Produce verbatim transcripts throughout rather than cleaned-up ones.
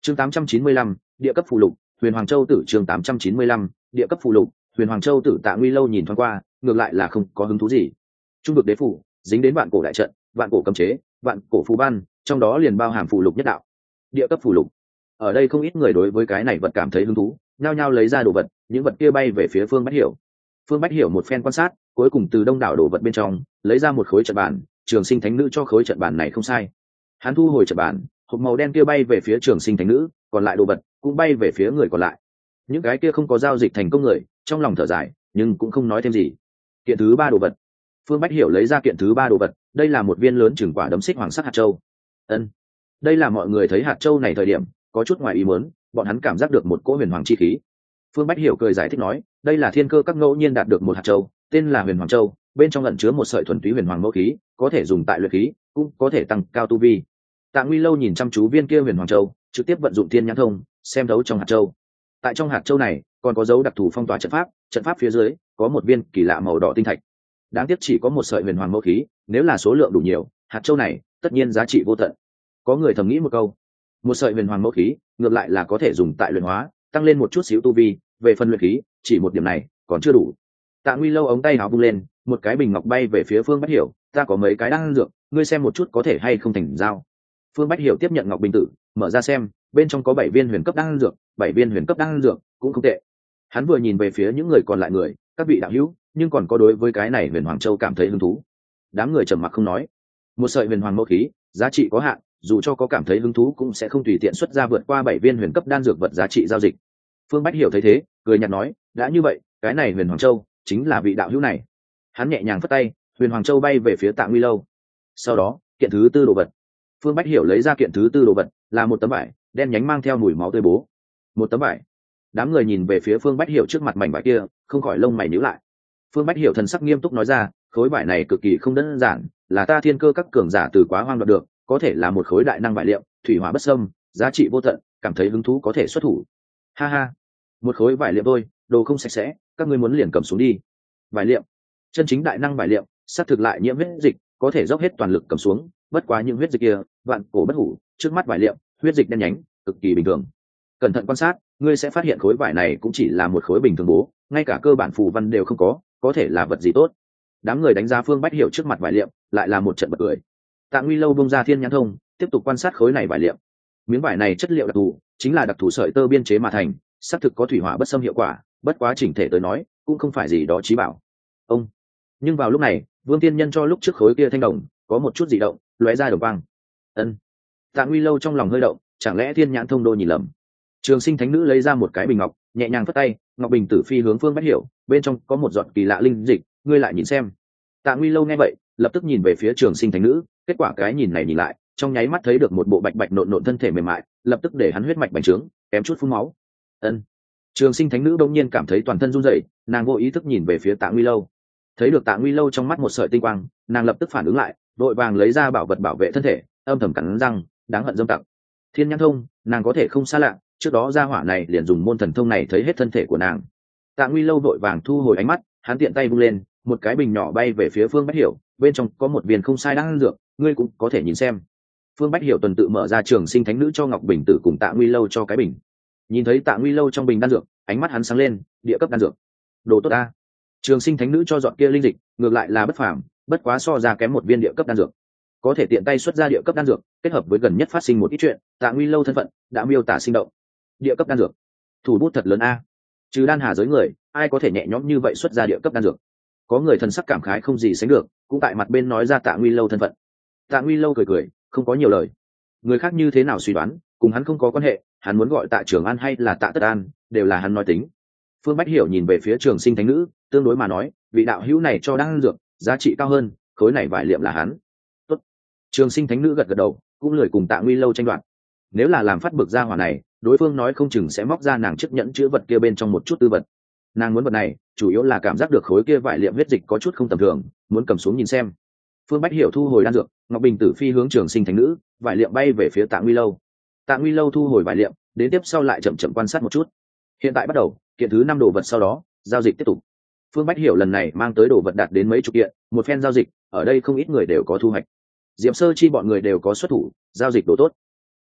chương tám trăm chín mươi lăm, địa cấp phụ lục huyền hoàng châu tử. chương tám trăm chín mươi lăm, địa cấp phụ lục huyền hoàng châu tử. Tạ Nguy Lâu nhìn thoáng qua, ngược lại là không có hứng thú gì. Trung vực đế phủ dính đến vạn cổ đại trận, vạn cổ cấm chế, vạn cổ phù ban, trong đó liền bao hàm phụ lục nhất đạo. Địa cấp phụ lục, ở đây không ít người đối với cái này vật cảm thấy hứng thú, nhao nhao lấy ra đồ vật, những vật kia bay về phía Phương Bách Hiểu. Phương Bách Hiểu một phen quan sát, cuối cùng từ đông đảo đồ vật bên trong lấy ra một khối trận bàn. Trường Sinh Thánh Nữ cho khối trận bàn này không sai. Hắn thu hồi trận bàn, hộp màu đen kia bay về phía Trường Sinh Thánh Nữ, còn lại đồ vật cũng bay về phía người còn lại. Những cái kia không có giao dịch thành công người trong lòng thở dài, nhưng cũng không nói thêm gì. Kiện thứ ba đồ vật, Phương Bách Hiểu lấy ra kiện thứ ba đồ vật, đây là một viên lớn chừng quả đấm xích hoàng sắc hạt châu. Ân, đây là mọi người thấy hạt châu này thời điểm có chút ngoài ý muốn, bọn hắn cảm giác được một cỗ huyền hoàng chi khí. Phương Bách Hiểu cười giải thích nói, đây là thiên cơ các ngẫu nhiên đạt được một hạt châu, tên là huyền hoàng châu, bên trong ẩn chứa một sợi thuần túy huyền hoàng mẫu khí, có thể dùng tại luyện khí, cũng có thể tăng cao tu vi. Tạ Nguy Lâu nhìn chăm chú viên kia huyền hoàng châu, trực tiếp vận dụng thiên nhãn thông xem thấu trong hạt châu. Tại trong hạt châu này còn có dấu đặc thù phong tỏa trận pháp, trận pháp phía dưới có một viên kỳ lạ màu đỏ tinh thạch. Đáng tiếc chỉ có một sợi huyền hoàng mẫu khí, nếu là số lượng đủ nhiều, hạt châu này tất nhiên giá trị vô tận. Có người thầm nghĩ một câu, một sợi huyền hoàng mẫu khí ngược lại là có thể dùng tại luyện hóa, tăng lên một chút xíu tu vi, về phần luyện khí chỉ một điểm này còn chưa đủ. Tạ Nguy Lâu ống tay áo vung lên, một cái bình ngọc bay về phía Phương Bách Hiểu, ta có mấy cái đan dược, ngươi xem một chút có thể hay không thành giao. Phương Bách Hiểu tiếp nhận ngọc bình tử, mở ra xem, bên trong có bảy viên huyền cấp đan dược, bảy viên huyền cấp đan dược cũng không tệ. Hắn vừa nhìn về phía những người còn lại người, các vị đạo hữu, nhưng còn có đối với cái này huyền hoàng châu cảm thấy hứng thú. Đám người trầm mặc không nói. Một sợi huyền hoàng mẫu khí, giá trị có hạn, dù cho có cảm thấy hứng thú cũng sẽ không tùy tiện xuất ra vượt qua bảy viên huyền cấp đan dược vật giá trị giao dịch. Phương Bách Hiểu thấy thế, cười nhạt nói, đã như vậy, cái này huyền hoàng châu chính là vị đạo hữu này. Hắn nhẹ nhàng phất tay, huyền hoàng châu bay về phía Tạ Nguy Lâu. Sau đó, kiện thứ tư đồ vật. Phương Bách Hiểu lấy ra kiện thứ tư đồ vật, là một tấm vải đen nhánh mang theo mùi máu tươi bố. Một tấm vải. Đám người nhìn về phía Phương Bách Hiểu trước mặt mảnh vải kia, không khỏi lông mày nhíu lại. Phương Bách Hiểu thần sắc nghiêm túc nói ra, khối vải này cực kỳ không đơn giản, là ta thiên cơ các cường giả từ Quá Hoang đoạt được, có thể là một khối đại năng vải liệu, thủy hỏa bất xâm, giá trị vô tận, cảm thấy hứng thú có thể xuất thủ. Ha ha, một khối vải liệu thôi, đồ không sạch sẽ, các ngươi muốn liền cầm xuống đi. Vải liệu, chân chính đại năng vải liệu, sát thực lại nhiễm huyết dịch, có thể dốc hết toàn lực cầm xuống, bất quá những huyết dịch kia, vạn cổ bất hủ, trước mắt vải liệu, huyết dịch đen nhánh, cực kỳ bình thường. Cẩn thận quan sát, ngươi sẽ phát hiện khối vải này cũng chỉ là một khối bình thường bố, ngay cả cơ bản phù văn đều không có, có thể là vật gì tốt. Đám người đánh giá Phương Bách Hiểu trước mặt vải liệu, lại là một trận bật cười. Tạ Nguy Lâu bung ra thiên nhãn thông, tiếp tục quan sát khối này vải liệu. Miếng vải này chất liệu đặc thù, chính là đặc thù sợi tơ biên chế mà thành, xác thực có thủy hỏa bất xâm hiệu quả, bất quá chỉnh thể tới nói, cũng không phải gì đó chí bảo. Ông. Nhưng vào lúc này, Vương Tiên Nhân cho lúc trước khối kia thanh đồng, có một chút dị động, lóe ra đồng quang. Ân. Tạ Nguy Lâu trong lòng hơi động, chẳng lẽ thiên nhãn thông đô nhìn lầm. Trường Sinh Thánh Nữ lấy ra một cái bình ngọc, nhẹ nhàng phất tay, ngọc bình tử phi hướng Phương Bách Hiểu, bên trong có một giọt kỳ lạ linh dịch, ngươi lại nhìn xem. Tạ Nguy Lâu nghe vậy, lập tức nhìn về phía Trường Sinh Thánh Nữ, kết quả cái nhìn này nhìn lại, trong nháy mắt thấy được một bộ bạch bạch nộn nộn thân thể mềm mại, lập tức để hắn huyết mạch bành trướng, kém chút phun máu. Ân. Trường Sinh Thánh Nữ đông nhiên cảm thấy toàn thân run rẩy, nàng vô ý thức nhìn về phía Tạ Nguy Lâu. Thấy được Tạ Nguy Lâu trong mắt một sợi tinh quang, nàng lập tức phản ứng lại, vội vàng lấy ra bảo vật bảo vệ thân thể, âm thầm cắn răng, đáng hận dâm tặc. Thiên nhãn thông, nàng có thể không xa lạ, trước đó gia hỏa này liền dùng môn thần thông này thấy hết thân thể của nàng. Tạ Nguy Lâu vội vàng thu hồi ánh mắt, hắn tiện tay vung lên, một cái bình nhỏ bay về phía Phương Bách Hiểu, bên trong có một viên không sai đan dược, ngươi cũng có thể nhìn xem. Phương Bách Hiểu tuần tự mở ra Trường Sinh Thánh Nữ cho ngọc bình tử cùng Tạ Nguy Lâu cho cái bình. Nhìn thấy Tạ Nguy Lâu trong bình đan dược, ánh mắt hắn sáng lên, địa cấp đan dược, đồ tốt a. Trường Sinh Thánh Nữ cho dọn kia linh dịch, ngược lại là bất phàm, bất quá so ra kém một viên địa cấp đan dược. Có thể tiện tay xuất ra địa cấp đan dược, kết hợp với gần nhất phát sinh một ít chuyện, Tạ Nguy Lâu thân phận đã miêu tả sinh động. Địa cấp đan dược, thủ bút thật lớn a. Trừ đan hà giới người, ai có thể nhẹ nhõm như vậy xuất ra địa cấp đan dược? Có người thần sắc cảm khái không gì sánh được, cũng tại mặt bên nói ra Tạ Nguy Lâu thân phận. Tạ Nguy Lâu cười cười, không có nhiều lời. Người khác như thế nào suy đoán, cùng hắn không có quan hệ, hắn muốn gọi Tạ Trường An hay là Tạ Tất An, đều là hắn nói tính. Phương Bách Hiểu nhìn về phía Trường Sinh Thánh Nữ, tương đối mà nói, vị đạo hữu này cho đan dược, giá trị cao hơn, khối này vải liệm là hắn. Tốt. Trường Sinh Thánh Nữ gật gật đầu, cũng lười cùng Tạ Nguy Lâu tranh đoạt. Nếu là làm phát bực ra hỏa này, đối phương nói không chừng sẽ móc ra nàng chiếc nhẫn chứa vật kia bên trong một chút tư vật. Nàng muốn vật này, chủ yếu là cảm giác được khối kia vải liệm huyết dịch có chút không tầm thường, muốn cầm xuống nhìn xem. Phương Bách Hiểu thu hồi đan dược, ngọc bình tử phi hướng Trường Sinh Thánh Nữ, vải liệm bay về phía Tạ Nguy Lâu. Tạ Nguy Lâu thu hồi vải liệm, đến tiếp sau lại chậm chậm quan sát một chút. Hiện tại bắt đầu, kiện thứ năm đồ vật, sau đó giao dịch tiếp tục. Phương Bách Hiểu lần này mang tới đồ vật đạt đến mấy chục kiện, một phen giao dịch, ở đây không ít người đều có thu hoạch. Diệp Sơ Chi bọn người đều có xuất thủ, giao dịch đồ tốt.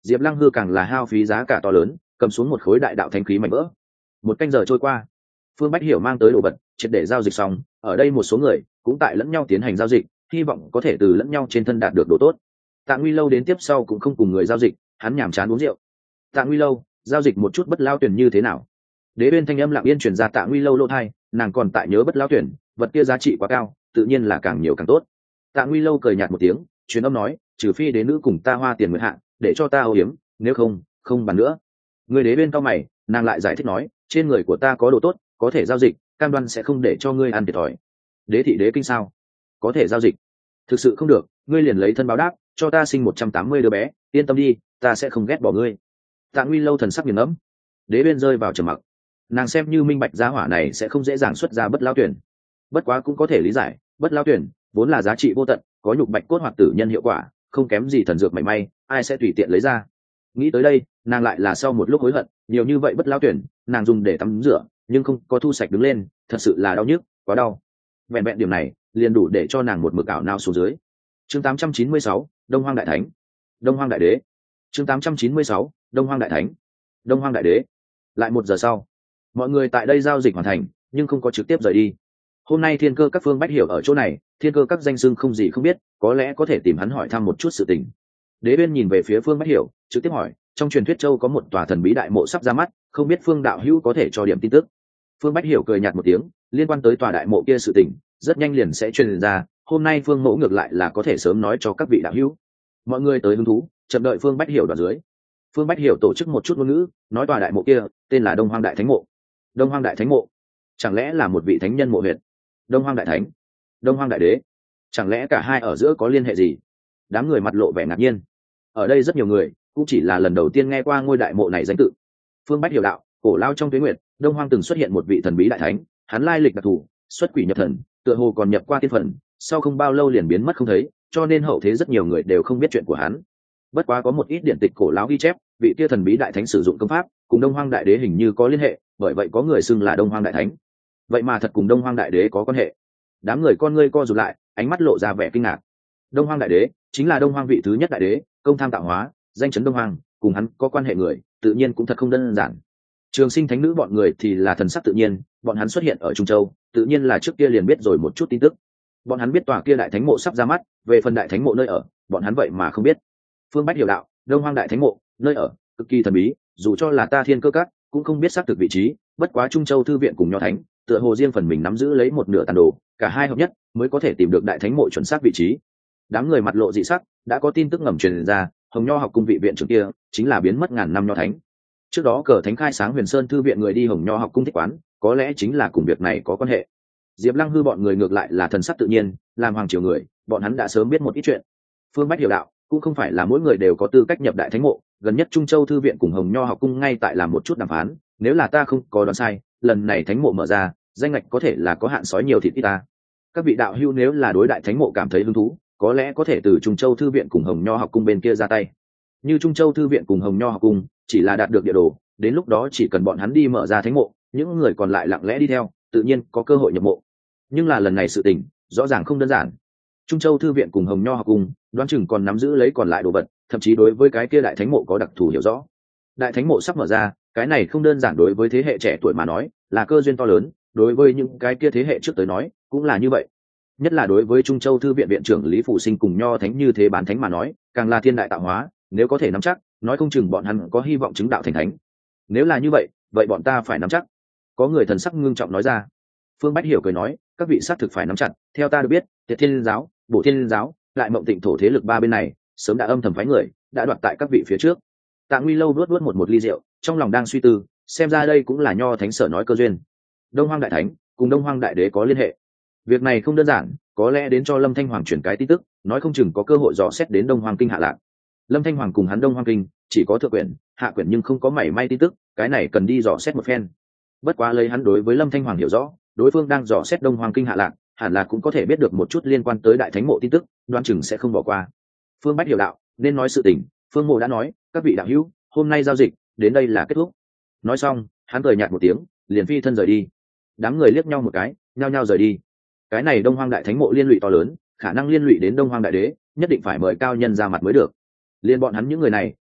Diệp Lăng Hư càng là hao phí giá cả to lớn, cầm xuống một khối đại đạo thánh khí mảnh vỡ. Một canh giờ trôi qua, Phương Bách Hiểu mang tới đồ vật triệt để giao dịch xong, ở đây một số người cũng tại lẫn nhau tiến hành giao dịch, hy vọng có thể từ lẫn nhau trên thân đạt được đồ tốt. Tạ Nguy Lâu đến tiếp sau cũng không cùng người giao dịch, hắn nhàm chán uống rượu. Tạ Nguy Lâu, giao dịch một chút Bất Lao Tuyển như thế nào? Đế Uyên thanh âm lặng yên truyền ra Tạ Nguy Lâu lỗ tai, nàng còn tại nhớ Bất Lao Tuyển, vật kia giá trị quá cao, tự nhiên là càng nhiều càng tốt. Tạ Nguy Lâu cười nhạt một tiếng, truyền âm nói, trừ phi đến nữ cùng ta hoa tiền nguyệt hạ, để cho ta ô hiếm, nếu không, không bàn nữa. Người Đế Uyên cao mày, nàng lại giải thích nói, trên người của ta có đồ tốt, có thể giao dịch, cam đoan sẽ không để cho ngươi ăn thiệt thòi. Đế thị đế kinh sao? Có thể giao dịch? Thực sự không được, ngươi liền lấy thân báo đáp, cho ta sinh một trăm tám mươi đứa bé, yên tâm đi, ta sẽ không ghét bỏ ngươi. Tạ Nguy Lâu thần sắc nghiền ngẫm. Đế Uyên rơi vào trầm mặc. Nàng xem như minh bạch giá hỏa này sẽ không dễ dàng xuất ra Bất Lao Tuyển. Bất quá cũng có thể lý giải, Bất Lao Tuyển vốn là giá trị vô tận, có nhục bạch cốt hoạt tử nhân hiệu quả, không kém gì thần dược mảy may, ai sẽ tùy tiện lấy ra. Nghĩ tới đây, nàng lại là sau một lúc hối hận, nhiều như vậy Bất Lao Tuyển, nàng dùng để tắm rửa, nhưng không có thu sạch đứng lên, thật sự là đau nhức, quá đau. Vẹn vẹn điểm này, liền đủ để cho nàng một mực ảo não xuống dưới. Chương tám trăm chín mươi sáu, Đông Hoang Đại Thánh. Đông Hoang Đại Đế. Chương tám trăm chín mươi sáu, Đông Hoang Đại Thánh. Đông Hoang Đại Đế. Lại một giờ sau, mọi người tại đây giao dịch hoàn thành, nhưng không có trực tiếp rời đi. Hôm nay Thiên Cơ các Phương Bách Hiểu ở chỗ này, Thiên Cơ các danh xưng không gì không biết, có lẽ có thể tìm hắn hỏi thăm một chút sự tình. Đế Uyên nhìn về phía Phương Bách Hiểu, trực tiếp hỏi, trong truyền thuyết châu có một tòa thần bí đại mộ sắp ra mắt, không biết Phương đạo hữu có thể cho điểm tin tức. Phương Bách Hiểu cười nhạt một tiếng, liên quan tới tòa đại mộ kia sự tình, rất nhanh liền sẽ truyền ra, hôm nay Phương mẫu ngược lại là có thể sớm nói cho các vị đạo hữu. Mọi người tới hứng thú, chậm đợi Phương Bách Hiểu đoạn dưới. Phương Bách Hiểu tổ chức một chút ngôn ngữ, nói tòa đại mộ kia tên là Đông Hoang Đại Thánh mộ. Đông Hoang Đại Thánh mộ, chẳng lẽ là một vị thánh nhân mộ huyệt? Đông Hoang Đại Thánh, Đông Hoang Đại Đế, chẳng lẽ cả hai ở giữa có liên hệ gì? Đám người mặt lộ vẻ ngạc nhiên. Ở đây rất nhiều người cũng chỉ là lần đầu tiên nghe qua ngôi đại mộ này danh tự. Phương Bách Hiểu đạo, cổ lao trong tuế nguyệt, Đông Hoang từng xuất hiện một vị thần bí đại thánh, hắn lai lịch đặc thù, xuất quỷ nhập thần, tựa hồ còn nhập qua tiên phần, sau không bao lâu liền biến mất không thấy, cho nên hậu thế rất nhiều người đều không biết chuyện của hắn. Bất quá có một ít điển tịch cổ lão ghi chép, vị kia thần bí đại thánh sử dụng công pháp, cùng Đông Hoang Đại Đế hình như có liên hệ, bởi vậy có người xưng là Đông Hoang Đại Thánh. Vậy mà thật cùng Đông Hoang Đại Đế có quan hệ. Đám người con ngươi co rụt lại, ánh mắt lộ ra vẻ kinh ngạc. Đông Hoang Đại Đế chính là Đông Hoang vị thứ nhất đại đế, công tham tạo hóa, danh chấn Đông Hoang, cùng hắn có quan hệ người, tự nhiên cũng thật không đơn giản. Trường Sinh Thánh Nữ bọn người thì là thần sắc tự nhiên, bọn hắn xuất hiện ở Trung Châu, tự nhiên là trước kia liền biết rồi một chút tin tức. Bọn hắn biết tòa kia đại thánh mộ sắp ra mắt, về phần đại thánh mộ nơi ở, bọn hắn vậy mà không biết. Phương Bách Hiểu đạo, Đông Hoang Đại Thánh mộ, nơi ở cực kỳ thần bí, dù cho là ta Thiên Cơ các cũng không biết xác thực vị trí, bất quá Trung Châu thư viện cùng Nho Thánh, tựa hồ riêng phần mình nắm giữ lấy một nửa tàn đồ, cả hai hợp nhất mới có thể tìm được đại thánh mộ chuẩn xác vị trí. Đám người mặt lộ dị sắc, đã có tin tức ngầm truyền ra, Hồng Nho học cung vị viện trưởng kia chính là biến mất ngàn năm Nho Thánh. Trước đó Cờ Thánh khai sáng Huyền Sơn thư viện người đi Hồng Nho học cung thích quán, có lẽ chính là cùng việc này có quan hệ. Diệp Lăng Hư bọn người ngược lại là thần sắc tự nhiên, làm hoàng triều người, bọn hắn đã sớm biết một ít chuyện. Phương Bách Hiểu đạo, cũng không phải là mỗi người đều có tư cách nhập đại thánh mộ, gần nhất Trung Châu thư viện cùng Hồng Nho học cung ngay tại làm một chút đàm phán, nếu là ta không có đoán sai, lần này thánh mộ mở ra, danh ngạch có thể là có hạn sói nhiều thịt ít ta. Các vị đạo hữu nếu là đối đại thánh mộ cảm thấy hứng thú, có lẽ có thể từ Trung Châu thư viện cùng Hồng Nho học cung bên kia ra tay. Như Trung Châu thư viện cùng Hồng Nho học cung chỉ là đạt được địa đồ, đến lúc đó chỉ cần bọn hắn đi mở ra thánh mộ, những người còn lại lặng lẽ đi theo, tự nhiên có cơ hội nhập mộ. Nhưng là lần này sự tình rõ ràng không đơn giản. Trung Châu thư viện cùng Hồng Nho học cung đoán chừng còn nắm giữ lấy còn lại đồ vật, thậm chí đối với cái kia đại thánh mộ có đặc thù hiểu rõ. Đại thánh mộ sắp mở ra, cái này không đơn giản, đối với thế hệ trẻ tuổi mà nói là cơ duyên to lớn, đối với những cái kia thế hệ trước tới nói cũng là như vậy. Nhất là đối với Trung Châu thư viện viện trưởng Lý Phụ Sinh cùng Nho Thánh như thế bán thánh mà nói, càng là thiên đại tạo hóa, nếu có thể nắm chắc, nói không chừng bọn hắn có hy vọng chứng đạo thành thánh. Nếu là như vậy, vậy bọn ta phải nắm chắc. Có người thần sắc ngưng trọng nói ra. Phương Bách Hiểu cười nói, các vị xác thực phải nắm chặt, theo ta được biết, Tiệt Thiên giáo, Bổ Thiên giáo, lại Mộng Tịnh thổ thế lực ba bên này, sớm đã âm thầm phái người, đã đoạt tại các vị phía trước. Tạ Nguy Lâu nuốt nuốt một một ly rượu, trong lòng đang suy tư, xem ra đây cũng là Nho Thánh sở nói cơ duyên. Đông Hoang Đại Thánh cùng Đông Hoang Đại Đế có liên hệ. Việc này không đơn giản, có lẽ đến cho Lâm Thanh Hoàng chuyển cái tin tức, nói không chừng có cơ hội dò xét đến Đông Hoang kinh hạ lạc. Lâm Thanh Hoàng cùng hắn Đông Hoang kinh chỉ có thượng quyển, hạ quyển nhưng không có mảy may tin tức, cái này cần đi dò xét một phen. Bất quá lấy hắn đối với Lâm Thanh Hoàng hiểu rõ, đối phương đang dò xét Đông Hoang kinh hạ lạc, hẳn là cũng có thể biết được một chút liên quan tới đại thánh mộ tin tức, đoán chừng sẽ không bỏ qua. Phương Bách Hiểu đạo, nên nói sự tình, Phương Mộ đã nói, các vị đạo hữu, hôm nay giao dịch đến đây là kết thúc. Nói xong, hắn cười nhạt một tiếng, liền phi thân rời đi. Đám người liếc nhau một cái, nhao nhao rời đi. Cái này Đông Hoang đại thánh mộ liên lụy to lớn, khả năng liên lụy đến Đông Hoang đại đế, nhất định phải mời cao nhân ra mặt mới được. Liên bọn hắn những người này,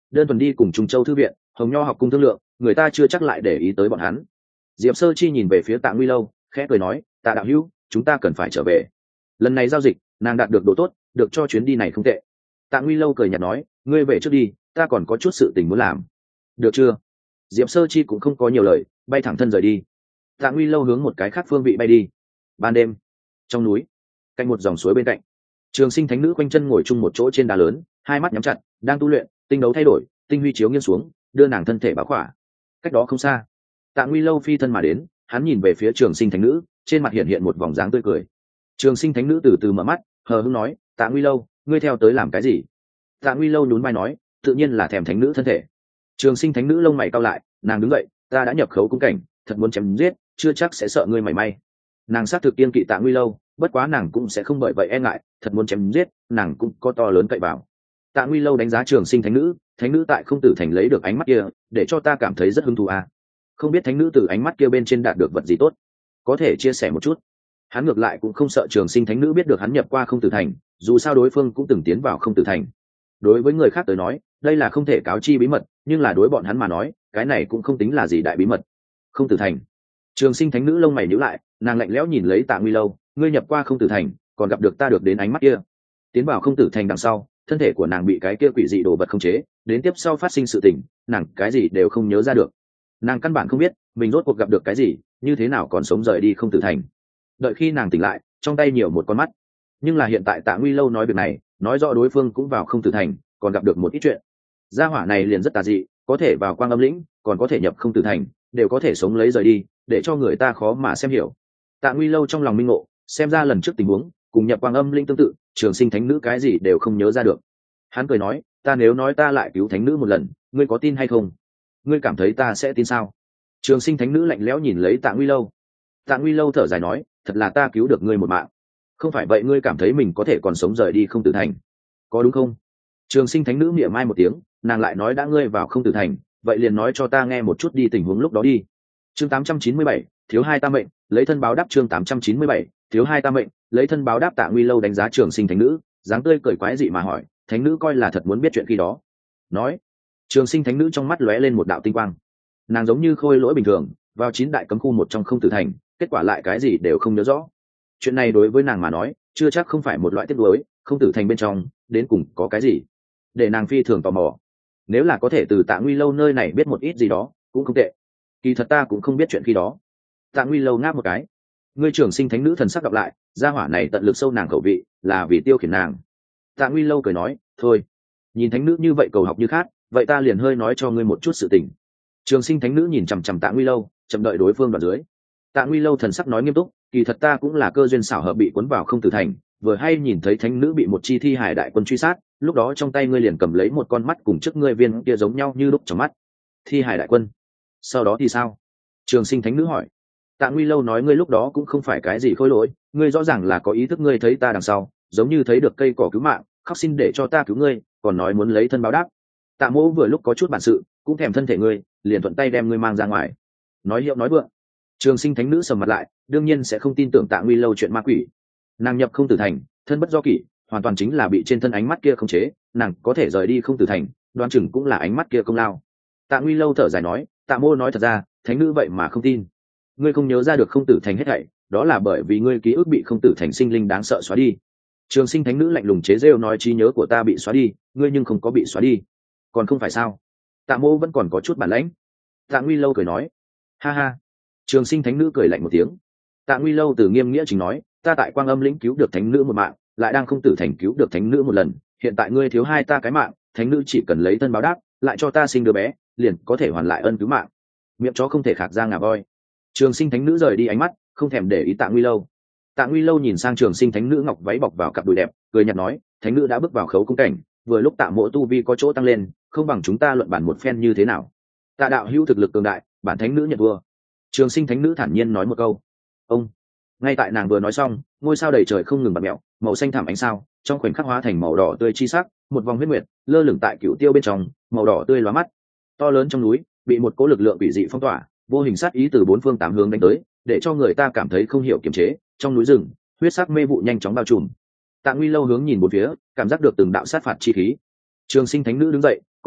đơn thuần đi cùng Trung Châu thư viện, Hồng Nho học cung thương lượng, người ta chưa chắc lại để ý tới bọn hắn. Diệp Sơ Chi nhìn về phía Tạ Nguy Lâu, khẽ cười nói, Tạ đạo hữu, chúng ta cần phải trở về. Lần này giao dịch, nàng đạt được độ tốt, được cho chuyến đi này không tệ. Tạ Nguy Lâu cười nhạt nói, ngươi về trước đi, ta còn có chút sự tình muốn làm. Được chưa? Diệp Sơ Chi cũng không có nhiều lời, bay thẳng thân rời đi. Tạ Nguy Lâu hướng một cái khác phương vị bay đi. Ban đêm, trong núi, cạnh một dòng suối bên cạnh, Trường Sinh thánh nữ quanh chân ngồi chung một chỗ trên đá lớn, hai mắt nhắm chặt, đang tu luyện, tinh đấu thay đổi, tinh huy chiếu nghiêng xuống, đưa nàng thân thể bảo khỏa. Cách đó không xa, Tạ Nguy Lâu phi thân mà đến, hắn nhìn về phía Trường Sinh thánh nữ, trên mặt hiện hiện một vòng dáng tươi cười. Trường Sinh thánh nữ từ từ mở mắt, hờ hững nói, Tạ Nguy Lâu, ngươi theo tới làm cái gì? Tạ Nguy Lâu nhún vai nói, tự nhiên là thèm thánh nữ thân thể. Trường Sinh thánh nữ lông mày cau lại, nàng đứng dậy, ta đã nhập khấu cung cảnh, thật muốn chém giết, chưa chắc sẽ sợ ngươi mảy may. Nàng xác thực kiên kỵ Tạ Nguy Lâu, bất quá nàng cũng sẽ không bởi vậy e ngại, thật muốn chém giết, nàng cũng có to lớn cậy vào. Tạ Nguy Lâu đánh giá Trường Sinh thánh nữ, thánh nữ tại không tử thành lấy được ánh mắt kia, để cho ta cảm thấy rất hứng thú à. Không biết thánh nữ từ ánh mắt kia bên trên đạt được vật gì tốt, có thể chia sẻ một chút. Hắn ngược lại cũng không sợ Trường Sinh thánh nữ biết được hắn nhập qua không tử thành, dù sao đối phương cũng từng tiến vào không tử thành. Đối với người khác tới nói, đây là không thể cáo chi bí mật, nhưng là đối bọn hắn mà nói, cái này cũng không tính là gì đại bí mật. Không tử thành. Trường Sinh thánh nữ lông mày nhíu lại, nàng lạnh lẽo nhìn lấy Tạ Nguy Lâu, ngươi nhập qua không tử thành, còn gặp được ta được đến ánh mắt kia. Tiến vào không tử thành đằng sau, thân thể của nàng bị cái kia quỷ dị đồ vật khống chế, đến tiếp sau phát sinh sự tình, nàng cái gì đều không nhớ ra được. Nàng căn bản không biết mình rốt cuộc gặp được cái gì, như thế nào còn sống rời đi không tử thành. Đợi khi nàng tỉnh lại, trong tay nhiều một con mắt. Nhưng là hiện tại Tạ Nguy Lâu nói việc này, nói rõ đối phương cũng vào không tử thành, còn gặp được một ít chuyện. Gia hỏa này liền rất tà dị, có thể vào Quang Âm lĩnh, còn có thể nhập không tử thành, đều có thể sống lấy rời đi, để cho người ta khó mà xem hiểu. Tạ Nguy Lâu trong lòng minh ngộ, xem ra lần trước tình huống cùng nhập Quang Âm lĩnh tương tự, Trường Sinh thánh nữ cái gì đều không nhớ ra được. Hắn cười nói, ta nếu nói ta lại cứu thánh nữ một lần, ngươi có tin hay không? Ngươi cảm thấy ta sẽ tin sao? Trường Sinh thánh nữ lạnh lẽo nhìn lấy Tạ Nguy Lâu. Tạ Nguy Lâu thở dài nói, thật là ta cứu được ngươi một mạng. Không phải vậy ngươi cảm thấy mình có thể còn sống rời đi không tử thành, có đúng không? Trường Sinh thánh nữ mỉa mai một tiếng, nàng lại nói đã ngươi vào không tử thành, vậy liền nói cho ta nghe một chút đi tình huống lúc đó đi. Chương tám trăm chín mươi bảy, thiếu hai ta mệnh, lấy thân báo đáp. Chương tám trăm chín mươi bảy, thiếu hai ta mệnh, lấy thân báo đáp. Tạ Nguy Lâu đánh giá Trường Sinh thánh nữ, dáng tươi cười quái dị mà hỏi, thánh nữ coi là thật muốn biết chuyện khi đó. Nói. Trường Sinh thánh nữ trong mắt lóe lên một đạo tinh quang. Nàng giống như khôi lỗi bình thường, vào chín đại cấm khu một trong không tử thành, kết quả lại cái gì đều không nhớ rõ. Chuyện này đối với nàng mà nói, chưa chắc không phải một loại tiếc nuối, không tử thành bên trong, đến cùng có cái gì, để nàng phi thường tò mò. Nếu là có thể từ Tạ Nguy Lâu nơi này biết một ít gì đó, cũng không tệ. Kỳ thật ta cũng không biết chuyện khi đó. Tạ Nguy Lâu ngáp một cái. Ngươi Trường Sinh thánh nữ thần sắc đọc lại, gia hỏa này tận lực sâu nàng khẩu vị, là vì tiêu khiển nàng. Tạ Nguy Lâu cười nói, thôi, nhìn thánh nữ như vậy cầu học như khác, vậy ta liền hơi nói cho ngươi một chút sự tình. Trường Sinh thánh nữ nhìn chằm chằm Tạ Nguy Lâu, chậm đợi đối phương đoạn dưới. Tạ Nguy Lâu thần sắc nói nghiêm túc, kỳ thật ta cũng là cơ duyên xảo hợp bị cuốn vào không tử thành, vừa hay nhìn thấy thánh nữ bị một chi thi hải đại quân truy sát, lúc đó trong tay ngươi liền cầm lấy một con mắt cùng trước ngươi viên kia giống nhau như lúc trong mắt. Thi hải đại quân. Sau đó thì sao? Trường Sinh thánh nữ hỏi. Tạ Nguy Lâu nói, ngươi lúc đó cũng không phải cái gì khôi lỗi, ngươi rõ ràng là có ý thức, ngươi thấy ta đằng sau, giống như thấy được cây cỏ cứu mạng, khóc xin để cho ta cứu ngươi, còn nói muốn lấy thân báo đáp. Tạ Mỗ vừa lúc có chút bản sự, cũng thèm thân thể ngươi, liền thuận tay đem ngươi mang ra ngoài. Nói hiệu nói vượng. Trường Sinh thánh nữ sầm mặt lại, đương nhiên sẽ không tin tưởng Tạ Nguy Lâu chuyện ma quỷ. Nàng nhập không tử thành, thân bất do kỷ, hoàn toàn chính là bị trên thân ánh mắt kia khống chế, nàng có thể rời đi không tử thành, đoán chừng cũng là ánh mắt kia công lao. Tạ Nguy Lâu thở dài nói, Tạ Mô nói thật ra, thánh nữ vậy mà không tin. Ngươi không nhớ ra được không tử thành hết thảy, đó là bởi vì ngươi ký ức bị không tử thành sinh linh đáng sợ xóa đi. Trường Sinh thánh nữ lạnh lùng chế rêu nói, trí nhớ của ta bị xóa đi, ngươi nhưng không có bị xóa đi. Còn không phải sao? Tạ Mô vẫn còn có chút bản lãnh. Tạ Nguy Lâu cười nói, ha ha. Trường Sinh thánh nữ cười lạnh một tiếng. Tạ Nguy Lâu từ nghiêm nghĩa chính nói, ta tại Quang Âm lĩnh cứu được thánh nữ một mạng, lại đang không tử thành cứu được thánh nữ một lần, hiện tại ngươi thiếu hai ta cái mạng, thánh nữ chỉ cần lấy thân báo đáp, lại cho ta sinh đứa bé, liền có thể hoàn lại ân cứu mạng. Miệng chó không thể khạc ra ngà voi. Trường Sinh thánh nữ rời đi ánh mắt, không thèm để ý Tạ Nguy Lâu. Tạ Nguy Lâu nhìn sang Trường Sinh thánh nữ ngọc váy bọc vào cặp đùi đẹp, cười nhạt nói, thánh nữ đã bước vào khấu cung cảnh, vừa lúc Tạ Mỗ tu vi có chỗ tăng lên, không bằng chúng ta luận bản một phen như thế nào? Tạ đạo hữu thực lực cường đại, bản thánh nữ nhận vua. Trường Sinh thánh nữ thản nhiên nói một câu. Ông. Ngay tại nàng vừa nói xong, ngôi sao đầy trời không ngừng bật mẹo, màu xanh thẳm ánh sao trong khoảnh khắc hóa thành màu đỏ tươi chi sắc, một vòng huyết nguyệt lơ lửng tại cựu tiêu bên trong, màu đỏ tươi lóa mắt. To lớn trong núi bị một cỗ lực lượng bị dị phong tỏa, vô hình sát ý từ bốn phương tám hướng đánh tới, để cho người ta cảm thấy không hiểu kiềm chế. Trong núi rừng, huyết sắc mê vụ nhanh chóng bao trùm. Tạ Nguy Lâu hướng nhìn một phía, cảm giác được từng đạo sát phạt chi khí. Trường Sinh thánh nữ đứng dậy, có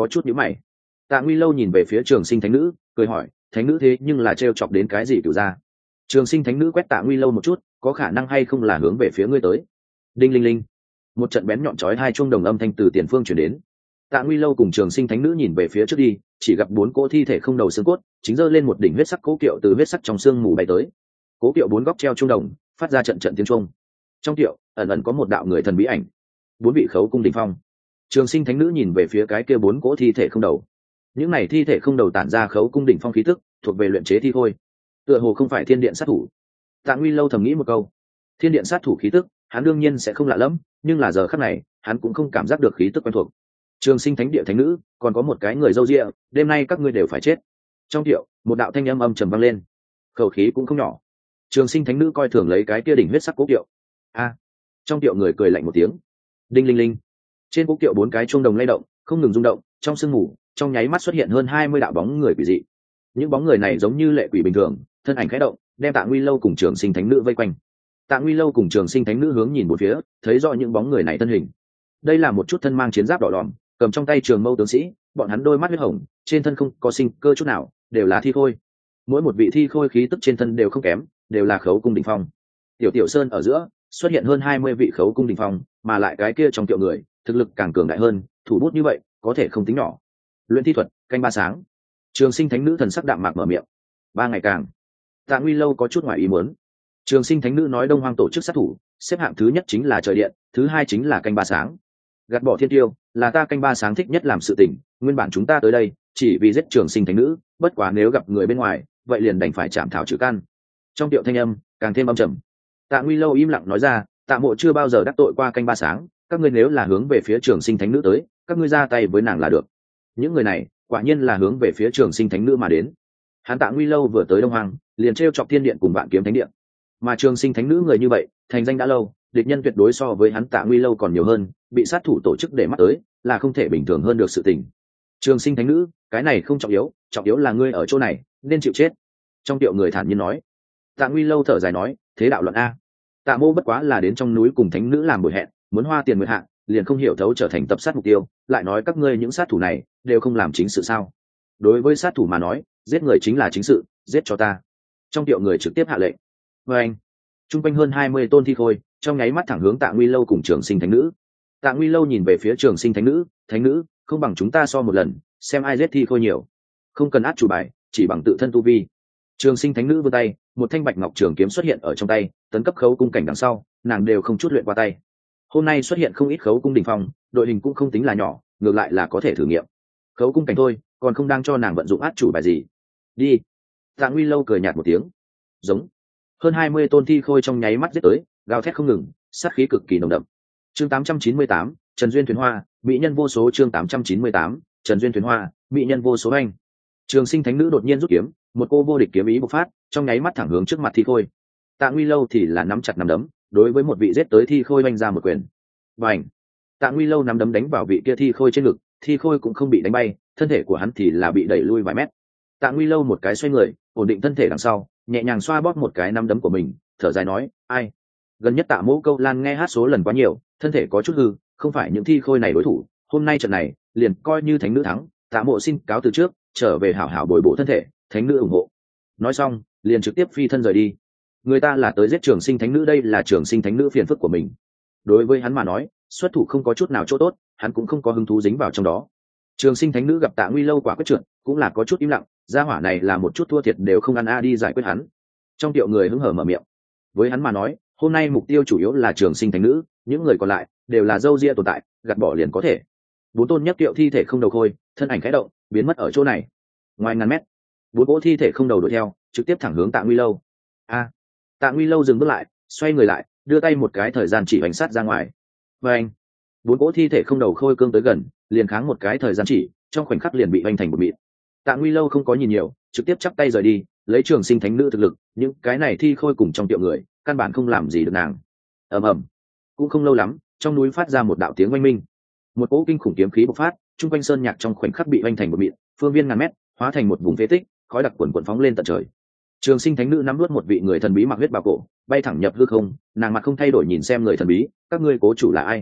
có chút nhíu mày. Tạ Nguy Lâu nhìn về phía Trường Sinh thánh nữ, cười hỏi, thánh nữ thế nhưng là trêu chọc đến cái gì cửu gia? Trường Sinh thánh nữ quét Tạ Nguy Lâu một chút, có khả năng hay không là hướng về phía ngươi tới? Đinh linh linh, một trận bén nhọn chói hai chuông đồng âm thanh từ tiền phương truyền đến. Tạ Nguy Lâu cùng Trường Sinh thánh nữ nhìn về phía trước đi, chỉ gặp bốn cỗ thi thể không đầu xương cốt chính giơ lên một đỉnh huyết sắc cố kiệu từ huyết sắc trong xương mù bay tới. Cố kiệu bốn góc treo chuông đồng, phát ra trận trận tiếng chuông. Trong kiệu ẩn ẩn có một đạo người thần bí ảnh. Bốn vị khấu cung đỉnh phong. Trường Sinh thánh nữ nhìn về phía cái kia bốn cỗ thi thể không đầu. Những này thi thể không đầu tản ra khấu cung đỉnh phong khí tức, thuộc về luyện chế thi khôi. Tựa hồ không phải thiên điện sát thủ. Tạ Nguy Lâu thầm nghĩ một câu. Thiên điện sát thủ khí tức, hắn đương nhiên sẽ không lạ lẫm, nhưng là giờ khắc này, hắn cũng không cảm giác được khí tức quen thuộc. Trường Sinh thánh địa thánh nữ, còn có một cái người râu ria, đêm nay các ngươi đều phải chết. Trong tiệu, một đạo thanh âm âm trầm vang lên, khẩu khí cũng không nhỏ. Trường Sinh thánh nữ coi thường lấy cái kia đỉnh huyết sắc cố kiệu. A. Trong tiệu người cười lạnh một tiếng. Đinh linh linh. Trên cố kiệu bốn cái chuông đồng lay động, không ngừng rung động, trong sương mù, trong nháy mắt xuất hiện hơn hai mươi đạo bóng người quỷ dị. Những bóng người này giống như lệ quỷ bình thường, thân ảnh khẽ động, đem Tạ Nguy Lâu cùng Trường Sinh thánh nữ vây quanh. Tạ Nguy Lâu cùng Trường Sinh thánh nữ hướng nhìn một phía, thấy rõ những bóng người này thân hình. Đây là một chút thân mang chiến giáp đỏ đỏm, cầm trong tay trường mâu tướng sĩ, bọn hắn đôi mắt huyết hồng, trên thân không có sinh cơ chút nào, đều là thi khôi. Mỗi một vị thi khôi khí tức trên thân đều không kém, đều là khấu cung đỉnh phong. Tiểu Tiểu Sơn ở giữa xuất hiện hơn hai mươi vị khấu cung đỉnh phong, mà lại cái kia trong tiểu người, thực lực càng cường đại hơn, thủ bút như vậy, có thể không tính nhỏ. Luyện thi thuật, canh ba sáng. Trường Sinh thánh nữ thần sắc đạm mạc mở miệng. Ba ngày càng. Tạ Nguy Lâu có chút ngoài ý muốn. Trường Sinh thánh nữ nói Đông Hoang tổ chức sát thủ, xếp hạng thứ nhất chính là trời điện, thứ hai chính là canh ba sáng. Gạt bỏ thiên tiêu, là ta canh ba sáng thích nhất làm sự tình, nguyên bản chúng ta tới đây chỉ vì giết Trường Sinh thánh nữ, bất quá nếu gặp người bên ngoài, vậy liền đành phải chạm thảo trừ căn. Trong điệu thanh âm càng thêm âm trầm. Tạ Nguy Lâu im lặng nói ra, Tạ Mộ chưa bao giờ đắc tội qua canh ba sáng, các ngươi nếu là hướng về phía Trường Sinh thánh nữ tới, các ngươi ra tay với nàng là được. Những người này quả nhiên là hướng về phía Trường Sinh thánh nữ mà đến. Hắn Tạ Nguy Lâu vừa tới Đông Hoang, liền trêu chọc thiên điện cùng Vạn Kiếm thánh điện, mà Trường Sinh thánh nữ người như vậy, thành danh đã lâu, địch nhân tuyệt đối so với hắn Tạ Nguy Lâu còn nhiều hơn, bị sát thủ tổ chức để mắt tới, là không thể bình thường hơn được sự tình. Trường Sinh thánh nữ, cái này không trọng yếu, trọng yếu là ngươi ở chỗ này, nên chịu chết. Trong tiệu người thản nhiên nói. Tạ Nguy Lâu thở dài nói, thế đạo luận a. Tạ Mô bất quá là đến trong núi cùng thánh nữ làm buổi hẹn, muốn hoa tiền nguyệt hạ, liền không hiểu thấu trở thành tập sát mục tiêu, lại nói các ngươi những sát thủ này đều không làm chính sự sao? Đối với sát thủ mà nói, giết người chính là chính sự, giết cho ta. Trong tiệu người trực tiếp hạ lệnh. Và anh, trung quanh hơn hai mươi tôn thi khôi, trong nháy mắt thẳng hướng Tạ Nguy Lâu cùng Trường Sinh thánh nữ. Tạ Nguy Lâu nhìn về phía Trường Sinh thánh nữ, thánh nữ, không bằng chúng ta so một lần, xem ai giết thi khôi nhiều. Không cần át chủ bài, chỉ bằng tự thân tu vi. Trường Sinh thánh nữ vươn tay, một thanh bạch ngọc trường kiếm xuất hiện ở trong tay, tấn cấp khấu cung cảnh đằng sau, nàng đều không chút luyện qua tay. Hôm nay xuất hiện không ít khấu cung đỉnh phong, đội hình cũng không tính là nhỏ, ngược lại là có thể thử nghiệm. Khấu cung cảnh thôi, còn không đang cho nàng vận dụng át chủ bài gì. Đi. Tạ Nguy Lâu cười nhạt một tiếng. Giống. Hơn hai mươi tôn thi khôi trong nháy mắt giết tới, gào thét không ngừng, sát khí cực kỳ nồng đậm. Chương tám trăm chín mươi tám, Trần Duyên Thuyền Hoa, mỹ nhân vô số. Chương tám trăm chín mươi tám, Trần Duyên Thuyền Hoa, mỹ nhân vô số. Anh. Trường Sinh thánh nữ đột nhiên rút kiếm, một cô vô địch kiếm ý bộc phát, trong nháy mắt thẳng hướng trước mặt thi khôi. Tạ Nguy Lâu thì là nắm chặt nắm đấm, đối với một vị giết tới thi khôi oanh ra một quyền. Bành! Tạ Nguy Lâu nắm đấm đánh vào vị kia thi khôi trên ngực, thi khôi cũng không bị đánh bay, thân thể của hắn thì là bị đẩy lui vài mét. Tạ Nguy Lâu một cái xoay người, ổn định thân thể đằng sau, nhẹ nhàng xoa bóp một cái nắm đấm của mình, thở dài nói, ai? Gần nhất Tạ Mỗ Câu Lan nghe hát số lần quá nhiều, thân thể có chút hư, không phải những thi khôi này đối thủ, hôm nay trận này, liền coi như thánh nữ thắng, Tạ Mộ xin cáo từ trước, trở về hảo hảo bồi bổ thân thể, thánh nữ ủng hộ. Nói xong, liền trực tiếp phi thân rời đi. Người ta là tới giết Trường Sinh thánh nữ, đây là Trường Sinh thánh nữ phiền phức của mình. Đối với hắn mà nói, xuất thủ không có chút nào chỗ tốt, hắn cũng không có hứng thú dính vào trong đó. Trường Sinh thánh nữ gặp Tạ Nguy Lâu quả quyết trượt, cũng là có chút im lặng, gia hỏa này là một chút thua thiệt đều không ăn a đi giải quyết hắn. Trong tiệu người hứng hở mở miệng. Với hắn mà nói, hôm nay mục tiêu chủ yếu là Trường Sinh thánh nữ, những người còn lại đều là dâu ria tồn tại, gạt bỏ liền có thể. Bốn tôn nhất tiệu thi thể không đầu khôi, thân ảnh khẽ động, biến mất ở chỗ này. Ngoài ngàn mét, bốn cỗ thi thể không đầu đuổi theo, trực tiếp thẳng hướng Tạ Nguy Lâu. A. Tạ Nguy Lâu dừng bước lại, xoay người lại, đưa tay một cái thời gian chỉ hoành sát ra ngoài. Và anh, bốn cỗ thi thể không đầu khôi cương tới gần, liền kháng một cái thời gian chỉ, trong khoảnh khắc liền bị hoành thành một mịn. Tạ Nguy Lâu không có nhìn nhiều, trực tiếp chắp tay rời đi, lấy Trường Sinh thánh nữ thực lực, những cái này thi khôi cùng trong tiệu người, căn bản không làm gì được nàng. Ầm ầm, cũng không lâu lắm, trong núi phát ra một đạo tiếng oanh minh, một cỗ kinh khủng kiếm khí bộc phát, trung quanh sơn nhạc trong khoảnh khắc bị hoành thành một mịn, phương viên ngàn mét, hóa thành một vùng phế tích, khói đặc cuồn cuộn phóng lên tận trời. Trường Sinh thánh nữ nắm nuốt một vị người thần bí mặc huyết bào cổ, bay thẳng nhập hư không, nàng mặt không thay đổi nhìn xem người thần bí, các ngươi cố chủ là ai?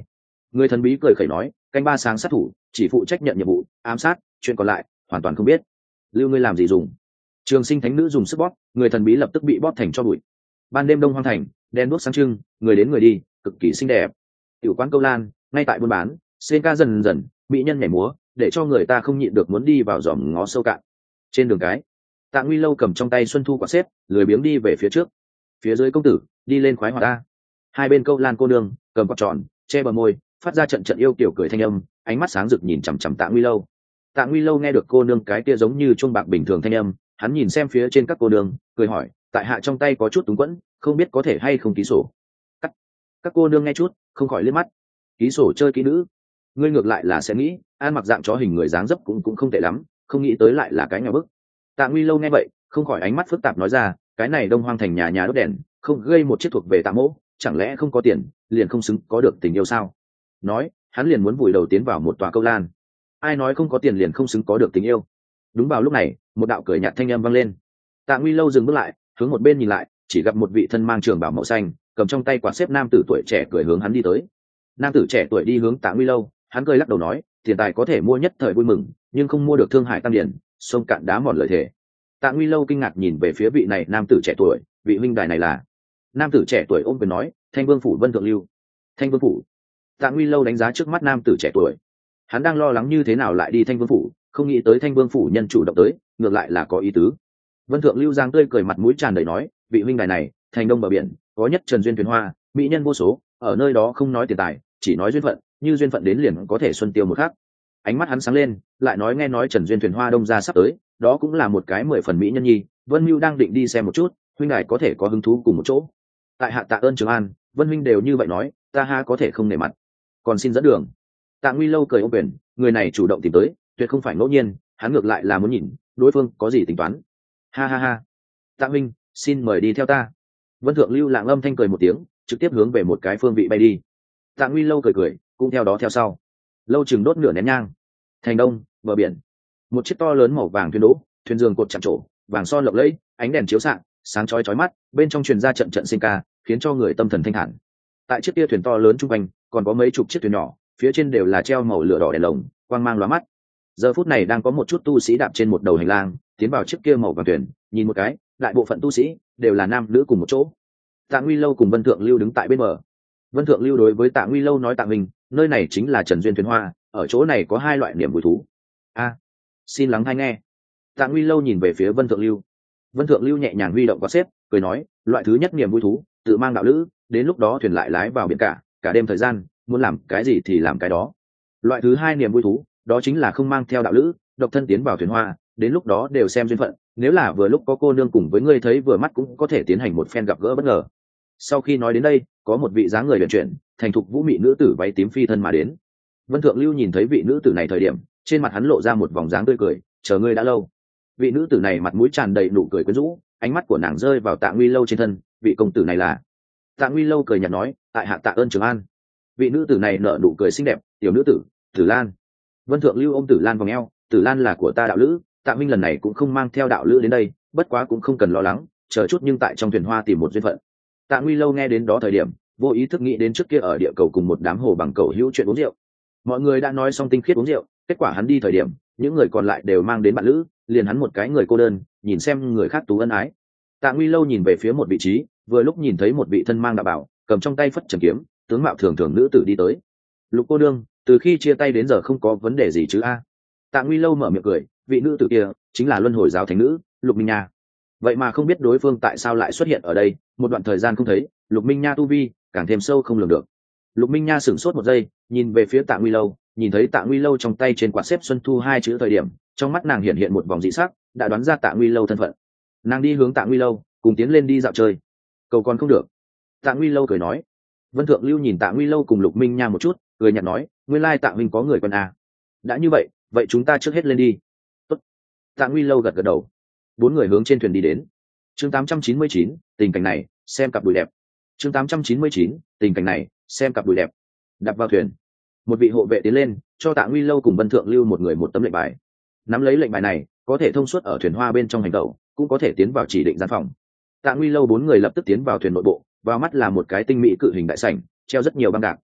Người thần bí cười khẩy nói, canh ba sáng sát thủ chỉ phụ trách nhận nhiệm vụ ám sát, chuyện còn lại hoàn toàn không biết. Lưu ngươi làm gì dùng? Trường sinh thánh nữ dùng sức bóp, người thần bí lập tức bị bóp thành cho bụi. Ban đêm đông hoang thành, đèn đuốc sáng trưng, người đến người đi, cực kỳ xinh đẹp. Tiểu quán câu lan ngay tại buôn bán, sen ca dần dần, mỹ nhân nhảy múa, để cho người ta không nhịn được muốn đi vào dòm ngó sâu cạn. Trên đường cái, Tạ Nguy Lâu cầm trong tay xuân thu quả xếp, lười biếng đi về phía trước. Phía dưới công tử đi lên khoái hoạt ta. Hai bên câu lan cô nương cầm quạt tròn, che bờ môi, phát ra trận trận yêu kiểu cười thanh âm, ánh mắt sáng rực nhìn chằm chằm Tạ Nguy Lâu. Tạ Nguy Lâu nghe được cô nương cái kia giống như chuông bạc bình thường thanh âm, hắn nhìn xem phía trên các cô nương, cười hỏi, tại hạ trong tay có chút túng quẫn, không biết có thể hay không ký sổ. Các, các cô nương nghe chút, không khỏi liếc mắt. Ký sổ chơi kỹ nữ, ngươi ngược lại là sẽ nghĩ, an mặc dạng chó hình người dáng dấp cũng cũng không tệ lắm, không nghĩ tới lại là cái nhà bức. Tạ Nguy Lâu nghe vậy, không khỏi ánh mắt phức tạp nói ra, cái này đông hoang thành nhà nhà đốt đèn, không gây một chiếc thuộc về Tạ mỗ, chẳng lẽ không có tiền liền không xứng có được tình yêu sao? Nói, hắn liền muốn vùi đầu tiến vào một tòa câu lan. Ai nói không có tiền liền không xứng có được tình yêu? Đúng vào lúc này, một đạo cười nhạt thanh âm vang lên. Tạ Nguy Lâu dừng bước lại, hướng một bên nhìn lại, chỉ gặp một vị thân mang trường bào màu xanh, cầm trong tay quạt xếp nam tử tuổi trẻ cười hướng hắn đi tới. Nam tử trẻ tuổi đi hướng Tạ Nguy Lâu, hắn cười lắc đầu nói, tiền tài có thể mua nhất thời vui mừng, nhưng không mua được thương hải tăng điển, sông cạn đá mòn lợi thể. Tạ Nguy Lâu kinh ngạc nhìn về phía vị này nam tử trẻ tuổi, vị huynh đài này là? Nam tử trẻ tuổi ôm quyền nói, Thanh Vương phủ Vân Thượng Lưu. Thanh Vương phủ? Tạ Nguy Lâu đánh giá trước mắt nam tử trẻ tuổi, hắn đang lo lắng như thế nào lại đi Thanh Vương phủ, không nghĩ tới Thanh Vương phủ nhân chủ động tới, ngược lại là có ý tứ. Vân Thượng Lưu giang tươi cười, mặt mũi tràn đầy nói, vị huynh đài này, thành đông bờ biển có nhất Trần duyên thuyền hoa, mỹ nhân vô số, ở nơi đó không nói tiền tài, chỉ nói duyên phận, như duyên phận đến liền có thể xuân tiêu một khắc. Ánh mắt hắn sáng lên, lại nói, nghe nói Trần duyên thuyền hoa đông ra sắp tới, đó cũng là một cái mười phần mỹ nhân nhi, Vân Mưu đang định đi xem một chút, huynh đài có thể có hứng thú cùng một chỗ. Tại hạ tạ ơn Trường An, Vân huynh đều như vậy nói, ta ha có thể không nể mặt, còn xin dẫn đường. Tạ Nguy Lâu cười ôm quyền, người này chủ động tìm tới, tuyệt không phải ngẫu nhiên, hắn ngược lại là muốn nhìn đối phương có gì tính toán. Ha ha ha, Tạ huynh, xin mời đi theo ta. Vân Thượng Lưu lặng âm thanh cười một tiếng, trực tiếp hướng về một cái phương vị bay đi. Tạ Nguy Lâu cười cười, cũng theo đó theo sau. Lâu chừng đốt nửa nén nhang. Thành đông, bờ biển, một chiếc to lớn màu vàng thuyền đỗ, thuyền giường cột chạm trổ, vàng son lộng lẫy, ánh đèn chiếu xạ, sáng chói chói mắt, bên trong truyền ra trận trận sinh ca, khiến cho người tâm thần thanh thản. Tại chiếc kia thuyền to lớn trung quanh, còn có mấy chục chiếc thuyền nhỏ, phía trên đều là treo màu lửa đỏ đèn lồng, quang mang lóa mắt. Giờ phút này đang có một chút tu sĩ đạp trên một đầu hành lang, tiến vào chiếc kia màu vàng thuyền, nhìn một cái, đại bộ phận tu sĩ đều là nam nữ cùng một chỗ. Tạ Nguy Lâu cùng Vân Thượng Lưu đứng tại bên bờ. Vân Thượng Lưu đối với Tạ Nguy Lâu nói, Tạ Minh, nơi này chính là Trần duyên thuyền hoa, ở chỗ này có hai loại niềm vui thú. A, xin lắng hay nghe. Tạ Nguy Lâu nhìn về phía Vân Thượng Lưu. Vân Thượng Lưu nhẹ nhàng huy động quạt xếp, cười nói, loại thứ nhất niềm vui thú, tự mang đạo lữ, đến lúc đó thuyền lại lái vào biển cả, cả đêm thời gian, muốn làm cái gì thì làm cái đó. Loại thứ hai niềm vui thú, đó chính là không mang theo đạo lữ, độc thân tiến vào thuyền hoa, đến lúc đó đều xem duyên phận, nếu là vừa lúc có cô nương cùng với ngươi thấy vừa mắt cũng có thể tiến hành một phen gặp gỡ bất ngờ. Sau khi nói đến đây, có một vị dáng người huyền chuyển, thành thục vũ mị nữ tử váy tím phi thân mà đến. Vân Thượng Lưu nhìn thấy vị nữ tử này thời điểm, trên mặt hắn lộ ra một vòng dáng tươi cười, chờ ngươi đã lâu. Vị nữ tử này mặt mũi tràn đầy nụ cười quyến rũ, ánh mắt của nàng rơi vào Tạ Nguy Lâu trên thân, vị công tử này là? Tạ Nguy Lâu cười nhạt nói, tại hạ tạ ơn Trường An. Vị nữ tử này nở nụ cười xinh đẹp, tiểu nữ tử, Tử Lan. Vân Thượng Lưu ôm Tử Lan vòng eo, Tử Lan là của ta đạo lữ, Tạ huynh lần này cũng không mang theo đạo lữ đến đây, bất quá cũng không cần lo lắng, chờ chút nhưng tại trong thuyền hoa tìm một duyên phận. Tạ Nguy Lâu nghe đến đó thời điểm, vô ý thức nghĩ đến trước kia ở địa cầu cùng một đám hồ bằng cầu hữu chuyện uống rượu. Mọi người đã nói xong tinh khiết uống rượu, kết quả hắn đi thời điểm, những người còn lại đều mang đến bạn lữ, liền hắn một cái người cô đơn, nhìn xem người khác tú ân ái. Tạ Nguy Lâu nhìn về phía một vị trí, vừa lúc nhìn thấy một vị thân mang đạo bảo, cầm trong tay phất trầm kiếm, tướng mạo thường thường nữ tử đi tới. Lục cô đương, từ khi chia tay đến giờ không có vấn đề gì chứ a? Tạ Nguy Lâu mở miệng cười, vị nữ tử kia chính là luân hồi giáo thánh nữ Lục Minh Nha. Vậy mà không biết đối phương tại sao lại xuất hiện ở đây, một đoạn thời gian không thấy, Lục Minh Nha tu vi càng thêm sâu không lường được. Lục Minh Nha sửng sốt một giây, nhìn về phía Tạ Nguy Lâu, nhìn thấy Tạ Nguy Lâu trong tay trên quạt xếp xuân thu hai chữ thời điểm, trong mắt nàng hiện hiện một vòng dị sắc, đã đoán ra Tạ Nguy Lâu thân phận. Nàng đi hướng Tạ Nguy Lâu, cùng tiến lên đi dạo chơi. Cầu còn không được. Tạ Nguy Lâu cười nói. Vân Thượng Lưu nhìn Tạ Nguy Lâu cùng Lục Minh Nha một chút, cười nhạt nói, nguyên lai Tạ huynh có người quen à. Đã như vậy, vậy chúng ta trước hết lên đi. Tốt. Tạ Nguy Lâu gật gật đầu. Bốn người hướng trên thuyền đi đến. Chương tám trăm chín mươi chín, tình cảnh này, xem cặp đùi đẹp. Chương tám trăm chín mươi chín, tình cảnh này, xem cặp đùi đẹp. Đạp vào thuyền, một vị hộ vệ tiến lên, cho Tạ Nguy Lâu cùng Vân Thượng Lưu một người một tấm lệnh bài. Nắm lấy lệnh bài này, có thể thông suốt ở thuyền hoa bên trong hành tẩu, cũng có thể tiến vào chỉ định gian phòng. Tạ Nguy Lâu bốn người lập tức tiến vào thuyền nội bộ, vào mắt là một cái tinh mỹ cự hình đại sảnh, treo rất nhiều băng đạc.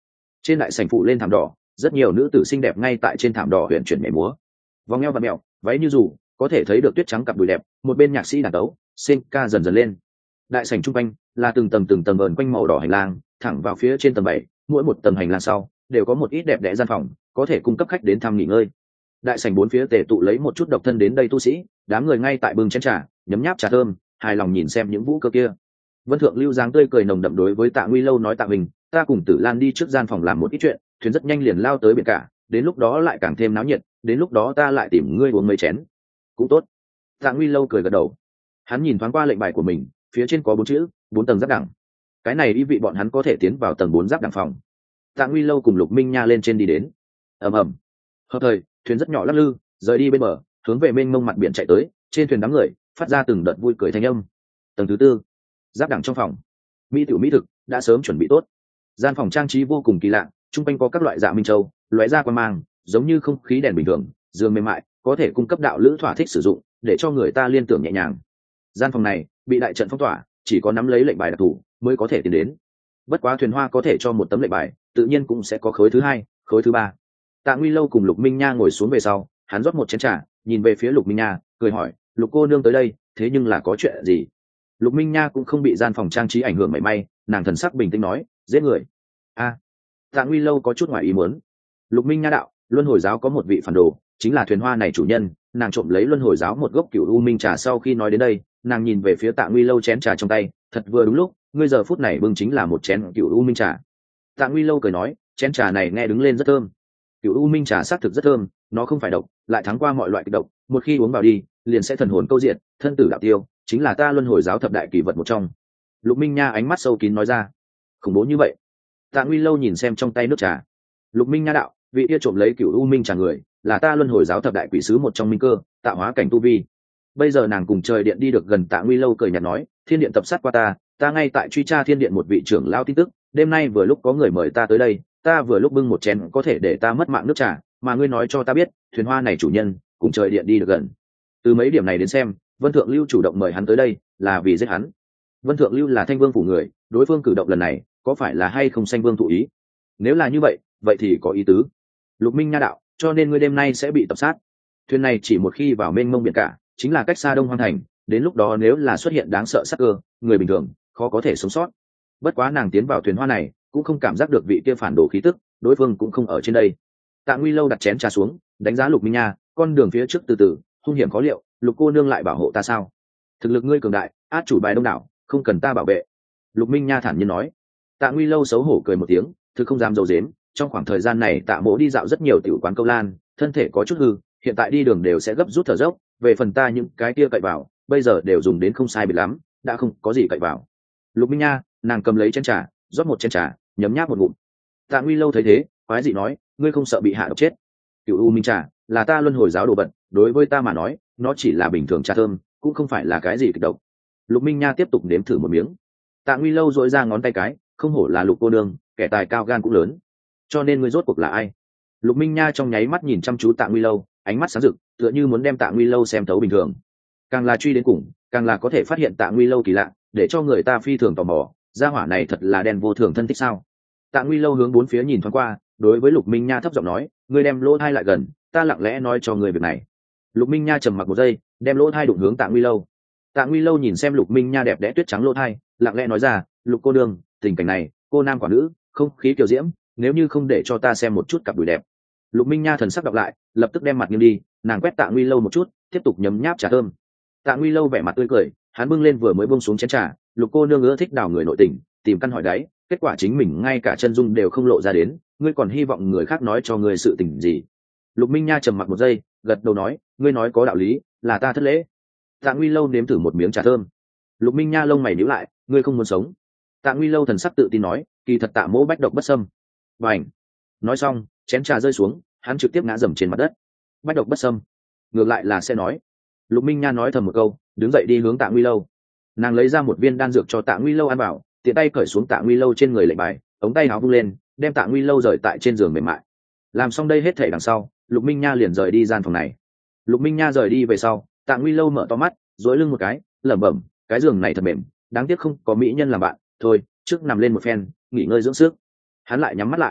Trên đại sảnh phụ lên thảm đỏ, rất nhiều nữ tử xinh đẹp ngay tại trên thảm đỏ huyền chuyển nhảy múa, vòng eo và mẹo, váy như dù có thể thấy được tuyết trắng cặp đùi đẹp. Một bên nhạc sĩ đàn tấu sen ca dần dần lên. Đại sảnh trung quanh là từng tầng từng tầng vờn quanh màu đỏ hành lang, thẳng vào phía trên tầng bảy. Mỗi một tầng hành lang sau đều có một ít đẹp đẽ gian phòng, có thể cung cấp khách đến thăm nghỉ ngơi. Đại sảnh bốn phía tề tụ lấy một chút độc thân đến đây tu sĩ, đám người ngay tại bưng chén trà, nhấm nháp trà thơm, hài lòng nhìn xem những vũ cơ kia. Vân Thượng Lưu dáng tươi cười nồng đậm đối với Tạ Nguy Lâu nói: Tạ Huỳnh, ta cùng Tử Lan đi trước gian phòng làm một ít chuyện, thuyền rất nhanh liền lao tới biển cả, đến lúc đó lại càng thêm náo nhiệt, đến lúc đó ta lại tìm ngươi uống mấy chén. Cũng tốt. Tạ Nguy Lâu cười gật đầu. Hắn nhìn thoáng qua lệnh bài của mình, phía trên có bốn chữ, bốn tầng giáp đẳng. Cái này ý vị bọn hắn có thể tiến vào tầng bốn giáp đẳng phòng. Tạ Nguy Lâu cùng Lục Minh Nha lên trên đi đến. Ầm ầm. Hợp thời, thuyền rất nhỏ lắc lư, rời đi bên bờ, hướng về mênh mông mặt biển chạy tới. Trên thuyền đám người phát ra từng đợt vui cười thanh âm. Tầng thứ tư, giáp đẳng trong phòng. Mỹ tiểu mỹ thực đã sớm chuẩn bị tốt. Gian phòng trang trí vô cùng kỳ lạ, trung quanh có các loại dạ minh châu, lóe ra quang mang, giống như không khí đèn bình thường, giường mềm mại, có thể cung cấp đạo lữ thỏa thích sử dụng, để cho người ta liên tưởng nhẹ nhàng. Gian phòng này bị đại trận phong tỏa, chỉ có nắm lấy lệnh bài đặc thù mới có thể tiến đến. Bất quá thuyền hoa có thể cho một tấm lệnh bài, tự nhiên cũng sẽ có khối thứ hai, khối thứ ba. Tạ Nguy Lâu cùng Lục Minh Nha ngồi xuống về sau, hắn rót một chén trà, nhìn về phía Lục Minh Nha, cười hỏi: Lục cô nương tới đây, thế nhưng là có chuyện gì? Lục Minh Nha cũng không bị gian phòng trang trí ảnh hưởng mảy may, nàng thần sắc bình tĩnh nói: giết người. A. À, Tạ Nguy Lâu có chút ngoài ý muốn. Lục Minh Nha đạo: luân hồi giáo có một vị phản đồ, chính là thuyền hoa này chủ nhân, nàng trộm lấy luân hồi giáo một gốc cửu u minh trà. Sau khi nói đến đây, nàng nhìn về phía Tạ Nguy Lâu chén trà trong tay, thật vừa đúng lúc, ngươi giờ phút này bưng chính là một chén cửu u minh trà. Tạ Nguy Lâu cười nói: chén trà này nghe đứng lên rất thơm. Cửu u minh trà xác thực rất thơm, nó không phải độc, lại thắng qua mọi loại kịch độc, một khi uống vào đi, liền sẽ thần hồn câu diện, thân tử đạo tiêu, chính là ta luân hồi giáo thập đại kỳ vật một trong. Lục Minh Nha ánh mắt sâu kín nói ra. Khủng bố như vậy. Tạ Nguy Lâu nhìn xem trong tay nước trà. Lục Minh Nha đạo: vị kia trộm lấy cửu u minh trà người, là ta luân hồi giáo thập đại quỷ sứ một trong minh cơ, tạo hóa cảnh tu vi. Bây giờ nàng cùng trời điện đi được gần. Tạ Nguy Lâu cười nhạt nói: thiên điện tập sát qua ta, ta ngay tại truy tra thiên điện một vị trưởng lao tin tức, đêm nay vừa lúc có người mời ta tới đây, ta vừa lúc bưng một chén có thể để ta mất mạng nước trà, mà ngươi nói cho ta biết, thuyền hoa này chủ nhân cùng trời điện đi được gần. Từ mấy điểm này đến xem, Vân Thượng Lưu chủ động mời hắn tới đây là vì giết hắn. Vân Thượng Lưu là Thanh Vương phủ người, đối phương cử động lần này có phải là hay không Thanh Vương thụ ý? Nếu là như vậy, vậy thì có ý tứ. Lục Minh Nha đạo: cho nên ngươi đêm nay sẽ bị tập sát. Thuyền này chỉ một khi vào mênh mông biển cả, chính là cách xa Đông Hoang thành, đến lúc đó nếu là xuất hiện đáng sợ sắc cơ, người bình thường khó có thể sống sót. Bất quá nàng tiến vào thuyền hoa này, cũng không cảm giác được vị kia phản đồ khí tức, đối phương cũng không ở trên đây. Tạ Nguy Lâu đặt chén trà xuống, đánh giá Lục Minh Nha: con đường phía trước từ từ, hung hiểm khó liệu, Lục cô nương lại bảo hộ ta sao? Thực lực ngươi cường đại, át chủ bài đông đảo, không cần ta bảo vệ. Lục Minh Nha thản nhiên nói. Tạ Nguy Lâu xấu hổ cười một tiếng, thực không dám dầu dếm, trong khoảng thời gian này Tạ Mỗ đi dạo rất nhiều tiểu quán câu lan, thân thể có chút hư, hiện tại đi đường đều sẽ gấp rút thở dốc, về phần ta những cái kia cậy vào, bây giờ đều dùng đến không sai biệt lắm, đã không có gì cậy vào. Lục Minh Nha, nàng cầm lấy chén trà, rót một chén trà, nhấm nháp một ngụm. Tạ Nguy Lâu thấy thế, quái dị nói: ngươi không sợ bị hạ độc chết? Cửu u minh trà là ta luân hồi giáo đồ vật, đối với ta mà nói, nó chỉ là bình thường trà thơm, cũng không phải là cái gì kịch độc. Lục Minh Nha tiếp tục nếm thử một miếng. Tạ Nguy Lâu dội ra ngón tay cái: không hổ là Lục cô nương, kẻ tài cao gan cũng lớn. Cho nên ngươi rốt cuộc là ai? Lục Minh Nha trong nháy mắt nhìn chăm chú Tạ Nguy Lâu, ánh mắt sáng rực, tựa như muốn đem Tạ Nguy Lâu xem thấu bình thường. Càng là truy đến cùng, càng là có thể phát hiện Tạ Nguy Lâu kỳ lạ, để cho người ta phi thường tò mò, gia hỏa này thật là đen vô thường thân thích sao? Tạ Nguy Lâu hướng bốn phía nhìn thoáng qua, đối với Lục Minh Nha thấp giọng nói: ngươi đem lỗ thai lại gần, ta lặng lẽ nói cho người việc này. Lục Minh Nha trầm mặc một giây, đem lỗ thai đụng hướng Tạ Nguy Lâu. Tạ Nguy Lâu nhìn xem Lục Minh Nha đẹp đẽ tuyết trắng lỗ thai, lặng lẽ nói ra: Lục cô đương, tình cảnh này, cô nam quả nữ, không khí kiều diễm, nếu như không để cho ta xem một chút cặp đùi đẹp. Lục Minh Nha thần sắc đọc lại, lập tức đem mặt nghiêng đi, nàng quét Tạ Nguy Lâu một chút, tiếp tục nhấm nháp trà thơm. Tạ Nguy Lâu vẻ mặt tươi cười, hắn bưng lên vừa mới buông xuống chén trà: Lục cô nương ưa thích đào người nội tình, tìm căn hỏi đáy, kết quả chính mình ngay cả chân dung đều không lộ ra đến, ngươi còn hy vọng người khác nói cho ngươi sự tình gì? Lục Minh Nha trầm mặc một giây, gật đầu nói: ngươi nói có đạo lý, là ta thất lễ. Tạ Nguy Lâu nếm thử một miếng trà thơm. Lục Minh Nha lông mày nhíu lại: ngươi không muốn sống? Tạ Nguy Lâu thần sắc tự tin nói: kỳ thật Tạ mỗ bách độc bất xâm. Bành! Nói xong, chén trà rơi xuống, hắn trực tiếp ngã dầm trên mặt đất. Bách độc bất xâm, ngược lại là sẽ nói. Lục Minh Nha nói thầm một câu, đứng dậy đi hướng Tạ Nguy Lâu. Nàng lấy ra một viên đan dược cho Tạ Nguy Lâu ăn vào, tiện tay cởi xuống Tạ Nguy Lâu trên người lệnh bài, ống tay áo vung lên, đem Tạ Nguy Lâu rời tại trên giường mềm mại. Làm xong đây hết thảy đằng sau, Lục Minh Nha liền rời đi gian phòng này. Lục Minh Nha rời đi về sau, Tạ Nguy Lâu mở to mắt, duỗi lưng một cái, lẩm bẩm: cái giường này thật mềm, đáng tiếc không có mỹ nhân làm bạn, thôi, trước nằm lên một phen, nghỉ ngơi dưỡng sức. Hắn lại nhắm mắt lại.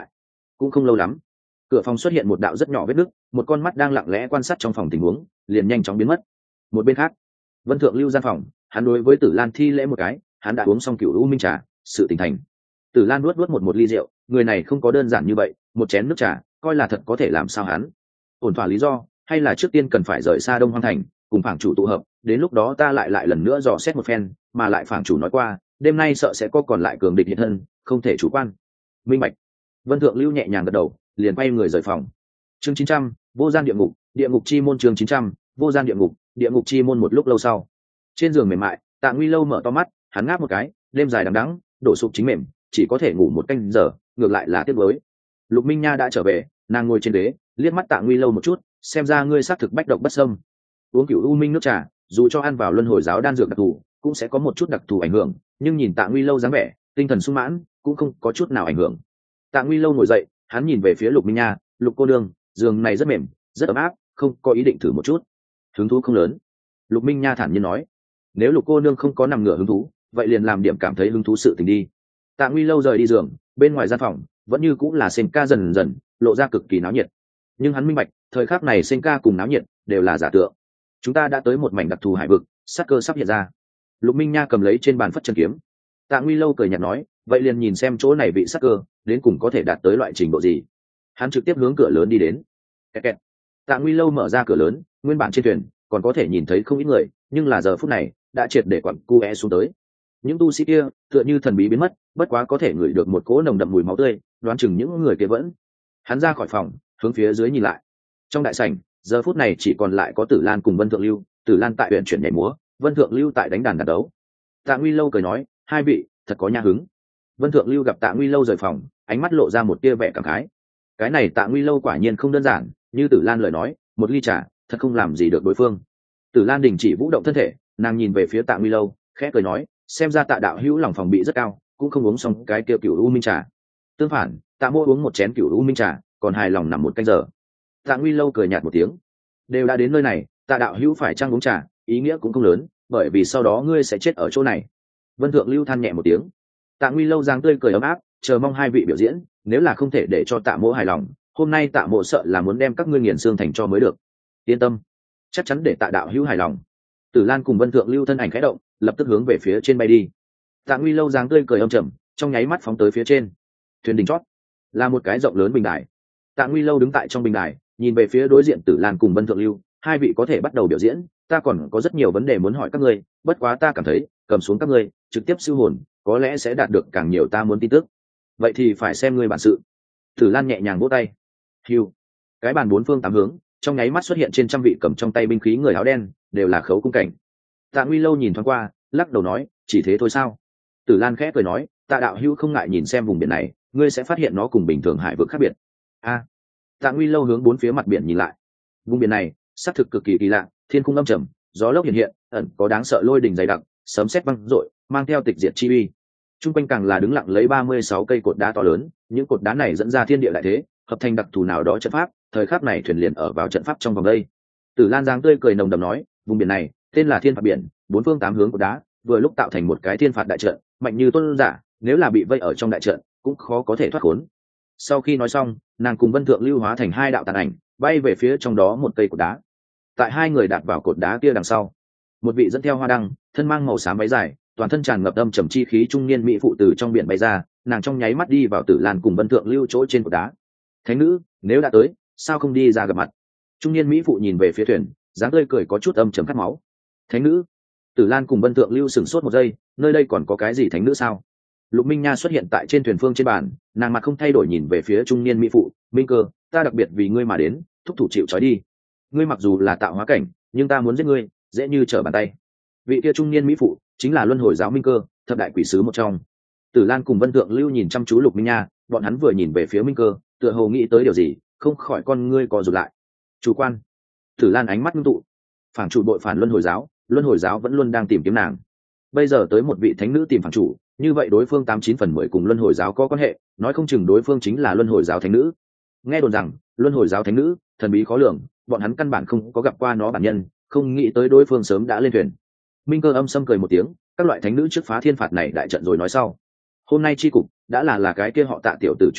cũng không lâu lắm, cửa phòng xuất hiện một đạo rất nhỏ vết nứt, một con mắt đang lặng lẽ quan sát trong phòng tình huống liền nhanh chóng biến mất. Một bên khác, Vân Thượng Lưu gian phòng, hắn đối với Tử Lan thi lễ một cái, hắn đã uống xong cửu u minh trà, sự tình thành. Tử Lan nuốt nuốt một một ly rượu, người này không có đơn giản như vậy, một chén nước trà coi là thật có thể làm sao hắn. Ổn thỏa lý do, hay là trước tiên cần phải rời xa Đông Hoang thành, cùng phảng chủ tụ hợp, đến lúc đó ta lại lại lần nữa dò xét một phen, mà lại phảng chủ nói qua, đêm nay sợ sẽ có còn lại cường địch hiện thân, không thể chủ quan. Minh bạch. Vân Thượng Lưu nhẹ nhàng gật đầu, liền quay người rời phòng. Chương chín trăm, vô gian địa ngục, địa ngục chi môn. Chương chín trăm, vô gian địa ngục, địa ngục chi môn. Một lúc lâu sau, trên giường mềm mại, Tạ Nguy Lâu mở to mắt, hắn ngáp một cái, đêm dài đằng đẵng, đổ sụp chính mềm, chỉ có thể ngủ một canh giờ, ngược lại là tiếc nuối. Lục Minh Nha đã trở về, nàng ngồi trên ghế, liếc mắt Tạ Nguy Lâu một chút, xem ra ngươi xác thực bách độc bất xâm. Uống cửu u minh nước trà, dù cho ăn vào luân hồi giáo đan dược đặc thù, cũng sẽ có một chút đặc thù ảnh hưởng, nhưng nhìn Tạ Nguy Lâu dáng vẻ, tinh thần sung mãn, cũng không có chút nào ảnh hưởng. Tạ Nguy Lâu ngồi dậy, hắn nhìn về phía Lục Minh Nha, Lục cô đương, giường này rất mềm, rất ấm áp, không có ý định thử một chút. Hứng thú không lớn. Lục Minh Nha thản nhiên nói, nếu Lục cô nương không có nằm ngửa hứng thú, vậy liền làm điểm cảm thấy hứng thú sự tình đi. Tạ Nguy Lâu rời đi giường, bên ngoài gian phòng vẫn như cũng là sen ca dần dần lộ ra cực kỳ náo nhiệt, nhưng hắn minh bạch, thời khắc này sen ca cùng náo nhiệt đều là giả tượng. Chúng ta đã tới một mảnh đặc thù hải vực, sát cơ sắp hiện ra. Lục Minh Nha cầm lấy trên bàn phất chân kiếm. Tạ Nguy Lâu cười nhạt nói, vậy liền nhìn xem chỗ này vị sát cơ đến cùng có thể đạt tới loại trình độ gì. Hắn trực tiếp hướng cửa lớn đi đến. Kẹt kẹt. Tạ Nguy Lâu mở ra cửa lớn, nguyên bản trên thuyền còn có thể nhìn thấy không ít người, nhưng là giờ phút này đã triệt để quặn cu é xuống tới. Những tu sĩ kia tựa như thần bí biến mất, bất quá có thể ngửi được một cỗ nồng đậm mùi máu tươi, đoán chừng những người kia vẫn. Hắn ra khỏi phòng, hướng phía dưới nhìn lại. Trong đại sảnh, giờ phút này chỉ còn lại có Tử Lan cùng Vân Thượng Lưu, Tử Lan tại huyện chuyển nhảy múa, Vân Thượng Lưu tại đánh đàn đàn đấu. Tạ Nguy Lâu cười nói, hai vị thật có nha hứng. Vân Thượng Lưu gặp Tạ Nguy Lâu rời phòng, ánh mắt lộ ra một tia vẻ cảm khái. Cái này Tạ Nguy Lâu quả nhiên không đơn giản, như Tử Lan lời nói, một ly trà thật không làm gì được đối phương. Tử Lan đình chỉ vũ động thân thể, nàng nhìn về phía Tạ Nguy Lâu, khẽ cười nói, xem ra Tạ đạo hữu lòng phòng bị rất cao, cũng không uống xong cái kia cửu u minh trà. Tương phản, Tạ Mỗ uống một chén cửu u minh trà, còn hài lòng nằm một canh giờ. Tạ Nguy Lâu cười nhạt một tiếng, đều đã đến nơi này, Tạ đạo hữu phải chăng uống trà, ý nghĩa cũng không lớn, bởi vì sau đó ngươi sẽ chết ở chỗ này. Vân Thượng Lưu than nhẹ một tiếng. Tạ Nguy Lâu giang tươi cười ấm áp, chờ mong hai vị biểu diễn, nếu là không thể để cho Tạ Mỗ hài lòng, hôm nay Tạ Mỗ sợ là muốn đem các ngươi nghiền xương thành cho mới được. Yên tâm, chắc chắn để Tạ đạo hữu hài lòng. Tử Lan cùng Vân Thượng Lưu thân ảnh khẽ động, lập tức hướng về phía trên bay đi. Tạ Nguy Lâu giang tươi cười âm trầm, trong nháy mắt phóng tới phía trên. Thuyền đỉnh chót là một cái rộng lớn bình đài. Tạ Nguy Lâu đứng tại trong bình đài, nhìn về phía đối diện Tử Lan cùng Vân Thượng Lưu, hai vị có thể bắt đầu biểu diễn, ta còn có rất nhiều vấn đề muốn hỏi các ngươi, bất quá ta cảm thấy cầm xuống các ngươi trực tiếp siêu hồn có lẽ sẽ đạt được càng nhiều ta muốn tin tức, vậy thì phải xem ngươi bản sự. Tử Lan nhẹ nhàng vỗ tay. Hiu, cái bàn bốn phương tám hướng trong nháy mắt xuất hiện trên trăm vị cầm trong tay binh khí người áo đen, đều là khấu cung cảnh. Tạ Nguy Lâu nhìn thoáng qua, lắc đầu nói, chỉ thế thôi sao? Tử Lan khẽ cười nói, Tạ đạo hữu không ngại nhìn xem vùng biển này, ngươi sẽ phát hiện nó cùng bình thường hải vực khác biệt. A. À, Tạ Nguy Lâu hướng bốn phía mặt biển nhìn lại. Vùng biển này xác thực cực kỳ kỳ lạ, thiên khung âm trầm, gió lốc hiện hiện, ẩn có đáng sợ lôi đình dày đặc, sấm sét vang dội, mang theo tịch diệt chi uy. Trung quanh càng là đứng lặng lấy ba mươi sáu cây cột đá to lớn, những cột đá này dẫn ra thiên địa đại thế, hợp thành đặc thù nào đó trận pháp, thời khắc này thuyền liền ở vào trận pháp trong vòng đây. Tử Lan giang tươi cười nồng đậm nói, vùng biển này tên là Thiên Phạt Biển, bốn phương tám hướng cột đá, vừa lúc tạo thành một cái thiên phạt đại trận, mạnh như tuân giả, nếu là bị vây ở trong đại trận, cũng khó có thể thoát khốn. Sau khi nói xong, nàng cùng Vân Thượng Lưu hóa thành hai đạo tàn ảnh, bay về phía trong đó một cây cột đá. Tại hai người đạt vào cột đá kia đằng sau, một vị dẫn theo hoa đăng, thân mang màu xám váy dài, toàn thân tràn ngập âm trầm chi khí trung niên mỹ phụ từ trong biển bay ra, nàng trong nháy mắt đi vào Tử Lan cùng Vân Thượng Lưu chỗ trên cột đá. Thánh nữ, nếu đã tới, sao không đi ra gặp mặt? Trung niên mỹ phụ nhìn về phía thuyền, dáng tươi cười có chút âm trầm cắt máu. Thánh nữ? Tử Lan cùng Vân Thượng Lưu sửng sốt một giây, nơi đây còn có cái gì thánh nữ sao? Lục Minh Nha xuất hiện tại trên thuyền phương trên bàn, nàng mặt không thay đổi nhìn về phía trung niên mỹ phụ, Minh Cơ, ta đặc biệt vì ngươi mà đến, thúc thủ chịu trói đi. Ngươi mặc dù là tạo hóa cảnh, nhưng ta muốn giết ngươi, dễ như trở bàn tay. Vị kia trung niên mỹ phụ chính là luân hồi giáo Minh Cơ, thập đại quỷ sứ một trong. Tử Lan cùng Vân Thượng Lưu nhìn chăm chú Lục Minh Nha, bọn hắn vừa nhìn về phía Minh Cơ, tựa hồ nghĩ tới điều gì, không khỏi con ngươi co rụt lại. Chủ quan. Tử Lan ánh mắt ngưng tụ, phản chủ bội phản luân hồi giáo, luân hồi giáo vẫn luôn đang tìm kiếm nàng. Bây giờ tới một vị thánh nữ tìm phản chủ, như vậy đối phương tám chín phần mười cùng luân hồi giáo có quan hệ, nói không chừng đối phương chính là luân hồi giáo thánh nữ. Nghe đồn rằng luân hồi giáo thánh nữ thần bí khó lường, bọn hắn căn bản không có gặp qua nó bản nhân, không nghĩ tới đối phương sớm đã lên thuyền. Minh Cơ âm sâm cười một tiếng, các loại thánh nữ trước phá thiên phạt này đại trận rồi nói sau. Hôm nay chi cục đã là là cái kia họ Tạ tiểu tử chuẩn bị,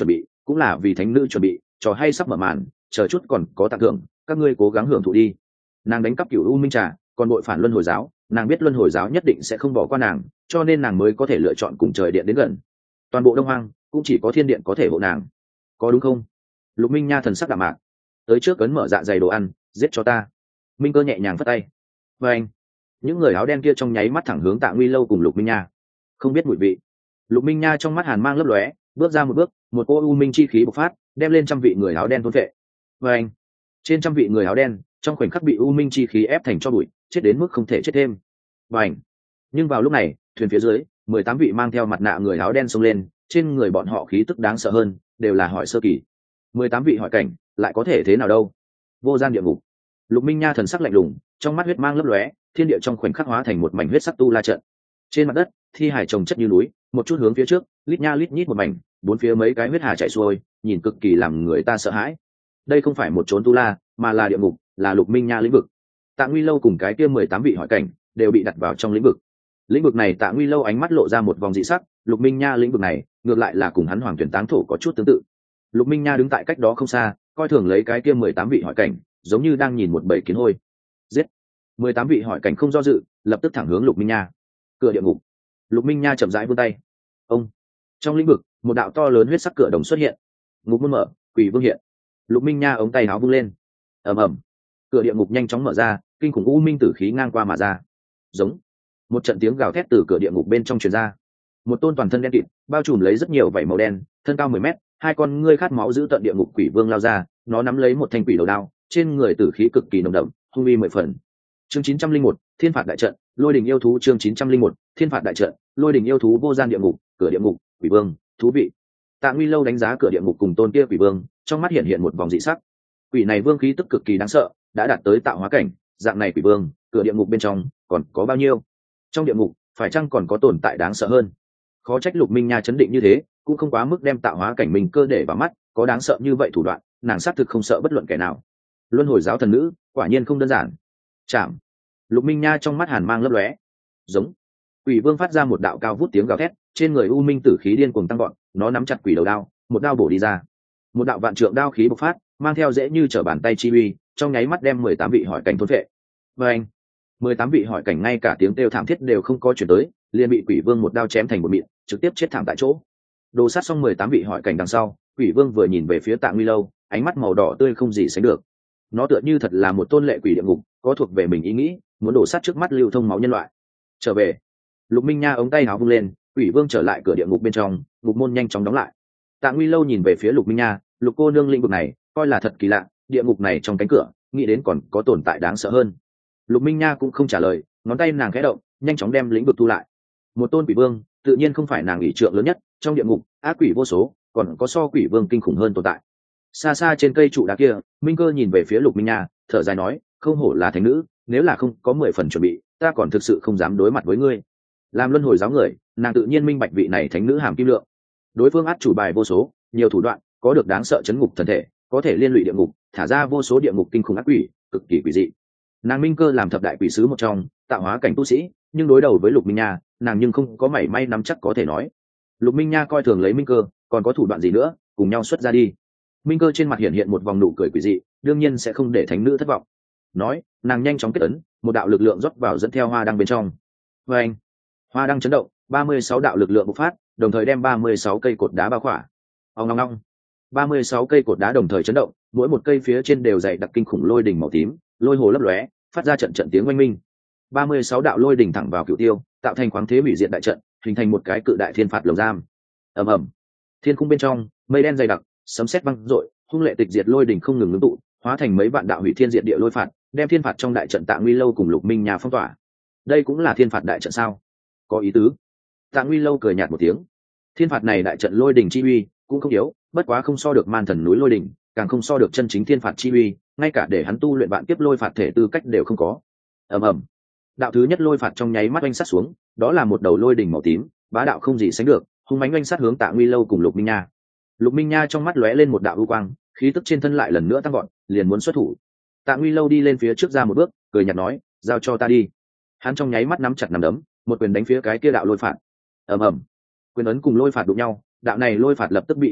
cũng là vì thánh nữ chuẩn bị, trò hay sắp mở màn, chờ chút còn có tặng thưởng, các ngươi cố gắng hưởng thụ đi. Nàng đánh cắp cửu u minh trà, còn bội phản luân hồi giáo, nàng biết luân hồi giáo nhất định sẽ không bỏ qua nàng, cho nên nàng mới có thể lựa chọn cùng trời điện đến gần. Toàn bộ đông hoang cũng chỉ có thiên điện có thể hộ nàng, có đúng không? Lục Minh Nha thần sắc đạm mạc, tới trước cấn mở dạ dày đồ ăn, giết cho ta. Minh Cơ nhẹ nhàng phất tay, và anh, những người áo đen kia trong nháy mắt thẳng hướng Tạ Nguy lâu cùng Lục Minh Nha. Không biết mùi vị, Lục Minh Nha trong mắt hàn mang lấp lóe, bước ra một bước, một cô u minh chi khí bộc phát, đem lên trăm vị người áo đen thôn vệ. Và anh, trên trăm vị người áo đen trong khoảnh khắc bị u minh chi khí ép thành cho bụi, chết đến mức không thể chết thêm. Và anh, nhưng vào lúc này, thuyền phía dưới mười tám vị mang theo mặt nạ người áo đen xông lên, trên người bọn họ khí tức đáng sợ hơn, đều là hỏi sơ kỳ. Mười tám vị hỏi cảnh, lại có thể thế nào đâu? Vô gian địa ngục. Lục Minh Nha thần sắc lạnh lùng, trong mắt huyết mang lấp lóe, thiên địa trong khoảnh khắc hóa thành một mảnh huyết sắc tu la trận. Trên mặt đất, thi hải chồng chất như núi, một chút hướng phía trước, lít nha lít nhít một mảnh, bốn phía mấy cái huyết hà chảy xuôi, nhìn cực kỳ làm người ta sợ hãi. Đây không phải một chốn tu la, mà là địa ngục, là Lục Minh Nha lĩnh vực. Tạ Nguy lâu cùng cái kia mười tám vị hỏi cảnh đều bị đặt vào trong lĩnh vực. Lĩnh vực này Tạ Nguy lâu ánh mắt lộ ra một vòng dị sắc, Lục Minh Nha lĩnh vực này ngược lại là cùng hắn Hoàng Tuyển Táng Thổ có chút tương tự. Lục Minh Nha đứng tại cách đó không xa, coi thường lấy cái kia mười tám vị hỏi cảnh, giống như đang nhìn một bầy kiến hôi. Giết! Mười tám vị hỏi cảnh không do dự, lập tức thẳng hướng Lục Minh Nha. Cửa địa ngục. Lục Minh Nha chậm rãi vươn tay. Ông! Trong lĩnh vực, một đạo to lớn huyết sắc cửa đồng xuất hiện. Ngục môn mở, quỷ vương hiện. Lục Minh Nha ống tay áo vung lên. Ầm ầm. Cửa địa ngục nhanh chóng mở ra, kinh khủng u minh tử khí ngang qua mà ra. Giống. Một trận tiếng gào thét từ cửa địa ngục bên trong truyền ra. Một tôn toàn thân đen kịt, bao trùm lấy rất nhiều vảy màu đen, thân cao mười mét, hai con ngươi khát máu giữ tận địa ngục quỷ vương lao ra, nó nắm lấy một thanh quỷ đầu đao, trên người tử khí cực kỳ nồng đậm, hung uy mười phần. Chương chín trăm linh một, Thiên phạt đại trận, Lôi đình yêu thú. Chương chín trăm linh một, Thiên phạt đại trận, Lôi đình yêu thú. Vô gian địa ngục, cửa địa ngục, quỷ vương, thú vị. Tạ Nguy lâu đánh giá cửa địa ngục cùng tôn kia quỷ vương, trong mắt hiện hiện một vòng dị sắc. Quỷ này vương khí tức cực kỳ đáng sợ, đã đạt tới tạo hóa cảnh, dạng này quỷ vương, cửa địa ngục bên trong còn có bao nhiêu? Trong địa ngục, phải chăng còn có tồn tại đáng sợ hơn? Khó trách Lục Minh Nha chấn định như thế, cũng không quá mức đem tạo hóa cảnh mình cơ để vào mắt, có đáng sợ như vậy thủ đoạn, nàng xác thực không sợ bất luận kẻ nào. Luân hồi giáo thần nữ, quả nhiên không đơn giản. Chạm. Lục Minh Nha trong mắt hàn mang lấp lóe. Giống. Quỷ vương phát ra một đạo cao vút tiếng gào thét, trên người u minh tử khí điên cuồng tăng gọn, nó nắm chặt quỷ đầu đao, một đao bổ đi ra. Một đạo vạn trượng đao khí bộc phát, mang theo dễ như trở bàn tay chi uy, trong nháy mắt đem mười tám vị hỏi cảnh thôn phệ. Và anh, mười tám vị hỏi cảnh ngay cả tiếng kêu thảm thiết đều không có chuyển tới, liền bị quỷ vương một đao chém thành một mịn, trực tiếp chết thảm tại chỗ. Đồ sát xong mười tám vị hỏi cảnh đằng sau, quỷ vương vừa nhìn về phía Tạ Nguy lâu, ánh mắt màu đỏ tươi không gì sánh được. Nó tựa như thật là một tôn lệ quỷ địa ngục, có thuộc về mình ý nghĩ, muốn đổ sát trước mắt lưu thông máu nhân loại. Trở về. Lục Minh Nha ống tay áo vung lên, quỷ vương trở lại cửa địa ngục bên trong, ngục môn nhanh chóng đóng lại. Tạ Nguy lâu nhìn về phía Lục Minh Nha, Lục cô nương lĩnh vực này, coi là thật kỳ lạ, địa ngục này trong cánh cửa, nghĩ đến còn có tồn tại đáng sợ hơn. Lục Minh Nha cũng không trả lời, ngón tay nàng khẽ động, nhanh chóng đem lĩnh vực thu lại. Một tôn quỷ vương, tự nhiên không phải nàng ủy trượng lớn nhất, trong địa ngục, ác quỷ vô số, còn có so quỷ vương kinh khủng hơn tồn tại. Xa xa trên cây trụ đá kia, Minh Cơ nhìn về phía Lục Minh Nha, thở dài nói, không hổ là thánh nữ, nếu là không có mười phần chuẩn bị, ta còn thực sự không dám đối mặt với ngươi. Làm luân hồi giáo người, nàng tự nhiên minh bạch vị này thánh nữ hàm kim lượng. Đối phương át chủ bài vô số, nhiều thủ đoạn, có được đáng sợ chấn ngục thần thể, có thể liên lụy địa ngục, thả ra vô số địa ngục kinh khủng ác quỷ, cực kỳ quỷ dị. Nàng Minh Cơ làm thập đại quỷ sứ một trong, tạo hóa cảnh tu sĩ, nhưng đối đầu với Lục Minh Nha, nàng nhưng không có mảy may nắm chắc có thể nói. Lục Minh Nha coi thường lấy Minh Cơ, còn có thủ đoạn gì nữa, cùng nhau xuất ra đi. Minh Cơ trên mặt hiện hiện một vòng nụ cười quỷ dị, đương nhiên sẽ không để thánh nữ thất vọng. Nói, nàng nhanh chóng kết ấn, một đạo lực lượng rót vào dẫn theo hoa đăng bên trong. Và anh, hoa đăng chấn động, ba mươi sáu đạo lực lượng bộc phát, đồng thời đem ba mươi sáu cây cột đá bao khỏa. Ong ong ong, ba mươi sáu cây cột đá đồng thời chấn động, mỗi một cây phía trên đều dày đặc kinh khủng lôi đỉnh màu tím, lôi hồ lấp lóe, phát ra trận trận tiếng oanh minh. ba mươi sáu đạo lôi đỉnh thẳng vào cửu tiêu, tạo thành khoáng thế hủy diệt đại trận, hình thành một cái cự đại thiên phạt lồng giam. Ầm ầm, thiên cung bên trong, mây đen dày đặc, sấm sét vang dội, hung lệ tịch diệt lôi đỉnh không ngừng ngưng tụ, hóa thành mấy vạn đạo hủy thiên diệt địa lôi phạt, đem thiên phạt trong đại trận Tạ Nguy lâu cùng Lục Minh Nha phong tỏa. Đây cũng là thiên phạt đại trận sao? Có ý tứ. Tạ Nguy lâu cười nhạt một tiếng. Thiên phạt này đại trận lôi đỉnh chi uy cũng không yếu, bất quá không so được man thần núi lôi đỉnh, càng không so được chân chính thiên phạt chi uy, ngay cả để hắn tu luyện vạn kiếp lôi phạt thể tư cách đều không có. Ầm ầm. Đạo thứ nhất lôi phạt trong nháy mắt oanh sát xuống, đó là một đầu lôi đỉnh màu tím, bá đạo không gì sánh được, hung mãnh oanh sát hướng Tạ Nguy lâu cùng Lục Minh Nha. Lục Minh Nha trong mắt lóe lên một đạo u quang, khí tức trên thân lại lần nữa tăng vọt, liền muốn xuất thủ. Tạ Nguy lâu đi lên phía trước ra một bước, cười nhạt nói, giao cho ta đi. Hắn trong nháy mắt nắm chặt nắm đấm, một quyền đánh phía cái kia đạo lôi phạt. Ầm ầm, quyền ấn cùng lôi phạt đụng nhau, đạo này lôi phạt lập tức bị oanh bạo,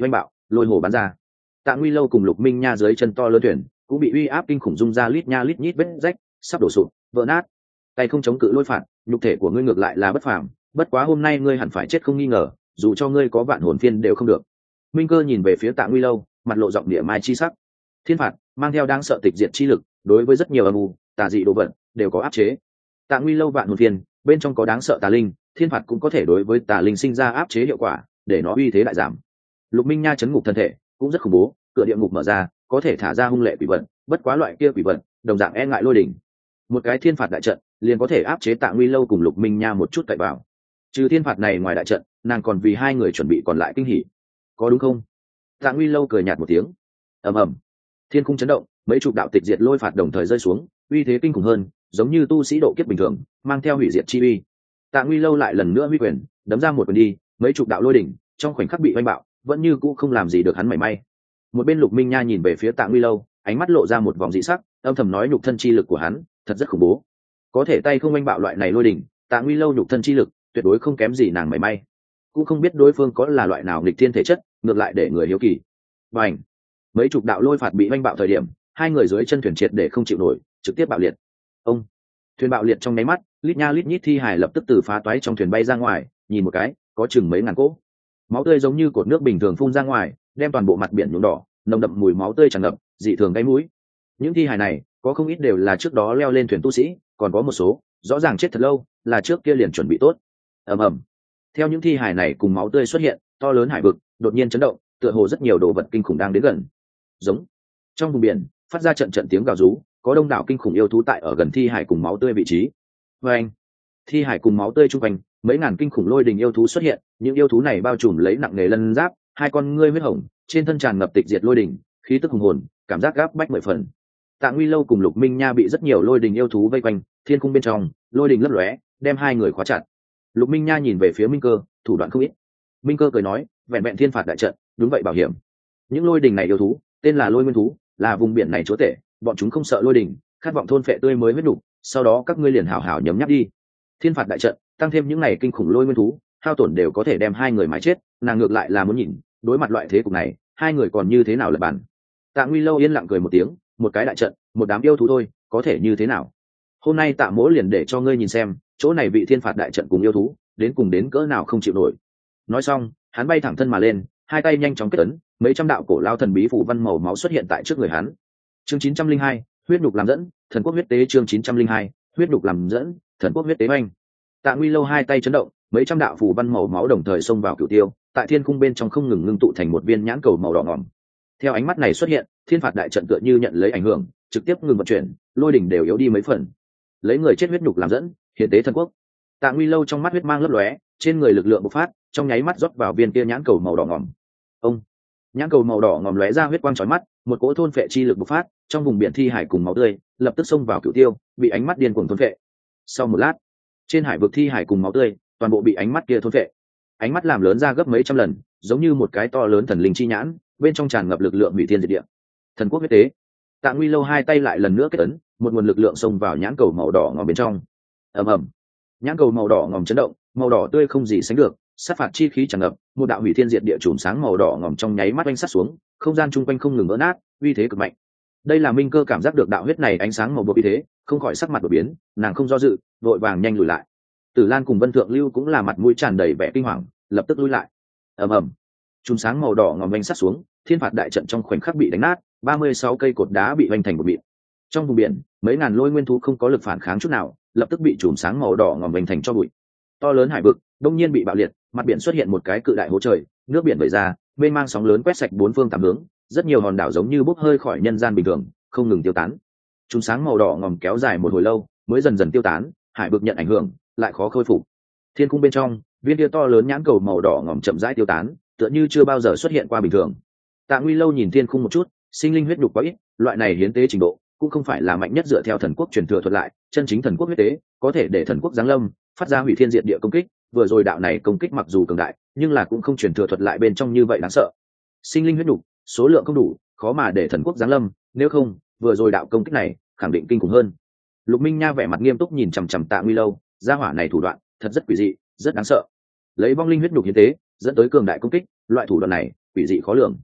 lôi hồ bắn ra. Tạ Nguy Lâu cùng Lục Minh Nha dưới chân to lớn thuyền cũng bị uy áp kinh khủng rung ra lít nha lít nhít vết rách, sắp đổ sụp vỡ nát. Tay không chống cự lôi phạt, nhục thể của ngươi ngược lại là bất phàm, bất quá hôm nay ngươi hẳn phải chết không nghi ngờ, dù cho ngươi có vạn hồn phiên đều không được. Minh Cơ nhìn về phía Tạ Nguy Lâu, mặt lộ giọng địa mai chi sắc. Thiên phạt mang theo đáng sợ tịch diệt chi lực, đối với rất nhiều âm u tà dị đồ vật đều có áp chế. Tạ Nguy Lâu vạn hồn phiên bên trong có đáng sợ tà linh, thiên phạt cũng có thể đối với tà linh sinh ra áp chế hiệu quả, để nó uy thế đại giảm. Lục Minh Nha chấn ngục thân thể cũng rất khủng bố, cửa địa ngục mở ra, có thể thả ra hung lệ quỷ vật, bất quá loại kia quỷ vật đồng dạng e ngại lôi đỉnh. Một cái thiên phạt đại trận liền có thể áp chế Tạ Nguy Lâu cùng Lục Minh Nha một chút cậy vào. Trừ thiên phạt này ngoài đại trận, nàng còn vì hai người chuẩn bị còn lại kinh hỉ, có đúng không? Tạ Nguy Lâu cười nhạt một tiếng. Ầm ầm, thiên khung chấn động, mấy chục đạo tịch diệt lôi phạt đồng thời rơi xuống, uy thế kinh khủng hơn, giống như tu sĩ độ kiếp bình thường, mang theo hủy diệt chi uy. Tạ Nguy Lâu lại lần nữa huy quyền, đấm ra một quyền đi, mấy chục đạo lôi đỉnh trong khoảnh khắc bị oanh bạo, vẫn như cũ không làm gì được hắn mảy may. Một bên Lục Minh Nha nhìn về phía Tạ Nguy Lâu, ánh mắt lộ ra một vòng dị sắc, âm thầm nói nhục thân chi lực của hắn thật rất khủng bố, có thể tay không oanh bạo loại này lôi đỉnh, Tạ Nguy Lâu nhục thân chi lực tuyệt đối không kém gì nàng mảy may. Cũng không biết đối phương có là loại nào nghịch thiên thể chất, ngược lại để người hiếu kỳ. Bành, mấy chục đạo lôi phạt bị oanh bạo thời điểm, hai người dưới chân thuyền triệt để không chịu nổi, trực tiếp bạo liệt. Ông, thuyền bạo liệt trong nháy mắt, lít nha lít nhít thi hài lập tức từ phá toái trong thuyền bay ra ngoài, nhìn một cái có chừng mấy ngàn cỗ, máu tươi giống như cột nước bình thường phun ra ngoài, đem toàn bộ mặt biển nhuộm đỏ, nồng đậm mùi máu tươi tràn ngập, dị thường gây mũi. Những thi hài này có không ít đều là trước đó leo lên thuyền tu sĩ, còn có một số rõ ràng chết thật lâu, là trước kia liền chuẩn bị tốt. Ầm ầm, theo những thi hài này cùng máu tươi xuất hiện, to lớn hải vực đột nhiên chấn động, tựa hồ rất nhiều đồ vật kinh khủng đang đến gần. Giống, trong vùng biển phát ra trận trận tiếng gào rú, có đông đảo kinh khủng yêu thú tại ở gần thi hải cùng máu tươi vị trí. Và anh, thi hải cùng máu tươi chung quanh, mấy ngàn kinh khủng lôi đình yêu thú xuất hiện, những yêu thú này bao trùm lấy nặng nề lân giáp, hai con ngươi huyết hồng, trên thân tràn ngập tịch diệt lôi đình, khí tức hùng hồn, cảm giác gáp bách mười phần. Tạ Nguy Lâu cùng Lục Minh Nha bị rất nhiều lôi đình yêu thú vây quanh, thiên cung bên trong lôi đình lấp lóe, đem hai người khóa chặt. Lục Minh Nha nhìn về phía Minh Cơ, thủ đoạn không ít. Minh Cơ cười nói, vẹn vẹn thiên phạt đại trận, đúng vậy bảo hiểm. Những lôi đình này yêu thú, tên là lôi nguyên thú, là vùng biển này chúa tể, bọn chúng không sợ lôi đình, khát vọng thôn phệ tươi mới huyết đủ, sau đó các ngươi liền hảo hảo nhấm nháp đi. Thiên phạt đại trận, tăng thêm những này kinh khủng lôi nguyên thú, hao tổn đều có thể đem hai người mái chết, nàng ngược lại là muốn nhìn, đối mặt loại thế cục này, hai người còn như thế nào là bàn. Tạ Nguy Lâu yên lặng cười một tiếng, một cái đại trận, một đám yêu thú thôi, có thể như thế nào? Hôm nay Tạ Mỗ liền để cho ngươi nhìn xem, chỗ này vị thiên phạt đại trận cùng yêu thú, đến cùng đến cỡ nào không chịu nổi. Nói xong, hắn bay thẳng thân mà lên, hai tay nhanh chóng kết ấn, mấy trăm đạo cổ lao thần bí phù văn màu máu xuất hiện tại trước người hắn. Chương chín trăm linh hai, huyết nhục làm dẫn, thần quốc huyết tế. Chương chín trăm linh hai, huyết nhục làm dẫn, thần quốc huyết tế oanh. Tạ Nguy Lâu hai tay chấn động, mấy trăm đạo phù văn màu máu đồng thời xông vào cửu tiêu, tại thiên cung bên trong không ngừng ngưng tụ thành một viên nhãn cầu màu đỏ ngòm. Theo ánh mắt này xuất hiện, thiên phạt đại trận tựa như nhận lấy ảnh hưởng, trực tiếp ngừng vận chuyển, lôi đỉnh đều yếu đi mấy phần. Lấy người chết huyết nhục làm dẫn, hiến tế thần quốc. Tạ Nguy Lâu trong mắt huyết mang lấp lóe, trên người lực lượng bộc phát, trong nháy mắt rót vào viên kia nhãn cầu màu đỏ ngòm. Ông, nhãn cầu màu đỏ ngòm lóe ra huyết quang chói mắt, một cỗ thôn phệ chi lực bộc phát, trong vùng biển thi hải cùng máu tươi lập tức xông vào cửu tiêu, bị ánh mắt điên cuồng thôn phệ. Sau một lát, trên hải vực thi hải cùng máu tươi toàn bộ bị ánh mắt kia thôn phệ. Ánh mắt làm lớn ra gấp mấy trăm lần, giống như một cái to lớn thần linh chi nhãn, bên trong tràn ngập lực lượng hủy thiên diệt địa. Thần quốc huyết tế. Tạ Nguy Lâu hai tay lại lần nữa kết ấn, một nguồn lực lượng xông vào nhãn cầu màu đỏ ngòm bên trong. Ầm ầm, nhãn cầu màu đỏ ngòm chấn động, màu đỏ tươi không gì sánh được, sát phạt chi khí tràn ngập, một đạo hủy thiên diệt địa chùm sáng màu đỏ ngòm trong nháy mắt oanh sát xuống, không gian chung quanh không ngừng vỡ nát, uy thế cực mạnh. Đây là Minh Cơ cảm giác được đạo huyết này ánh sáng màu bột uy thế, không khỏi sắc mặt đổi biến, nàng không do dự, vội vàng nhanh lùi lại. Tử Lan cùng Vân Thượng Lưu cũng là mặt mũi tràn đầy vẻ kinh hoàng, lập tức lùi lại. Ầm ầm, chùm sáng màu đỏ ngòm oanh sát xuống, thiên phạt đại trận trong khoảnh khắc bị đánh nát, ba mươi sáu cây cột đá bị oanh thành một mịn. Trong vùng biển, mấy ngàn lôi nguyên thú không có lực phản kháng chút nào, lập tức bị chùm sáng màu đỏ ngòm oanh thành cho bụi. To lớn hải vực đông nhiên bị bạo liệt, mặt biển xuất hiện một cái cự đại hố trời, nước biển vẩy ra, mênh mang sóng lớn quét sạch bốn phương tám hướng, rất nhiều hòn đảo giống như bốc hơi khỏi nhân gian bình thường, không ngừng tiêu tán. Chùm sáng màu đỏ ngòm kéo dài một hồi lâu, mới dần dần tiêu tán, hải vực nhận ảnh hưởng, lại khó khôi phục. Thiên cung bên trong, viên kia to lớn nhãn cầu màu đỏ ngòm chậm rãi tiêu tán, tựa như chưa bao giờ xuất hiện qua bình thường. Tạ Nguy Lâu nhìn thiên cung một chút, sinh linh huyết nhục quá ít, loại này hiến tế trình độ cũng không phải là mạnh nhất dựa theo thần quốc truyền thừa thuật lại, chân chính thần quốc huyết tế có thể để thần quốc giáng lâm, phát ra hủy thiên diệt địa công kích. Vừa rồi đạo này công kích mặc dù cường đại, nhưng là cũng không truyền thừa thuật lại bên trong như vậy đáng sợ. Sinh linh huyết nhục số lượng không đủ, khó mà để thần quốc giáng lâm, nếu không vừa rồi đạo công kích này khẳng định kinh khủng hơn. Lục Minh Nha vẻ mặt nghiêm túc nhìn chằm chằm Tạ Nguy Lâu, gia hỏa này thủ đoạn thật rất quỷ dị, rất đáng sợ. Lấy vong linh huyết nhục hiến tế dẫn tới cường đại công kích, loại thủ đoạn này quỷ dị khó lường.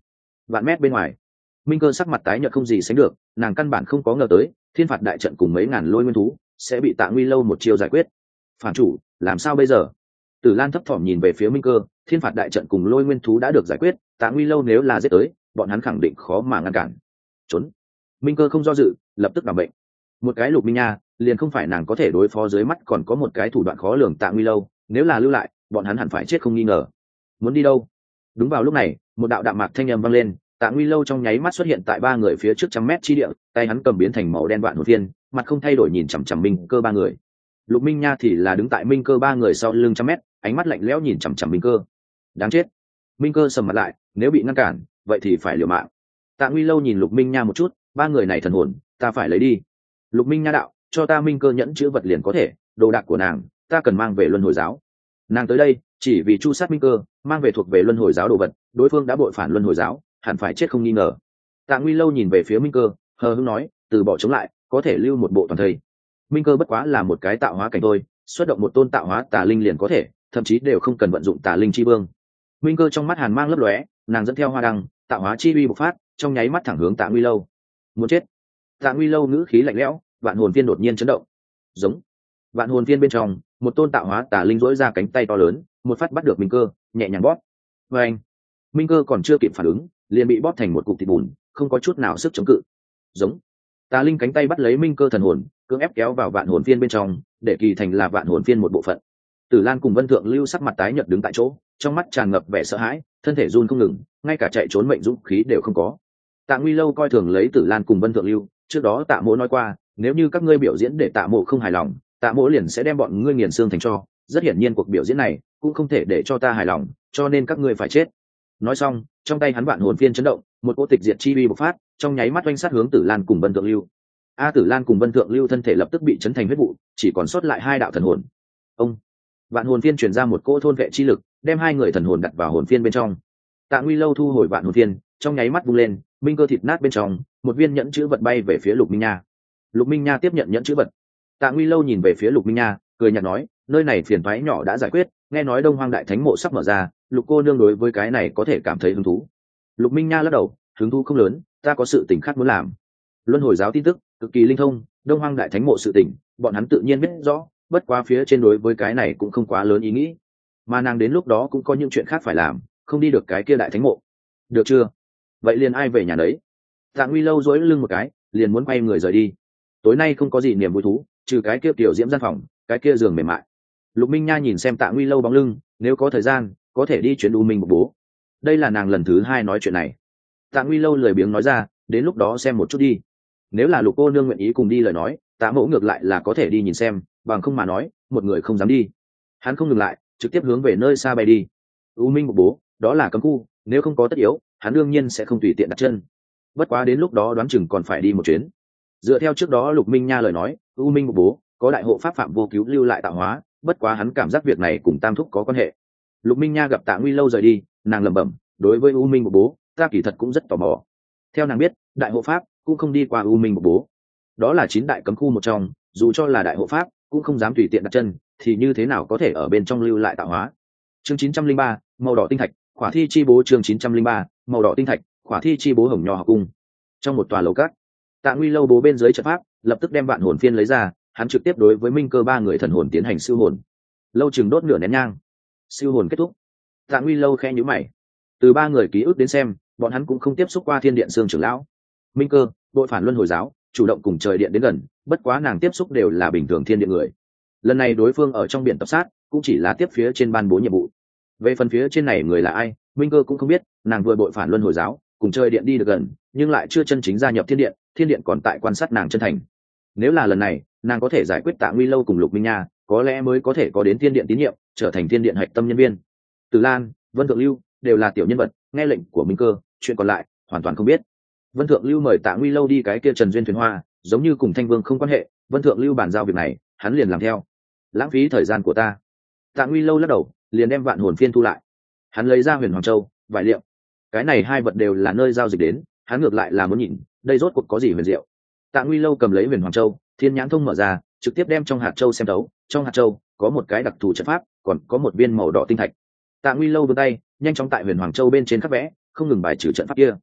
vạn mét bên ngoài, Minh Cơ sắc mặt tái nhợt không gì sánh được, nàng căn bản không có ngờ tới thiên phạt đại trận cùng mấy ngàn lôi nguyên thú sẽ bị Tạ Nguy Lâu một chiêu giải quyết. Phản chủ, làm sao bây giờ? Tử Lan thấp thỏm nhìn về phía Minh Cơ, thiên phạt đại trận cùng lôi nguyên thú đã được giải quyết, Tạ Nguy Lâu nếu là giết tới, bọn hắn khẳng định khó mà ngăn cản. Trốn. Minh Cơ không do dự, lập tức đảm bệnh. Một cái Lục Minh Nha, liền không phải nàng có thể đối phó, dưới mắt còn có một cái thủ đoạn khó lường Tạ Nguy Lâu, nếu là lưu lại, bọn hắn hẳn phải chết không nghi ngờ. Muốn đi đâu? Đúng vào lúc này, một đạo đạm mạc thanh âm vang lên, Tạ Nguy Lâu trong nháy mắt xuất hiện tại ba người phía trước trăm mét chi địa, tay hắn cầm biến thành màu đen vạn hồn phiên, mặt không thay đổi nhìn chằm chằm Minh Cơ ba người. Lục Minh Nha thì là đứng tại Minh Cơ ba người sau lưng trăm mét, ánh mắt lạnh lẽo nhìn chằm chằm Minh Cơ. Đáng chết! Minh Cơ sầm mặt lại, nếu bị ngăn cản, vậy thì phải liều mạng. Tạ Nguy Lâu nhìn Lục Minh Nha một chút, ba người này thần hồn, ta phải lấy đi. Lục Minh Nha đạo, cho ta Minh Cơ nhẫn chữ vật liền có thể, đồ đạc của nàng, ta cần mang về Luân Hồi giáo. Nàng tới đây, chỉ vì chu sát Minh Cơ, mang về thuộc về Luân Hồi giáo đồ vật, đối phương đã bội phản Luân Hồi giáo, hẳn phải chết không nghi ngờ. Tạ Nguy Lâu nhìn về phía Minh Cơ, hờ hững nói, từ bỏ chống lại, có thể lưu một bộ toàn thây. Minh Cơ bất quá là một cái tạo hóa cảnh thôi, xuất động một tôn tạo hóa tà linh liền có thể, thậm chí đều không cần vận dụng tà linh chi vương. Minh Cơ trong mắt hàn mang lấp lóe, nàng dẫn theo hoa đăng, tạo hóa chi uy bộc phát, trong nháy mắt thẳng hướng Tạ Nguy Lâu. Muốn chết! Tạ Nguy Lâu ngữ khí lạnh lẽo, vạn hồn phiên đột nhiên chấn động. Giống. Vạn hồn phiên bên trong, một tôn tạo hóa tà linh rỗi ra cánh tay to lớn, một phát bắt được Minh Cơ, nhẹ nhàng bóp. Và anh, Minh Cơ còn chưa kịp phản ứng, liền bị bóp thành một cục thịt bùn, không có chút nào sức chống cự. Giống. Tà linh cánh tay bắt lấy Minh Cơ thần hồn, cưỡng ép kéo vào vạn hồn phiên bên trong, để kỳ thành là vạn hồn phiên một bộ phận. Tử Lan cùng Vân Thượng Lưu sắc mặt tái nhợt đứng tại chỗ, trong mắt tràn ngập vẻ sợ hãi, thân thể run không ngừng, ngay cả chạy trốn mệnh dũng khí đều không có. Tạ Nguy Lâu coi thường lấy Tử Lan cùng Vân Thượng Lưu, trước đó Tạ Mỗ nói qua, nếu như các ngươi biểu diễn để Tạ Mỗ không hài lòng, Tạ Mỗ liền sẽ đem bọn ngươi nghiền xương thành tro. Rất hiển nhiên cuộc biểu diễn này cũng không thể để cho ta hài lòng, cho nên các ngươi phải chết. Nói xong, trong tay hắn vạn hồn phiên chấn động, một cỗ tịch diệt chi uy bộc phát, trong nháy mắt oanh sát hướng Tử Lan cùng Vân Thượng Lưu. A Tử Lan cùng Vân Thượng Lưu thân thể lập tức bị chấn thành huyết vụ, chỉ còn sót lại hai đạo thần hồn. Ông. Vạn hồn phiên truyền ra một cỗ thôn vệ chi lực, đem hai người thần hồn đặt vào hồn phiên bên trong. Tạ Nguy Lâu thu hồi vạn hồn phiên, trong nháy mắt vung lên, Minh Cơ thịt nát bên trong, một viên nhẫn chữ vật bay về phía Lục Minh Nha. Lục Minh Nha tiếp nhận nhẫn chữ vật. Tạ Nguy Lâu nhìn về phía Lục Minh Nha, cười nhạt nói, nơi này phiền toái nhỏ đã giải quyết, nghe nói Đông Hoang Đại Thánh mộ sắp mở ra, Lục cô nương đối với cái này có thể cảm thấy hứng thú. Lục Minh Nha lắc đầu, hứng thú không lớn, ta có sự tình khác muốn làm. Luân Hồi giáo tin tức cực kỳ linh thông, Đông Hoang Đại Thánh mộ sự tình, bọn hắn tự nhiên biết rõ, bất quá phía trên đối với cái này cũng không quá lớn ý nghĩ, mà nàng đến lúc đó cũng có những chuyện khác phải làm, không đi được cái kia Đại Thánh mộ. Được chưa? Vậy liền ai về nhà đấy? Tạ Nguy Lâu duỗi lưng một cái, liền muốn quay người rời đi. Tối nay không có gì niềm vui thú, trừ cái kia tiểu diễm gian phòng, cái kia giường mềm mại. Lục Minh Nha nhìn xem Tạ Nguy Lâu bóng lưng, nếu có thời gian, có thể đi chuyến U Minh một bố. Đây là nàng lần thứ hai nói chuyện này. Tạ Nguy Lâu lười biếng nói ra, đến lúc đó xem một chút đi. Nếu là Lục cô nương nguyện ý cùng đi lời nói, Tạ Mẫu ngược lại là có thể đi nhìn xem, bằng không mà nói, một người không dám đi. Hắn không ngừng lại, trực tiếp hướng về nơi xa bay đi. U Minh một bố, đó là cấm khu, nếu không có tất yếu, hắn đương nhiên sẽ không tùy tiện đặt chân. Bất quá đến lúc đó đoán chừng còn phải đi một chuyến. Dựa theo trước đó Lục Minh Nha lời nói, U Minh một bố có đại hộ pháp Phạm Vô Cứu lưu lại tạo hóa, bất quá hắn cảm giác việc này cùng Tam Thúc có quan hệ. Lục Minh Nha gặp Tạ Nguy Lâu rời đi, nàng lẩm bẩm, đối với U Minh một bố, ta kỳ thật cũng rất tò mò. Theo nàng biết, đại hộ pháp cũng không đi qua U Minh một bố, đó là chín đại cấm khu một trong, dù cho là đại hộ pháp cũng không dám tùy tiện đặt chân, thì như thế nào có thể ở bên trong lưu lại tạo hóa. Chương chín trăm linh ba, màu đỏ tinh thạch, khỏa thi chi bố. Chương chín trăm linh ba, màu đỏ tinh thạch, khỏa thi chi bố. Hồng Nho học cung, trong một tòa lầu các, Tạ Nguy Lâu bố bên dưới trận pháp lập tức đem vạn hồn phiên lấy ra, hắn trực tiếp đối với Minh Cơ ba người thần hồn tiến hành siêu hồn. Lâu chừng đốt nửa nén nhang, siêu hồn kết thúc. Tạ Nguy Lâu khẽ nhíu mày, từ ba người ký ức đến xem, bọn hắn cũng không tiếp xúc qua Thiên Điện Sương trưởng lão. Minh Cơ đội phản Luân Hồi giáo, chủ động cùng trời điện đến gần, bất quá nàng tiếp xúc đều là bình thường Thiên Điện người. Lần này đối phương ở trong biển tập sát, cũng chỉ là tiếp phía trên ban bố nhiệm vụ. Về phần phía trên này người là ai, Minh Cơ cũng không biết, nàng vừa đội phản Luân Hồi giáo, cùng trời điện đi được gần, nhưng lại chưa chân chính gia nhập Thiên Điện, Thiên Điện còn tại quan sát nàng chân thành. Nếu là lần này, nàng có thể giải quyết Tạ Nguy Lâu cùng Lục Minh Nha, có lẽ mới có thể có đến Thiên Điện tín nhiệm, trở thành Thiên Điện hạch tâm nhân viên. Từ Lan, Vân Thượng Lưu đều là tiểu nhân vật, nghe lệnh của Minh Cơ, chuyện còn lại hoàn toàn không biết. Vân Thượng Lưu mời Tạ Nguy Lâu đi cái kia Trần Duyên thuyền hoa, giống như cùng Thanh Vương không quan hệ, Vân Thượng Lưu bàn giao việc này, hắn liền làm theo. Lãng phí thời gian của ta. Tạ Nguy Lâu lắc đầu, liền đem vạn hồn phiên thu lại. Hắn lấy ra Huyền Hoàng Châu, vải liệu. Cái này hai vật đều là nơi giao dịch đến, hắn ngược lại là muốn nhìn, đây rốt cuộc có gì huyền diệu. Tạ Nguy Lâu cầm lấy Huyền Hoàng Châu, thiên nhãn thông mở ra, trực tiếp đem trong hạt châu xem đấu, trong hạt châu có một cái đặc thù trận pháp, còn có một viên màu đỏ tinh thạch. Tạ Nguy Lâu vươn tay, nhanh chóng tại Huyền Hoàng Châu bên trên khắc vẽ, không ngừng bài trừ trận pháp kia.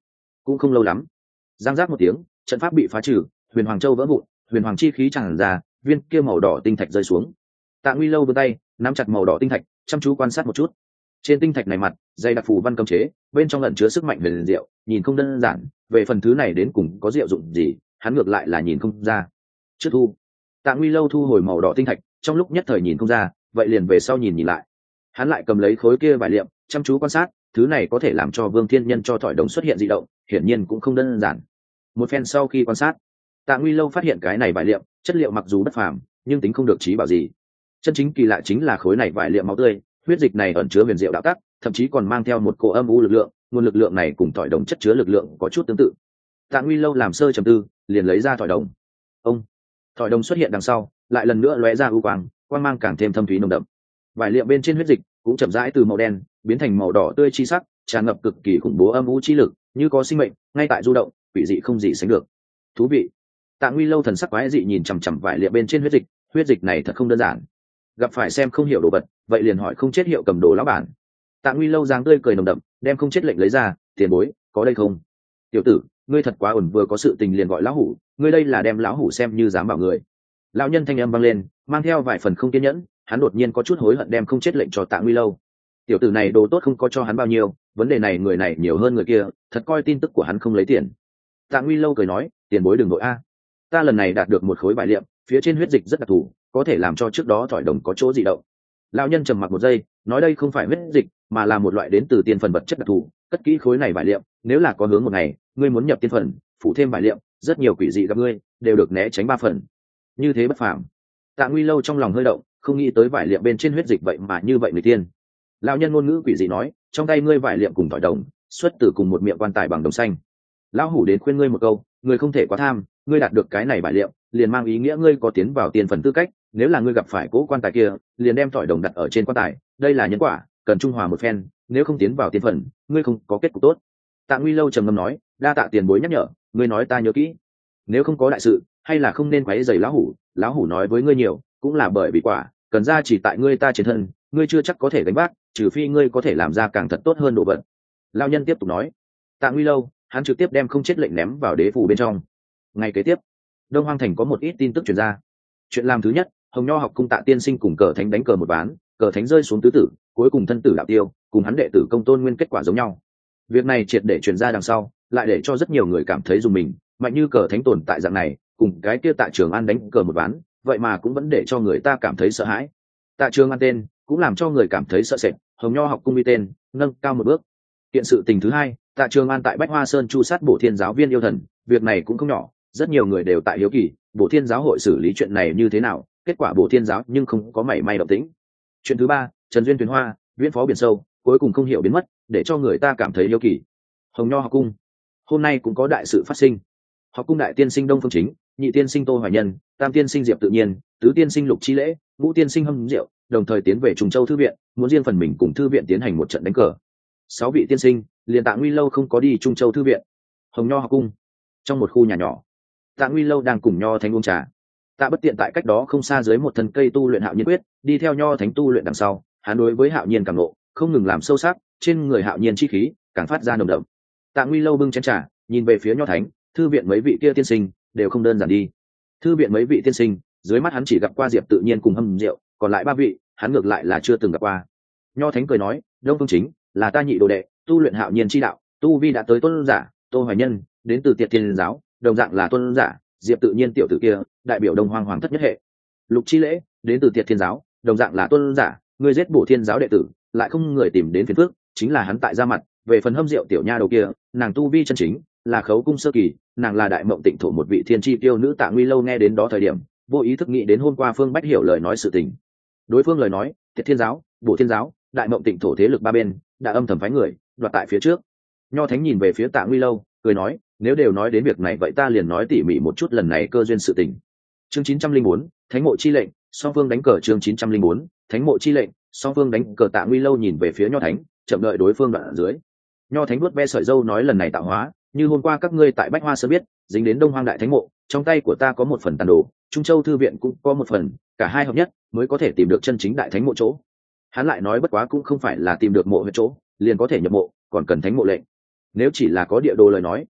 cũng không lâu lắm, giang giác một tiếng, trận pháp bị phá trừ, huyền hoàng châu vỡ vụn, huyền hoàng chi khí tràn ra, viên kia màu đỏ tinh thạch rơi xuống. Tạ Nguy Lâu vươn tay nắm chặt màu đỏ tinh thạch, chăm chú quan sát một chút. Trên tinh thạch này mặt dày đặc phù văn cấm chế, bên trong lẩn chứa sức mạnh huyền diệu, nhìn không đơn giản. Về phần thứ này đến cùng có diệu dụng gì, hắn ngược lại là nhìn không ra. Trước thu, Tạ Nguy Lâu thu hồi màu đỏ tinh thạch, trong lúc nhất thời nhìn không ra, vậy liền về sau nhìn nhìn lại. Hắn lại cầm lấy khối kia vải liệm, chăm chú quan sát, thứ này có thể làm cho Vương Thiên Nhân cho thỏi đồng xuất hiện dị động, hiển nhiên cũng không đơn giản. Một phen sau khi quan sát, Tạ Nguy Lâu phát hiện cái này vải liệm, chất liệu mặc dù bất phàm, nhưng tính không được trí bảo gì. Chân chính kỳ lạ chính là khối này vải liệm máu tươi, huyết dịch này ẩn chứa huyền diệu đạo tắc, thậm chí còn mang theo một cỗ âm u lực lượng, nguồn lực lượng này cùng thỏi đồng chất chứa lực lượng có chút tương tự. Tạ Nguy Lâu làm sơ trầm tư, liền lấy ra thỏi đồng. Ông, thỏi đồng xuất hiện đằng sau, lại lần nữa lóe ra u quang, quang mang càng thêm thâm thúy nồng đậm. Vải liệm bên trên huyết dịch cũng chậm rãi từ màu đen biến thành màu đỏ tươi chi sắc, tràn ngập cực kỳ khủng bố âm u chi lực, như có sinh mệnh ngay tại du động, quỷ dị không gì sánh được. Thú vị. Tạ Nguy Lâu thần sắc quái dị nhìn chằm chằm vải liệm bên trên huyết dịch, huyết dịch này thật không đơn giản. Gặp phải xem không hiểu đồ vật, vậy liền hỏi không chết hiệu cầm đồ lão bản. Tạ Nguy Lâu dáng tươi cười nồng đậm, đem không chết lệnh lấy ra, tiền bối, có đây không? Tiểu tử, ngươi thật quá ổn, vừa có sự tình liền gọi lão hủ, ngươi đây là đem lão hủ xem như dám bảo người. Lão nhân thanh âm vang lên, mang theo vài phần không kiên nhẫn, hắn đột nhiên có chút hối hận đem không chết lệnh cho Tạ Nguy Lâu. Tiểu tử này đồ tốt không có cho hắn bao nhiêu, vấn đề này người này nhiều hơn người kia, thật coi tin tức của hắn không lấy tiền. Tạ Nguy Lâu cười nói, tiền bối đừng nội a, ta lần này đạt được một khối vải liệm, phía trên huyết dịch rất đặc thù, có thể làm cho trước đó thỏi đồng có chỗ dị động. Lão nhân trầm mặc một giây, nói đây không phải huyết dịch, mà là một loại đến từ tiên phần vật chất đặc thù, cất kỹ khối này vải liệm, nếu là có hướng một ngày, ngươi muốn nhập tiên phần, phụ thêm vải liệm, rất nhiều quỷ dị gặp ngươi, đều được né tránh ba phần. Như thế bất phàm. Tạ Nguy Lâu trong lòng hơi động, không nghĩ tới vải liệm bên trên huyết dịch vậy mà như vậy người tiên. Lão nhân ngôn ngữ quỷ dị nói, trong tay ngươi vải liệm cùng thỏi đồng, xuất từ cùng một miệng quan tài bằng đồng xanh. Lão hủ đến khuyên ngươi một câu, ngươi không thể quá tham, ngươi đạt được cái này vải liệm, liền mang ý nghĩa ngươi có tiến vào tiên phần tư cách, nếu là ngươi gặp phải cố quan tài kia, liền đem thỏi đồng đặt ở trên quan tài, đây là nhân quả, cần trung hòa một phen, nếu không tiến vào tiên phần, ngươi không có kết cục tốt. Tạ Nguy Lâu trầm ngâm nói, đa tạ tiền bối nhắc nhở, ngươi nói ta nhớ kỹ. Nếu không có đại sự, hay là không nên quấy rầy lão hủ, lão hủ nói với ngươi nhiều, cũng là bởi vì quả, cần ra chỉ tại ngươi ta chiến thân, ngươi chưa chắc có thể gánh vác, trừ phi ngươi có thể làm ra càng thật tốt hơn đồ vật. Lão nhân tiếp tục nói. Tạ Nguy Lâu, hắn trực tiếp đem không chết lệnh ném vào đế phủ bên trong. Ngày kế tiếp, Đông Hoang thành có một ít tin tức truyền ra. Chuyện làm thứ nhất, Hồng Nho học cung Tạ tiên sinh cùng cờ thánh đánh cờ một ván, cờ thánh rơi xuống tứ tử, cuối cùng thân tử đạo tiêu, cùng hắn đệ tử Công Tôn Nguyên kết quả giống nhau. Việc này triệt để truyền ra đằng sau, lại để cho rất nhiều người cảm thấy dùng mình, mạnh như cờ thánh tồn tại dạng này, cùng cái kia Tạ Trường An đánh cờ một ván, vậy mà cũng vẫn để cho người ta cảm thấy sợ hãi. Tạ Trường An tên cũng làm cho người cảm thấy sợ sệt, Hồng Nho học cung uy tên nâng cao một bước. Kiện sự tình thứ hai, Tạ Trường An tại Bách Hoa Sơn chu sát Bổ Thiên giáo viên yêu thần, việc này cũng không nhỏ, rất nhiều người đều tại hiếu kỳ, Bổ Thiên giáo hội xử lý chuyện này như thế nào, kết quả Bổ Thiên giáo nhưng không có mảy may động tĩnh. Chuyện thứ ba, Trần Duyên Tuyền Hoa, Viễn Phó biển sâu, cuối cùng không hiểu biến mất, để cho người ta cảm thấy hiếu kỳ. Hồng Nho học cung, hôm nay cũng có đại sự phát sinh. Học cung đại tiên sinh Đông Phương Chính, nhị tiên sinh Tô Hoài Nhân, tam tiên sinh Diệp Tự Nhiên, tứ tiên sinh Lục Chi Lễ, ngũ tiên sinh Hâm Diệu, đồng thời tiến về Trùng Châu thư viện, muốn riêng phần mình cùng thư viện tiến hành một trận đánh cờ. Sáu vị tiên sinh, liền Tạ Nguy Lâu không có đi Trung Châu thư viện. Hồng Nho học cung, trong một khu nhà nhỏ, Tạ Nguy Lâu đang cùng Nho Thánh uống trà. Tạ Bất Tiện tại cách đó không xa dưới một thân cây tu luyện Hạo Nhiên quyết, đi theo Nho Thánh tu luyện đằng sau, hắn đối với Hạo Nhiên cảm ngộ, không ngừng làm sâu sắc, trên người Hạo Nhiên chi khí càng phát ra nồng đậm. Tạ Nguy Lâu bưng chén trà, nhìn về phía Nho Thánh, thư viện mấy vị kia tiên sinh đều không đơn giản đi. Thư viện mấy vị tiên sinh, dưới mắt hắn chỉ gặp qua Diệp Tự Nhiên cùng Hâm Diệu, còn lại ba vị, hắn ngược lại là chưa từng gặp qua. Nho Thánh cười nói, Đông Phương Chính là ta nhị đồ đệ, tu luyện Hạo Nhiên chi đạo, tu vi đã tới tôn giả. Tô Hoài Nhân đến từ Tiệt Thiên giáo, đồng dạng là tôn giả. Diệp Tự Nhiên tiểu tử kia, đại biểu Đông Hoang hoàng thất nhất hệ. Lục Chi Lễ đến từ Tiệt Thiên giáo, đồng dạng là tôn giả, người giết Bổ Thiên giáo đệ tử, lại không người tìm đến phiền phước, chính là hắn tại ra mặt. Về phần Hâm Diệu tiểu nha đầu kia, nàng tu vi chân chính là khấu cung sơ kỳ, nàng là đại mộng tịnh thổ một vị thiên chi tiêu nữ. Tạ Nguy Lâu nghe đến đó thời điểm, vô ý thức nghĩ đến hôm qua Phương Bách hiểu lời nói sự tình. Đối phương lời nói, Tiệt Thiên giáo, Bổ Thiên giáo, đại mộng tịnh thổ thế lực ba bên đã âm thầm phái người đoạt tại phía trước. Nho Thánh nhìn về phía Tạ Nguy Lâu, cười nói, nếu đều nói đến việc này vậy ta liền nói tỉ mỉ một chút lần này cơ duyên sự tình. Chương chín trăm linh bốn, Thánh mộ chi lệnh, song phương đánh cờ. Chương chín trăm linh bốn, Thánh mộ chi lệnh, song phương đánh cờ. Tạ Nguy Lâu nhìn về phía Nho Thánh, chậm đợi đối phương đoạn ở dưới. Nho Thánh vuốt ve sợi râu nói, lần này tạo hóa, như hôm qua các ngươi tại Bách Hoa Sơn biết, dính đến Đông Hoang đại thánh mộ, trong tay của ta có một phần tàn đồ, Trung Châu thư viện cũng có một phần, cả hai hợp nhất mới có thể tìm được chân chính đại thánh mộ chỗ. Hắn lại nói bất quá cũng không phải là tìm được mộ huyệt chỗ liền có thể nhập mộ, còn cần thánh mộ lệnh. Nếu chỉ là có địa đồ lời nói,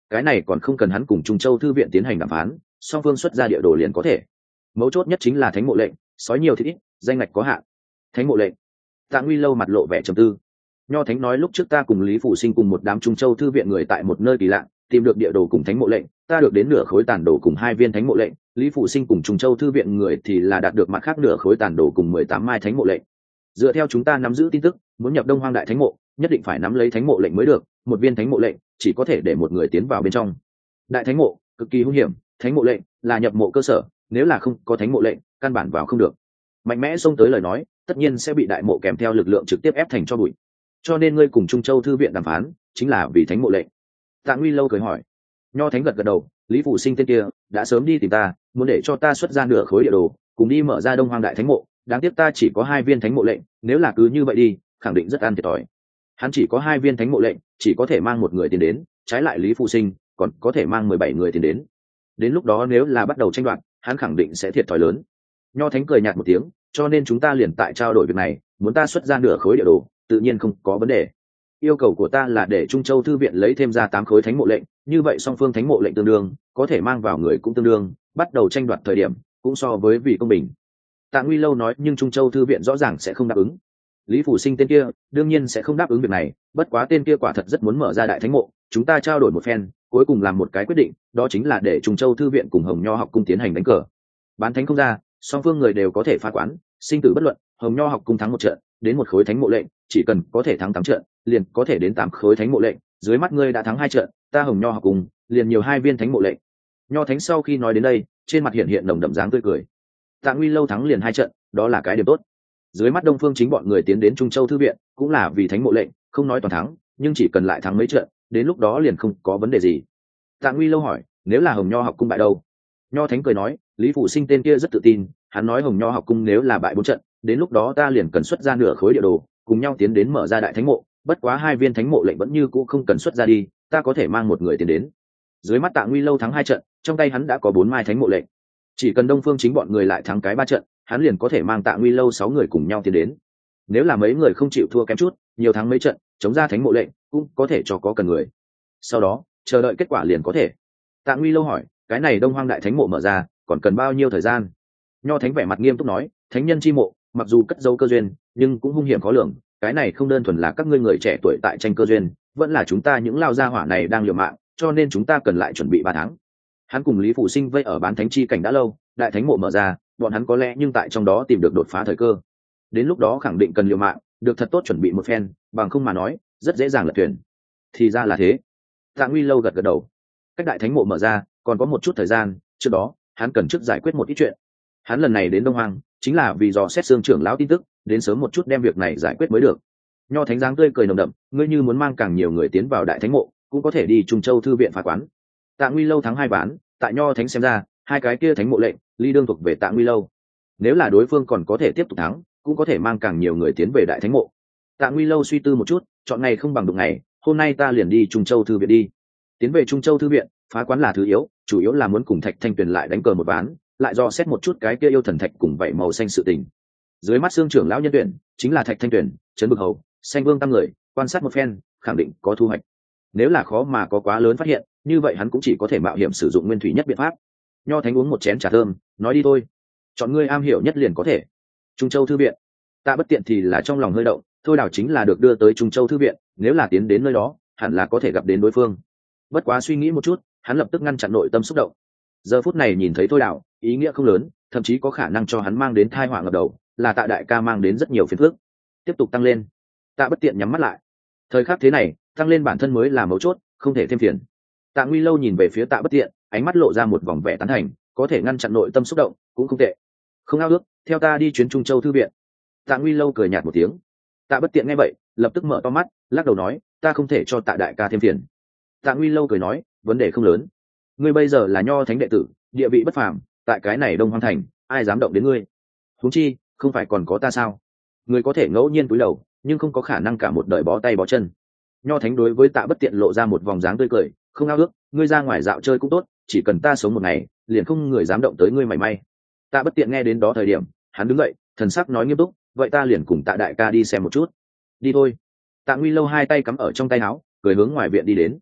cái này còn không cần hắn cùng Trung Châu thư viện tiến hành đàm phán, song phương xuất ra địa đồ liền có thể. Mấu chốt nhất chính là thánh mộ lệnh, sói nhiều thì ít, danh ngạch có hạn. Thánh mộ lệnh. Tạ Nguy Lâu mặt lộ vẻ trầm tư. Nho Thánh nói lúc trước ta cùng Lý Phủ Sinh cùng một đám Trung Châu thư viện người tại một nơi kỳ lạ, tìm được địa đồ cùng thánh mộ lệnh, ta được đến nửa khối tàn đồ cùng hai viên thánh mộ lệnh, Lý Phủ Sinh cùng Trung Châu thư viện người thì là đạt được mặt khác nửa khối tàn đồ cùng mười tám mai thánh mộ lệnh. Dựa theo chúng ta nắm giữ tin tức, muốn nhập Đông Hoang đại thánh mộ, nhất định phải nắm lấy thánh mộ lệnh mới được, một viên thánh mộ lệnh chỉ có thể để một người tiến vào bên trong. Đại thánh mộ cực kỳ hung hiểm, thánh mộ lệnh là nhập mộ cơ sở, nếu là không có thánh mộ lệnh, căn bản vào không được. Mạnh mẽ xông tới lời nói, tất nhiên sẽ bị đại mộ kèm theo lực lượng trực tiếp ép thành cho bụi. Cho nên ngươi cùng Trung Châu thư viện đàm phán, chính là vì thánh mộ lệnh. Tạ Nguy Lâu cười hỏi. Nho Thánh gật gật đầu, Lý Phủ Sinh tên kia đã sớm đi tìm ta, muốn để cho ta xuất ra nửa khối địa đồ, cùng đi mở ra Đông Hoang đại thánh mộ, đáng tiếc ta chỉ có hai viên thánh mộ lệnh, nếu là cứ như vậy đi, khẳng định rất ăn thiệt thòi. Hắn chỉ có hai viên thánh mộ lệnh, chỉ có thể mang một người tiến đến, trái lại Lý Phủ Sinh còn có thể mang mười bảy người tiến đến. Đến lúc đó nếu là bắt đầu tranh đoạt, hắn khẳng định sẽ thiệt thòi lớn. Nho Thánh cười nhạt một tiếng, cho nên chúng ta liền tại trao đổi việc này, muốn ta xuất ra nửa khối địa đồ, tự nhiên không có vấn đề. Yêu cầu của ta là để Trung Châu thư viện lấy thêm ra tám khối thánh mộ lệnh, như vậy song phương thánh mộ lệnh tương đương, có thể mang vào người cũng tương đương, bắt đầu tranh đoạt thời điểm cũng so với vì công bình. Tạ Nguy Lâu nói, nhưng Trung Châu thư viện rõ ràng sẽ không đáp ứng. Lý Phủ Sinh tên kia đương nhiên sẽ không đáp ứng việc này, bất quá tên kia quả thật rất muốn mở ra đại thánh mộ, chúng ta trao đổi một phen, cuối cùng làm một cái quyết định, đó chính là để Trung Châu thư viện cùng Hồng Nho học cung tiến hành đánh cờ. Bán thánh không ra, song phương người đều có thể phá quán, sinh tử bất luận, Hồng Nho học cung thắng một trận, đến một khối thánh mộ lệnh, chỉ cần có thể thắng tám trận, liền có thể đến tám khối thánh mộ lệnh, dưới mắt ngươi đã thắng hai trận, ta Hồng Nho học cung liền nhiều hai viên thánh mộ lệnh. Nho Thánh sau khi nói đến đây, trên mặt hiện hiện nồng đậm dáng tươi cười. Tạ Nguy Lâu thắng liền hai trận, đó là cái điểm tốt. Dưới mắt Đông Phương chính bọn người tiến đến Trung Châu thư viện, cũng là vì thánh mộ lệnh, không nói toàn thắng, nhưng chỉ cần lại thắng mấy trận, đến lúc đó liền không có vấn đề gì. Tạ Nguy Lâu hỏi, nếu là Hồng Nho học cung bại đâu? Nho Thánh cười nói, Lý Phủ Sinh tên kia rất tự tin, hắn nói Hồng Nho học cung nếu là bại bốn trận, đến lúc đó ta liền cần xuất ra nửa khối địa đồ, cùng nhau tiến đến mở ra đại thánh mộ, bất quá hai viên thánh mộ lệnh vẫn như cũ không cần xuất ra đi, ta có thể mang một người tiến đến. Dưới mắt Tạ Nguy Lâu thắng hai trận, trong tay hắn đã có bốn mai thánh mộ lệnh, chỉ cần Đông Phương chính bọn người lại thắng cái ba trận, hắn liền có thể mang Tạ Nguy Lâu sáu người cùng nhau tiến đến. Nếu là mấy người không chịu thua kém chút, nhiều thắng mấy trận, chống ra thánh mộ lệnh, cũng có thể cho có cần người. Sau đó chờ đợi kết quả liền có thể. Tạ Nguy Lâu hỏi, cái này Đông Hoang đại thánh mộ mở ra còn cần bao nhiêu thời gian? Nho Thánh vẻ mặt nghiêm túc nói, thánh nhân chi mộ mặc dù cất dấu cơ duyên, nhưng cũng hung hiểm khó lường, cái này không đơn thuần là các ngươi người trẻ tuổi tại tranh cơ duyên, vẫn là chúng ta những lao gia hỏa này đang liều mạng, cho nên chúng ta cần lại chuẩn bị ba tháng. Hắn cùng Lý Phủ Sinh vây ở bán thánh chi cảnh đã lâu, đại thánh mộ mở ra, bọn hắn có lẽ nhưng tại trong đó tìm được đột phá thời cơ. Đến lúc đó khẳng định cần liều mạng, được thật tốt chuẩn bị một phen, bằng không mà nói, rất dễ dàng lật thuyền. Thì ra là thế. Tạ Nguy Lâu gật gật đầu. Cách đại thánh mộ mở ra, còn có một chút thời gian, trước đó, hắn cần trước giải quyết một ít chuyện. Hắn lần này đến Đông Hoang, chính là vì dò xét Sương trưởng lão tin tức, đến sớm một chút đem việc này giải quyết mới được. Nho Thánh dáng tươi cười nồng đậm, ngươi như muốn mang càng nhiều người tiến vào đại thánh mộ, cũng có thể đi Trung Châu thư viện phá quán. Tạ Nguy Lâu thắng hai ván, tại Nho Thánh xem ra, hai cái kia thánh mộ lệnh, ly đương thuộc về Tạ Nguy Lâu. Nếu là đối phương còn có thể tiếp tục thắng, cũng có thể mang càng nhiều người tiến về đại thánh mộ. Tạ Nguy Lâu suy tư một chút, chọn ngày không bằng đụng ngày, hôm nay ta liền đi Trung Châu thư viện đi. Tiến về Trung Châu thư viện, phá quán là thứ yếu, chủ yếu là muốn cùng Thạch Thanh Tuyền lại đánh cờ một ván, lại dò xét một chút cái kia yêu thần thạch cùng vậy màu xanh sự tình. Dưới mắt Sương trưởng lão nhân tuyển chính là Thạch Thanh Tuyền, Trấn Bực Hầu, Xanh Vương tam người, quan sát một phen, khẳng định có thu hoạch. Nếu là khó mà có quá lớn phát hiện, như vậy hắn cũng chỉ có thể mạo hiểm sử dụng nguyên thủy nhất biện pháp. Nho Thánh uống một chén trà thơm, nói đi thôi, chọn ngươi am hiểu nhất liền có thể. Trung Châu thư viện. Tạ Bất Tiện thì là trong lòng hơi động, Thôi Đào chính là được đưa tới Trung Châu thư viện, nếu là tiến đến nơi đó, hẳn là có thể gặp đến đối phương. Bất quá suy nghĩ một chút, hắn lập tức ngăn chặn nội tâm xúc động. Giờ phút này nhìn thấy Thôi Đào, ý nghĩa không lớn, thậm chí có khả năng cho hắn mang đến tai họa ngập đầu, là Tạ đại ca mang đến rất nhiều phiền phức. Tiếp tục tăng lên. Tạ Bất Tiện nhắm mắt lại. Thời khắc thế này, tăng lên bản thân mới là mấu chốt, không thể thêm phiền. Tạ Nguy Lâu nhìn về phía Tạ Bất Tiện, ánh mắt lộ ra một vòng vẻ tán thành, có thể ngăn chặn nội tâm xúc động, cũng không tệ. Không ao ước, theo ta đi chuyến Trung Châu thư viện. Tạ Nguy Lâu cười nhạt một tiếng. Tạ Bất Tiện nghe vậy, lập tức mở to mắt, lắc đầu nói, ta không thể cho Tạ đại ca thêm phiền. Tạ Nguy Lâu cười nói, vấn đề không lớn. Ngươi bây giờ là Nho Thánh đệ tử, địa vị bất phàm, tại cái này Đông Hoang thành, ai dám động đến ngươi? Huống chi, không phải còn có ta sao? Ngươi có thể ngẫu nhiên cúi đầu, nhưng không có khả năng cả một đời bó tay bó chân. Nho Thánh đối với Tạ Bất Tiện lộ ra một vòng dáng tươi cười, không ao ước, ngươi ra ngoài dạo chơi cũng tốt, chỉ cần ta sống một ngày, liền không người dám động tới ngươi mảy may. Tạ Bất Tiện nghe đến đó thời điểm, hắn đứng dậy, thần sắc nói nghiêm túc, vậy ta liền cùng Tạ đại ca đi xem một chút. Đi thôi. Tạ Nguy Lâu hai tay cắm ở trong tay áo, cười hướng ngoài viện đi đến.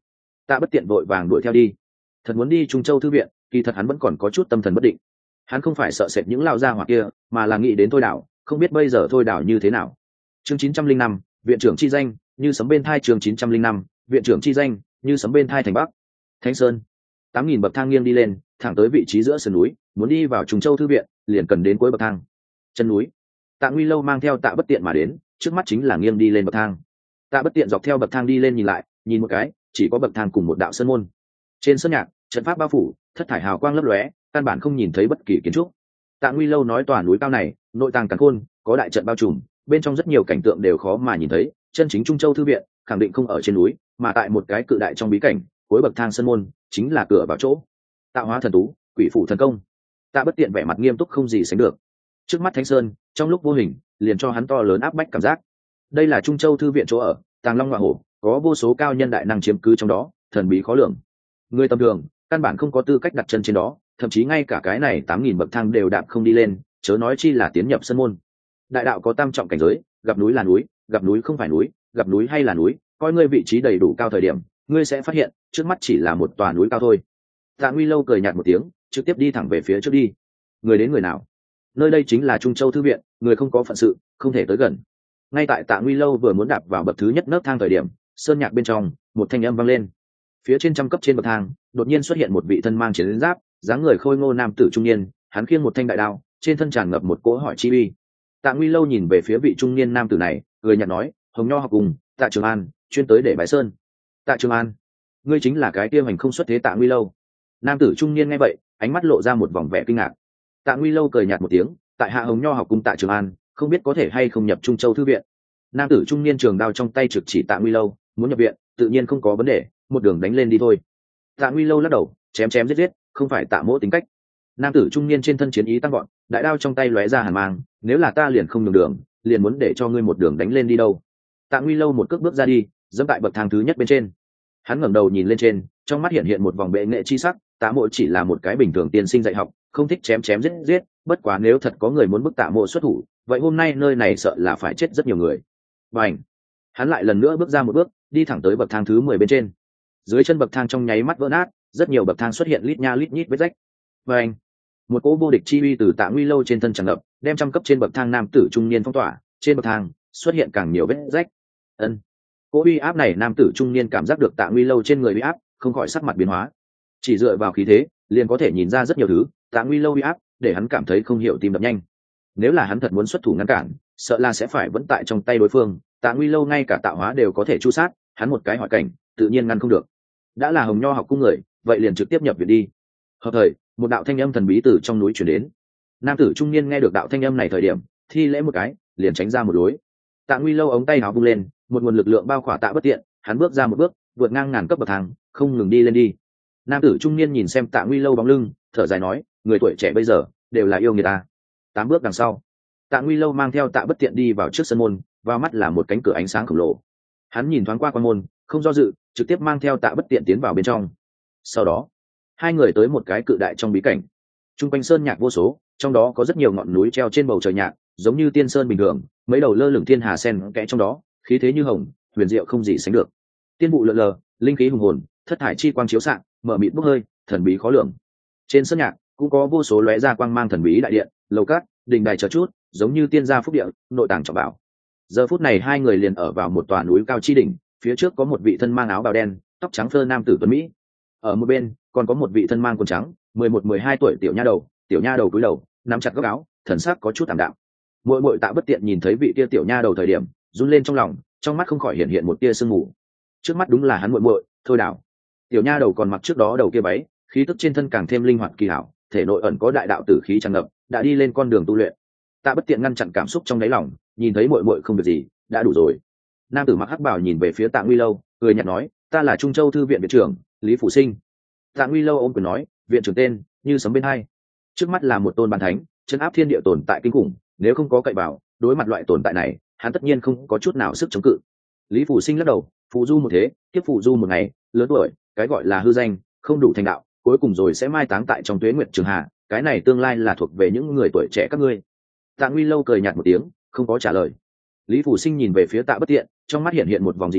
Tạ Bất Tiện vội vàng đuổi theo đi. Thật muốn đi Trung Châu thư viện, kỳ thật hắn vẫn còn có chút tâm thần bất định. Hắn không phải sợ sệt những lao gia hỏa kia, mà là nghĩ đến Thôi Đảo, không biết bây giờ Thôi Đảo như thế nào. Chương chín trăm linh năm, viện trưởng chi danh, như sấm bên thai. Chương chín trăm linh năm, viện trưởng chi danh, như sấm bên thai thành Bắc. Thánh Sơn, tám nghìn bậc thang nghiêng đi lên, thẳng tới vị trí giữa sườn núi, muốn đi vào Trung Châu thư viện, liền cần đến cuối bậc thang. Chân núi. Tạ Nguy Lâu mang theo Tạ Bất Tiện mà đến, trước mắt chính là nghiêng đi lên bậc thang. Tạ Bất Tiện dọc theo bậc thang đi lên nhìn lại, nhìn một cái, chỉ có bậc thang cùng một đạo sơn môn. Trên sơn nhạc, trận pháp bao phủ, thất thải hào quang lấp lóe, căn bản không nhìn thấy bất kỳ kiến trúc. Tạ Nguy Lâu nói tòa núi cao này, nội tàng càn khôn, có đại trận bao trùm, bên trong rất nhiều cảnh tượng đều khó mà nhìn thấy, chân chính Trung Châu thư viện, khẳng định không ở trên núi, mà tại một cái cự đại trong bí cảnh, cuối bậc thang sơn môn, chính là cửa vào chỗ. Tạo hóa thần tú, quỷ phủ thần công. Tạ Bất Tiện vẻ mặt nghiêm túc không gì sánh được. Trước mắt Thánh Sơn, trong lúc vô hình, liền cho hắn to lớn áp bách cảm giác. Đây là Trung Châu thư viện chỗ ở, Tàng Long Ngọa Hổ, có vô số cao nhân đại năng chiếm cứ trong đó, thần bí khó lường. Người tầm thường, căn bản không có tư cách đặt chân trên đó, thậm chí ngay cả cái này tám nghìn bậc thang đều đạp không đi lên, chớ nói chi là tiến nhập sân môn. Đại đạo có tam trọng cảnh giới, gặp núi là núi, gặp núi không phải núi, gặp núi hay là núi, coi ngươi vị trí đầy đủ cao thời điểm, ngươi sẽ phát hiện, trước mắt chỉ là một tòa núi cao thôi. Tạ Nguy Lâu cười nhạt một tiếng, trực tiếp đi thẳng về phía trước đi. Người đến người nào? Nơi đây chính là Trung Châu thư viện, người không có phận sự, không thể tới gần. Ngay tại Tạ Nguy Lâu vừa muốn đạp vào bậc thứ nhất nấc thang thời điểm, sơn nhạc bên trong, một thanh âm vang lên. Phía trên trăm cấp trên bậc thang, đột nhiên xuất hiện một vị thân mang chiến giáp, dáng người khôi ngô nam tử trung niên, hắn khiêng một thanh đại đao, trên thân tràn ngập một cỗ hỏi chi uy. Tạ Nguy Lâu nhìn về phía vị trung niên nam tử này, cười nhạt nói, Hồng Nho học cùng, Tạ Trường An, chuyên tới để bái sơn. Tạ Trường An, ngươi chính là cái kia hành không xuất thế Tạ Nguy Lâu. Nam tử trung niên nghe vậy, ánh mắt lộ ra một vòng vẻ kinh ngạc. Tạ Nguy Lâu cười nhạt một tiếng, tại hạ Hồng Nho học cùng Tạ Trường An, không biết có thể hay không nhập Trung Châu thư viện. Nam tử trung niên trường đao trong tay trực chỉ Tạ Nguy Lâu, muốn nhập viện, tự nhiên không có vấn đề, một đường đánh lên đi thôi. Tạ Nguy Lâu lắc đầu, chém chém giết giết, không phải Tạ Mỗ tính cách. Nam tử trung niên trên thân chiến ý tăng gọn, đại đao trong tay lóe ra hàn mang, nếu là ta liền không nhường đường, liền muốn để cho ngươi một đường đánh lên đi đâu. Tạ Nguy Lâu một cước bước ra đi, dẫm tại bậc thang thứ nhất bên trên. Hắn ngẩng đầu nhìn lên trên, trong mắt hiện hiện một vòng bệ nghệ chi sắc, Tạ Mỗ chỉ là một cái bình thường tiên sinh dạy học, không thích chém chém giết giết, bất quá nếu thật có người muốn bức Tạ Mỗ xuất thủ, vậy hôm nay nơi này sợ là phải chết rất nhiều người. Bành! Hắn lại lần nữa bước ra một bước, đi thẳng tới bậc thang thứ mười bên trên. Dưới chân bậc thang trong nháy mắt vỡ nát, rất nhiều bậc thang xuất hiện lít nha lít nhít vết rách. Bành! Một cỗ vô địch chi uy từ Tạ Nguy Lâu trên thân tràn ngập, đem trăm cấp trên bậc thang nam tử trung niên phong tỏa, trên bậc thang xuất hiện càng nhiều vết rách. Ân. Cỗ uy áp này nam tử trung niên cảm giác được Tạ Nguy Lâu trên người uy áp, không khỏi sắc mặt biến hóa. Chỉ dựa vào khí thế, liền có thể nhìn ra rất nhiều thứ, Tạ Nguy Lâu uy áp, để hắn cảm thấy không hiểu tim đập nhanh. Nếu là hắn thật muốn xuất thủ ngăn cản, sợ là sẽ phải vẫn tại trong tay đối phương, Tạ Nguy Lâu ngay cả tạo hóa đều có thể chu sát, hắn một cái hỏi cảnh, tự nhiên ngăn không được. Đã là Hồng Nho học cung người, vậy liền trực tiếp nhập viện đi. Hợp thời, một đạo thanh âm thần bí từ trong núi truyền đến. Nam tử trung niên nghe được đạo thanh âm này thời điểm, thi lễ một cái, liền tránh ra một lối. Tạ Nguy Lâu ống tay áo vung lên, một nguồn lực lượng bao khỏa Tạ Bất Tiện, hắn bước ra một bước, vượt ngang ngàn cấp bậc thang, không ngừng đi lên đi. Nam tử trung niên nhìn xem Tạ Nguy Lâu bóng lưng, thở dài nói, người tuổi trẻ bây giờ đều là yêu người ta. Tám bước đằng sau, Tạ Nguy Lâu mang theo Tạ Bất Tiện đi vào trước sân môn, vào mắt là một cánh cửa ánh sáng khổng lồ. Hắn nhìn thoáng qua quan môn, không do dự, trực tiếp mang theo Tạ Bất Tiện tiến vào bên trong. Sau đó, hai người tới một cái cự đại trong bí cảnh. Trung quanh sơn nhạc vô số, trong đó có rất nhiều ngọn núi treo trên bầu trời nhạc, giống như tiên sơn bình thường, mấy đầu lơ lửng thiên hà sen kẽ trong đó, khí thế như hồng, huyền diệu không gì sánh được. Tiên vụ lượn lờ, linh khí hùng hồn, thất thải chi quang chiếu xạ, mở mịt bốc hơi, thần bí khó lường. Trên sơn nhạc cũng có vô số lóe ra quang mang thần bí đại điện, lầu cát, đình đài chờ chút, giống như tiên gia phúc địa, nội tàng trọng bảo. Giờ phút này hai người liền ở vào một tòa núi cao chi đỉnh, phía trước có một vị thân mang áo bào đen, tóc trắng phơ nam tử tuấn mỹ. Ở một bên còn có một vị thân mang quần trắng, mười một mười hai tuổi tiểu nha đầu, tiểu nha đầu cúi đầu, nắm chặt góc áo, thần sắc có chút tạm đạm. Muội muội Tạ Bất Tiện nhìn thấy vị kia tiểu nha đầu thời điểm, run lên trong lòng, trong mắt không khỏi hiện hiện một tia sương mù. Trước mắt đúng là hắn muội muội, Thôi Đảo. Tiểu nha đầu còn mặc trước đó đầu kia váy, khí tức trên thân càng thêm linh hoạt kỳ hảo, thể nội ẩn có đại đạo tử khí tràn ngập, đã đi lên con đường tu luyện. Tạ Bất Tiện ngăn chặn cảm xúc trong đáy lòng, nhìn thấy muội muội không việc gì, đã đủ rồi. Nam tử mặc hắc bào nhìn về phía Tạ Nguy Lâu, cười nhạt nói, ta là Trung Châu thư viện viện trưởng, Lý Phủ Sinh. Tạ Nguy Lâu ôm quyền nói, viện trưởng tên như sấm bên hai. Trước mắt là một tôn bàn thánh, chân áp thiên địa tồn tại kinh khủng, nếu không có cậy bảo, đối mặt loại tồn tại này, hắn tất nhiên không có chút nào sức chống cự. Lý Phủ Sinh lắc đầu, phù du một thế, tiếp phù du một ngày, lớn tuổi, cái gọi là hư danh, không đủ thành đạo, cuối cùng rồi sẽ mai táng tại trong tuế nguyệt trường hà, cái này tương lai là thuộc về những người tuổi trẻ các ngươi. Tạ Nguy Lâu cười nhạt một tiếng, không có trả lời. Lý Phủ Sinh nhìn về phía Tạ Bất Tiện, trong mắt hiện hiện một vòng dị sắc,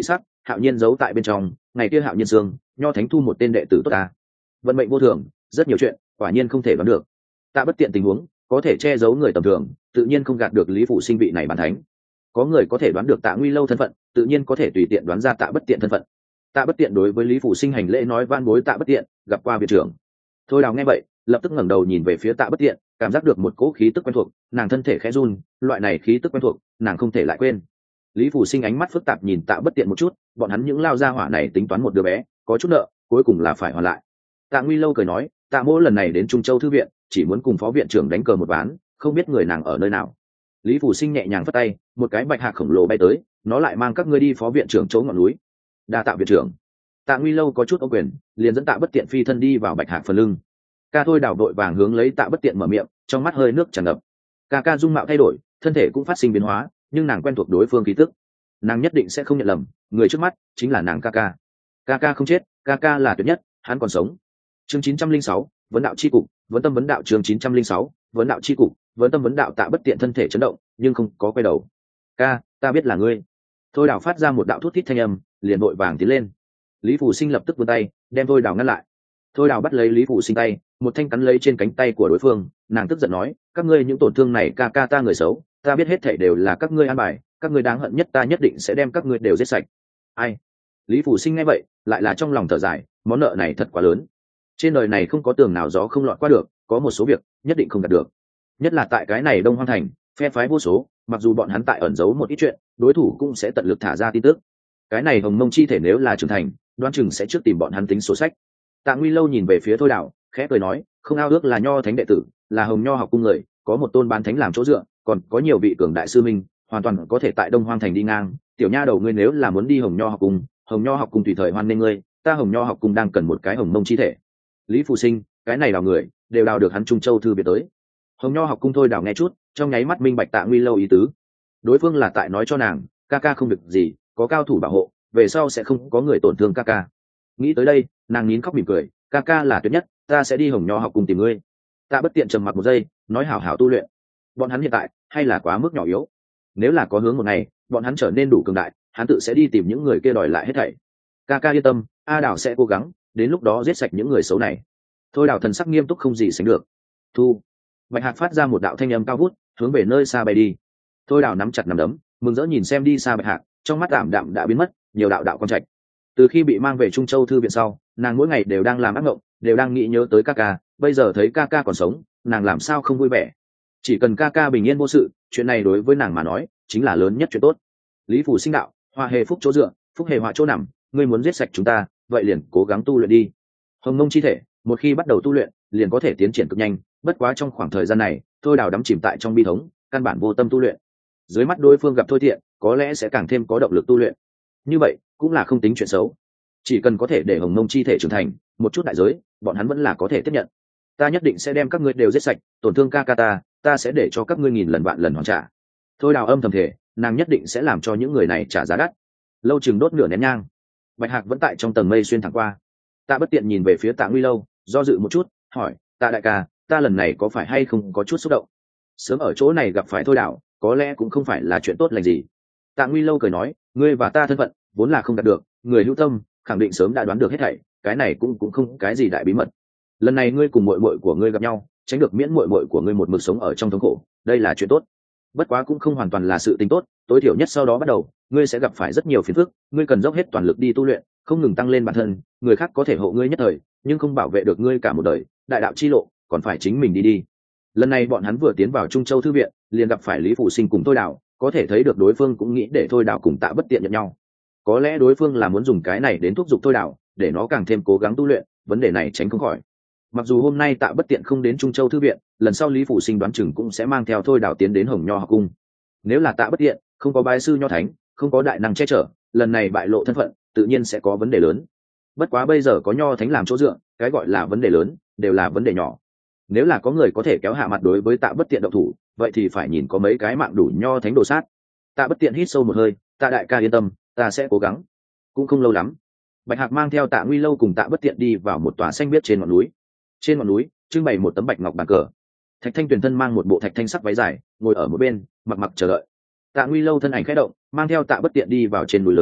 Hạo Nhiên giấu tại bên trong, ngày kia Hạo Nhiên sương, nho thánh thu một tên đệ tử tốt ta. Vận mệnh vô thường, rất nhiều chuyện, quả nhiên không thể đoán được. Tạ Bất Tiện tình huống, có thể che giấu người tầm thường, tự nhiên không gạt được Lý Phủ Sinh vị này bản thánh. Có người có thể đoán được Tạ Nguy Lâu thân phận, tự nhiên có thể tùy tiện đoán ra Tạ Bất Tiện thân phận. Tạ Bất Tiện đối với Lý Phủ Sinh hành lễ nói van bối Tạ Bất Tiện, gặp qua viện trưởng. Thôi Đào nghe vậy, lập tức ngẩng đầu nhìn về phía Tạ Bất Tiện, cảm giác được một cỗ khí tức quen thuộc, nàng thân thể khẽ run, loại này khí tức quen thuộc, nàng không thể lại quên. Lý Phủ Sinh ánh mắt phức tạp nhìn Tạ Bất Tiện một chút, bọn hắn những lao gia hỏa này tính toán một đứa bé, có chút nợ, cuối cùng là phải hoàn lại. Tạ Nguy Lâu cười nói, Tạ Mỗ lần này đến Trung Châu thư viện, chỉ muốn cùng phó viện trưởng đánh cờ một ván, không biết người nàng ở nơi nào. Lý Phủ Sinh nhẹ nhàng phất tay, một cái bạch hạc khổng lồ bay tới, nó lại mang các ngươi đi phó viện trưởng chỗ ngọn núi. Đa tạ viện trưởng. Tạ Nguy Lâu có chút ô quyền, liền dẫn Tạ Bất Tiện phi thân đi vào bạch hạc phần lưng. Ca Thôi Đào đội vàng hướng lấy Tạ Bất Tiện mở miệng, trong mắt hơi nước tràn ngập. Ca ca dung mạo thay đổi, thân thể cũng phát sinh biến hóa, nhưng nàng quen thuộc đối phương khí tức, nàng nhất định sẽ không nhận lầm, người trước mắt chính là nàng ca ca. Ca ca không chết, ca ca là tuyệt nhất, hắn còn sống. Chương chín trăm linh sáu, vấn đạo chi cục, vấn tâm vấn đạo chương chín trăm linh sáu, vấn đạo chi cục, vấn tâm vấn đạo. Tạ Bất Tiện thân thể chấn động, nhưng không có quay đầu. Ca, ta biết là ngươi. Thôi Đào phát ra một đạo thút thít thanh âm, liền vội vàng tiến lên. Lý Phủ Sinh lập tức vươn tay, đem Thôi Đào ngăn lại. Thôi Đào bắt lấy Lý Phủ Sinh tay, một thanh cắn lấy trên cánh tay của đối phương, nàng tức giận nói, các ngươi những tổn thương này ca ca ta người xấu, ta biết hết thảy đều là các ngươi an bài, các ngươi đáng hận nhất ta nhất định sẽ đem các ngươi đều giết sạch. Ai? Lý Phủ Sinh nghe vậy, lại là trong lòng thở dài, món nợ này thật quá lớn. Trên đời này không có tường nào gió không lọt qua được, có một số việc nhất định không đạt được. Nhất là tại cái này Đông Hoang Thành, phe phái vô số, mặc dù bọn hắn tại ẩn giấu một ít chuyện, đối thủ cũng sẽ tận lực thả ra tin tức. Cái này Hồng Mông chi thể nếu là trưởng thành, đoán chừng sẽ trước tìm bọn hắn tính sổ sách. Tạ Nguy Lâu nhìn về phía Thôi Đào, khẽ cười nói, không ao ước là nho thánh đệ tử, là Hồng Nho học cung người, có một tôn bán thánh làm chỗ dựa, còn có nhiều vị cường đại sư minh, hoàn toàn có thể tại Đông Hoang Thành đi ngang. Tiểu nha đầu ngươi nếu là muốn đi Hồng Nho học cung, Hồng Nho học cung tùy thời hoan nghênh ngươi, ta Hồng Nho học cung đang cần một cái Hồng Mông chi thể. Lý Phủ Sinh, cái này đào người, đều đào được hắn Trung Châu thư biệt tới. Hồng Nho học cung Thôi Đào nghe chút, trong nháy mắt minh bạch Tạ Nguy Lâu ý tứ. Đối phương là tại nói cho nàng, ca ca không việc gì, có cao thủ bảo hộ, về sau sẽ không có người tổn thương ca ca. Nghĩ tới đây, nàng nín khóc mỉm cười, ca ca là tuyệt nhất, ta sẽ đi Hồng Nho học cung tìm ngươi. Tạ Bất Tiện trầm mặc một giây, nói hảo hảo tu luyện. Bọn hắn hiện tại hay là quá mức nhỏ yếu, nếu là có hướng một ngày bọn hắn trở nên đủ cường đại, hắn tự sẽ đi tìm những người kia đòi lại hết thảy. Ca ca yên tâm, A Đào sẽ cố gắng, đến lúc đó giết sạch những người xấu này. Thôi Đào thần sắc nghiêm túc không gì sánh được. Thu. Bạch Hạc phát ra một đạo thanh âm cao vút, hướng về nơi xa bay đi. Thôi Đào nắm chặt nắm đấm, mừng rỡ nhìn xem đi xa Bạch Hạc, trong mắt tạm đạm đã biến mất, nhiều đạo đạo quan trạch. Từ khi bị mang về Trung Châu thư viện sau, nàng mỗi ngày đều đang làm ác mộng, đều đang nghĩ nhớ tới ca ca, bây giờ thấy ca ca còn sống, nàng làm sao không vui vẻ. Chỉ cần ca ca bình yên vô sự, chuyện này đối với nàng mà nói chính là lớn nhất chuyện tốt. Lý Phủ Sinh đạo, họa hề phúc chỗ dựa, phúc hề họa chỗ nằm, ngươi muốn giết sạch chúng ta, vậy liền cố gắng tu luyện đi. Hồng Mông chi thể, một khi bắt đầu tu luyện, liền có thể tiến triển cực nhanh, bất quá trong khoảng thời gian này, Thôi Đào đắm chìm tại trong bi thống, căn bản vô tâm tu luyện. Dưới mắt đối phương gặp Thôi Thiện, có lẽ sẽ càng thêm có động lực tu luyện. Như vậy, cũng là không tính chuyện xấu. Chỉ cần có thể để Hồng Mông chi thể trưởng thành, một chút đại giới, bọn hắn vẫn là có thể tiếp nhận. Ta nhất định sẽ đem các ngươi đều giết sạch, tổn thương ca ca ta, ta sẽ để cho các ngươi nghìn lần vạn lần hoàn trả. Thôi Đào âm thầm thể, nàng nhất định sẽ làm cho những người này trả giá đắt. Lâu chừng đốt nửa nén nhang, Bạch Hạc vẫn tại trong tầng mây xuyên thẳng qua. Tạ Bất Tiện nhìn về phía Tạ Nguy Lâu, do dự một chút, hỏi, Tạ đại ca, ta lần này có phải hay không có chút xúc động? Sớm ở chỗ này gặp phải Thôi Đào, có lẽ cũng không phải là chuyện tốt lành gì. Tạ Nguy Lâu cười nói, ngươi và ta thân phận vốn là không đạt được, người hữu tâm khẳng định sớm đã đoán được hết thảy, cái này cũng cũng không cái gì đại bí mật. Lần này ngươi cùng muội muội của ngươi gặp nhau, tránh được miễn muội muội của ngươi một mực sống ở trong thống khổ, đây là chuyện tốt. Bất quá cũng không hoàn toàn là sự tình tốt, tối thiểu nhất sau đó bắt đầu, ngươi sẽ gặp phải rất nhiều phiền phức, ngươi cần dốc hết toàn lực đi tu luyện, không ngừng tăng lên bản thân, người khác có thể hộ ngươi nhất thời, nhưng không bảo vệ được ngươi cả một đời, đại đạo chi lộ, còn phải chính mình đi đi. Lần này bọn hắn vừa tiến vào Trung Châu thư viện, liền gặp phải Lý Phủ Sinh cùng Thôi Đào, có thể thấy được đối phương cũng nghĩ để Thôi Đào cùng Tạ Bất Tiện nhận nhau. Có lẽ đối phương là muốn dùng cái này đến thúc giục Thôi Đào, để nó càng thêm cố gắng tu luyện, vấn đề này tránh không khỏi. Mặc dù hôm nay Tạ Bất Tiện không đến Trung Châu thư viện, lần sau Lý Phủ Sinh đoán chừng cũng sẽ mang theo Thôi Đào tiến đến Hồng Nho học cung. Nếu là Tạ Bất Tiện không có bái sư nho thánh, không có đại năng che chở, lần này bại lộ thân phận, tự nhiên sẽ có vấn đề lớn. Bất quá bây giờ có nho thánh làm chỗ dựa, cái gọi là vấn đề lớn đều là vấn đề nhỏ. Nếu là có người có thể kéo hạ mặt đối với Tạ Bất Tiện động thủ, vậy thì phải nhìn có mấy cái mạng đủ nho thánh đồ sát. Tạ Bất Tiện hít sâu một hơi, Tạ đại ca yên tâm, ta sẽ cố gắng. Cũng không lâu lắm, Bạch Hạc mang theo Tạ Nguy Lâu cùng Tạ Bất Tiện đi vào một tòa xanh biếc trên ngọn núi. Trên ngọn núi trưng bày một tấm bạch ngọc bàn cờ. Thạch Thanh Tuyền thân mang một bộ thạch thanh sắc váy dài, ngồi ở một bên, mặc mặc chờ đợi. Tạ Nguy Lâu thân ảnh khẽ động, mang theo Tạ Bất Tiện đi vào trên núi lớn,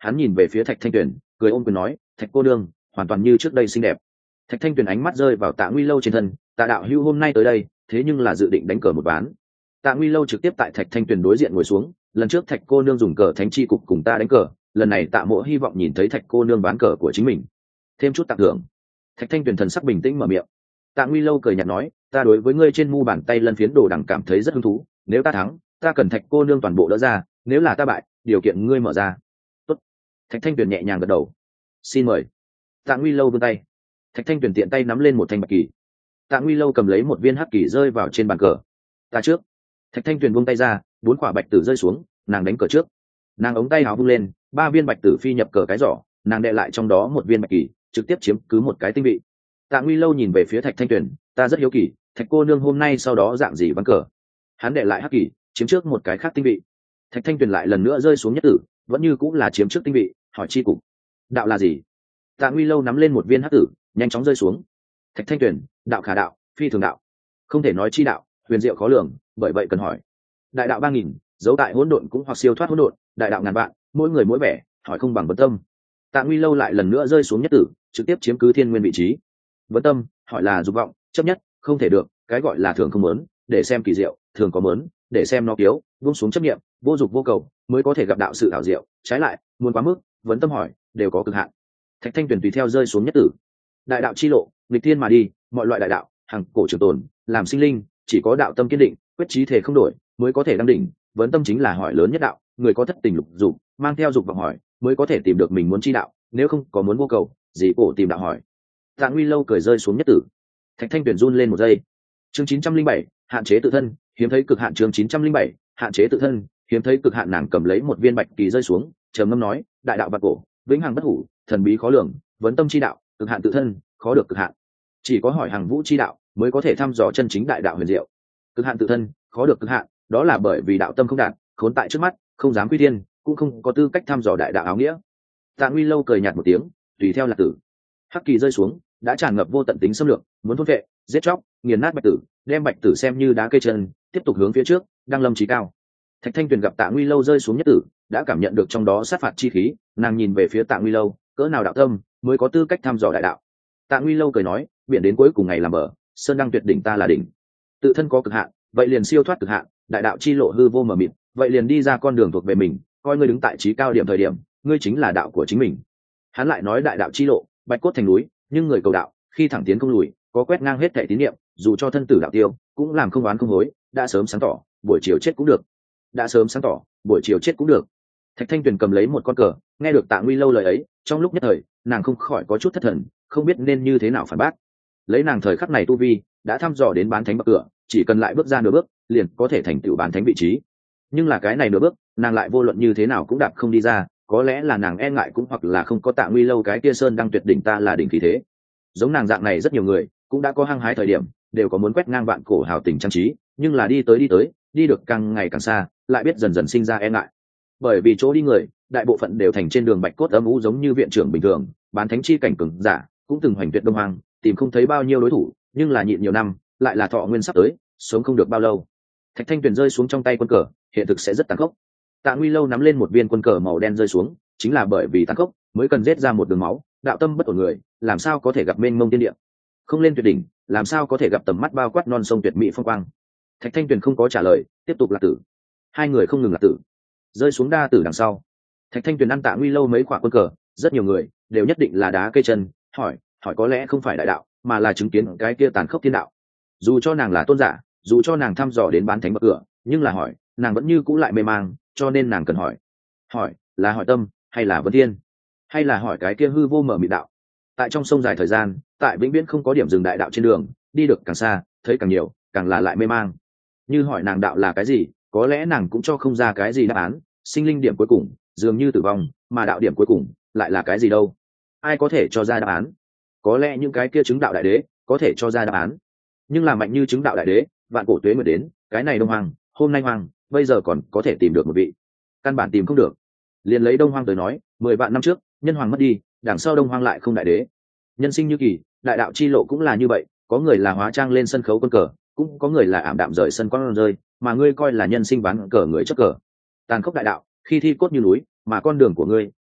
hắn nhìn về phía Thạch Thanh Tuyền, cười ôm quyền nói, Thạch cô nương hoàn toàn như trước đây xinh đẹp. Thạch Thanh Tuyền ánh mắt rơi vào Tạ Nguy Lâu trên thân, Tạ đạo hữu hôm nay tới đây thế nhưng là dự định đánh cờ một ván. Tạ Nguy Lâu trực tiếp tại Thạch Thanh Tuyền đối diện ngồi xuống, lần trước Thạch cô nương dùng cờ thánh chi cục cùng ta đánh cờ, lần này Tạ mỗ hy vọng nhìn thấy Thạch cô nương bán cờ của chính mình, thêm chút tặng thưởng. Thạch Thanh Tuyền thần sắc bình tĩnh mở miệng. Tạ Nguy Lâu cười nhạt nói, ta đối với ngươi trên mu bàn tay lân phiến đồ đằng cảm thấy rất hứng thú, nếu ta thắng ta cần Thạch cô nương toàn bộ đỡ ra, nếu là ta bại điều kiện ngươi mở ra. Tốt. Thạch Thanh Tuyền nhẹ nhàng gật đầu. Xin mời. Tạ Nguy Lâu vươn tay. Thạch Thanh Tuyền tiện tay nắm lên một thanh bạch kỳ. Tạ Nguy Lâu cầm lấy một viên hắc kỳ rơi vào trên bàn cờ. Ta trước. Thạch Thanh Tuyền buông tay ra, bốn quả bạch tử rơi xuống, nàng đánh cờ trước. Nàng ống tay áo vung lên, ba viên bạch tử phi nhập cờ cái giỏ, nàng đệ lại trong đó một viên bạch kỳ, trực tiếp chiếm cứ một cái tinh vị. Tạ Nguy Lâu nhìn về phía Thạch Thanh Tuyền, ta rất hiếu kỳ, Thạch cô nương hôm nay sau đó dạng gì ván cờ. Hắn đệ lại hắc kỳ, chiếm trước một cái khác tinh vị. Thạch Thanh Tuyền lại lần nữa rơi xuống nhất tử, vẫn như cũng là chiếm trước tinh vị, hỏi chi cục. Đạo là gì? Tạ Nguy Lâu nắm lên một viên hắc tử, nhanh chóng rơi xuống. Thạch Thanh Tuyền, đạo khả đạo, phi thường đạo, không thể nói chi đạo, huyền diệu khó lường, bởi vậy cần hỏi. Đại đạo ba nghìn, dấu tại hỗn độn cũng hoặc siêu thoát hỗn độn, đại đạo ngàn vạn, mỗi người mỗi vẻ, hỏi không bằng vấn tâm. Tạ Nguy Lâu lại lần nữa rơi xuống nhất tử, trực tiếp chiếm cứ thiên nguyên vị trí. Vấn tâm, hỏi là dục vọng, chấp nhất, không thể được, cái gọi là thường không muốn, để xem kỳ diệu, thường có muốn, để xem nó kiếu, buông xuống chấp niệm, vô dục vô cầu, mới có thể gặp đạo sự thảo diệu, trái lại, muốn quá mức, vấn tâm hỏi, đều có cực hạn. Thạch Thanh Tuyền tùy theo rơi xuống nhất tử. Đại đạo chi lộ, nghịch thiên mà đi, mọi loại đại đạo, hằng cổ trường tồn, làm sinh linh, chỉ có đạo tâm kiên định, quyết chí thể không đổi, mới có thể đăng đỉnh. Vấn tâm chính là hỏi lớn nhất đạo, người có thất tình lục dục, mang theo dục vọng hỏi, mới có thể tìm được mình muốn chi đạo, nếu không có muốn vô cầu, gì cổ tìm đạo hỏi. Tạ Nguy Lâu cười rơi xuống nhất tử. Thạch Thanh Tuyền run lên một giây. Chương chín trăm linh bảy, hạn chế tự thân, hiếm thấy cực hạn. Chương chín trăm linh bảy, hạn chế tự thân, hiếm thấy cực hạn. Nàng cầm lấy một viên bạch kỳ rơi xuống, trầm ngâm nói, đại đạo bạc cổ, vĩnh hằng bất hủ, thần bí khó lường, vấn tâm chi đạo, cực hạn tự thân, khó được cực hạn. Chỉ có hỏi hàng vũ chi đạo mới có thể thăm dò chân chính đại đạo huyền diệu. Cực hạn tự thân, khó được cực hạn, đó là bởi vì đạo tâm không đạt, khốn tại trước mắt, không dám quy thiên, cũng không có tư cách thăm dò đại đạo áo nghĩa. Tạ Nguy Lâu cười nhạt một tiếng, tùy theo là tử. Hắc kỳ rơi xuống, đã tràn ngập vô tận tính xâm lược, muốn thôn vệ, giết chóc, nghiền nát bạch tử, đem bạch tử xem như đá cây chân, tiếp tục hướng phía trước, đang lâm trí cao. Thạch Thanh Tuyền gặp Tạ Nguy Lâu rơi xuống nhất tử, đã cảm nhận được trong đó sát phạt chi khí, nàng nhìn về phía Tạ Nguy Lâu, cỡ nào đạo tâm mới có tư cách thăm dò đại đạo. Tạ Nguy Lâu cười nói, biển đến cuối cùng ngày làm bờ, sơn đăng tuyệt đỉnh ta là đỉnh. Tự thân có cực hạn, vậy liền siêu thoát cực hạn, đại đạo chi lộ hư vô mờ mịt, vậy liền đi ra con đường thuộc về mình, coi ngươi đứng tại trí cao điểm thời điểm, ngươi chính là đạo của chính mình. Hắn lại nói đại đạo chi lộ, bạch cốt thành núi, nhưng người cầu đạo, khi thẳng tiến không lùi, có quét ngang hết thảy tín niệm, dù cho thân tử đạo tiêu, cũng làm không oán không hối, đã sớm sáng tỏ, buổi chiều chết cũng được. Đã sớm sáng tỏ, buổi chiều chết cũng được. Thạch Thanh Tuyền cầm lấy một con cờ, nghe được Tạ Nguy Lâu lời ấy, trong lúc nhất thời, nàng không khỏi có chút thất thần, không biết nên như thế nào phản bác. Lấy nàng thời khắc này tu vi, đã thăm dò đến bán thánh bậc cửa, chỉ cần lại bước ra nửa bước, liền có thể thành tựu bán thánh vị trí. Nhưng là cái này nửa bước, nàng lại vô luận như thế nào cũng đạp không đi ra, có lẽ là nàng e ngại cũng hoặc là không có Tạ Nguy Lâu cái kia sơn đăng tuyệt đỉnh ta là đỉnh khí thế. Giống nàng dạng này rất nhiều người, cũng đã có hăng hái thời điểm, đều có muốn quét ngang vạn cổ hào tình trang trí, nhưng là đi tới đi tới, đi được càng ngày càng xa, lại biết dần dần sinh ra e ngại. Bởi vì chỗ đi người, đại bộ phận đều thành trên đường bạch cốt âm u giống như viện trưởng bình thường, bán thánh chi cảnh cường giả, cũng từng hoành tuyệt đông hoang, tìm không thấy bao nhiêu đối thủ, nhưng là nhịn nhiều năm, lại là thọ nguyên sắp tới, sống không được bao lâu. Thạch Thanh Tuyền rơi xuống trong tay quân cờ, hiện thực sẽ rất tàn khốc. Tạ Nguy Lâu nắm lên một viên quân cờ màu đen rơi xuống, chính là bởi vì tàn khốc, mới cần giết ra một đường máu, đạo tâm bất ổn người, làm sao có thể gặp mênh mông tiên địa. Không lên tuyệt đỉnh, làm sao có thể gặp tầm mắt bao quát non sông tuyệt mỹ phong quang. Thạch Thanh Tuyền không có trả lời, tiếp tục lạc tử. Hai người không ngừng lạc tử. Rơi xuống đa tử đằng sau. Thạch Thanh Tuyền ăn Tạ Nguy Lâu mấy quả quân cờ, rất nhiều người đều nhất định là đá cây chân, hỏi, hỏi có lẽ không phải đại đạo, mà là chứng kiến cái kia tàn khốc thiên đạo. Dù cho nàng là tôn giả, dù cho nàng thăm dò đến bán thánh bậc cửa, nhưng là hỏi, nàng vẫn như cũ lại mê mang, cho nên nàng cần hỏi. Hỏi, là hỏi tâm, hay là vấn thiên, hay là hỏi cái kia hư vô mở mịt đạo. Tại trong sông dài thời gian, tại vĩnh viễn không có điểm dừng đại đạo trên đường, đi được càng xa, thấy càng nhiều, càng là lại mê mang. Như hỏi nàng đạo là cái gì, có lẽ nàng cũng cho không ra cái gì đáp án. Sinh linh điểm cuối cùng dường như tử vong, mà đạo điểm cuối cùng lại là cái gì đâu? Ai có thể cho ra đáp án? Có lẽ những cái kia chứng đạo đại đế có thể cho ra đáp án, nhưng là mạnh như chứng đạo đại đế, vạn cổ tuế mới đến, cái này đông hoàng, hôm nay hoàng, bây giờ còn có thể tìm được một vị, căn bản tìm không được. Liền lấy đông hoàng tới nói, mười vạn năm trước nhân hoàng mất đi, đằng sau đông hoàng lại không đại đế. Nhân sinh như kỳ, đại đạo chi lộ cũng là như vậy, có người là hóa trang lên sân khấu quân cờ, cũng có người là ảm đạm rời sân con rơi, mà ngươi coi là nhân sinh ván cờ người chấp cờ. Tàn khốc đại đạo, khi thi cốt như núi, mà con đường của ngươi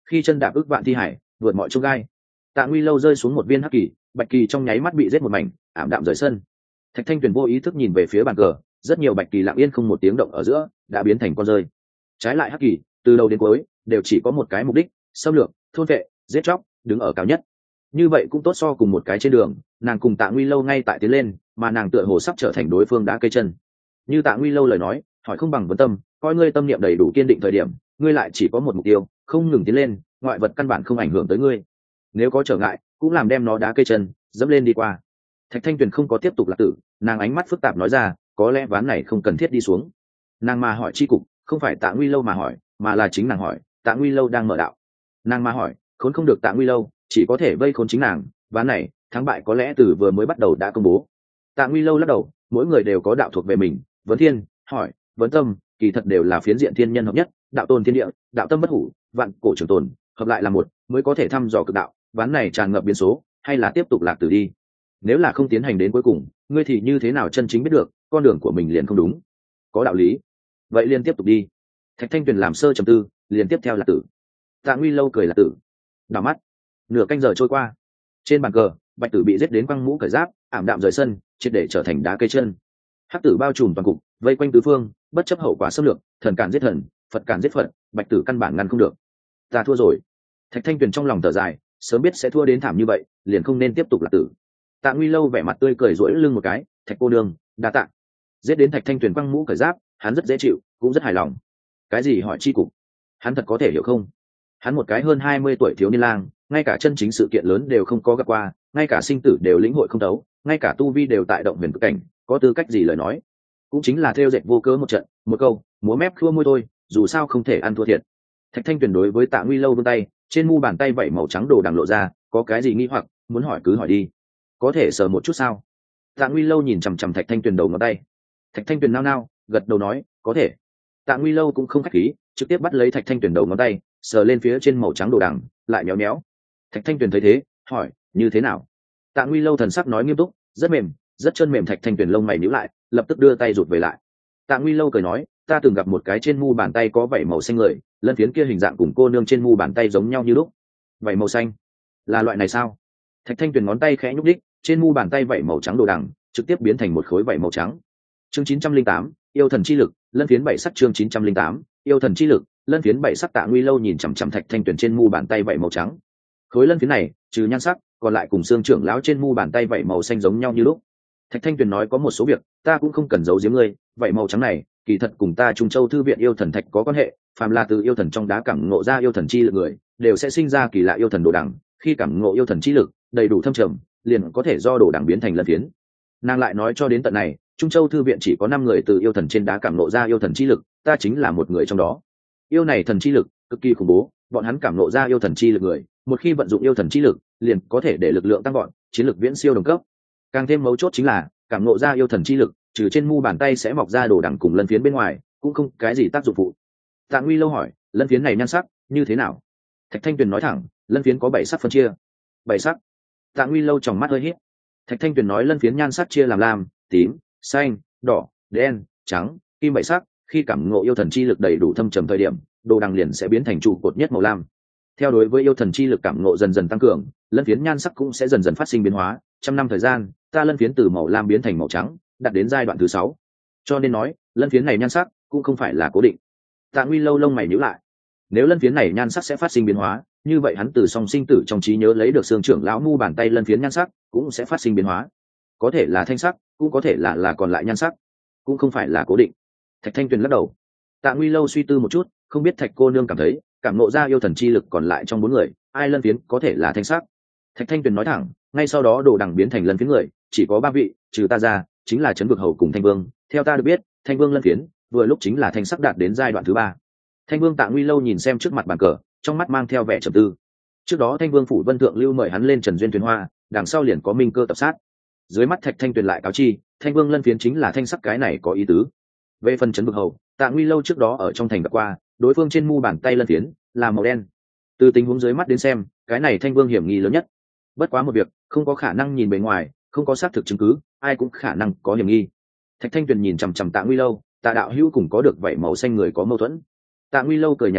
khi chân đạp ức vạn thi hải vượt mọi chông gai. Tạ Nguy Lâu rơi xuống một viên hắc kỳ, bạch kỳ trong nháy mắt bị giết một mảnh, ảm đạm rời sân. Thạch Thanh Tuyền vô ý thức nhìn về phía bàn cờ, rất nhiều bạch kỳ lặng yên không một tiếng động ở giữa đã biến thành con rơi. Trái lại hắc kỳ từ đầu đến cuối đều chỉ có một cái mục đích: xâm lược, thôn vệ, giết chóc, đứng ở cao nhất. Như vậy cũng tốt so cùng một cái trên đường, nàng cùng Tạ Nguy Lâu ngay tại tiến lên, mà nàng tựa hồ sắp trở thành đối phương đã cây chân. Như Tạ Nguy Lâu lời nói, hỏi không bằng vấn tâm, coi ngươi tâm niệm đầy đủ kiên định thời điểm, ngươi lại chỉ có một mục tiêu, không ngừng tiến lên, ngoại vật căn bản không ảnh hưởng tới ngươi. Nếu có trở ngại, cũng làm đem nó đá cây chân, dẫm lên đi qua. Thạch Thanh Tuyền không có tiếp tục lạc tử, nàng ánh mắt phức tạp nói ra, có lẽ ván này không cần thiết đi xuống. Nàng mà hỏi chi cục, không phải Tạ Nguy Lâu mà hỏi, mà là chính nàng hỏi. Tạ Nguy Lâu đang mở đạo, nàng mà hỏi, khốn không được Tạ Nguy Lâu, chỉ có thể vây khốn chính nàng. Ván này thắng bại có lẽ từ vừa mới bắt đầu đã công bố. Tạ Nguy Lâu lắc đầu, mỗi người đều có đạo thuộc về mình. Vấn Thiên hỏi, Vấn Tâm, kỳ thật đều là phiến diện thiên nhân hợp nhất, đạo tôn thiên địa, đạo tâm bất hủ, vạn cổ trường tồn, hợp lại là một, mới có thể thăm dò cực đạo. Ván này tràn ngập biến số, hay là tiếp tục lạc tử đi? Nếu là không tiến hành đến cuối cùng, ngươi thì như thế nào chân chính biết được con đường của mình liền không đúng? Có đạo lý, vậy liền tiếp tục đi. Thạch Thanh Tuyền làm sơ trầm tư, liền tiếp theo là tử. Tạ Nguy Lâu cười là tử. Đảo mắt nửa canh giờ trôi qua, trên bàn cờ bạch tử bị giết đến quăng mũ cởi giáp, ảm đạm rời sân, triệt để trở thành đá cây chân. Hắc tử bao trùm toàn cục, vây quanh tứ phương, bất chấp hậu quả xâm lược, thần cản giết thần, phật cản giết phật, bạch tử căn bản ngăn không được. Ta thua rồi. Thạch Thanh Tuyền trong lòng thở dài, sớm biết sẽ thua đến thảm như vậy, liền không nên tiếp tục lạc tử. Tạ Nguy Lâu vẻ mặt tươi cười rỗi lưng một cái, Thạch cô nương, đa tạ. Giết đến Thạch Thanh Tuyền quăng mũ cởi giáp, hắn rất dễ chịu, cũng rất hài lòng. Cái gì hỏi chi cục? Hắn thật có thể hiểu không? Hắn một cái hơn hai mươi tuổi thiếu niên lang, ngay cả chân chính sự kiện lớn đều không có gặp qua, ngay cả sinh tử đều lĩnh hội không thấu, ngay cả tu vi đều tại động huyền cực cảnh, có tư cách gì lời nói? Cũng chính là theo dệt vô cớ một trận, một câu, múa mép khua môi thôi, dù sao không thể ăn thua thiệt. Thạch Thanh Tuyền đối với Tạ Nguy Lâu vươn tay, trên mu bàn tay vảy màu trắng đồ đằng lộ ra, có cái gì nghi hoặc, muốn hỏi cứ hỏi đi. Có thể sờ một chút sao? Tạ Nguy Lâu nhìn chằm chằm Thạch Thanh Tuyền đầu ngón tay. Thạch Thanh Tuyền nao nao, gật đầu nói, có thể. Tạ Nguy Lâu cũng không khách khí, trực tiếp bắt lấy Thạch Thanh Tuyền đầu ngón tay, sờ lên phía trên màu trắng đồ đằng, lại méo méo. Thạch Thanh Tuyền thấy thế, hỏi, như thế nào? Tạ Nguy Lâu thần sắc nói nghiêm túc, rất mềm, rất chân mềm. Thạch Thanh Tuyền lông mày nhíu lại, lập tức đưa tay rụt về lại. Tạ Nguy Lâu cười nói, ta từng gặp một cái trên mu bàn tay có vảy màu xanh người, lân phiến kia hình dạng cùng cô nương trên mu bàn tay giống nhau như lúc. Vảy màu xanh là loại này sao? Thạch Thanh Tuyền ngón tay khẽ nhúc đích, trên mu bàn tay vảy màu trắng đồ đằng trực tiếp biến thành một khối vảy màu trắng. Chương chín trăm linh tám, yêu thần chi lực, lân phiến bảy sắc. Chương chín trăm linh tám, yêu thần chi lực, lân phiến bảy sắc. Tạ Nguy Lâu nhìn chằm chằm Thạch Thanh Tuyền trên mu bàn tay vảy màu trắng. Khối lân phiến này trừ nhan sắc, còn lại cùng xương trưởng lão trên mu bàn tay vảy màu xanh giống nhau như lúc. Thạch Thanh Tuyền nói, có một số việc ta cũng không cần giấu giếm ngươi, vảy màu trắng này kỳ thật cùng ta Trung Châu thư viện yêu thần thạch có quan hệ, phàm là từ yêu thần trong đá cảm ngộ ra yêu thần chi lực người, đều sẽ sinh ra kỳ lạ yêu thần đồ đằng, khi cảm ngộ yêu thần chi lực đầy đủ thâm trầm, liền có thể do đồ đằng biến thành lân phiến. Nàng lại nói cho đến tận này, Trung Châu thư viện chỉ có năm người từ yêu thần trên đá cảm ngộ ra yêu thần chi lực, ta chính là một người trong đó. Yêu này thần chi lực cực kỳ khủng bố, bọn hắn cảm ngộ ra yêu thần chi lực người, một khi vận dụng yêu thần chi lực, liền có thể để lực lượng tăng vọt, chiến lực viễn siêu đồng cấp. Càng thêm mấu chốt chính là, cảm ngộ ra yêu thần chi lực, trừ trên mu bàn tay sẽ mọc ra đồ đằng cùng lân phiến bên ngoài, cũng không cái gì tác dụng phụ. Tạ Nguy Lâu hỏi, lân phiến này nhan sắc như thế nào? Thạch Thanh Tuyền nói thẳng, lân phiến có bảy sắc phân chia. Bảy sắc? Tạ Nguy Lâu tròng mắt hơi híp. Thạch Thanh Tuyền nói lân phiến nhan sắc chia làm lam, tím, xanh, đỏ, đen, trắng, kim bảy sắc, khi cảm ngộ yêu thần chi lực đầy đủ thâm trầm thời điểm, đồ đằng liền sẽ biến thành trụ cột nhất màu lam. Theo đối với yêu thần chi lực cảm ngộ dần dần tăng cường, lân phiến nhan sắc cũng sẽ dần dần phát sinh biến hóa, trăm năm thời gian, ta lân phiến từ màu lam biến thành màu trắng, đạt đến giai đoạn thứ sáu. Cho nên nói, lân phiến này nhan sắc cũng không phải là cố định. Tạ Nguy Lâu lông mày nhíu lại. Nếu lân phiến này nhan sắc sẽ phát sinh biến hóa, như vậy hắn từ song sinh tử trong trí nhớ lấy được xương trưởng lão mu bàn tay lân phiến nhan sắc cũng sẽ phát sinh biến hóa. Có thể là thanh sắc, cũng có thể là là còn lại nhan sắc, cũng không phải là cố định. Thạch Thanh Tuyền lắc đầu. Tạ Nguy Lâu suy tư một chút, không biết Thạch cô nương cảm thấy, cảm ngộ ra yêu thần chi lực còn lại trong bốn người, ai lân phiến có thể là thanh sắc? Thạch Thanh Tuyền nói thẳng, ngay sau đó đồ đằng biến thành lân phiến người, chỉ có ba vị, trừ ta ra, chính là Trấn Vực Hầu cùng Thanh Vương. Theo ta được biết, Thanh Vương lân phiến vừa lúc chính là thanh sắc đạt đến giai đoạn thứ ba. Thanh Vương Tạ Nguy Lâu nhìn xem trước mặt bàn cờ, trong mắt mang theo vẻ trầm tư. Trước đó Thanh Vương phủ Vân Thượng lưu mời hắn lên Trần Duyên Thuyền Hoa, đằng sau liền có Minh Cơ tập sát. Dưới mắt Thạch Thanh Tuyền lại cáo chi, Thanh Vương lân phiến chính là thanh sắc, cái này có ý tứ. Về phần Trấn Vực Hầu, Tạ Nguy Lâu trước đó ở trong thành gặp qua, đối phương trên mu bàn tay lân phiến là màu đen. Từ tình huống dưới mắt đến xem, cái này Thanh Vương hiểm nghi lớn nhất. Bất quá một việc, không có khả năng nhìn bề ngoài, không có xác thực chứng cứ, ai cũng khả năng có hiểm nghi. Thạch Thanh Tuyền nhìn chằm chằm Tạ Nguy Lâu, Tạ đạo hữu cùng có được vậy màu xanh người có mâu thuẫn. Tạ Nguy Lâu cười nhạt nói,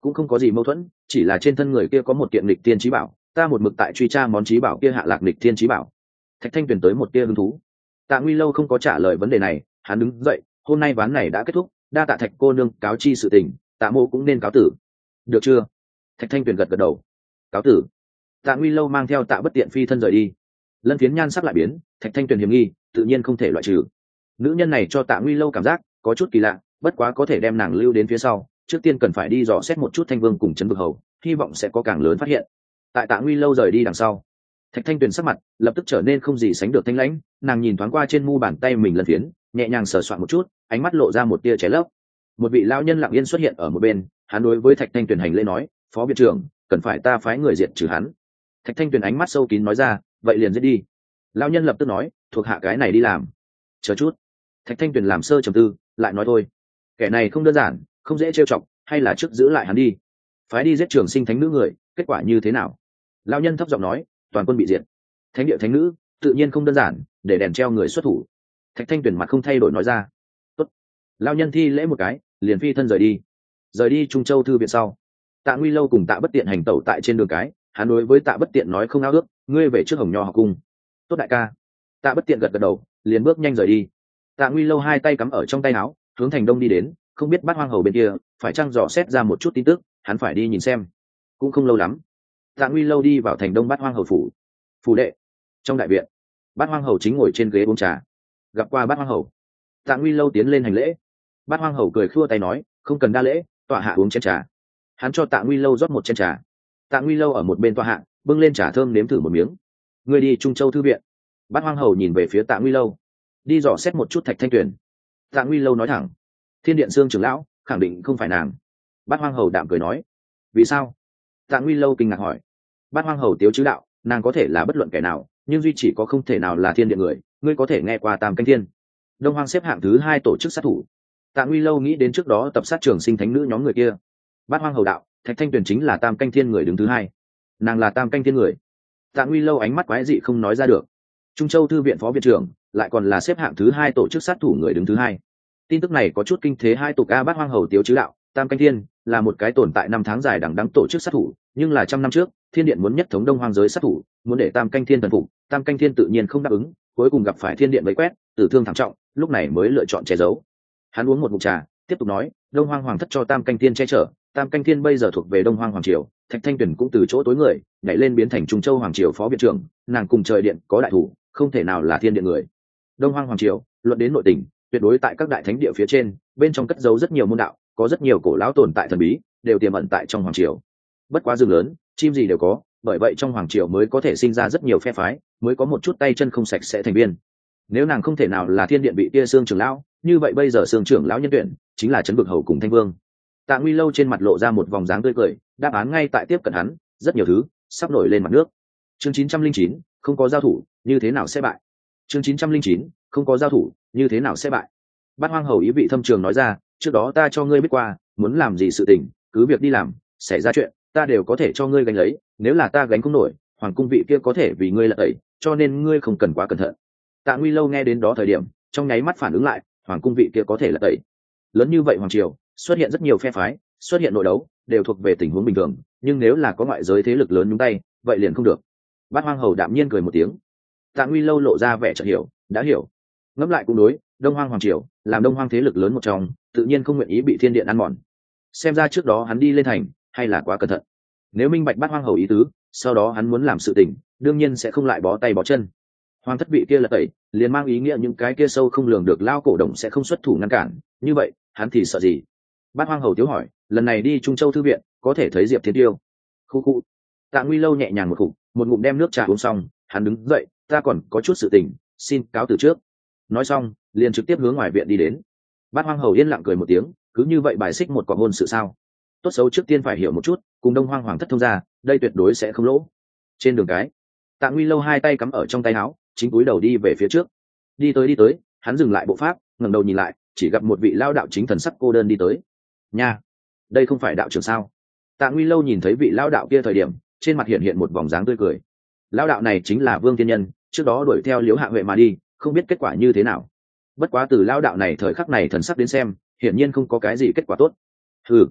cũng không có gì mâu thuẫn, chỉ là trên thân người kia có một kiện nghịch tiên trí bảo, ta một mực tại truy tra món trí bảo kia hạ lạc nghịch tiên trí bảo. Thạch Thanh Tuyền tới một tia hứng thú. Tạ Nguy Lâu không có trả lời vấn đề này, hắn đứng dậy, hôm nay ván này đã kết thúc, đa tạ Thạch cô nương cáo chi sự tình, Tạ mô cũng nên cáo tử. Được chưa? Thạch Thanh Tuyền gật gật đầu. Cáo tử. Tạ Nguy Lâu mang theo Tạ Bất Tiện phi thân rời đi. Lân Phiến nhan sắc lại biến, Thạch Thanh Tuyền hiểm nghi, tự nhiên không thể loại trừ. Nữ nhân này cho Tạ Nguy Lâu cảm giác có chút kỳ lạ, bất quá có thể đem nàng lưu đến phía sau, trước tiên cần phải đi dò xét một chút Thanh Vương cùng Trấn Vực Hầu, hy vọng sẽ có càng lớn phát hiện. Tại Tạ Nguy Lâu rời đi đằng sau, Thạch Thanh Tuyền sắc mặt lập tức trở nên không gì sánh được thanh lãnh, nàng nhìn thoáng qua trên mu bàn tay mình Lân Phiến, nhẹ nhàng sờ soạn một chút, ánh mắt lộ ra một tia cháy lấp. Một vị lão nhân lặng yên xuất hiện ở một bên, hắn đối với Thạch Thanh Tuyền hành lễ nói, phó viện trưởng, cần phải ta phái người diệt trừ hắn. Thạch Thanh Tuyền ánh mắt sâu kín nói ra, vậy liền giết đi. Lão nhân lập tức nói, thuộc hạ cái này đi làm. Chờ chút. Thạch Thanh Tuyền làm sơ trầm tư, lại nói thôi, kẻ này không đơn giản, không dễ trêu chọc, hay là trước giữ lại hắn đi. Phái đi giết Trường Sinh thánh nữ người, kết quả như thế nào? Lão nhân thấp giọng nói, toàn quân bị diệt. Thánh địa thánh nữ, tự nhiên không đơn giản, để đèn treo người xuất thủ. Thạch Thanh Tuyền mặt không thay đổi nói ra. Tốt. Lão nhân thi lễ một cái, liền phi thân rời đi. Rời đi Trung Châu thư viện sau, Tạ Nguy Lâu cùng Tạ Bất Tiện hành tẩu tại trên đường cái, hắn đối với Tạ Bất Tiện nói không ao ước, ngươi về trước Hồng Nho học cung. Tốt đại ca. Tạ Bất Tiện gật gật đầu, liền bước nhanh rời đi. Tạ Nguy Lâu hai tay cắm ở trong tay áo, hướng thành đông đi đến, không biết Bát Hoang Hầu bên kia phải chăng dò xét ra một chút tin tức, hắn phải đi nhìn xem. Cũng không lâu lắm, Tạ Nguy Lâu đi vào thành đông Bát Hoang Hầu phủ. Phủ đệ, trong đại viện, Bát Hoang Hầu chính ngồi trên ghế uống trà. Gặp qua Bát Hoang Hầu, Tạ Nguy Lâu tiến lên hành lễ. Bát Hoang Hầu cười khua tay nói, không cần đa lễ, tọa hạ uống chén trà. Hắn cho Tạ Nguy Lâu rót một chén trà. Tạ Nguy Lâu ở một bên tọa hạ, bưng lên trà thơm nếm thử một miếng. Ngươi đi Trung Châu thư viện. Bát Hoang Hầu nhìn về phía Tạ Nguy Lâu, đi dò xét một chút Thạch Thanh Tuyền. Tạ Nguy Lâu nói thẳng, Thiên Điện Sương trưởng lão khẳng định không phải nàng. Bát Hoang Hầu đạm cười nói, vì sao? Tạ Nguy Lâu kinh ngạc hỏi. Bát Hoang Hầu tiếu chứ đạo, nàng có thể là bất luận kẻ nào, nhưng duy chỉ có không thể nào là Thiên Điện người. Ngươi có thể nghe qua Tam Canh Thiên, Đông Hoang xếp hạng thứ hai tổ chức sát thủ. Tạ Nguy Lâu nghĩ đến trước đó tập sát Trường Sinh thánh nữ nhóm người kia. Bát Hoang Hầu đạo, Thạch Thanh Tuyền chính là Tam Canh Thiên người đứng thứ hai. Nàng là Tam Canh Thiên người. Tạ Nguy Lâu ánh mắt quái dị không nói ra được. Trung Châu thư viện phó viện trưởng lại còn là xếp hạng thứ hai tổ chức sát thủ người đứng thứ hai. Tin tức này có chút kinh thế hai tục a. Bát Hoang Hầu tiếu chứ đạo, Tam Canh Thiên là một cái tồn tại năm tháng dài đằng đẵng tổ chức sát thủ, nhưng là trăm năm trước Thiên Điện muốn nhất thống Đông Hoang giới sát thủ, muốn để Tam Canh Thiên thần phục, Tam Canh Thiên tự nhiên không đáp ứng, cuối cùng gặp phải Thiên Điện vây quét, tử thương thảm trọng, lúc này mới lựa chọn che giấu. Hắn uống một ngụm trà, tiếp tục nói, Đông Hoang hoàng thất cho Tam Canh Thiên che chở, Tam Canh Thiên bây giờ thuộc về Đông Hoang hoàng triều, Thạch Thanh Tuyền cũng từ chỗ tối người nhảy lên biến thành Trung Châu hoàng triều phó viện trưởng, nàng cùng trời điện có đại thủ, không thể nào là Thiên Điện người. Đông Hoang hoàng triều luận đến nội tình, tuyệt đối tại các đại thánh địa phía trên, bên trong cất giấu rất nhiều môn đạo, có rất nhiều cổ lão tồn tại thần bí, đều tiềm ẩn tại trong hoàng triều. Bất quá rừng lớn, chim gì đều có, bởi vậy trong hoàng triều mới có thể sinh ra rất nhiều phe phái, mới có một chút tay chân không sạch sẽ thành viên. Nếu nàng không thể nào là Thiên Điện bị kia Sương trưởng lão, như vậy bây giờ Sương trưởng lão nhân tuyển chính là Trấn Vực Hầu cùng Thanh Vương. Tạ Nguy Lâu trên mặt lộ ra một vòng dáng tươi cười, đáp án ngay tại tiếp cận hắn, rất nhiều thứ sắp nổi lên mặt nước. Chương chín trăm linh chín, không có giao thủ, như thế nào sẽ bại? Chương chín trăm linh chín, không có giao thủ, như thế nào sẽ bại? Bát Hoang Hầu ý vị thâm trường nói ra, trước đó ta cho ngươi biết qua, muốn làm gì sự tình, cứ việc đi làm, xảy ra chuyện, ta đều có thể cho ngươi gánh lấy, nếu là ta gánh không nổi, hoàng cung vị kia có thể vì ngươi lật tẩy, cho nên ngươi không cần quá cẩn thận. Tạ Nguy Lâu nghe đến đó thời điểm, trong nháy mắt phản ứng lại, hoàng cung vị kia có thể lật tẩy. Lớn như vậy hoàng triều, xuất hiện rất nhiều phe phái, xuất hiện nội đấu, đều thuộc về tình huống bình thường, nhưng nếu là có ngoại giới thế lực lớn nhúng tay, vậy liền không được. Bát Hoang Hầu đạm nhiên cười một tiếng. Tạ Nguy Lâu lộ ra vẻ chợt hiểu, đã hiểu. Ngẫm lại cũng đối, Đông Hoang hoàng triều, làm Đông Hoang thế lực lớn một trong, tự nhiên không nguyện ý bị Thiên Điện ăn mòn. Xem ra trước đó hắn đi lên thành, hay là quá cẩn thận. Nếu minh bạch Bát Hoang Hầu ý tứ, sau đó hắn muốn làm sự tình, đương nhiên sẽ không lại bó tay bó chân. Hoàng thất vị kia là tẩy, liền mang ý nghĩa những cái kia sâu không lường được lao cổ đồng sẽ không xuất thủ ngăn cản, như vậy, hắn thì sợ gì? Bát Hoang Hầu tiếu hỏi, lần này đi Trung Châu thư viện, có thể thấy Diệp Thiên Tiêu. Khu khu. Tạ Nguy Lâu nhẹ nhàng một ngụm, một ngụm đem nước trà uống xong, hắn đứng dậy, ta còn có chút sự tình, xin cáo từ trước. Nói xong, liền trực tiếp hướng ngoài viện đi đến. Bát Hoang Hầu yên lặng cười một tiếng, cứ như vậy bài xích một quả hôn sự sao? Tốt xấu trước tiên phải hiểu một chút, cùng Đông Hoang hoàng thất thông gia, đây tuyệt đối sẽ không lỗ. Trên đường cái, Tạ Nguy Lâu hai tay cắm ở trong tay áo, chính cúi đầu đi về phía trước. Đi tới đi tới, hắn dừng lại bộ pháp, ngẩng đầu nhìn lại, chỉ gặp một vị lao đạo chính thần sắc cô đơn đi tới. Nha, đây không phải đạo trưởng sao? Tạ Nguy Lâu nhìn thấy vị lao đạo kia thời điểm, trên mặt hiện hiện một vòng dáng tươi cười. Lao đạo này chính là Vương Thiên Nhân, trước đó đuổi theo Liễu Hạ Huệ mà đi, không biết kết quả như thế nào. Bất quá từ lao đạo này thời khắc này thần sắc đến xem, hiển nhiên không có cái gì kết quả tốt. Ừ,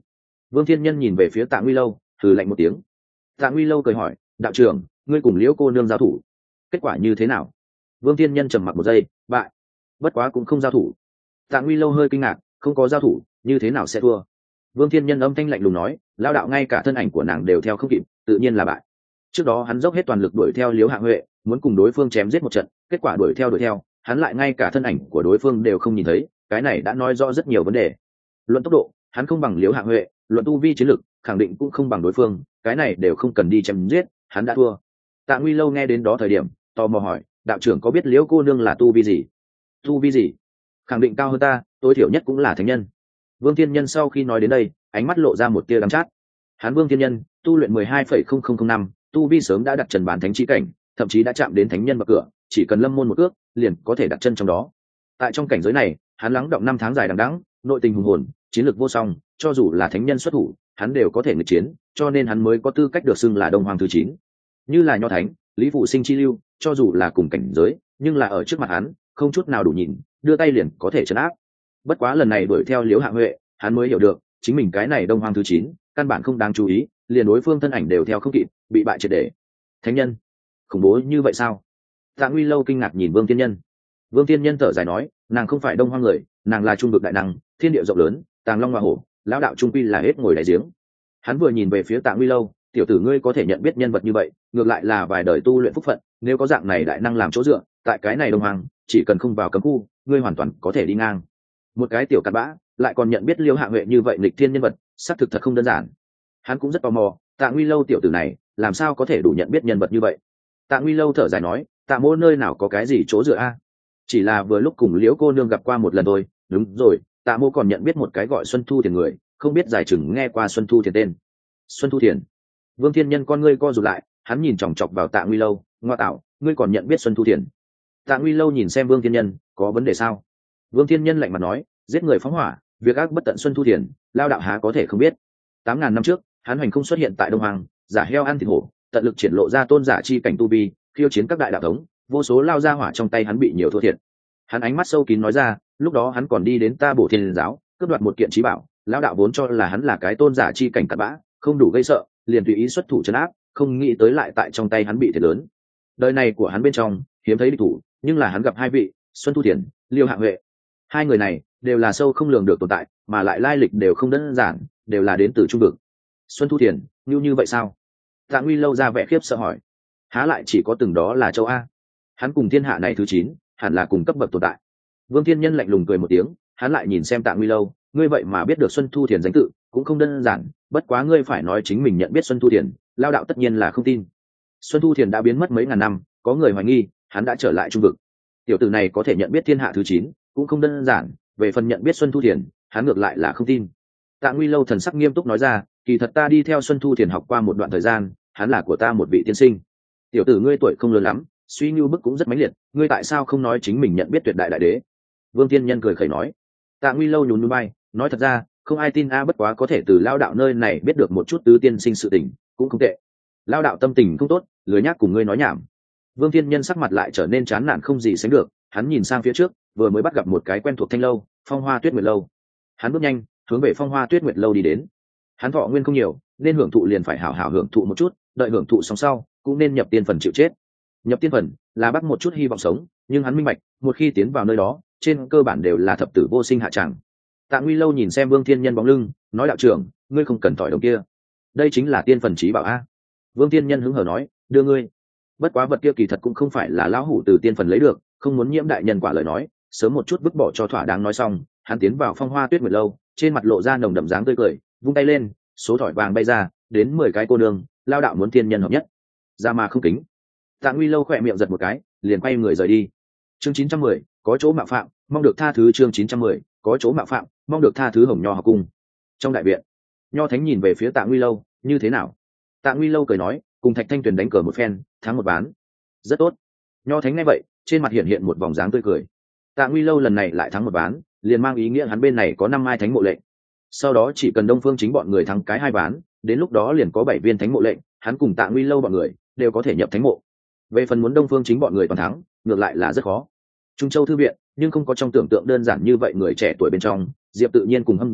Vương Thiên Nhân nhìn về phía Tạ Nguy Lâu, thử lạnh một tiếng. Tạ Nguy Lâu cười hỏi, đạo trưởng, ngươi cùng Liễu cô nương giao thủ, kết quả như thế nào? Vương Thiên Nhân trầm mặc một giây, bại. Bất quá cũng không giao thủ. Tạ Nguy Lâu hơi kinh ngạc, không có giao thủ, như thế nào sẽ thua? Vương Thiên Nhân âm thanh lạnh lùng nói, lão đạo ngay cả thân ảnh của nàng đều theo không kịp, tự nhiên là bại. Trước đó hắn dốc hết toàn lực đuổi theo Liễu Hạ Huệ, muốn cùng đối phương chém giết một trận, kết quả đuổi theo đuổi theo, hắn lại ngay cả thân ảnh của đối phương đều không nhìn thấy, cái này đã nói rõ rất nhiều vấn đề. Luận tốc độ, hắn không bằng Liễu Hạ Huệ, luận tu vi chiến lực, khẳng định cũng không bằng đối phương, cái này đều không cần đi chém giết, hắn đã thua. Tạ Nguy Lâu nghe đến đó thời điểm, tò mò hỏi, đạo trưởng có biết Liễu cô nương là tu vi gì? Tu vi gì? Khẳng định cao hơn ta, tối thiểu nhất cũng là thánh nhân. Vương Thiên Nhân sau khi nói đến đây, ánh mắt lộ ra một tia đắng chát. Hắn Vương Thiên Nhân, tu luyện mười hai phẩy không không không năm, tu vi sớm đã đặt chân bán thánh chi cảnh, thậm chí đã chạm đến thánh nhân bậc cửa, chỉ cần lâm môn một cước, liền có thể đặt chân trong đó. Tại trong cảnh giới này, hắn lắng động năm tháng dài đằng đẵng, nội tình hùng hồn, chiến lược vô song, cho dù là thánh nhân xuất thủ, hắn đều có thể nghịch chiến, cho nên hắn mới có tư cách được xưng là Đông Hoàng thứ chín. Như là Nho Thánh, Lý Phụ Sinh chi lưu, cho dù là cùng cảnh giới, nhưng là ở trước mặt hắn, không chút nào đủ nhìn, đưa tay liền có thể trấn áp. Bất quá lần này đuổi theo Liễu Hạ Huệ, hắn mới hiểu được, chính mình cái này Đông Hoàng thứ chín, căn bản không đáng chú ý, liền đối phương thân ảnh đều theo không kịp, bị bại triệt để. Thánh nhân, khủng bố như vậy sao? Tạ Nguy Lâu kinh ngạc nhìn Vương Thiên Nhân. Vương Thiên Nhân thở dài nói, nàng không phải Đông Hoang người, nàng là trung vực đại năng, thiên địa rộng lớn, tàng long hoa hổ, lão đạo trung quy là hết ngồi đại giếng. Hắn vừa nhìn về phía Tạ Nguy Lâu, tiểu tử ngươi có thể nhận biết nhân vật như vậy, ngược lại là vài đời tu luyện phúc phận, nếu có dạng này đại năng làm chỗ dựa, tại cái này Đông Hoang, chỉ cần không vào cấm khu, ngươi hoàn toàn có thể đi ngang. Một cái tiểu cặn bã, lại còn nhận biết Liễu Hạ Huệ như vậy nghịch thiên nhân vật, xác thực thật không đơn giản. Hắn cũng rất tò mò, Tạ Nguy Lâu tiểu tử này, làm sao có thể đủ nhận biết nhân vật như vậy? Tạ Nguy Lâu thở dài nói, Tạ mỗ nơi nào có cái gì chỗ dựa a? Chỉ là vừa lúc cùng Liễu cô nương gặp qua một lần thôi. Đúng rồi, Tạ mỗ còn nhận biết một cái gọi Xuân Thu Thiền người, không biết giải chừng nghe qua Xuân Thu Thiền tên. Xuân Thu Thiền. Vương Thiên Nhân con ngươi co rụt lại, hắn nhìn chòng chọc vào Tạ Nguy Lâu, ngoa tạo, ngươi còn nhận biết Xuân Thu Thiền? Tạ Nguy Lâu nhìn xem Vương Thiên Nhân, có vấn đề sao? Vương Thiên Nhân lạnh mặt nói, giết người phóng hỏa, việc ác bất tận Xuân Thu Thiền, lao đạo há có thể không biết. Tám ngàn năm trước, hắn hoành không xuất hiện tại Đông Hoàng, giả heo ăn thịt hổ, tận lực triển lộ ra tôn giả chi cảnh tu vi, khiêu chiến các đại đạo thống, vô số lao ra hỏa trong tay hắn bị nhiều thua thiệt. Hắn ánh mắt sâu kín nói ra, lúc đó hắn còn đi đến Ta Bổ Thiên giáo, cướp đoạt một kiện trí bảo, lão đạo vốn cho là hắn là cái tôn giả chi cảnh cặn bã, không đủ gây sợ, liền tùy ý xuất thủ trấn áp, không nghĩ tới lại tại trong tay hắn bị thiệt lớn. Đời này của hắn bên trong, hiếm thấy địch thủ, nhưng là hắn gặp hai vị, Xuân Thu Thiền, Liêu Hạ Huệ. Hai người này đều là sâu không lường được tồn tại, mà lại lai lịch đều không đơn giản, đều là đến từ trung vực. Xuân Thu Thiền, như như vậy sao? Tạ Nguy Lâu ra vẻ khiếp sợ hỏi. Há lại chỉ có từng đó là châu A? Hắn cùng thiên hạ này thứ chín, hẳn là cùng cấp bậc tồn tại. Vương Thiên Nhân lạnh lùng cười một tiếng, hắn lại nhìn xem Tạ Nguy Lâu, ngươi vậy mà biết được Xuân Thu Thiền danh tự, cũng không đơn giản, bất quá ngươi phải nói chính mình nhận biết Xuân Thu Thiền, lao đạo tất nhiên là không tin. Xuân Thu Thiền đã biến mất mấy ngàn năm, có người hoài nghi, hắn đã trở lại trung vực. Tiểu tử này có thể nhận biết thiên hạ thứ chín, cũng không đơn giản, về phần nhận biết Xuân Thu Thiền, hắn ngược lại là không tin. Tạ Nguy Lâu thần sắc nghiêm túc nói ra, kỳ thật ta đi theo Xuân Thu Thiền học qua một đoạn thời gian, hắn là của ta một vị tiên sinh. Tiểu tử ngươi tuổi không lớn lắm, suy như bức cũng rất mãnh liệt, ngươi tại sao không nói chính mình nhận biết tuyệt đại đại đế? Vương Thiên Nhân cười khẩy nói. Tạ Nguy Lâu nhún nhún vai, nói thật ra, không ai tin a, bất quá có thể từ lao đạo nơi này biết được một chút tứ tiên sinh sự tình, cũng không tệ. Lao đạo tâm tình không tốt, lười nhác cùng ngươi nói nhảm. Vương Thiên Nhân sắc mặt lại trở nên chán nản không gì sánh được, hắn nhìn sang phía trước, vừa mới bắt gặp một cái quen thuộc thanh lâu, Phong Hoa Tuyết Nguyệt lâu. Hắn bước nhanh, hướng về Phong Hoa Tuyết Nguyệt lâu đi đến. Hắn thọ nguyên không nhiều, nên hưởng thụ liền phải hảo hảo hưởng thụ một chút, đợi hưởng thụ xong sau, cũng nên nhập tiên phần chịu chết. Nhập tiên phần là bắt một chút hy vọng sống, nhưng hắn minh bạch, một khi tiến vào nơi đó, trên cơ bản đều là thập tử vô sinh hạ tràng. Tạ Nguy Lâu nhìn xem Vương Thiên Nhân bóng lưng, nói đạo trưởng, ngươi không cần tỏi đồng kia. Đây chính là tiên phần trí bảo a. Vương Thiên Nhân hứng hở nói, đưa ngươi. Bất quá vật kia kỳ thật cũng không phải là lão hủ từ tiên phần lấy được, không muốn nhiễm đại nhân quả lời nói, sớm một chút vứt bỏ cho thỏa đáng nói xong, hắn tiến vào Phong Hoa Tuyết Nguyệt lâu, trên mặt lộ ra nồng đậm dáng tươi cười, vung tay lên, số thỏi vàng bay ra, đến mười cái cô nương, lao đạo muốn thiên nhân hợp nhất. Ra mà không kính. Tạ Nguy Lâu khỏe miệng giật một cái, liền quay người rời đi. Chương chín trăm mười, có chỗ mạo phạm, mong được tha thứ. Chương chín trăm mười, có chỗ mạo phạm, mong được tha thứ. Hồng Nho học cung. Trong đại viện, Nho Thánh nhìn về phía Tạ Nguy Lâu, như thế nào? Tạ Nguy Lâu cười nói, cùng Thạch Thanh Tuyền đánh cờ một phen, thắng một ván. Rất tốt. Nho Thánh nghe vậy, trên mặt hiện hiện một vòng dáng tươi cười. Tạ Nguy Lâu lần này lại thắng một ván, liền mang ý nghĩa hắn bên này có năm mai thánh mộ lệnh. Sau đó chỉ cần Đông Phương Chính bọn người thắng cái hai ván, đến lúc đó liền có bảy viên thánh mộ lệnh, hắn cùng Tạ Nguy Lâu bọn người đều có thể nhập thánh mộ. Về phần muốn Đông Phương Chính bọn người toàn thắng, ngược lại là rất khó. Trung Châu thư viện, nhưng không có trong tưởng tượng đơn giản như vậy, người trẻ tuổi bên trong, Diệp Tự Nhiên cùng Hâm Diệu,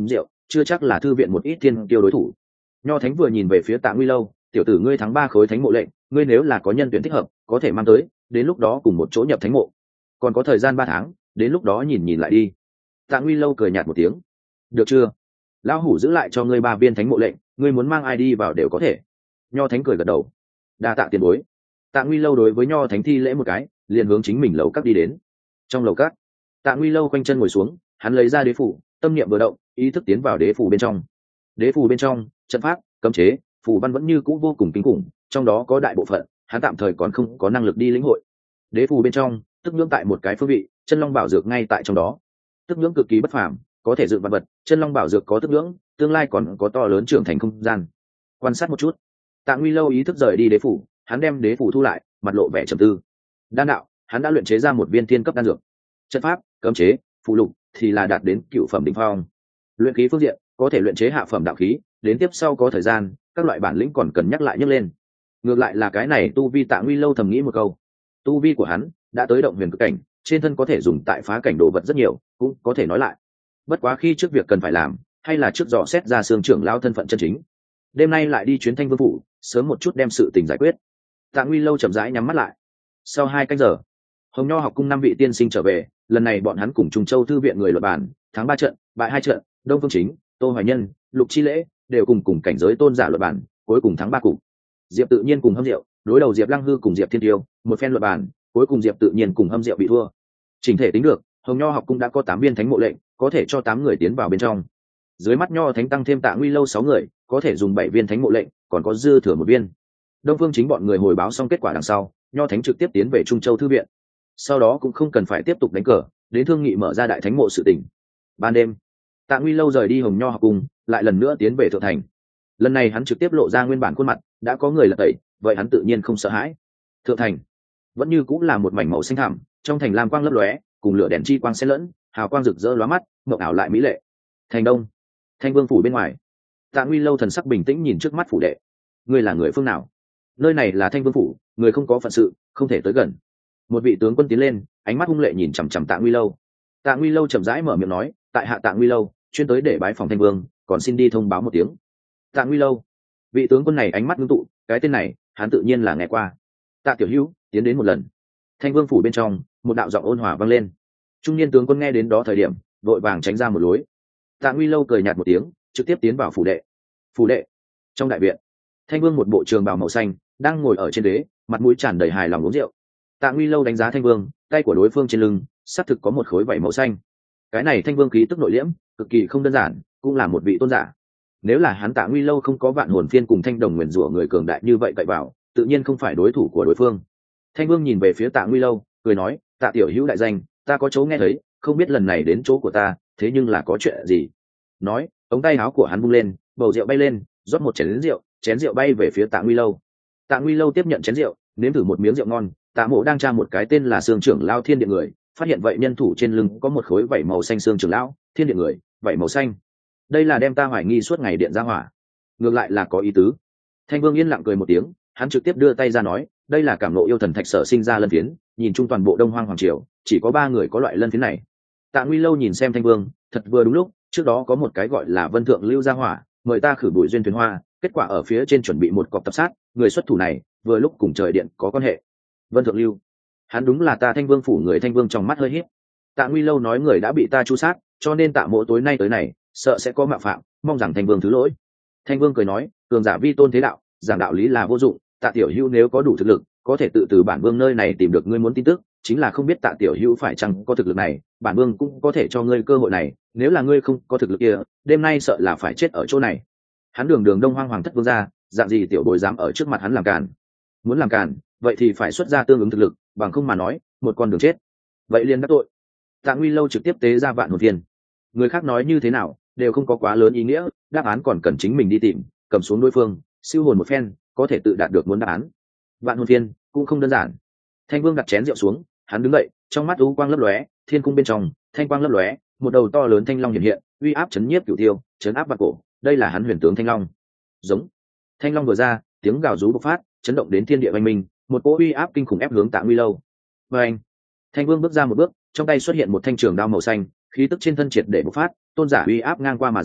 chưa chắc là thư viện một ít thiên tiêu đối thủ. Nho thánh vừa nhìn về phía Tạ Nguy Lâu, tiểu tử ngươi thắng ba khối thánh mộ lệnh, ngươi nếu là có nhân tuyển thích hợp có thể mang tới, đến lúc đó cùng một chỗ nhập thánh mộ, còn có thời gian ba tháng, đến lúc đó nhìn nhìn lại đi. Tạ Nguy Lâu cười nhạt một tiếng, được chưa, lão hủ giữ lại cho ngươi ba viên thánh mộ lệnh, ngươi muốn mang ai đi vào đều có thể. Nho thánh cười gật đầu, đa tạ tiền bối. Tạ Nguy Lâu đối với Nho thánh thi lễ một cái, liền hướng chính mình lầu các đi đến. Trong lầu các, Tạ Nguy Lâu quanh chân ngồi xuống, hắn lấy ra đế phủ, tâm niệm vừa động, ý thức tiến vào đế phủ bên trong. Đế phủ bên trong trận pháp cấm chế phù văn vẫn như cũ vô cùng kinh khủng, trong đó có đại bộ phận hắn tạm thời còn không có năng lực đi lĩnh hội. Đế phủ bên trong tức nhưỡng tại một cái phương vị, chân long bảo dược ngay tại trong đó. Tức nhưỡng cực kỳ bất phàm, có thể dựng vật vật, chân long bảo dược có tức nhưỡng, tương lai còn có to lớn trưởng thành không gian. Quan sát một chút, Tạ Nguy Lâu ý thức rời đi đế phủ, hắn đem đế phủ thu lại, mặt lộ vẻ trầm tư. Đan đạo, hắn đã luyện chế ra một viên thiên cấp đan dược. Trận pháp cấm chế phụ lục thì là đạt đến cựu phẩm đỉnh phong. Luyện khí phương diện có thể luyện chế hạ phẩm đạo khí, đến tiếp sau có thời gian các loại bản lĩnh còn cần nhắc lại nhắc lên. Ngược lại là cái này tu vi Tạ Nguy Lâu thầm nghĩ một câu, tu vi của hắn đã tới động huyền cực cảnh, trên thân có thể dùng tại phá cảnh đồ vật rất nhiều, cũng có thể nói lại. Bất quá khi trước việc cần phải làm hay là trước dò xét ra xương trưởng lao thân phận chân chính. Đêm nay lại đi chuyến Thanh Vương phủ, sớm một chút đem sự tình giải quyết. Tạ Nguy Lâu chậm rãi nhắm mắt lại. Sau hai canh giờ, Hồng Nho học cung năm vị tiên sinh trở về, lần này bọn hắn cùng Trung Châu thư viện người luật bản, thắng ba trận, bại hai trận, Đông Phương Chính, Tô Hoài Nhân, Lục Chi Lễ đều cùng cùng cảnh giới tôn giả luật bản, cuối cùng thắng ba cục. Diệp Tự Nhiên cùng Hâm Diệu đối đầu Diệp Lăng Hư cùng Diệp Thiên Tiêu, một phen luật bản, cuối cùng Diệp Tự Nhiên cùng Hâm Diệu bị thua. Chỉnh thể tính được, Hồng Nho học cung đã có tám viên thánh mộ lệnh, có thể cho tám người tiến vào bên trong. Dưới mắt Nho thánh tăng thêm Tạ Nguy Lâu sáu người, có thể dùng bảy viên thánh mộ lệnh, còn có dư thừa một viên. Đông Phương Chính bọn người hồi báo xong kết quả đằng sau, Nho thánh trực tiếp tiến về Trung Châu thư viện. Sau đó cũng không cần phải tiếp tục đánh cờ, đến thương nghị mở ra đại thánh mộ sự tình. Ban đêm, Tạ Nguy Lâu rời đi Hồng Nho học cung, lại lần nữa tiến về thượng thành. Lần này hắn trực tiếp lộ ra nguyên bản khuôn mặt, đã có người lật tẩy, vậy hắn tự nhiên không sợ hãi. Thượng thành vẫn như cũng là một mảnh màu xanh thẳm, trong thành lam quang lấp lóe, cùng lửa đèn chi quang xen lẫn, hào quang rực rỡ lóa mắt, mộng ảo lại mỹ lệ. Thành Đông, Thanh Vương phủ bên ngoài, Tạ Nguy Lâu thần sắc bình tĩnh nhìn trước mắt phủ đệ. Ngươi là người phương nào? Nơi này là Thanh Vương phủ, người không có phận sự, không thể tới gần. Một vị tướng quân tiến lên, ánh mắt hung lệ nhìn chằm chằm Tạ Nguy Lâu. Tạ Nguy Lâu chậm rãi mở miệng nói, tại hạ Tạ Nguy Lâu chuyên tới để bái phòng Thanh Vương, còn xin đi thông báo một tiếng. Tạ Nguy Lâu, vị tướng quân này ánh mắt ngưng tụ, cái tên này hắn tự nhiên là nghe qua. Tạ tiểu hữu, tiến đến một lần. Thanh Vương phủ bên trong, một đạo giọng ôn hòa vang lên. Trung niên tướng quân nghe đến đó thời điểm, vội vàng tránh ra một lối. Tạ Nguy Lâu cười nhạt một tiếng, trực tiếp tiến vào phủ đệ. Phủ đệ, trong đại viện, Thanh Vương một bộ trường bào màu xanh, đang ngồi ở trên ghế, mặt mũi tràn đầy hài lòng uống rượu. Tạ Nguy Lâu đánh giá Thanh Vương, tay của đối phương trên lưng xác thực có một khối vảy màu xanh. Cái này Thanh Vương khí tức nội liễm, cực kỳ không đơn giản, cũng là một vị tôn giả. Nếu là hắn Tạ Nguy Lâu không có vạn hồn phiên cùng thanh đồng nguyền rủa người cường đại như vậy cậy vào, tự nhiên không phải đối thủ của đối phương. Thanh Vương nhìn về phía Tạ Nguy Lâu, cười nói, Tạ tiểu hữu đại danh, ta có chỗ nghe thấy, không biết lần này đến chỗ của ta, thế nhưng là có chuyện gì? Nói, ống tay áo của hắn vung lên, bầu rượu bay lên, rót một chén rượu, chén rượu bay về phía Tạ Nguy Lâu. Tạ Nguy Lâu tiếp nhận chén rượu, nếm thử một miếng rượu ngon. Tạ Mộ đang tra một cái tên là Sương trưởng lao Thiên Địa người, phát hiện vậy nhân thủ trên lưng có một khối vảy màu xanh Sương trưởng lão, Thiên Địa người, vảy màu xanh. Đây là đem ta hoài nghi suốt ngày điện ra hỏa. Ngược lại là có ý tứ. Thanh Vương yên lặng cười một tiếng, hắn trực tiếp đưa tay ra nói, đây là cảm nộ yêu thần thạch sở sinh ra lân phiến, nhìn chung toàn bộ Đông Hoang hoàng triều, chỉ có ba người có loại lân phiến này. Tạ Nguy Lâu nhìn xem Thanh Vương, thật vừa đúng lúc, trước đó có một cái gọi là Vân Thượng Lưu Gia Hỏa, mời ta khử bụi duyên thuyền hoa, kết quả ở phía trên chuẩn bị một cọc tập sát, người xuất thủ này, vừa lúc cùng trời điện có quan hệ. Vân Thượng Lưu, hắn đúng là ta Thanh Vương phủ người. Thanh Vương trong mắt hơi híp. Tạ Nguy Lâu nói người đã bị ta chu sát, cho nên Tạ Mộ tối nay tới này, sợ sẽ có mạo phạm, mong rằng Thanh Vương thứ lỗi. Thanh Vương cười nói, cường giả vi tôn thế đạo, giảng đạo lý là vô dụng, Tạ tiểu hữu nếu có đủ thực lực, có thể tự từ bản vương nơi này tìm được ngươi muốn tin tức, chính là không biết Tạ tiểu hữu phải chăng có thực lực này, bản vương cũng có thể cho ngươi cơ hội này, nếu là ngươi không có thực lực kia, đêm nay sợ là phải chết ở chỗ này. Hắn đường đường Đông Hoang hoàng thất vương gia, dạng gì tiểu bối dám ở trước mặt hắn làm càn? Muốn làm càn, vậy thì phải xuất ra tương ứng thực lực, bằng không mà nói, một con đường chết. Vậy liền đắc tội. Tạ Nguy Lâu trực tiếp tế ra vạn hồn phiên. Người khác nói như thế nào, đều không có quá lớn ý nghĩa, đáp án còn cần chính mình đi tìm, cầm xuống đối phương, siêu hồn một phen, có thể tự đạt được muốn đáp án. Vạn hồn phiên cũng không đơn giản. Thanh Vương đặt chén rượu xuống, hắn đứng dậy, trong mắt u quang lấp lóe, thiên cung bên trong, thanh quang lấp lóe, một đầu to lớn thanh long hiện hiện, uy áp chấn nhiếp cửu tiêu, chấn áp vạn cổ, đây là hắn huyền tướng thanh long. Giống. Thanh long vừa ra, tiếng gào rú bộc phát, chấn động đến thiên địa vang minh, một cỗ uy áp kinh khủng ép hướng Tạ Nguy Lâu. Và anh, Thanh Vương bước ra một bước, trong tay xuất hiện một thanh trường đao màu xanh, khí tức trên thân triệt để bộc phát, tôn giả uy áp ngang qua mà ra,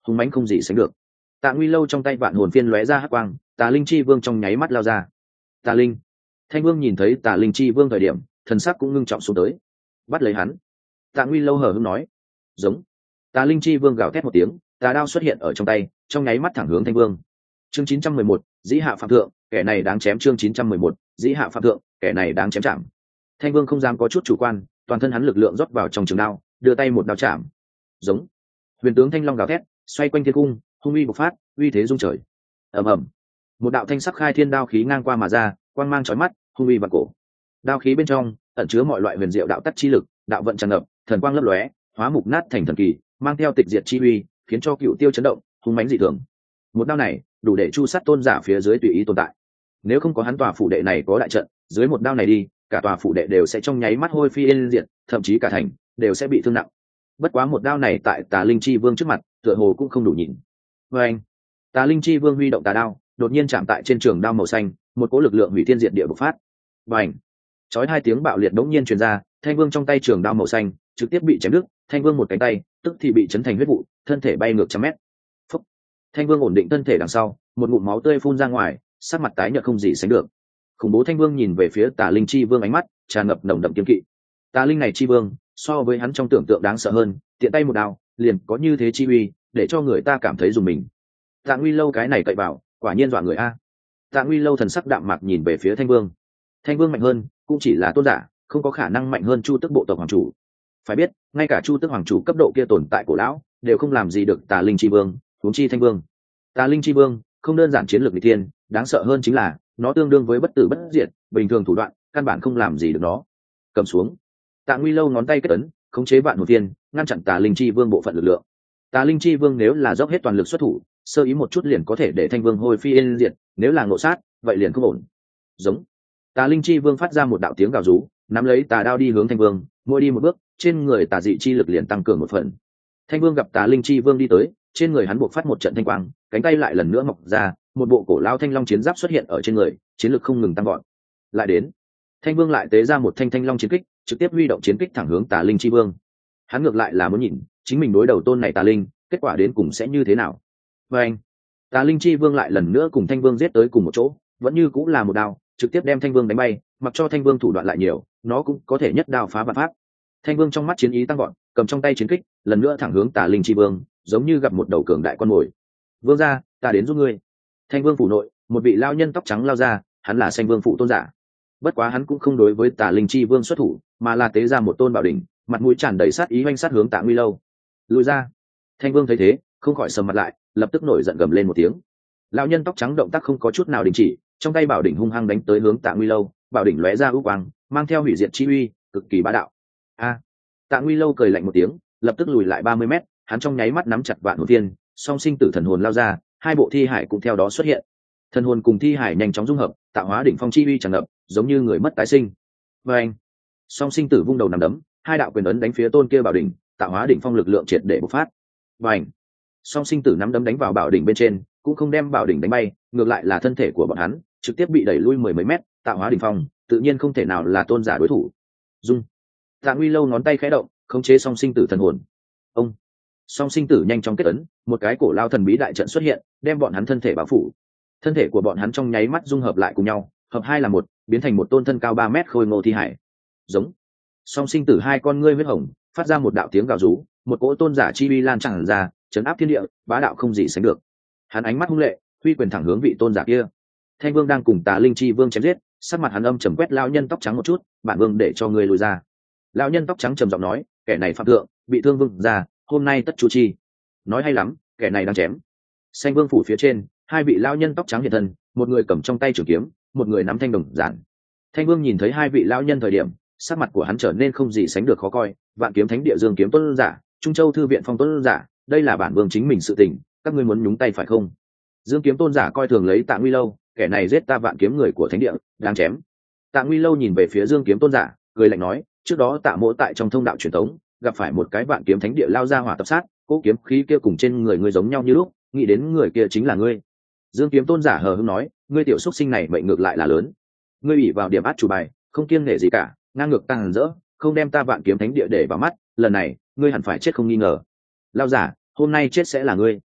hùng mãnh không gì sánh được. Tạ Nguy Lâu trong tay vạn hồn phiên lóe ra hắc quang, Tà Linh Chi Vương trong nháy mắt lao ra. Tà Linh. Thanh Vương nhìn thấy Tà Linh Chi Vương thời điểm, thần sắc cũng ngưng trọng xuống tới. Bắt lấy hắn. Tạ Nguy Lâu hờ hững nói. Giống. Tà Linh Chi Vương gào thét một tiếng, tà đao xuất hiện ở trong tay, trong nháy mắt thẳng hướng Thanh Vương. Chương chín trăm mười một, Dĩ Hạ Phạm Thượng, kẻ này đáng chém. Chương chín trăm mười một, Dĩ Hạ Phạm Thượng, kẻ này đáng chém chạm. Thanh Vương không dám có chút chủ quan, toàn thân hắn lực lượng rót vào trong trường đao, đưa tay một đao chạm. Giống. Huyền tướng Thanh Long gào thét, xoay quanh thiên cung, hung uy bộc phát, uy thế rung trời. Ầm ầm. Một đạo thanh sắc khai thiên đao khí ngang qua mà ra, quang mang chói mắt, hung uy vạn cổ. Đao khí bên trong ẩn chứa mọi loại huyền diệu đạo tắc chi lực, đạo vận tràn ngập, thần quang lấp lóe, hóa mục nát thành thần kỳ, mang theo tịch diệt chi uy, khiến cho cựu tiêu chấn động, hung mãnh dị thường. Một đao này đủ để chu sát tôn giả phía dưới tùy ý tồn tại. Nếu không có hắn tòa phủ đệ này có đại trận, dưới một đao này đi, cả tòa phủ đệ đều sẽ trong nháy mắt hôi phi yên diệt, thậm chí cả thành đều sẽ bị thương nặng. Bất quá một đao này tại Tà Linh Chi Vương trước mặt, tựa hồ cũng không đủ nhịn. Và anh, Tà Linh Chi Vương huy động tà đao, đột nhiên chạm tại trên trường đao màu xanh, một cỗ lực lượng hủy thiên diệt địa bộc phát. Bành! Chói hai tiếng bạo liệt đống nhiên truyền ra, Thanh Vương trong tay trường đao màu xanh trực tiếp bị chém đứt, Thanh Vương một cánh tay tức thì bị chấn thành huyết vụ, thân thể bay ngược trăm mét. Phúc! Thanh Vương ổn định thân thể đằng sau, một ngụm máu tươi phun ra ngoài, sắc mặt tái nhợt không gì sánh được. Khủng bố Thanh Vương nhìn về phía Tà Linh Chi Vương, ánh mắt tràn ngập nồng đậm kiên kỵ. Tà Linh này Chi Vương so với hắn trong tưởng tượng đáng sợ hơn, tiện tay một đao liền có như thế chi uy, để cho người ta cảm thấy dùng mình. Tạ Nguy Lâu cái này cậy vào, quả nhiên dọa người a. Tạ Nguy Lâu thần sắc đạm mạc nhìn về phía Thanh Vương. Thanh Vương mạnh hơn, cũng chỉ là tôn giả, không có khả năng mạnh hơn Chu Tước bộ tộc hoàng chủ. Phải biết, ngay cả Chu Tước hoàng chủ cấp độ kia tồn tại cổ lão, đều không làm gì được Tà Linh Chi Vương, huống chi Thanh Vương. Tà Linh Chi Vương không đơn giản chiến lược nghịch thiên, đáng sợ hơn chính là nó tương đương với bất tử bất diệt, bình thường thủ đoạn căn bản không làm gì được nó. Cầm xuống. Tạ Nguy Lâu ngón tay kết ấn, khống chế vạn hồn phiên, ngăn chặn Tà Linh Chi Vương bộ phận lực lượng. Tà Linh Chi Vương nếu là dốc hết toàn lực xuất thủ, sơ ý một chút liền có thể để Thanh Vương hôi phi yên diệt, nếu là ngộ sát, vậy liền không ổn. Giống. Tà Linh Chi Vương phát ra một đạo tiếng gào rú, nắm lấy tà đao đi hướng Thanh Vương, mỗi đi một bước, trên người tà dị chi lực liền tăng cường một phần. Thanh Vương gặp Tà Linh Chi Vương đi tới, trên người hắn buộc phát một trận thanh quang, cánh tay lại lần nữa mọc ra, một bộ cổ lao thanh long chiến giáp xuất hiện ở trên người, chiến lực không ngừng tăng gọn. Lại đến, Thanh Vương lại tế ra một thanh thanh long chiến kích, trực tiếp huy động chiến kích thẳng hướng Tà Linh Chi Vương. Hắn ngược lại là muốn nhìn, chính mình đối đầu tôn này Tà Linh, kết quả đến cùng sẽ như thế nào. Và anh, Tà Linh Chi Vương lại lần nữa cùng Thanh Vương giết tới cùng một chỗ, vẫn như cũng là một đao, trực tiếp đem Thanh Vương đánh bay, mặc cho Thanh Vương thủ đoạn lại nhiều, nó cũng có thể nhất đao phá vạn pháp. Thanh Vương trong mắt chiến ý tăng gọn, cầm trong tay chiến kích, lần nữa thẳng hướng Tà Linh Chi Vương, giống như gặp một đầu cường đại con mồi. Vương gia, ta đến giúp ngươi. Thanh Vương phủ nội, một vị lao nhân tóc trắng lao ra, hắn là Xanh Vương phụ tôn giả. Bất quá hắn cũng không đối với Tà Linh Chi Vương xuất thủ, mà là tế ra một tôn bảo đỉnh, mặt mũi tràn đầy sát ý oanh sát hướng Tạ Nguy Lâu. Lùi ra. Thanh Vương thấy thế, không khỏi sầm mặt lại, lập tức nổi giận gầm lên một tiếng. Lão nhân tóc trắng động tác không có chút nào đình chỉ, trong tay bảo đỉnh hung hăng đánh tới hướng Tạ Nguy Lâu, bảo đỉnh lóe ra ưu quang, mang theo hủy diệt chi uy, cực kỳ bá đạo. A! Tạ Nguy Lâu cười lạnh một tiếng, lập tức lùi lại ba mươi mét, hắn trong nháy mắt nắm chặt vạn hồn tiên, song sinh tử thần hồn lao ra, hai bộ thi hải cũng theo đó xuất hiện. Thần hồn cùng thi hải nhanh chóng dung hợp, tạo hóa đỉnh phong chi uy tràn ngập, giống như người mất tái sinh. Và anh, song sinh tử vung đầu nằm đấm, hai đạo quyền ấn đánh phía tôn kia bảo đỉnh, tạo hóa đỉnh phong lực lượng triệt để bộc phát. Và anh, song sinh tử nắm đấm đánh vào bảo đỉnh bên trên, cũng không đem bảo đỉnh đánh bay, ngược lại là thân thể của bọn hắn trực tiếp bị đẩy lui mười mấy mét, tạo hóa đỉnh phong tự nhiên không thể nào là tôn giả đối thủ. Dung. Tạ Nguy Lâu ngón tay khẽ động, khống chế song sinh tử thần hồn. Ông. Song sinh tử nhanh chóng kết ấn, một cái cổ lao thần bí đại trận xuất hiện, đem bọn hắn thân thể bao phủ. Thân thể của bọn hắn trong nháy mắt dung hợp lại cùng nhau, hợp hai là một, biến thành một tôn thân cao ba mét khôi ngô thi hải. Giống. Song sinh tử hai con ngươi huyết hồng, phát ra một đạo tiếng gào rú, một cỗ tôn giả chi uy lan tràn ra, chấn áp thiên địa, bá đạo không gì sánh được. Hắn ánh mắt hung lệ, huy quyền thẳng hướng vị tôn giả kia. Thanh Vương đang cùng Tà Linh Chi Vương chém giết, sắc mặt hắn âm trầm quét lão nhân tóc trắng một chút, bản vương để cho ngươi lùi ra. Lão nhân tóc trắng trầm giọng nói, kẻ này phạm thượng, bị thương vương ra, hôm nay tất chu chi. Nói hay lắm, kẻ này đang chém. Xanh Vương phủ phía trên, hai vị lão nhân tóc trắng hiện thân, một người cầm trong tay trường kiếm, một người nắm thanh đồng giản. Thanh Vương nhìn thấy hai vị lão nhân thời điểm, sắc mặt của hắn trở nên không gì sánh được khó coi. Vạn Kiếm Thánh Địa Dương Kiếm Tuấn giả, Trung Châu Thư viện Phong Tuấn giả, đây là bản vương chính mình sự tình, các ngươi muốn nhúng tay phải không? Dương Kiếm Tôn giả coi thường lấy Tạ Nguy Lâu, kẻ này giết ta Vạn Kiếm người của Thánh Địa, đang chém. Tạ Nguy Lâu nhìn về phía Dương Kiếm Tôn giả, cười lạnh nói, trước đó Tạ Mỗ tại trong thông đạo truyền thống gặp phải một cái Vạn Kiếm Thánh Địa lao ra hỏa tập sát, cỗ kiếm khí kia cùng trên người ngươi giống nhau như lúc, nghĩ đến người kia chính là ngươi. Dương Kiếm Tôn giả hờ hững nói, ngươi tiểu xuất sinh này mệnh ngược lại là lớn, ngươi ủy vào điểm át chủ bài, không kiêng nể gì cả, ngang ngược tăng rỡ, không đem ta Vạn Kiếm Thánh Địa để vào mắt, lần này ngươi hẳn phải chết không nghi ngờ. Lao giả, hôm nay chết sẽ là ngươi.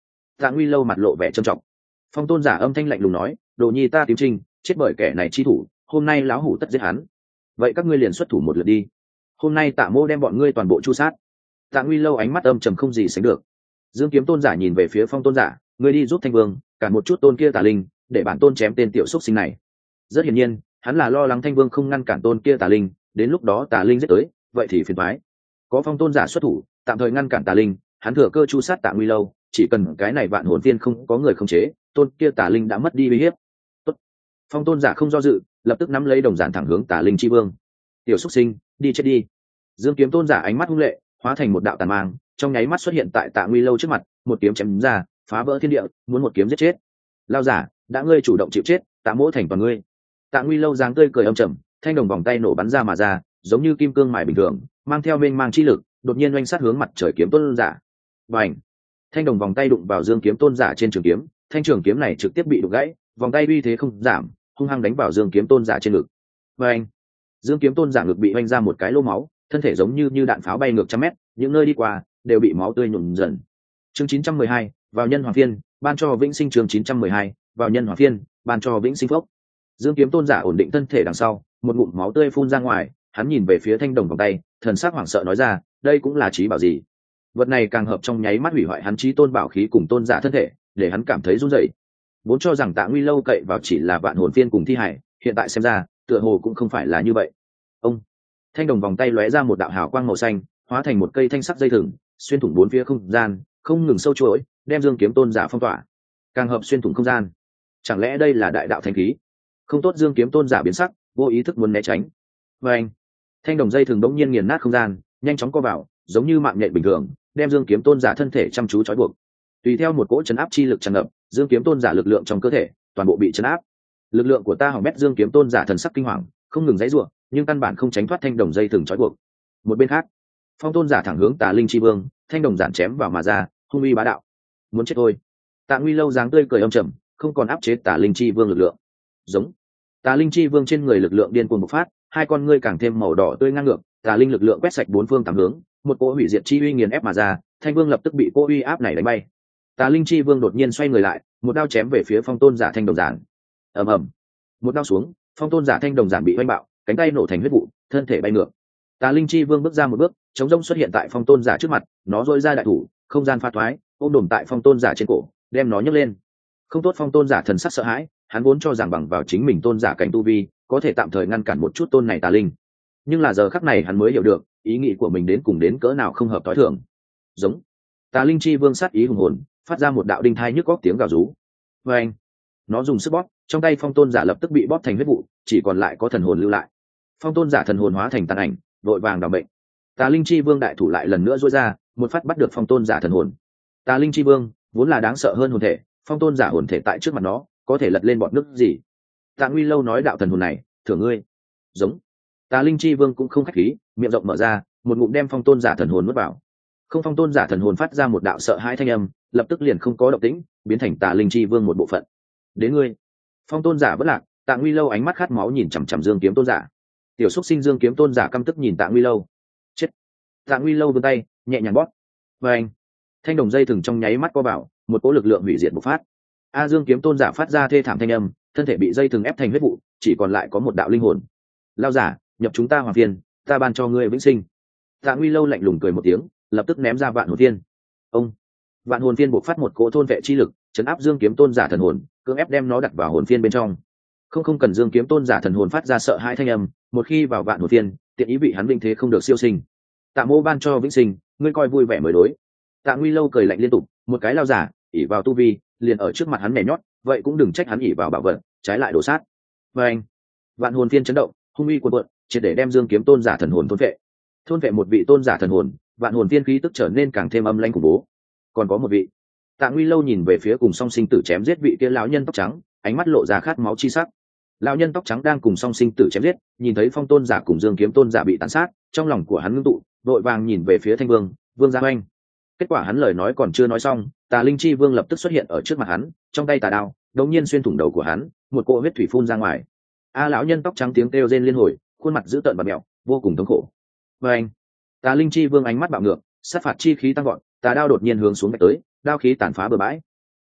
Tạ Nguy Lâu mặt lộ vẻ trầm trọng. Phong tôn giả âm thanh lạnh lùng nói, đồ nhi ta tím trinh chết bởi kẻ này chi thủ, hôm nay lão hủ tất giết hắn. Vậy các ngươi liền xuất thủ một lượt đi, hôm nay Tạ mô đem bọn ngươi toàn bộ chu sát. Tạ Nguy Lâu ánh mắt âm trầm không gì sánh được. Dương Kiếm tôn giả nhìn về phía Phong tôn giả, ngươi đi giúp Thanh Vương cản một chút tôn kia tà linh, để bản tôn chém tên tiểu xúc sinh này. Rất hiển nhiên hắn là lo lắng Thanh Vương không ngăn cản tôn kia tà linh, đến lúc đó tà linh giết tới vậy thì phiền toái. Có Phong tôn giả xuất thủ tạm thời ngăn cản tà linh, hắn thừa cơ chu sát Tạ Nguy Lâu, chỉ cần cái này vạn hồn viên không có người khống chế, tôn kia tà linh đã mất đi uy hiếp. Tốt. Phong tôn giả không do dự, lập tức nắm lấy đồng giản thẳng hướng tà linh chi vương. Tiểu xúc sinh, đi chết đi. Dương Kiếm tôn giả ánh mắt hung lệ, hóa thành một đạo tàn mang, trong nháy mắt xuất hiện tại Tạ Nguy Lâu trước mặt, một kiếm chém ra, phá vỡ thiên địa, muốn một kiếm giết chết. Lao giả, đã ngươi chủ động chịu chết, Tạ mỗ thành toàn ngươi. Tạ Nguy Lâu dáng tươi cười âm trầm, thanh đồng vòng tay nổ bắn ra mà ra, giống như kim cương mài bình thường, mang theo mênh mang chi lực, đột nhiên oanh sát hướng mặt trời kiếm tôn giả. Bành! Thanh đồng vòng tay đụng vào Dương Kiếm tôn giả trên trường kiếm, thanh trường kiếm này trực tiếp bị đụng gãy, vòng tay uy thế không giảm, hung hăng đánh vào Dương Kiếm tôn giả trên ngực. Bành! Dương Kiếm tôn giả ngực bị oanh ra một cái lỗ máu, thân thể giống như như đạn pháo bay ngược trăm mét, những nơi đi qua đều bị máu tươi nhuộm dần. Chương chín trăm mười hai, vào nhân hoàng phiên, ban cho vĩnh sinh. Chương chín trăm mười hai, vào nhân hoàng phiên, ban cho vĩnh sinh phốc. Dương Kiếm tôn giả ổn định thân thể đằng sau, một ngụm máu tươi phun ra ngoài, hắn nhìn về phía thanh đồng vòng tay, thần sắc hoảng sợ nói ra, đây cũng là trí bảo gì? Vật này càng hợp trong nháy mắt hủy hoại hắn chí tôn bảo khí cùng tôn giả thân thể, để hắn cảm thấy run rẩy. Vốn cho rằng Tạ Nguy Lâu cậy vào chỉ là vạn hồn phiên cùng thi hải, hiện tại xem ra, tựa hồ cũng không phải là như vậy. Ông thanh đồng vòng tay lóe ra một đạo hào quang màu xanh, hóa thành một cây thanh sắc dây thừng, xuyên thủng bốn phía không gian, không ngừng sâu chuỗi, đem Dương Kiếm tôn giả phong tỏa. Càng hợp xuyên thủng không gian. Chẳng lẽ đây là đại đạo thanh khí? Không tốt, Dương Kiếm tôn giả biến sắc, vô ý thức muốn né tránh. Và anh, thanh đồng dây thừng đống nhiên nghiền nát không gian, nhanh chóng co vào, giống như mạng nhện bình thường, đem Dương Kiếm tôn giả thân thể chăm chú trói buộc. Tùy theo một cỗ chấn áp chi lực tràn ngập, Dương Kiếm tôn giả lực lượng trong cơ thể toàn bộ bị chấn áp. Lực lượng của ta hỏng bét. Dương Kiếm tôn giả thần sắc kinh hoàng, không ngừng giãy giụa, nhưng căn bản không tránh thoát thanh đồng dây thừng trói buộc. Một bên khác, Phong tôn giả thẳng hướng Tà Linh chi vương, thanh đồng giản chém vào mà ra, hung uy bá đạo. Muốn chết thôi. Tạ Nguy Lâu dáng tươi cười âm trầm, không còn áp chế Tà Linh chi vương lực lượng. Giống. Tà Linh chi vương trên người lực lượng điên cuồng bộc phát, hai con ngươi càng thêm màu đỏ tươi ngang ngược, Tà Linh lực lượng quét sạch bốn phương tám hướng, một cỗ hủy diệt chi uy nghiền ép mà ra, thanh vương lập tức bị cỗ uy áp này đánh bay. Tà Linh chi vương đột nhiên xoay người lại, một đao chém về phía Phong tôn giả thanh đồng giản. Ầm ầm. Một đao xuống, Phong tôn giả thanh đồng giản bị oanh bạo, cánh tay nổ thành huyết vụ, thân thể bay ngược. Tà Linh chi vương bước ra một bước, chống rông xuất hiện tại Phong tôn giả trước mặt, nó dội ra đại thủ, không gian pha thoái, ôm đồm tại Phong tôn giả trên cổ, đem nó nhấc lên. Không tốt, Phong tôn giả thần sắc sợ hãi, hắn vốn cho rằng bằng vào chính mình tôn giả cảnh tu vi, có thể tạm thời ngăn cản một chút tôn này tà linh. Nhưng là giờ khắc này hắn mới hiểu được, ý nghĩ của mình đến cùng đến cỡ nào không hợp tối thường. Giống. Tà Linh chi vương sát ý hùng hồn, phát ra một đạo đinh thai nhức góc tiếng gào rú. Và anh, nó dùng sức bóp, trong tay Phong tôn giả lập tức bị bóp thành huyết vụ, chỉ còn lại có thần hồn lưu lại. Phong tôn giả thần hồn hóa thành tàn ảnh, vội vàng đào mệnh. Tà Linh chi vương đại thủ lại lần nữa duỗi ra, một phát bắt được Phong tôn giả thần hồn. Tà Linh chi vương vốn là đáng sợ hơn hồn thể, Phong tôn giả hồn thể tại trước mặt nó, có thể lật lên bọn nước gì? Tạ Nguy Lâu nói, đạo thần hồn này, thưởng ngươi. Giống. Tà Linh chi vương cũng không khách khí, miệng rộng mở ra, một ngụm đem Phong tôn giả thần hồn nuốt vào. Không, Phong tôn giả thần hồn phát ra một đạo sợ hãi thanh âm, lập tức liền không có động tĩnh, biến thành Tà Linh chi vương một bộ phận. Đến ngươi. Phong tôn giả bất lạc, Tạ Nguy Lâu ánh mắt khát máu nhìn chằm chằm Dương Kiếm tôn giả. Tiểu xúc sinh. Dương Kiếm tôn giả căm tức nhìn Tạ Nguy Lâu. Chết. Tạ Nguy Lâu vươn tay, nhẹ nhàng bóp. Và anh, thanh đồng dây thừng trong nháy mắt co vào, một cỗ lực lượng hủy diệt bộc phát. A Dương Kiếm tôn giả phát ra thê thảm thanh âm, thân thể bị dây thừng ép thành huyết vụ, chỉ còn lại có một đạo linh hồn. Lao giả, nhập chúng ta hoàng phiên, ta ban cho ngươi vĩnh sinh. Tạ Nguy Lâu lạnh lùng cười một tiếng, lập tức ném ra vạn hồn phiên. Ông. Vạn hồn phiên bộc phát một cỗ thôn vệ chi lực, chấn áp Dương Kiếm tôn giả thần hồn, cưỡng ép đem nó đặt vào hồn phiên bên trong. Không không cần Dương Kiếm tôn giả thần hồn phát ra sợ hãi thanh âm, một khi vào vạn hồn phiên, tiện ý vị hắn vĩnh thế không được siêu sinh. Tạ mô ban cho vĩnh sinh, ngươi coi vui vẻ mới đối. Tạ Nguy Lâu cười lạnh liên tục, một cái lao giả, ỷ vào tu vi, liền ở trước mặt hắn nhảy nhót, vậy cũng đừng trách hắn ỷ vào bảo vật, trái lại đổ sát. Và anh, vạn hồn phiên chấn động, hung uy cuồn cuộn, triệt để đem Dương Kiếm tôn giả thần hồn thôn vệ. Thôn vệ một vị tôn giả thần hồn, vạn hồn phiên khí tức trở nên càng thêm âm lãnh khủng bố. Còn có một vị. Tạ Nguy Lâu nhìn về phía cùng song sinh tử chém giết vị kia lão nhân tóc trắng, ánh mắt lộ ra khát máu chi sắc. Lão nhân tóc trắng đang cùng song sinh tử chém giết, nhìn thấy Phong tôn giả cùng Dương Kiếm tôn giả bị tàn sát, trong lòng của hắn ngưng tụ, vội vàng nhìn về phía Thanh Vương, Vương Gia Oanh. Kết quả hắn lời nói còn chưa nói xong, Tà Linh chi vương lập tức xuất hiện ở trước mặt hắn, trong tay tà đao đột nhiên xuyên thủng đầu của hắn, một cỗ huyết thủy phun ra ngoài. A lão nhân tóc trắng tiếng kêu rên liên hồi, khuôn mặt dữ tợn và mèo, vô cùng thống khổ. Và anh, Tà Linh chi vương ánh mắt bạo ngược, sát phạt chi khí tăng vọt, tà đao đột nhiên hướng xuống vạch tới, đao khí tàn phá bừa bãi.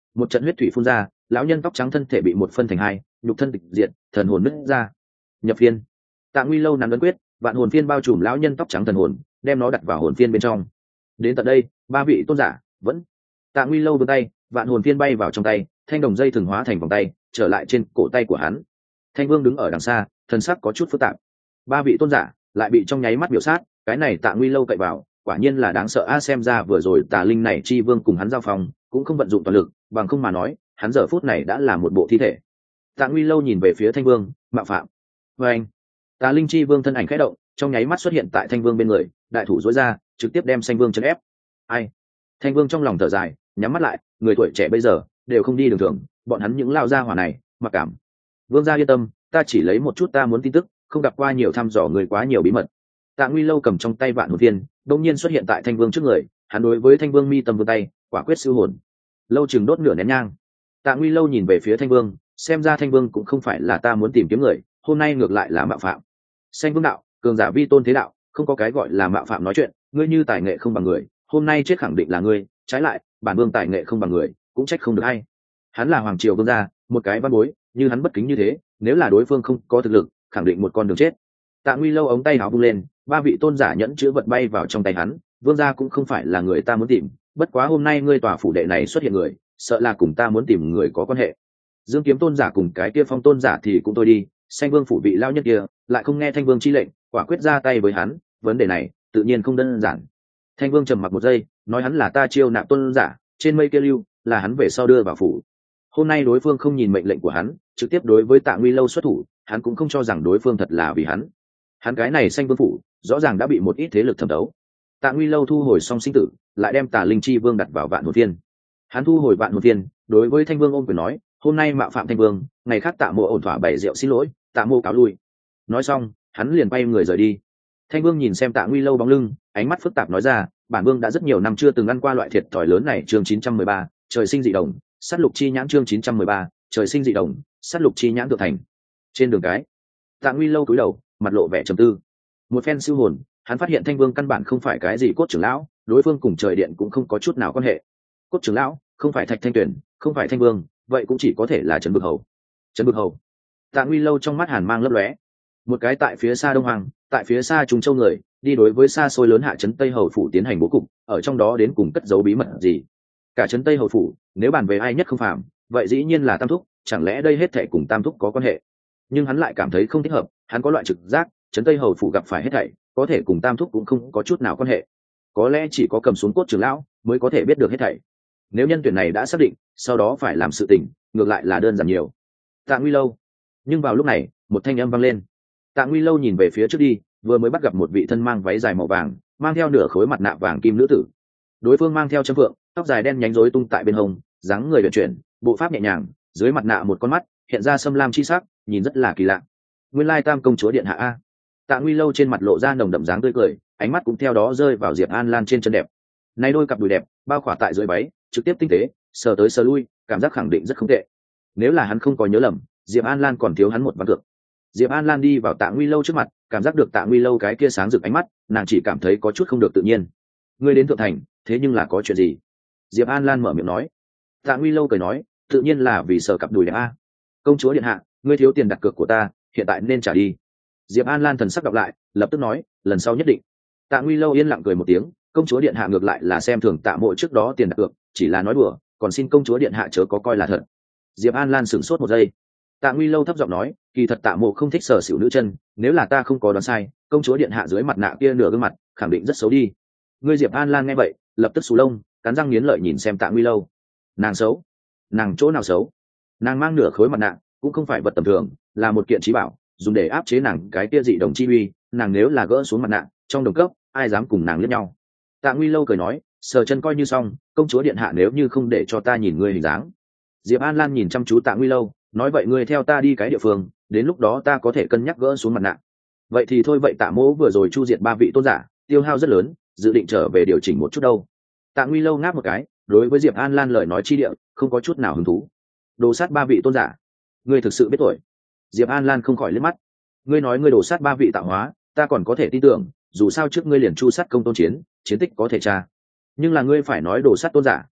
một trận huyết thủy phun ra, lão nhân tóc trắng thân thể bị một phân thành hai, nhục thân tịch diệt, thần hồn nứt ra. Nhập phiên. Tạ Nguy Lâu nắm ấn quyết, vạn hồn phiên bao trùm lão nhân tóc trắng thần hồn, đem nó đặt vào hồn phiên bên trong. Đến tận đây, ba vị tôn giả vẫn. Tạ Nguy Lâu vươn tay, vạn hồn phiên bay vào trong tay, thanh đồng dây thường hóa thành vòng tay, trở lại trên cổ tay của hắn. Thanh Vương đứng ở đằng xa, thân sắc có chút phức tạp. Ba vị tôn giả lại bị trong nháy mắt biểu sát, cái này Tạ Nguy Lâu cậy vào, quả nhiên là đáng sợ a. Xem ra vừa rồi Tà Linh này chi vương cùng hắn giao phòng, cũng không vận dụng toàn lực, bằng không mà nói, hắn giờ phút này đã là một bộ thi thể. Tạ Nguy Lâu nhìn về phía Thanh Vương, mạo phạm. Và anh, Tà Linh chi vương thân ảnh khẽ động, trong nháy mắt xuất hiện tại Thanh Vương bên người, đại thủ duỗi ra, trực tiếp đem Thanh Vương chấn ép. Ai? Thanh Vương trong lòng thở dài, nhắm mắt lại, người tuổi trẻ bây giờ đều không đi đường thường, bọn hắn những lao gia hỏa này, mặc cảm. Vương gia yên tâm, ta chỉ lấy một chút ta muốn tin tức, không gặp qua nhiều thăm dò người quá nhiều bí mật. Tạ Nguy Lâu cầm trong tay vạn hồn viên, đột nhiên xuất hiện tại Thanh Vương trước người, hắn đối với Thanh Vương mi tâm vươn tay, quả quyết siêu hồn. Lâu chừng đốt nửa nén nhang. Tạ Nguy Lâu nhìn về phía Thanh Vương, xem ra Thanh Vương cũng không phải là ta muốn tìm kiếm người, hôm nay ngược lại là mạo phạm. Xanh Vương đạo, cường giả vi tôn thế đạo, không có cái gọi là mạo phạm nói chuyện, ngươi như tài nghệ không bằng người, hôm nay chết khẳng định là ngươi, trái lại, bản vương tài nghệ không bằng người, cũng trách không được hay. Hắn là hoàng triều vương gia, một cái văn bối, như hắn bất kính như thế, nếu là đối phương không có thực lực, khẳng định một con đường chết. Tạ Nguy Lâu ống tay áo vung lên, ba vị tôn giả nhẫn chữ vật bay vào trong tay hắn, vương gia cũng không phải là người ta muốn tìm, bất quá hôm nay ngươi tòa phủ đệ này xuất hiện người, sợ là cùng ta muốn tìm người có quan hệ. Dương Kiếm tôn giả cùng cái kia Phong tôn giả thì cũng tôi đi, Xanh Vương phủ vị lao nhân kia lại không nghe Thanh Vương chi lệnh, quả quyết ra tay với hắn, vấn đề này tự nhiên không đơn giản. Thanh Vương trầm mặc một giây, nói hắn là ta chiêu nạp tôn giả, trên mây kia lưu, là hắn về sau đưa vào phủ. Hôm nay đối phương không nhìn mệnh lệnh của hắn, trực tiếp đối với Tạ Nguy Lâu xuất thủ, hắn cũng không cho rằng đối phương thật là vì hắn. Hắn cái này Xanh Vương phủ, rõ ràng đã bị một ít thế lực thẩm đấu. Tạ Nguy Lâu thu hồi xong sinh tử, lại đem Tà Linh chi vương đặt vào vạn hồn viên. Hắn thu hồi vạn hồn viên, đối với Thanh Vương ôm quyền nói, hôm nay mạo phạm Thanh Vương, ngày khác Tạ Mộ ổn thỏa bày rượu xin lỗi, Tạ Mộ cáo lui. Nói xong, hắn liền bay người rời đi. Thanh Vương nhìn xem Tạ Nguy Lâu bóng lưng, ánh mắt phức tạp nói ra, bản vương đã rất nhiều năm chưa từng ăn qua loại thiệt thòi lớn này. Chương chín trăm mười ba, trời sinh dị đồng, sát lục chi nhãn. Chương chín trăm mười ba, trời sinh dị đồng, sát lục chi nhãn được thành. Trên đường cái, Tạ Nguy Lâu cúi đầu, mặt lộ vẻ trầm tư. Một phen siêu hồn, hắn phát hiện Thanh Vương căn bản không phải cái gì cốt trưởng lão, đối phương cùng trời điện cũng không có chút nào quan hệ. Cốt trưởng lão không phải Thạch Thanh Tuyền, không phải Thanh Vương, vậy cũng chỉ có thể là Trấn Bực Hầu. Trấn Bực Hầu. Tạ Nguy Lâu trong mắt hàn mang lấp lóe. Một cái tại phía xa Đông Hoàng, tại phía xa Trung Châu người, đi đối với xa xôi lớn hạ trấn Tây Hầu phủ tiến hành bố cục, ở trong đó đến cùng cất giấu bí mật gì? Cả trấn Tây Hầu phủ, nếu bàn về ai nhất không phàm, vậy dĩ nhiên là Tam Thúc, chẳng lẽ đây hết thảy cùng Tam Thúc có quan hệ? Nhưng hắn lại cảm thấy không thích hợp, hắn có loại trực giác, trấn Tây Hầu phủ gặp phải hết thảy, có thể cùng Tam Thúc cũng không có chút nào quan hệ. Có lẽ chỉ có cầm xuống cốt trưởng lão mới có thể biết được hết thảy. Nếu nhân tuyển này đã xác định, sau đó phải làm sự tình, ngược lại là đơn giản nhiều. Tạ Nguy Lâu. Nhưng vào lúc này, một thanh âm vang lên. Tạ Nguy Lâu nhìn về phía trước đi, vừa mới bắt gặp một vị thân mang váy dài màu vàng, mang theo nửa khối mặt nạ vàng kim nữ tử. Đối phương mang theo châm phượng, tóc dài đen nhánh rối tung tại bên hông, dáng người uyển chuyển, bộ pháp nhẹ nhàng, dưới mặt nạ một con mắt hiện ra sâm lam chi sắc, nhìn rất là kỳ lạ. Nguyên lai Tam công chúa điện hạ a. Tạ Nguy Lâu trên mặt lộ ra nồng đậm dáng tươi cười, ánh mắt cũng theo đó rơi vào Diệp An Lan trên chân đẹp. Nay đôi cặp đùi đẹp, bao khỏa tại dưới váy, trực tiếp tinh tế, sờ tới sờ lui, cảm giác khẳng định rất không tệ. Nếu là hắn không có nhớ lầm, Diệp An Lan còn thiếu hắn một ván cược. Diệp An Lan đi vào Tạ Nguy Lâu trước mặt, cảm giác được Tạ Nguy Lâu cái kia sáng rực ánh mắt, nàng chỉ cảm thấy có chút không được tự nhiên. Ngươi đến thượng thành, thế nhưng là có chuyện gì? Diệp An Lan mở miệng nói. Tạ Nguy Lâu cười nói, tự nhiên là vì sờ cặp đùi đẹp a. Công chúa điện hạ, ngươi thiếu tiền đặt cược của ta, hiện tại nên trả đi. Diệp An Lan thần sắc đọc lại, lập tức nói, lần sau nhất định. Tạ Nguy Lâu yên lặng cười một tiếng, công chúa điện hạ ngược lại là xem thường Tạ Mộ trước đó tiền đặt cược, chỉ là nói đùa, còn xin công chúa điện hạ chớ có coi là thật. Diệp An Lan sửng sốt một giây. Tạ Nguy Lâu thấp giọng nói, kỳ thật Tạ Mộ không thích sờ xỉu nữ chân, nếu là ta không có đoán sai, công chúa điện hạ dưới mặt nạ kia nửa gương mặt, khẳng định rất xấu đi. Ngươi Diệp An Lan nghe vậy, lập tức xù lông, cắn răng nghiến lợi nhìn xem Tạ Nguy Lâu. Nàng xấu? Nàng chỗ nào xấu? Nàng mang nửa khối mặt nạ, cũng không phải vật tầm thường, là một kiện trí bảo, dùng để áp chế nàng cái kia dị đồng chi uy, nàng nếu là gỡ xuống mặt nạ, trong đồng cấp, ai dám cùng nàng liếc nhau. Tạ Nguy Lâu cười nói, sờ chân coi như xong, công chúa điện hạ nếu như không để cho ta nhìn ngươi hình dáng. Diệp An Lan nhìn chăm chú Tạ Nguy Lâu, nói vậy ngươi theo ta đi cái địa phương, đến lúc đó ta có thể cân nhắc gỡ xuống mặt nạ. Vậy thì thôi, vậy Tạ Mỗ vừa rồi chu diệt ba vị tôn giả, tiêu hao rất lớn, dự định trở về điều chỉnh một chút đâu. Tạ Nguy Lâu ngáp một cái, đối với Diệp An Lan lời nói chi địa, không có chút nào hứng thú. Đồ sát ba vị tôn giả, ngươi thực sự biết tuổi. Diệp An Lan không khỏi liếc mắt. Ngươi nói ngươi đồ sát ba vị tạo hóa, ta còn có thể tin tưởng, dù sao trước ngươi liền chu sát công tôn chiến, chiến tích có thể tra. Nhưng là ngươi phải nói đồ sát tôn giả,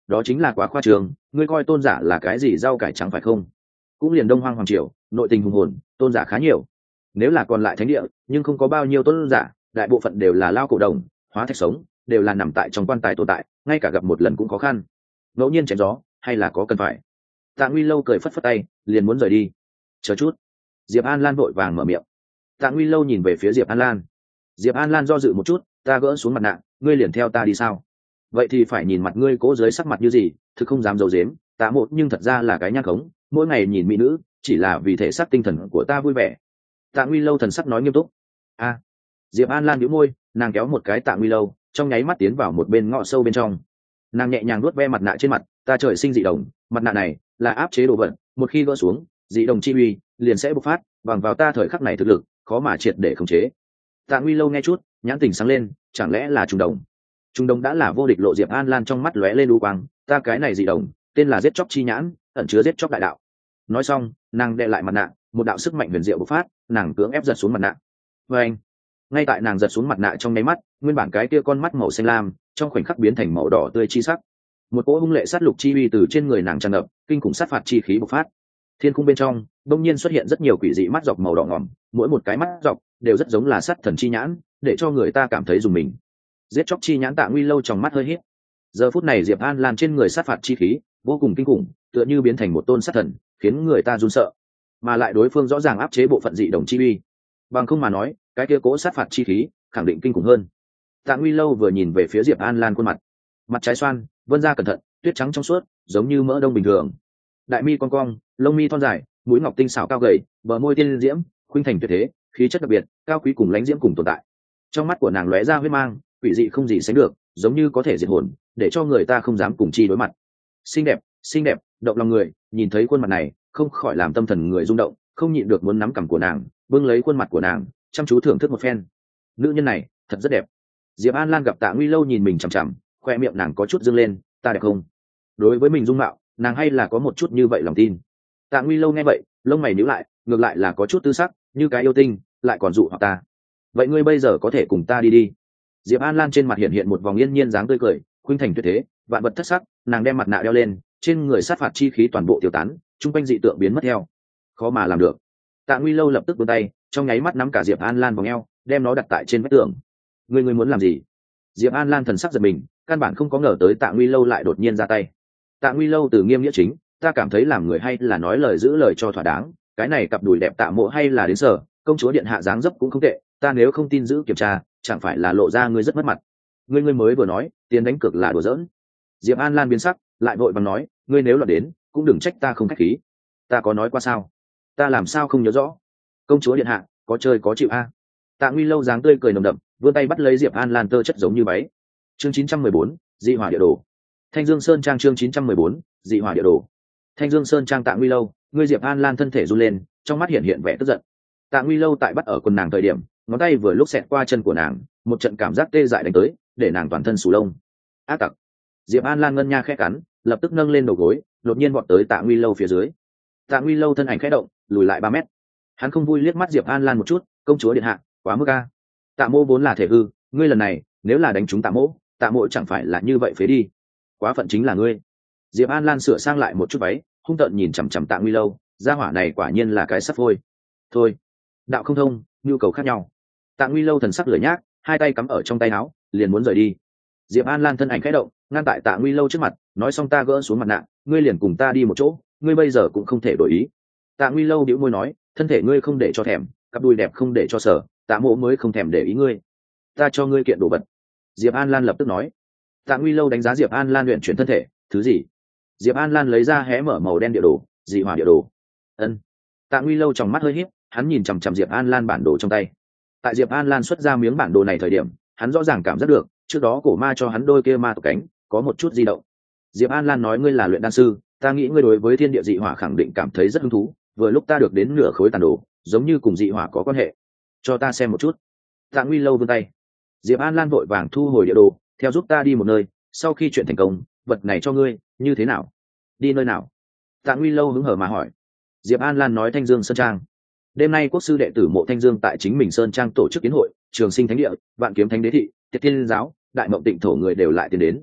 đó chính là quá khoa trường, ngươi coi tôn giả là cái gì rau cải trắng phải không? Cũng liền đông hoang hoàng triều nội tình hùng hồn, tôn giả khá nhiều. Nếu là còn lại thánh địa nhưng không có bao nhiêu tôn giả, đại bộ phận đều là lao cổ đồng, hóa thạch sống, đều là nằm tại trong quan tài tồn tại, ngay cả gặp một lần cũng khó khăn. Ngẫu nhiên chém gió hay là có cần phải. Tạ Nguy Lâu cười phất phất tay, liền muốn rời đi. Chờ chút. Diệp An Lan vội vàng mở miệng. Tạ Nguy Lâu nhìn về phía Diệp An Lan. Diệp An Lan do dự một chút, ta gỡ xuống mặt nạ, ngươi liền theo ta đi sao? Vậy thì phải nhìn mặt ngươi cố dưới sắc mặt như gì, thực không dám giấu giếm, Tạ Mộ nhưng thật ra là cái nhang khống, mỗi ngày nhìn mỹ nữ, chỉ là vì thể xác tinh thần của ta vui vẻ. Tạ Nguy Lâu thần sắc nói nghiêm túc. A. Diệp An Lan nhíu môi, nàng kéo một cái Tạ Nguy Lâu, trong nháy mắt tiến vào một bên ngõ sâu bên trong. Nàng nhẹ nhàng nuốt ve mặt nạ trên mặt, ta trời sinh dị đồng, mặt nạ này là áp chế đồ vật, một khi gỡ xuống, dị đồng chi uy liền sẽ bộc phát, bằng vào ta thời khắc này thực lực, khó mà triệt để khống chế. Tạ Nguy Lâu nghe chút, nhãn tình sáng lên, chẳng lẽ là trùng đồng? Trùng đồng đã là vô địch lộ. Diệp An Lan trong mắt lóe lên u quang, ta cái này dị đồng, tên là giết chóc chi nhãn, ẩn chứa giết chóc đại đạo. Nói xong, nàng đè lại mặt nạ, một đạo sức mạnh huyền diệu bộc phát, nàng cưỡng ép giật xuống mặt nạ. Và anh, ngay tại nàng giật xuống mặt nạ trong nháy mắt, nguyên bản cái kia con mắt màu xanh lam, trong khoảnh khắc biến thành màu đỏ tươi chi sắc. Một cỗ hung lệ sát lục chi uy từ trên người nàng tràn ngập, kinh khủng sát phạt chi khí bộc phát. Thiên khung bên trong, đông nhiên xuất hiện rất nhiều quỷ dị mắt dọc màu đỏ ngỏm, mỗi một cái mắt dọc đều rất giống là sát thần chi nhãn, để cho người ta cảm thấy dùng mình. Giết chóc chi nhãn Tạ Nguy Lâu trong mắt hơi híp. Giờ phút này Diệp An Lan trên người sát phạt chi khí vô cùng kinh khủng, tựa như biến thành một tôn sát thần, khiến người ta run sợ. Mà lại đối phương rõ ràng áp chế bộ phận dị đồng chi uy, bằng không mà nói, cái kia cố sát phạt chi khí khẳng định kinh khủng hơn. Tạ Nguy Lâu vừa nhìn về phía Diệp An Lan khuôn mặt, mặt trái xoan, vân ra cẩn thận, tuyết trắng trong suốt, giống như mỡ đông bình thường. Đại mi cong cong, lông mi thon dài, mũi ngọc tinh xảo cao gầy, bờ môi tiên diễm, khuynh thành tuyệt thế, khí chất đặc biệt, cao quý cùng lãnh diễm cùng tồn tại. Trong mắt của nàng lóe ra huyết mang, quỷ dị không gì sánh được, giống như có thể diệt hồn, để cho người ta không dám cùng chi đối mặt. Xinh đẹp, xinh đẹp, động lòng người, nhìn thấy khuôn mặt này, không khỏi làm tâm thần người rung động, không nhịn được muốn nắm cằm của nàng, bưng lấy khuôn mặt của nàng, chăm chú thưởng thức một phen. Nữ nhân này, thật rất đẹp. Diệp An Lan gặp Tạ Nguy Lâu nhìn mình chằm chằm, khoe miệng nàng có chút dương lên, ta đẹp không? Đối với mình dung mạo, nàng hay là có một chút như vậy lòng tin. Tạ Nguy Lâu nghe vậy, lông mày nhíu lại, ngược lại là có chút tư sắc, như cái yêu tinh, lại còn dụ hoặc ta. Vậy ngươi bây giờ có thể cùng ta đi đi. Diệp An Lan trên mặt hiện hiện một vòng yên nhiên dáng tươi cười, khuynh thành tuyệt thế, vạn vật thất sắc, nàng đem mặt nạ đeo lên, trên người sát phạt chi khí toàn bộ tiêu tán, trung quanh dị tượng biến mất theo. Khó mà làm được. Tạ Nguy Lâu lập tức vươn tay, trong nháy mắt nắm cả Diệp An Lan vào eo, đem nó đặt tại trên vách tường. Ngươi ngươi muốn làm gì? Diệp An Lan thần sắc giật mình, căn bản không có ngờ tới Tạ Nguy Lâu lại đột nhiên ra tay. Tạ Nguy Lâu từ nghiêm nghĩa chính, ta cảm thấy làm người hay là nói lời giữ lời cho thỏa đáng, cái này cặp đùi đẹp Tạ Mộ hay là đến sở, công chúa điện hạ dáng dấp cũng không tệ, ta nếu không tin giữ kiểm tra, chẳng phải là lộ ra ngươi rất mất mặt. Ngươi ngươi mới vừa nói, tiền đánh cược là đùa giỡn. Diệp An Lan biến sắc, lại vội vàng nói, ngươi nếu là đến, cũng đừng trách ta không khách khí. Ta có nói qua sao? Ta làm sao không nhớ rõ? Công chúa điện hạ, có chơi có chịu a? Tạ Nguy Lâu dáng tươi cười nồng đậm, vươn tay bắt lấy Diệp An Lan tơ chất giống như váy. Chương chín trăm mười bốn, dị hỏa địa đồ. Thanh Dương Sơn trang chương chín trăm mười bốn, dị hỏa địa đồ. Thanh Dương Sơn trang Tạ Nguy Lâu, ngươi Diệp An Lan thân thể run lên, trong mắt hiện hiện vẻ tức giận. Tạ Nguy Lâu tại bắt ở quần nàng thời điểm, ngón tay vừa lúc xẹt qua chân của nàng, một trận cảm giác tê dại đánh tới, để nàng toàn thân sù lông. Ác tặc. Diệp An Lan ngân nha khẽ cắn, lập tức nâng lên đầu gối, đột nhiên vọt tới Tạ Nguy Lâu phía dưới. Tạ Nguy Lâu thân ảnh khẽ động, lùi lại ba mét. Hắn không vui liếc mắt Diệp An Lan một chút, công chúa điện hạ, quá mức a. Tạ Mỗ vốn là thể hư, ngươi lần này nếu là đánh trúng Tạ Mỗ, Tạ Mỗ chẳng phải là như vậy phế đi. Quá phận chính là ngươi. Diệp An Lan sửa sang lại một chút váy, hung tợn nhìn chằm chằm Tạ Nguy Lâu, gia hỏa này quả nhiên là cái sắp phôi. Thôi, đạo không thông, nhu cầu khác nhau. Tạ Nguy Lâu thần sắc lửa nhác, hai tay cắm ở trong tay áo, liền muốn rời đi. Diệp An Lan thân ảnh khẽ động, ngăn tại Tạ Nguy Lâu trước mặt, nói xong ta gỡ xuống mặt nạ, ngươi liền cùng ta đi một chỗ, ngươi bây giờ cũng không thể đổi ý. Tạ Nguy Lâu bĩu môi nói, thân thể ngươi không để cho thèm, cặp đùi đẹp không để cho sở, Tạ Mỗ mới không thèm để ý ngươi. Ta cho ngươi kiện đồ vật. Diệp An Lan lập tức nói. Tạ Nguy Lâu đánh giá Diệp An Lan luyện chuyển thân thể, thứ gì? Diệp An Lan lấy ra hé mở màu đen địa đồ, dị hỏa địa đồ. Ân. Tạ Nguy Lâu trong mắt hơi híp, hắn nhìn chằm chằm Diệp An Lan bản đồ trong tay. Tại Diệp An Lan xuất ra miếng bản đồ này thời điểm, hắn rõ ràng cảm giác được, trước đó cổ ma cho hắn đôi kia ma tộc cánh, có một chút di động. Diệp An Lan nói ngươi là luyện đan sư, ta nghĩ ngươi đối với thiên địa dị hỏa khẳng định cảm thấy rất hứng thú, vừa lúc ta được đến nửa khối tàn đồ, giống như cùng dị hỏa có quan hệ. Cho ta xem một chút. Tạ Nguy Lâu vươn tay. Diệp An Lan vội vàng thu hồi địa đồ, theo giúp ta đi một nơi, sau khi chuyện thành công, vật này cho ngươi, như thế nào? Đi nơi nào? Tạ Nguy Lâu hứng hở mà hỏi. Diệp An Lan nói Thanh Dương Sơn trang. Đêm nay quốc sư đệ tử Mộ Thanh Dương tại chính mình Sơn trang tổ chức kiến hội, Trường Sinh Thánh địa, Vạn Kiếm Thánh Đế thị, Tiệt Thiên giáo, Đại Mộng Tịnh thổ người đều lại tiến đến.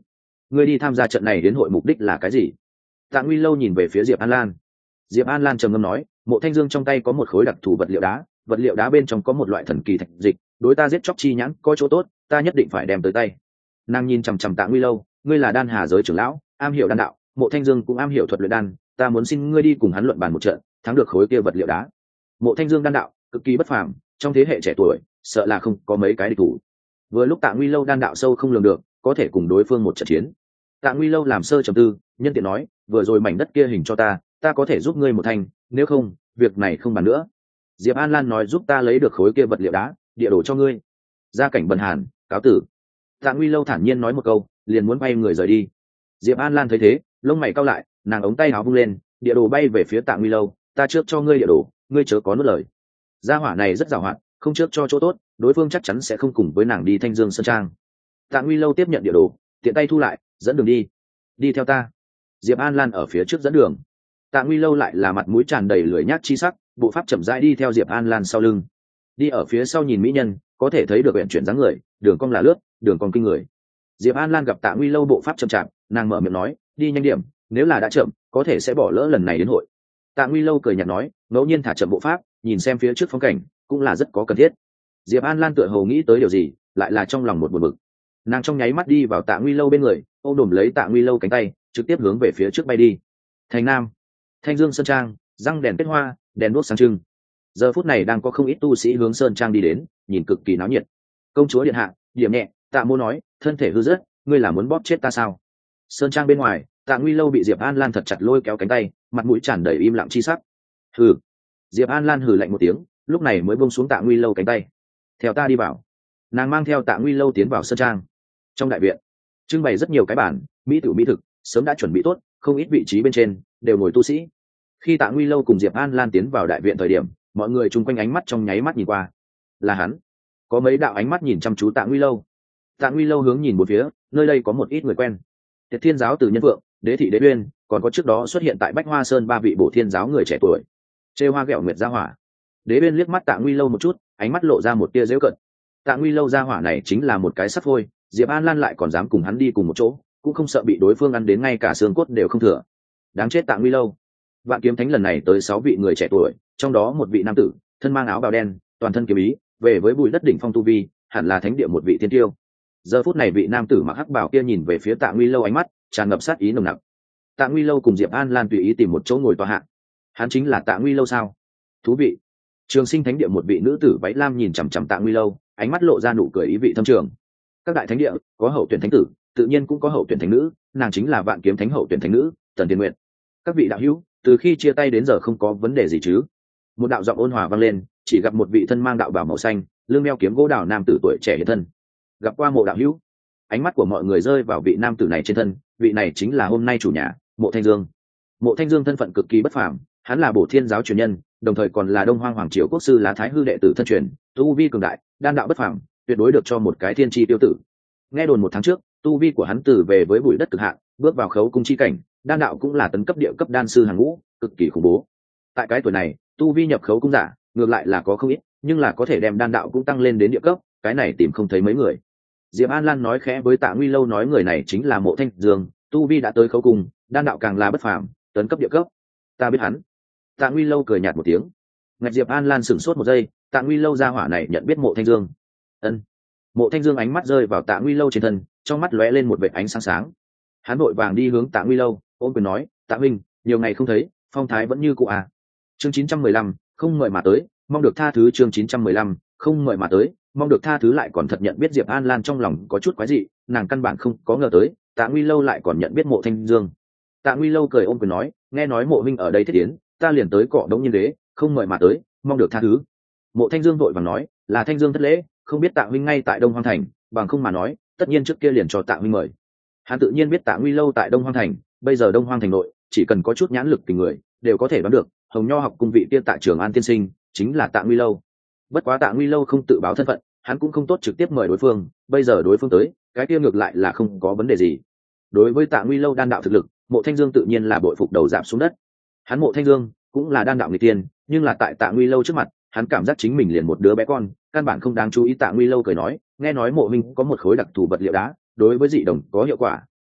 ngươi đi tham gia trận này đến hội mục đích là cái gì? Tạ Nguy Lâu nhìn về phía Diệp An Lan. Diệp An Lan trầm ngâm nói, Mộ Thanh Dương trong tay có một khối đặc thù vật liệu đá, vật liệu đá bên trong có một loại thần kỳ thạch dịch, đối ta giết chóc chi nhãn có chỗ tốt, ta nhất định phải đem tới tay. Nàng nhìn chằm chằm Tạ Nguy Lâu, ngươi là đan hà giới trưởng lão, am hiểu đan đạo, Mộ Thanh Dương cũng am hiểu thuật luyện đan, ta muốn xin ngươi đi cùng hắn luận bàn một trận, thắng được khối kia vật liệu đá. Mộ Thanh Dương đan đạo cực kỳ bất phàm, trong thế hệ trẻ tuổi, sợ là không có mấy cái địch thủ. Vừa lúc Tạ Nguy Lâu đan đạo sâu không lường được, có thể cùng đối phương một trận chiến. Tạ Nguy Lâu làm sơ trầm tư, nhân tiện nói, vừa rồi mảnh đất kia hình cho ta, ta có thể giúp ngươi một thành, nếu không, việc này không bàn nữa. Diệp An Lan nói giúp ta lấy được khối kia vật liệu đá, địa đồ cho ngươi. Gia cảnh bần hàn, cáo tử. Tạ Nguy Lâu thản nhiên nói một câu, liền muốn bay người rời đi. Diệp An Lan thấy thế, lông mày cau lại, nàng ống tay áo vung lên, địa đồ bay về phía Tạ Nguy Lâu, ta trước cho ngươi địa đồ, ngươi chớ có nuốt lời. Gia hỏa này rất giàu hạn, không trước cho chỗ tốt, đối phương chắc chắn sẽ không cùng với nàng đi Thanh Dương Sơn Trang. Tạ Nguy Lâu tiếp nhận địa đồ, tiện tay thu lại, dẫn đường đi. Đi theo ta. Diệp An Lan ở phía trước dẫn đường. Tạ Nguy Lâu lại là mặt mũi tràn đầy lười nhác chi sắc, bộ pháp chậm rãi đi theo Diệp An Lan sau lưng. Đi ở phía sau nhìn mỹ nhân, có thể thấy được uyển chuyển dáng người, đường cong là lướt, đường cong kinh người. Diệp An Lan gặp Tạ Nguy Lâu bộ pháp chậm chạp, nàng mở miệng nói, đi nhanh điểm, nếu là đã chậm, có thể sẽ bỏ lỡ lần này đến hội. Tạ Nguy Lâu cười nhạt nói, ngẫu nhiên thả chậm bộ pháp, nhìn xem phía trước phong cảnh, cũng là rất có cần thiết. Diệp An Lan tựa hồ nghĩ tới điều gì, lại là trong lòng một buồn bực. Nàng trong nháy mắt đi vào Tạ Nguy Lâu bên người, ôm đồm lấy Tạ Nguy Lâu cánh tay, trực tiếp hướng về phía trước bay đi. Thành Nam, Thanh Dương Sơn Trang, răng đèn kết hoa, đèn đuốc sáng trưng. Giờ phút này đang có không ít tu sĩ hướng Sơn Trang đi đến, nhìn cực kỳ náo nhiệt. Công chúa điện hạ, điểm nhẹ, Tạ Mô nói, thân thể hư rớt, ngươi là muốn bóp chết ta sao? Sơn Trang bên ngoài, Tạ Nguy Lâu bị Diệp An Lan thật chặt lôi kéo cánh tay, mặt mũi tràn đầy im lặng chi sắc. Hừ. Diệp An Lan hừ lạnh một tiếng, lúc này mới buông xuống Tạ Nguy Lâu cánh tay. Theo ta đi vào. Nàng mang theo Tạ Nguy Lâu tiến vào Sơn Trang. Trong đại viện, trưng bày rất nhiều cái bản, mỹ tiểu mỹ thực, sớm đã chuẩn bị tốt, không ít vị trí bên trên đều ngồi tu sĩ. Khi Tạ Nguy Lâu cùng Diệp An Lan tiến vào đại viện thời điểm, mọi người chung quanh ánh mắt trong nháy mắt nhìn qua. Là hắn. Có mấy đạo ánh mắt nhìn chăm chú Tạ Nguy Lâu. Tạ Nguy Lâu hướng nhìn một phía, nơi đây có một ít người quen. Tiệt Thiên giáo từ Nhân Vượng, Đế thị Đế Uyên, còn có trước đó xuất hiện tại Bách Hoa Sơn ba vị Bổ Thiên giáo người trẻ tuổi. Trêu hoa ghẹo nguyệt gia hỏa. Đế Uyên liếc mắt Tạ Nguy Lâu một chút, ánh mắt lộ ra một tia giễu cợt. Tạ Nguy Lâu gia hỏa này chính là một cái sắt phôi, Diệp An Lan lại còn dám cùng hắn đi cùng một chỗ, cũng không sợ bị đối phương ăn đến ngay cả xương cốt đều không thừa. Đáng chết Tạ Nguy Lâu. Vạn Kiếm Thánh lần này tới sáu vị người trẻ tuổi, trong đó một vị nam tử, thân mang áo bào đen, toàn thân kiếm ý, về với bùi đất đỉnh phong tu vi, hẳn là thánh địa một vị thiên tiêu. Giờ phút này vị nam tử mặc hắc bào kia nhìn về phía Tạ Nguy Lâu, ánh mắt tràn ngập sát ý nồng nặc. Tạ Nguy Lâu cùng Diệp An Lan tùy ý tìm một chỗ ngồi tọa hạ. Hắn chính là Tạ Nguy Lâu sao? Thú vị. Trường Sinh Thánh địa một vị nữ tử váy lam nhìn chằm chằm Tạ Nguy Lâu, ánh mắt lộ ra nụ cười ý vị thâm trường. Các đại thánh địa có hậu tuyển thánh tử, tự nhiên cũng có hậu tuyển thánh nữ, nàng chính là Vạn Kiếm Thánh hậu tuyển thánh nữ, Tần Tiên Nguyệt. Các vị đạo hữu, từ khi chia tay đến giờ không có vấn đề gì chứ? Một đạo giọng ôn hòa vang lên, chỉ gặp một vị thân mang đạo bào màu xanh, lưng đeo kiếm gỗ đào nam tử tuổi trẻ hiện thân. Gặp qua Mộ đạo hữu. Ánh mắt của mọi người rơi vào vị nam tử này trên thân, vị này chính là hôm nay chủ nhà, Mộ Thanh Dương. Mộ Thanh Dương thân phận cực kỳ bất phàm, hắn là Bổ Thiên giáo truyền nhân, đồng thời còn là Đông Hoang Hoàng triều quốc sư Lá Thái hư đệ tử thân truyền, tu vi cường đại, đan đạo bất phàm, tuyệt đối được cho một cái thiên chi tiêu tử. Nghe đồn một tháng trước, tu vi của hắn từ về với bụi đất cực hạn, bước vào khấu cung chi cảnh, đan đạo cũng là tấn cấp địa cấp đan sư hàng ngũ, cực kỳ khủng bố. Tại cái tuổi này, tu vi nhập khấu cung giả, ngược lại là có không ít, nhưng là có thể đem đan đạo cũng tăng lên đến địa cấp, cái này tìm không thấy mấy người. Diệp An Lan nói khẽ với Tạ Nguy Lâu, nói người này chính là Mộ Thanh Dương, tu vi đã tới khấu cung, đan đạo càng là bất phàm, tấn cấp địa cấp. Ta biết hắn. Tạ Nguy Lâu cười nhạt một tiếng. Ngạch Diệp An Lan sửng sốt một giây, Tạ Nguy Lâu gia hỏa này nhận biết Mộ Thanh Dương. Ân. Mộ Thanh Dương ánh mắt rơi vào Tạ Nguy Lâu trên thân, trong mắt lóe lên một vệt ánh sáng sáng. Hắn vội vàng đi hướng Tạ Nguy Lâu, ôm quyền nói, Tạ huynh, nhiều ngày không thấy, phong thái vẫn như cũ à. Chương chín trăm mười lăm, không mời mà tới, mong được tha thứ. Chương chín trăm mười lăm, không mời mà tới, mong được tha thứ. Lại còn thật nhận biết Diệp An Lan trong lòng có chút quái dị, nàng căn bản không có ngờ tới, Tạ Nguy Lâu lại còn nhận biết Mộ Thanh Dương. Tạ Nguy Lâu cười ôm quyền nói, nghe nói Mộ huynh ở đây thiết tiến, ta liền tới cọ đống nhiên đế, không mời mà tới, mong được tha thứ. Mộ Thanh Dương vội vàng nói, là Thanh Dương thất lễ, không biết Tạ huynh ngay tại Đông Hoang thành, bằng không mà nói, tất nhiên trước kia liền cho Tạ huynh mời. Hắn tự nhiên biết Tạ Nguy Lâu tại Đông Hoang thành, bây giờ Đông Hoang thành nội, chỉ cần có chút nhãn lực tình người, đều có thể đoán được, Hồng Nho học cung vị tiên tại Trường An tiên sinh, chính là Tạ Nguy Lâu. Bất quá Tạ Nguy Lâu không tự báo thân phận, hắn cũng không tốt trực tiếp mời đối phương, bây giờ đối phương tới, cái kia ngược lại là không có vấn đề gì. Đối với Tạ Nguy Lâu đan đạo thực lực, Mộ Thanh Dương tự nhiên là bội phục đầu giảm xuống đất. Hắn Mộ Thanh Dương cũng là đan đạo nghịch tiên, nhưng là tại Tạ Nguy Lâu trước mặt, hắn cảm giác chính mình liền một đứa bé con, căn bản không đáng chú ý. Tạ Nguy Lâu cười nói, nghe nói Mộ huynh có một khối đặc thù vật liệu đá, đối với dị đồng có hiệu quả,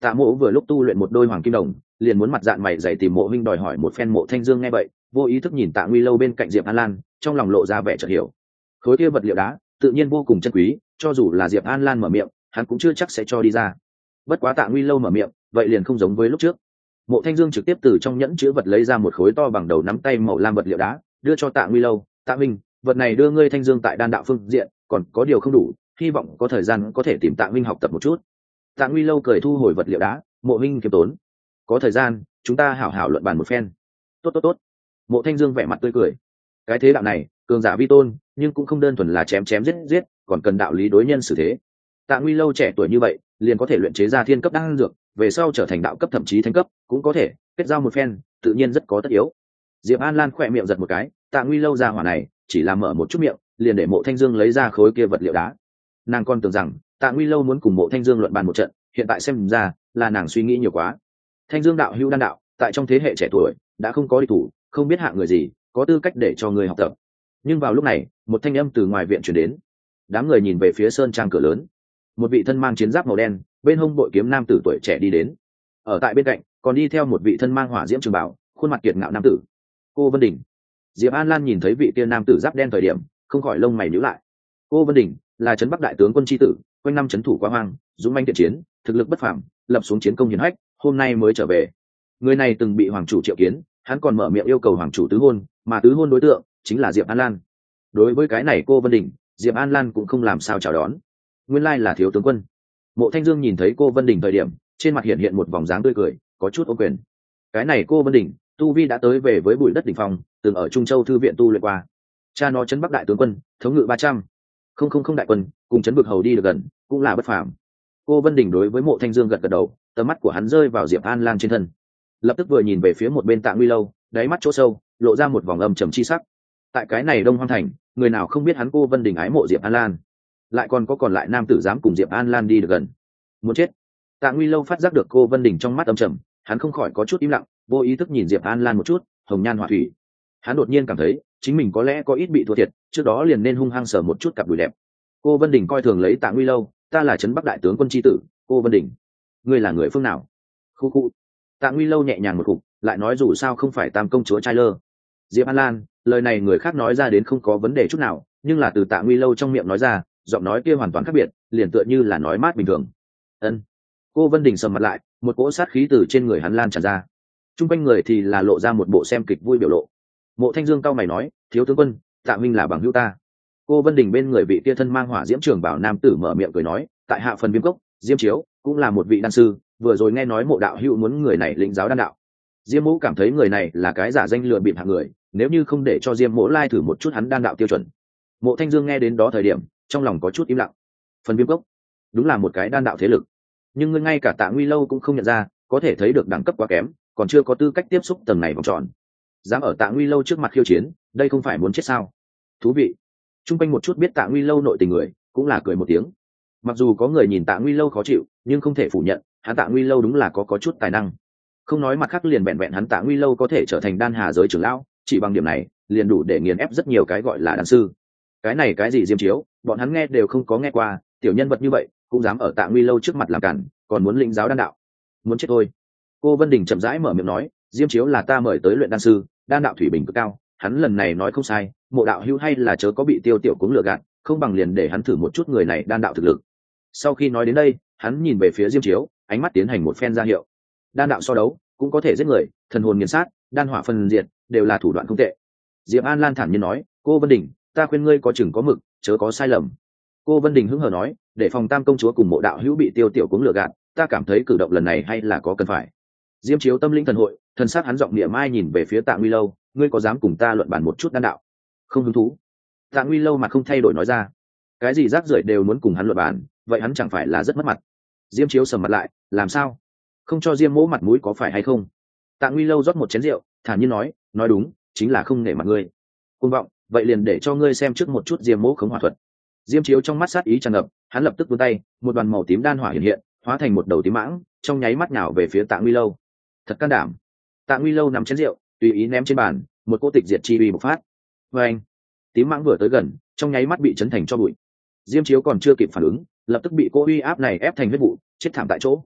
Tạ Mộ vừa lúc tu luyện một đôi hoàng kim đồng, liền muốn mặt dạng mày dày tìm Mộ huynh đòi hỏi một phen. Mộ Thanh Dương nghe vậy, vô ý thức nhìn Tạ Nguy Lâu bên cạnh Diệp An Lan, trong lòng lộ ra vẻ chợt hiểu. Khối kia vật liệu đá tự nhiên vô cùng chân quý, cho dù là Diệp An Lan mở miệng, hắn cũng chưa chắc sẽ cho đi ra. Bất quá Tạ Nguy Lâu mở miệng, vậy liền không giống với lúc trước. Mộ Thanh Dương trực tiếp từ trong nhẫn chứa vật lấy ra một khối to bằng đầu nắm tay màu lam vật liệu đá, đưa cho Tạ Nguy Lâu. Tạ Minh, vật này đưa ngươi Thanh Dương tại đan đạo phương diện, còn có điều không đủ, hy vọng có thời gian có thể tìm Tạ Minh học tập một chút. Tạ Nguy Lâu cười thu hồi vật liệu đá. Mộ Minh kiêm tốn, có thời gian chúng ta hảo hảo luận bàn một phen. Tốt tốt tốt. Mộ Thanh Dương vẻ mặt tươi cười. Cái thế đạo này cường giả vi tôn, nhưng cũng không đơn thuần là chém chém giết giết, còn cần đạo lý đối nhân xử thế. Tạ Nguy Lâu trẻ tuổi như vậy, liền có thể luyện chế ra thiên cấp đan dược, về sau trở thành đạo cấp thậm chí thánh cấp, cũng có thể kết giao một phen, tự nhiên rất có tất yếu. Diệp An Lan khỏe miệng giật một cái, Tạ Nguy Lâu ra hỏa này, chỉ là mở một chút miệng, liền để Mộ Thanh Dương lấy ra khối kia vật liệu đá. Nàng còn tưởng rằng Tạ Nguy Lâu muốn cùng Mộ Thanh Dương luận bàn một trận, hiện tại xem ra là nàng suy nghĩ nhiều quá. Thanh Dương đạo hữu đan đạo, tại trong thế hệ trẻ tuổi đã không có địch thủ, không biết hạng người gì có tư cách để cho người học tập. Nhưng vào lúc này, một thanh âm từ ngoài viện truyền đến. Đám người nhìn về phía sơn trang cửa lớn, một vị thân mang chiến giáp màu đen, bên hông bội kiếm nam tử tuổi trẻ đi đến. Ở tại bên cạnh còn đi theo một vị thân mang hỏa diễm trường bảo, khuôn mặt kiệt ngạo nam tử. Cô Vân Đình. Diệp An Lan nhìn thấy vị tiên nam tử giáp đen thời điểm, không khỏi lông mày nhíu lại. Cô Vân Đình là trấn Bắc đại tướng quân chi tử, quanh năm trấn thủ quá hoang, dũng mãnh thiện chiến, thực lực bất phàm, lập xuống chiến công hiển hách, hôm nay mới trở về. Người này từng bị hoàng chủ triệu kiến, hắn còn mở miệng yêu cầu hoàng chủ tứ hôn, mà tứ hôn đối tượng chính là Diệp An Lan. Đối với cái này cô Vân Đình, Diệp An Lan cũng không làm sao chào đón. Nguyên lai là thiếu tướng quân. Mộ Thanh Dương nhìn thấy cô Vân Đình thời điểm, trên mặt hiện hiện một vòng dáng tươi cười, có chút ô quyền. Cái này cô Vân Đình, tu vi đã tới về với bụi đất đỉnh phong, từng ở Trung Châu thư viện tu luyện qua. Cha nó trấn Bắc đại tướng quân, thống ngự ba trăm không không không đại quân, cùng trấn Bực hầu đi được gần, cũng là bất phàm. Cô Vân Đình đối với Mộ Thanh Dương gật gật đầu, tầm mắt của hắn rơi vào Diệp An Lan trên thân, lập tức vừa nhìn về phía một bên Tạ Nguy Lâu, đáy mắt chỗ sâu lộ ra một vòng âm trầm chi sắc. Tại cái này Đông Hoang thành, người nào không biết hắn cô Vân Đình ái mộ Diệp An Lan, lại còn có còn lại nam tử dám cùng Diệp An Lan đi được gần. Muốn chết. Tạ Nguy Lâu phát giác được cô Vân Đình trong mắt âm trầm, hắn không khỏi có chút im lặng, vô ý thức nhìn Diệp An Lan một chút, hồng nhan họa thủy. Hắn đột nhiên cảm thấy chính mình có lẽ có ít bị thua thiệt, trước đó liền nên hung hăng sờ một chút cặp đùi đẹp. Cô Vân Đình coi thường lấy Tạ Nguy Lâu, ta là trấn Bắc đại tướng quân chi tử. Cô Vân Đình, ngươi là người phương nào? Khu khu. Tạ Nguy Lâu nhẹ nhàng một cục, lại nói dù sao không phải tam công chúa trai lơ. Diệp An Lan, lời này người khác nói ra đến không có vấn đề chút nào, nhưng là từ Tạ Nguy Lâu trong miệng nói ra, giọng nói kia hoàn toàn khác biệt, liền tựa như là nói mát bình thường. Ân. Cô Vân Đình sầm mặt lại, một cỗ sát khí từ trên người hắn lan tràn ra. Trung quanh người thì là lộ ra một bộ xem kịch vui biểu lộ. Mộ Thanh Dương cao mày nói, thiếu tướng quân, Tạ Minh là bằng hữu ta. Cô Vân Đình bên người vị kia thân mang hỏa diễm trường bảo nam tử mở miệng cười nói, tại hạ phần Viêm Cốc, Diêm Chiếu cũng là một vị đan sư, vừa rồi nghe nói Mộ đạo hữu muốn người này lĩnh giáo đan đạo. Diêm Mỗ cảm thấy người này là cái giả danh lừa bịp hạng người, nếu như không để cho Diêm Mỗ lai thử một chút hắn đan đạo tiêu chuẩn. Mộ Thanh Dương nghe đến đó thời điểm, trong lòng có chút im lặng. Phần Viêm Cốc đúng là một cái đan đạo thế lực, nhưng ngươi ngay cả Tạ Nguy Lâu cũng không nhận ra, có thể thấy được đẳng cấp quá kém, còn chưa có tư cách tiếp xúc tầng này vòng tròn. Dám ở Tạ Nguy Lâu trước mặt khiêu chiến, đây không phải muốn chết sao? Thú vị. Trung quanh một chút biết Tạ Nguy Lâu nội tình người, cũng là cười một tiếng. Mặc dù có người nhìn Tạ Nguy Lâu khó chịu, nhưng không thể phủ nhận, hắn Tạ Nguy Lâu đúng là có có chút tài năng. Không nói mặt khác, liền vẹn vẹn hắn Tạ Nguy Lâu có thể trở thành đan hà giới trưởng lão, chỉ bằng điểm này, liền đủ để nghiền ép rất nhiều cái gọi là đan sư. Cái này cái gì Diêm Chiếu, bọn hắn nghe đều không có nghe qua, tiểu nhân vật như vậy cũng dám ở Tạ Nguy Lâu trước mặt làm cản, còn muốn lĩnh giáo đan đạo. Muốn chết thôi. Cô Vân Đình chậm rãi mở miệng nói, Diêm Chiếu là ta mời tới luyện đan sư, đan đạo thủy bình cực cao, hắn lần này nói không sai, Mộ đạo hữu hay là chớ có bị Tiêu Tiểu cuống lừa gạt, không bằng liền để hắn thử một chút người này đan đạo thực lực. Sau khi nói đến đây, hắn nhìn về phía Diêm Chiếu, ánh mắt tiến hành một phen ra hiệu. Đan đạo so đấu cũng có thể giết người, thần hồn nghiền sát, đan hỏa phân diệt, đều là thủ đoạn không tệ. Diệp An Lan thản nhiên nói, cô Vân Đình, ta khuyên ngươi có chừng có mực, chớ có sai lầm. Cô Vân Đình hứng hờ nói, để phòng tam công chúa cùng Mộ đạo hữu bị Tiêu Tiểu cuống lừa gạt, ta cảm thấy cử động lần này hay là có cần phải. Diêm Chiếu tâm linh thần hội, thần sắc hắn giọng địa mai nhìn về phía Tạ Nguy Lâu, ngươi có dám cùng ta luận bàn một chút đan đạo? Không hứng thú. Tạ Nguy Lâu mặt không thay đổi nói ra, cái gì rác rưởi đều muốn cùng hắn luận bàn, vậy hắn chẳng phải là rất mất mặt? Diêm Chiếu sầm mặt lại, làm sao? Không cho Diêm Mỗ mặt mũi có phải hay không? Tạ Nguy Lâu rót một chén rượu, thản nhiên nói, nói đúng, chính là không nể mặt ngươi. Côn vọng, vậy liền để cho ngươi xem trước một chút Diêm Mỗ khống hỏa thuật. Diêm Chiếu trong mắt sát ý tràn ngập, hắn lập tức vươn tay, một đoàn màu tím đan hỏa hiện hiện, hóa thành một đầu tím mãng, trong nháy mắt nhào về phía Tạ Nguy Lâu. Thật can đảm. Tạ Nguy Lâu nằm chén rượu, tùy ý ném trên bàn, một cỗ tịch diệt chi uy bộc phát. Và anh, tím mãng vừa tới gần, trong nháy mắt bị chấn thành cho bụi. Diêm Chiếu còn chưa kịp phản ứng, lập tức bị cỗ uy áp này ép thành huyết vụ, chết thảm tại chỗ.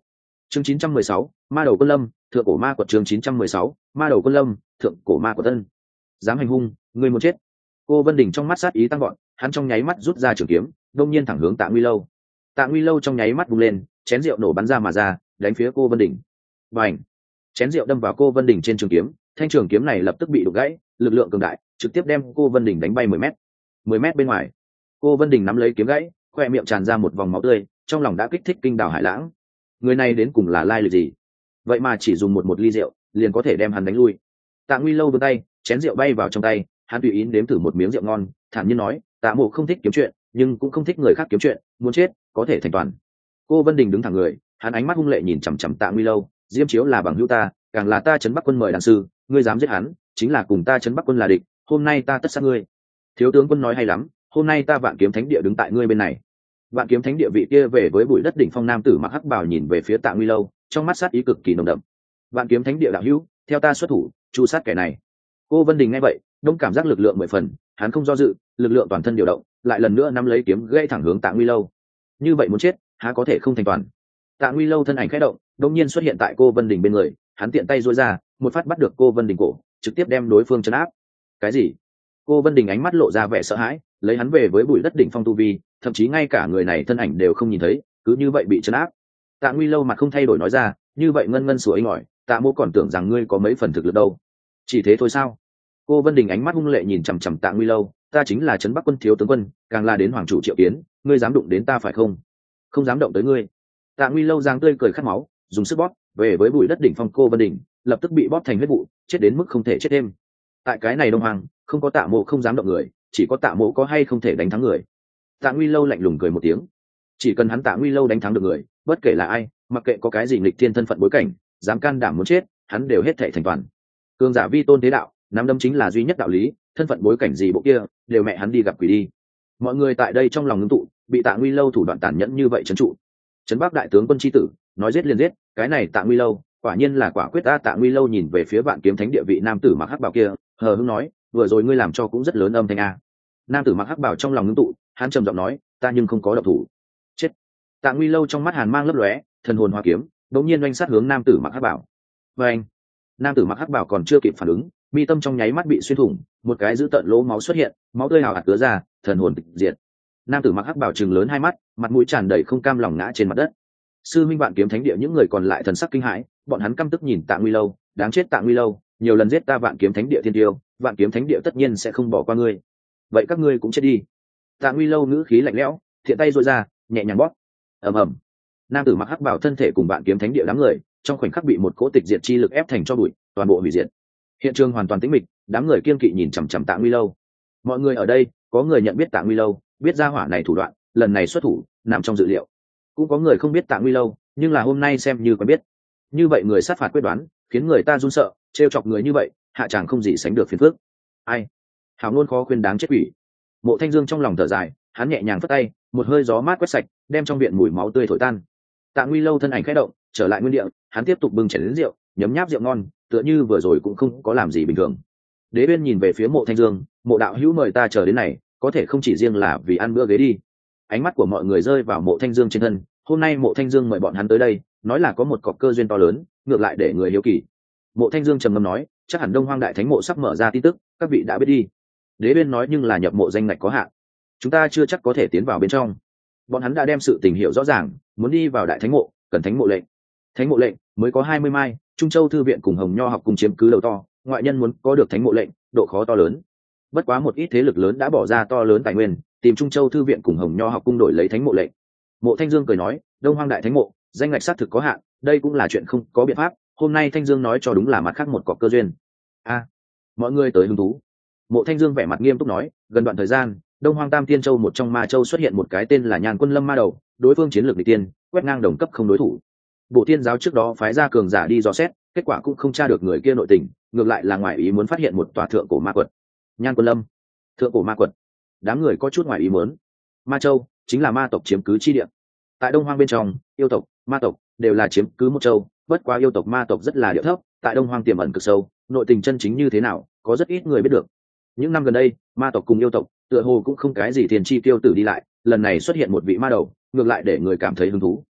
chương chín trăm mười sáu, ma đầu quân lâm, thượng cổ ma quật. chương chín trăm mười sáu, ma đầu quân lâm, thượng cổ ma quật tân. Dám hành hung, người muốn chết. Cô Vân Đình trong mắt sát ý tăng gọn, hắn trong nháy mắt rút ra trường kiếm, đông nhiên thẳng hướng Tạ Nguy Lâu. Tạ Nguy Lâu trong nháy mắt bùng lên, chén rượu nổ bắn ra mà ra, đánh phía cô Vân Đình. Bành! Chén rượu đâm vào cô Vân Đình trên trường kiếm, thanh trường kiếm này lập tức bị đục gãy, lực lượng cường đại trực tiếp đem cô Vân Đình đánh bay mười mét. mười mét bên ngoài, cô Vân Đình nắm lấy kiếm gãy, khoe miệng tràn ra một vòng máu tươi, trong lòng đã kích thích kinh đảo hải lãng. Người này đến cùng là lai lịch gì? Vậy mà chỉ dùng một một ly rượu liền có thể đem hắn đánh lui. Tạ Nguy Lâu vươn tay, chén rượu bay vào trong tay, hắn tùy ý nếm thử một miếng rượu ngon, thản nhiên nói, Tạ Mộ không thích kiếm chuyện, nhưng cũng không thích người khác kiếm chuyện, muốn chết có thể thành toàn. Cô Vân Đình đứng thẳng người, hắn ánh mắt hung lệ nhìn chằm chằm Tạ Nguy Lâu, Diêm Chiếu là bằng hữu ta, càng là ta trấn Bắc quân mời đàn sư, ngươi dám giết hắn, chính là cùng ta trấn Bắc quân là địch, hôm nay ta tất sát ngươi. Thiếu tướng quân nói hay lắm, hôm nay ta Vạn Kiếm Thánh địa đứng tại ngươi bên này. Vạn Kiếm Thánh địa vị kia về với bụi đất đỉnh phong nam tử mặc hắc bào nhìn về phía Tạ Nguy Lâu, trong mắt sát ý cực kỳ nồng đậm. Vạn Kiếm Thánh địa đạo hữu, theo ta xuất thủ, chu sát kẻ này. Cô Vân Đình nghe vậy, đông cảm giác lực lượng mười phần, hắn không do dự, lực lượng toàn thân điều động, lại lần nữa nắm lấy kiếm gây thẳng hướng Tạ Nguy Lâu. Như vậy muốn chết, há có thể không thành toàn. Tạ Nguy Lâu thân ảnh khẽ động, đột nhiên xuất hiện tại cô Vân Đình bên người, hắn tiện tay duỗi ra, một phát bắt được cô Vân Đình cổ, trực tiếp đem đối phương trấn áp. Cái gì? Cô Vân Đình ánh mắt lộ ra vẻ sợ hãi, lấy hắn về với bụi đất đỉnh phong tu vi, thậm chí ngay cả người này thân ảnh đều không nhìn thấy, cứ như vậy bị trấn áp. Tạ Nguy Lâu mặt không thay đổi nói ra, như vậy ngân ngân sủa ấy ỏi, Tạ Mỗ còn tưởng rằng ngươi có mấy phần thực lực đâu. Chỉ thế thôi sao? Cô Vân Đình ánh mắt hung lệ nhìn chằm chằm Tạ Nguy Lâu, ta chính là trấn Bắc quân thiếu tướng quân, càng là đến hoàng chủ triệu kiến, ngươi dám đụng đến ta phải không? Không dám động tới ngươi. Tạ Nguy Lâu giang tươi cười khát máu, dùng sức bóp, về với bụi đất đỉnh phong cô Vân Đình, lập tức bị bóp thành huyết vụ, chết đến mức không thể chết thêm. Tại cái này Đông Hoàng, không có Tạ Mộ không dám động người, chỉ có Tạ Mộ có hay không thể đánh thắng người. Tạ Nguy Lâu lạnh lùng cười một tiếng, chỉ cần hắn Tạ Nguy Lâu đánh thắng được người, bất kể là ai, mặc kệ có cái gì nghịch thiên thân phận bối cảnh, dám can đảm muốn chết, hắn đều hết thảy thành toàn. Cường giả vi tôn thế đạo, nắm đấm chính là duy nhất đạo lý, thân phận bối cảnh gì bộ kia, đều mẹ hắn đi gặp quỷ đi. Mọi người tại đây trong lòng ngưng tụ, bị Tạ Nguy Lâu thủ đoạn tàn nhẫn như vậy trấn trụ. Trấn Bắc đại tướng quân chi tử, nói giết liền giết, cái này Tạ Nguy Lâu, quả nhiên là quả quyết. Ta Tạ Nguy Lâu nhìn về phía Vạn Kiếm Thánh địa vị nam tử mặc hắc bào kia, hờ hững nói, vừa rồi ngươi làm cho cũng rất lớn âm thanh a. Nam tử mặc hắc bào trong lòng ngưng tụ, hắn trầm giọng nói, ta nhưng không có động thủ. Chết. Tạ Nguy Lâu trong mắt hàn mang lấp lóe, thần hồn hóa kiếm, đột nhiên oanh sát hướng nam tử mặc hắc bào. Và anh, nam tử mặc hắc bào còn chưa kịp phản ứng, mi tâm trong nháy mắt bị xuyên thủng, một cái dữ tợn lỗ máu xuất hiện, máu tươi hào hạt tứa ra, thần hồn tịch diệt. Nam tử mặc hắc bào trừng lớn hai mắt, mặt mũi tràn đầy không cam lòng ngã trên mặt đất. Sư minh Vạn Kiếm Thánh địa những người còn lại thần sắc kinh hãi, bọn hắn căm tức nhìn Tạ Nguy Lâu, đáng chết Tạ Nguy Lâu, nhiều lần giết ta Vạn Kiếm Thánh địa thiên tiêu, Vạn Kiếm Thánh địa tất nhiên sẽ không bỏ qua ngươi. Vậy các ngươi cũng chết đi. Tạ Nguy Lâu ngữ khí lạnh lẽo, thiện tay duỗi ra, nhẹ nhàng bóp. Ầm ầm. Nam tử mặc hắc bào thân thể cùng Vạn Kiếm Thánh địa đám người, trong khoảnh khắc bị một cỗ tịch diệt chi lực ép thành cho bụi, toàn bộ hủy diệt. Hiện trường hoàn toàn tĩnh mịch, đám người kiên kỵ nhìn chằm chằm Tạ Nguy Lâu. Mọi người ở đây, có người nhận biết Tạ Nguy Lâu, biết ra hỏa này thủ đoạn, lần này xuất thủ nằm trong dự liệu. Cũng có người không biết Tạ Nguy Lâu, nhưng là hôm nay xem như quen biết. Như vậy người sát phạt quyết đoán, khiến người ta run sợ, trêu chọc người như vậy, hạ tràng không gì sánh được phiền phức. Ai? Hảo luôn khó khuyên đáng chết quỷ. Mộ Thanh Dương trong lòng thở dài, hắn nhẹ nhàng phất tay, một hơi gió mát quét sạch, đem trong viện mùi máu tươi thổi tan. Tạ Nguy Lâu thân ảnh khẽ động, trở lại nguyên địa, hắn tiếp tục bưng chén đến rượu, nhấm nháp rượu ngon, tựa như vừa rồi cũng không có làm gì bình thường. Đế Uyên nhìn về phía Mộ Thanh Dương, Mộ đạo hữu mời ta chờ đến này, có thể không chỉ riêng là vì ăn bữa ghế đi. Ánh mắt của mọi người rơi vào Mộ Thanh Dương trên thân, hôm nay Mộ Thanh Dương mời bọn hắn tới đây, nói là có một cọc cơ duyên to lớn, ngược lại để người hiếu kỳ. Mộ Thanh Dương trầm ngâm nói, chắc hẳn Đông Hoang đại thánh mộ sắp mở ra tin tức, các vị đã biết đi. Đế Uyên nói, nhưng là nhập mộ danh ngạch có hạn, chúng ta chưa chắc có thể tiến vào bên trong. Bọn hắn đã đem sự tình hiểu rõ ràng, muốn đi vào đại thánh mộ, cần thánh mộ lệnh. Thánh mộ lệnh mới có hai mươi mai, Trung Châu thư viện cùng Hồng Nho học cùng chiếm cứ đầu to, ngoại nhân muốn có được thánh mộ lệnh, độ khó to lớn. Bất quá một ít thế lực lớn đã bỏ ra to lớn tài nguyên, tìm Trung Châu thư viện cùng Hồng Nho học cung đổi lấy thánh mộ lệnh. Mộ Thanh Dương cười nói, Đông Hoang đại thánh mộ, danh ngạch xác thực có hạn, đây cũng là chuyện không có biện pháp, hôm nay Thanh Dương nói cho đúng là mặt khác một cọc cơ duyên. A, mọi người tới hứng thú. Mộ Thanh Dương vẻ mặt nghiêm túc nói, gần đoạn thời gian, Đông Hoang Tam Tiên Châu một trong Ma Châu xuất hiện một cái tên là Nhan Quân Lâm ma đầu, đối phương chiến lược nghịch tiên, quét ngang đồng cấp không đối thủ. Bộ Tiên giáo trước đó phái ra cường giả đi dò xét, kết quả cũng không tra được người kia nội tình, ngược lại là ngoài ý muốn phát hiện một tòa thượng cổ ma quật. Nhan Quân Lâm, thượng cổ ma quật. Đám người có chút ngoài ý muốn. Ma Châu chính là ma tộc chiếm cứ chi địa. Tại Đông Hoang bên trong, yêu tộc, ma tộc đều là chiếm cứ một châu, bất quá yêu tộc ma tộc rất là địa thấp, tại Đông Hoang tiềm ẩn cực sâu, nội tình chân chính như thế nào, có rất ít người biết được. Những năm gần đây, ma tộc cùng yêu tộc, tựa hồ cũng không cái gì tiền chi tiêu tử đi lại, lần này xuất hiện một vị ma đầu, ngược lại để người cảm thấy hứng thú.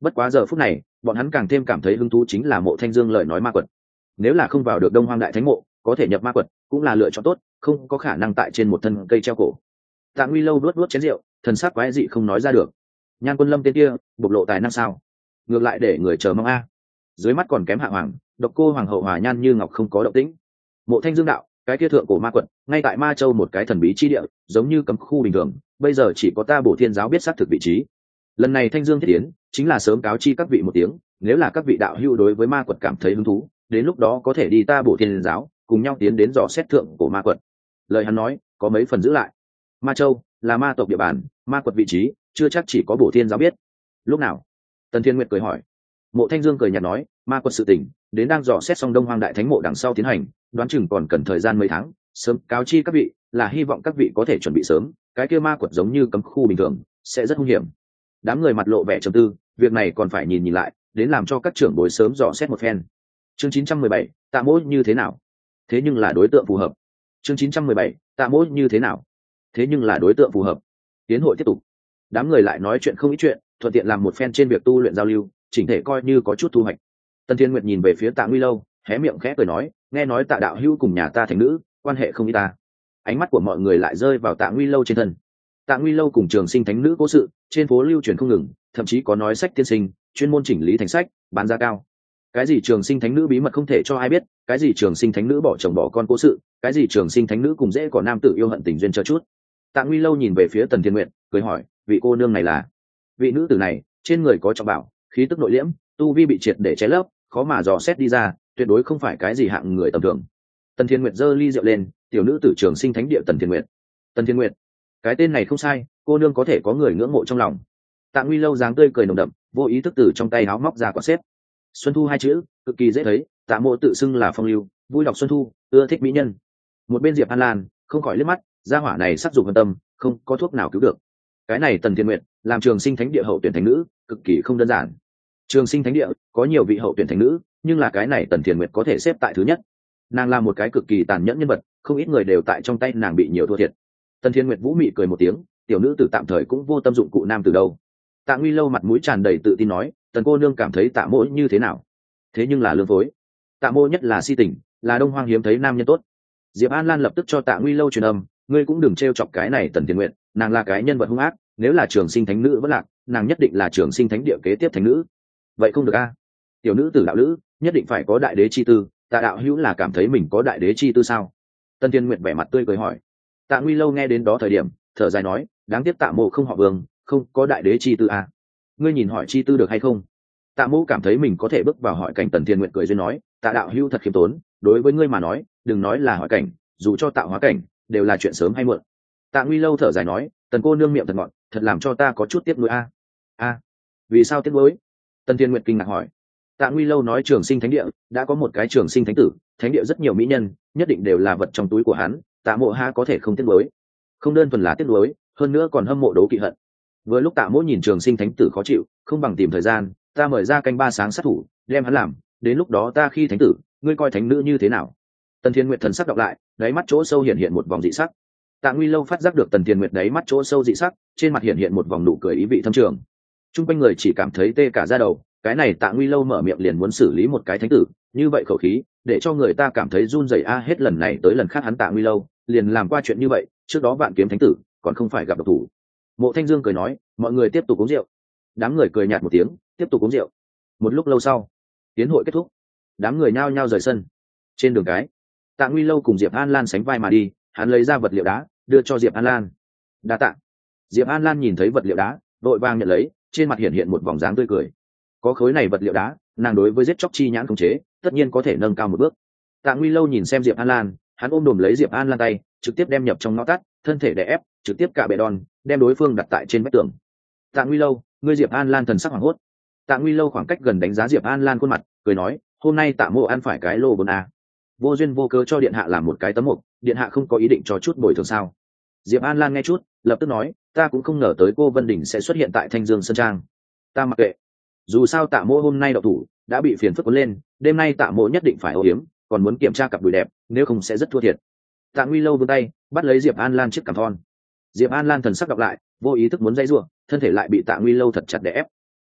Bất quá giờ phút này bọn hắn càng thêm cảm thấy hứng thú chính là Mộ Thanh Dương lời nói ma quật. Nếu là không vào được Đông Hoang Đại Thánh mộ, có thể nhập ma quật cũng là lựa chọn tốt, không có khả năng tại trên một thân cây treo cổ. Tạ Nguy Lâu nuốt nuốt chén rượu, thần sắc quái dị không nói ra được. Nhan Quân Lâm tên kia bộc lộ tài năng sao? Ngược lại để người chờ mong a. Dưới mắt còn kém Hạ Hoàng, Độc Cô Hoàng hậu Hòa Nhan Như Ngọc không có động tĩnh. Mộ Thanh Dương đạo, cái kia thượng cổ ma quật, ngay tại Ma Châu một cái thần bí chi địa, giống như cấm khu bình thường, bây giờ chỉ có ta Bổ Thiên giáo biết xác thực vị trí. Lần này Thanh Dương thiết tiến, chính là sớm cáo chi các vị một tiếng, nếu là các vị đạo hữu đối với ma quật cảm thấy hứng thú, đến lúc đó có thể đi ta Bổ Thiên giáo, cùng nhau tiến đến dò xét thượng cổ ma quật. Lời hắn nói, có mấy phần giữ lại. Ma Châu là ma tộc địa bàn, ma quật vị trí chưa chắc chỉ có Bổ Thiên giáo biết. Lúc nào? Tần Thiên Nguyệt cười hỏi. Mộ Thanh Dương cười nhạt nói, ma quật sự tình, đến đang dò xét xong Đông Hoang Đại Thánh mộ đằng sau tiến hành, đoán chừng còn cần thời gian mấy tháng, sớm cáo chi các vị, là hy vọng các vị có thể chuẩn bị sớm, cái kia ma quật giống như cấm khu bình thường, sẽ rất hung hiểm. Đám người mặt lộ vẻ trầm tư, việc này còn phải nhìn nhìn lại, đến làm cho các trưởng bối sớm dò xét một phen. Chương chín trăm mười bảy, Tạ Mỗ như thế nào? Thế nhưng là đối tượng phù hợp. Chương chín trăm mười bảy, Tạ Mỗ như thế nào? Thế nhưng là đối tượng phù hợp. Tiến hội tiếp tục. Đám người lại nói chuyện không ít chuyện, thuận tiện làm một phen trên việc tu luyện giao lưu, chỉnh thể coi như có chút thu hoạch. Tần Thiên Nguyệt nhìn về phía Tạ Nguy Lâu, hé miệng khẽ cười nói, nghe nói Tạ đạo hữu cùng nhà ta thành nữ, quan hệ không ít ta. Ánh mắt của mọi người lại rơi vào Tạ Nguy Lâu trên thân. Tạ Nguy Lâu cùng Trường Sinh thánh nữ cố sự, trên phố lưu truyền không ngừng, thậm chí có nói sách tiên sinh, chuyên môn chỉnh lý thành sách, bán giá cao. Cái gì Trường Sinh thánh nữ bí mật không thể cho ai biết, cái gì Trường Sinh thánh nữ bỏ chồng bỏ con cố sự, cái gì Trường Sinh thánh nữ cùng dễ có nam tử yêu hận tình duyên chờ chút. Tạ Nguy Lâu nhìn về phía Tần Thiên Nguyệt, cười hỏi, vị cô nương này là? Vị nữ tử này, trên người có trọng bảo, khí tức nội liễm, tu vi bị triệt để che lấp, khó mà dò xét đi ra, tuyệt đối không phải cái gì hạng người tầm thường. Tần Thiên Nguyệt giơ ly rượu lên, tiểu nữ tử Trường Sinh thánh địa Tần Thiên Nguyệt. Tần Thiên Nguyệt, cái tên này không sai, cô nương có thể có người ngưỡng mộ trong lòng. Tạ Nguy Lâu dáng tươi cười nồng đậm, vô ý thức từ trong tay áo móc ra quả xếp. Xuân Thu hai chữ cực kỳ dễ thấy, Tạ Mộ tự xưng là phong lưu, vui đọc Xuân Thu, ưa thích mỹ nhân. Một bên Diệp An Lan không khỏi liếc mắt, gia hỏa này sắc dục vân tâm, không có thuốc nào cứu được. Cái này Tần Thiên Nguyệt làm Trường Sinh thánh địa hậu tuyển thánh nữ, cực kỳ không đơn giản. Trường Sinh thánh địa có nhiều vị hậu tuyển thánh nữ, nhưng là cái này Tần Thiên Nguyệt có thể xếp tại thứ nhất. Nàng là một cái cực kỳ tàn nhẫn nhân vật, không ít người đều tại trong tay nàng bị nhiều thua thiệt. Tần Thiên Nguyệt vũ mị cười một tiếng, tiểu nữ tử tạm thời cũng vô tâm dụng cụ nam từ đâu. Tạ Nguy Lâu mặt mũi tràn đầy tự tin nói, Tần cô nương cảm thấy Tạ Mỗ như thế nào? Thế nhưng là lương phối. Tạ Mỗ nhất là si tình, là Đông Hoang hiếm thấy nam nhân tốt. Diệp An Lan lập tức cho Tạ Nguy Lâu truyền âm, ngươi cũng đừng trêu chọc cái này Tần Thiên Nguyệt, nàng là cái nhân vật hung ác, nếu là Trường Sinh thánh nữ vẫn lạc, nàng nhất định là Trường Sinh thánh địa kế tiếp thánh nữ. Vậy không được a? Tiểu nữ tử đạo lữ, nhất định phải có đại đế chi tư, Tạ đạo hữu là cảm thấy mình có đại đế chi tư sao? Tần Thiên Nguyệt vẻ mặt tươi cười hỏi. Tạ Nguy Lâu nghe đến đó thời điểm, thở dài nói, đáng tiếc Tạ Mộ không họ Vương, không có đại đế chi tư a. Ngươi nhìn hỏi chi tư được hay không? Tạ Mộ cảm thấy mình có thể bước vào hỏi cảnh. Tần Thiên Nguyệt cười duyên nói, Tạ đạo hữu thật khiêm tốn, đối với ngươi mà nói, đừng nói là hỏi cảnh, dù cho tạo hóa cảnh, đều là chuyện sớm hay muộn. Tạ Nguy Lâu thở dài nói, Tần cô nương miệng thật ngọt, thật làm cho ta có chút tiếc nuối a. A, vì sao tiếc nuối? Tần Thiên Nguyệt kinh ngạc hỏi. Tạ Nguy Lâu nói Trường Sinh thánh địa đã có một cái Trường Sinh thánh tử, thánh địa rất nhiều mỹ nhân, nhất định đều là vật trong túi của hắn, Tạ Mộ ha có thể không tiếc nuối. Không đơn thuần là tiếc nuối, hơn nữa còn hâm mộ đấu kỵ hận. Vừa lúc Tạ Mộ nhìn Trường Sinh thánh tử khó chịu, không bằng tìm thời gian, ta mời ra canh ba sáng sát thủ, đem hắn làm, đến lúc đó ta khi thánh tử, ngươi coi thánh nữ như thế nào? Tần Thiên Nguyệt thần sắc đọc lại, đáy mắt chỗ sâu hiện hiện một vòng dị sắc. Tạ Nguy Lâu phát giác được Tần Thiên Nguyệt đáy mắt chỗ sâu dị sắc, trên mặt hiện hiện một vòng nụ cười ý vị thâm trường. Trung quanh người chỉ cảm thấy tê cả da đầu, cái này Tạ Nguy Lâu mở miệng liền muốn xử lý một cái thánh tử, như vậy khẩu khí, để cho người ta cảm thấy run rẩy a. Hết lần này tới lần khác hắn Tạ Nguy Lâu liền làm qua chuyện như vậy, trước đó Vạn Kiếm thánh tử còn không phải gặp độc thủ. Mộ Thanh Dương cười nói, mọi người tiếp tục uống rượu. Đám người cười nhạt một tiếng, tiếp tục uống rượu. Một lúc lâu sau, tiến hội kết thúc, đám người nhao nhao rời sân. Trên đường cái, Tạ Nguy Lâu cùng Diệp An Lan sánh vai mà đi, hắn lấy ra vật liệu đá đưa cho Diệp An Lan. Đa tạ. Diệp An Lan nhìn thấy vật liệu đá, vội vàng nhận lấy, trên mặt hiện hiện một vòng dáng tươi cười. Có khối này vật liệu đá, nàng đối với giết chóc chi nhãn khống chế, tất nhiên có thể nâng cao một bước. Tạ Nguy Lâu nhìn xem Diệp An Lan, hắn ôm đồm lấy Diệp An Lan tay, trực tiếp đem nhập trong ngõ tắt, thân thể đè ép, trực tiếp cả bệ đòn, đem đối phương đặt tại trên vách tường. Tạ Nguy Lâu, ngươi Diệp An Lan thần sắc hoảng hốt. Tạ Nguy Lâu khoảng cách gần đánh giá Diệp An Lan khuôn mặt, cười nói, hôm nay Tạ Mộ ăn phải cái lô vốn a. Vô duyên vô cớ cho điện hạ làm một cái tấm mục, điện hạ không có ý định cho chút bồi thường sao? Diệp An Lan nghe chút, lập tức nói, ta cũng không ngờ tới cô Vân Đình sẽ xuất hiện tại Thanh Dương Sơn Trang. Ta mặc kệ, dù sao Tạ Mộ hôm nay đậu thủ, đã bị phiền phức cuốn lên, đêm nay Tạ Mộ nhất định phải âu yếm, còn muốn kiểm tra cặp đùi đẹp, nếu không sẽ rất thua thiệt. Tạ Nguy Lâu vươn tay, bắt lấy Diệp An Lan chiếc cằm thon. Diệp An Lan thần sắc đọc lại, vô ý thức muốn dây rủa, thân thể lại bị Tạ Nguy Lâu thật chặt đè ép.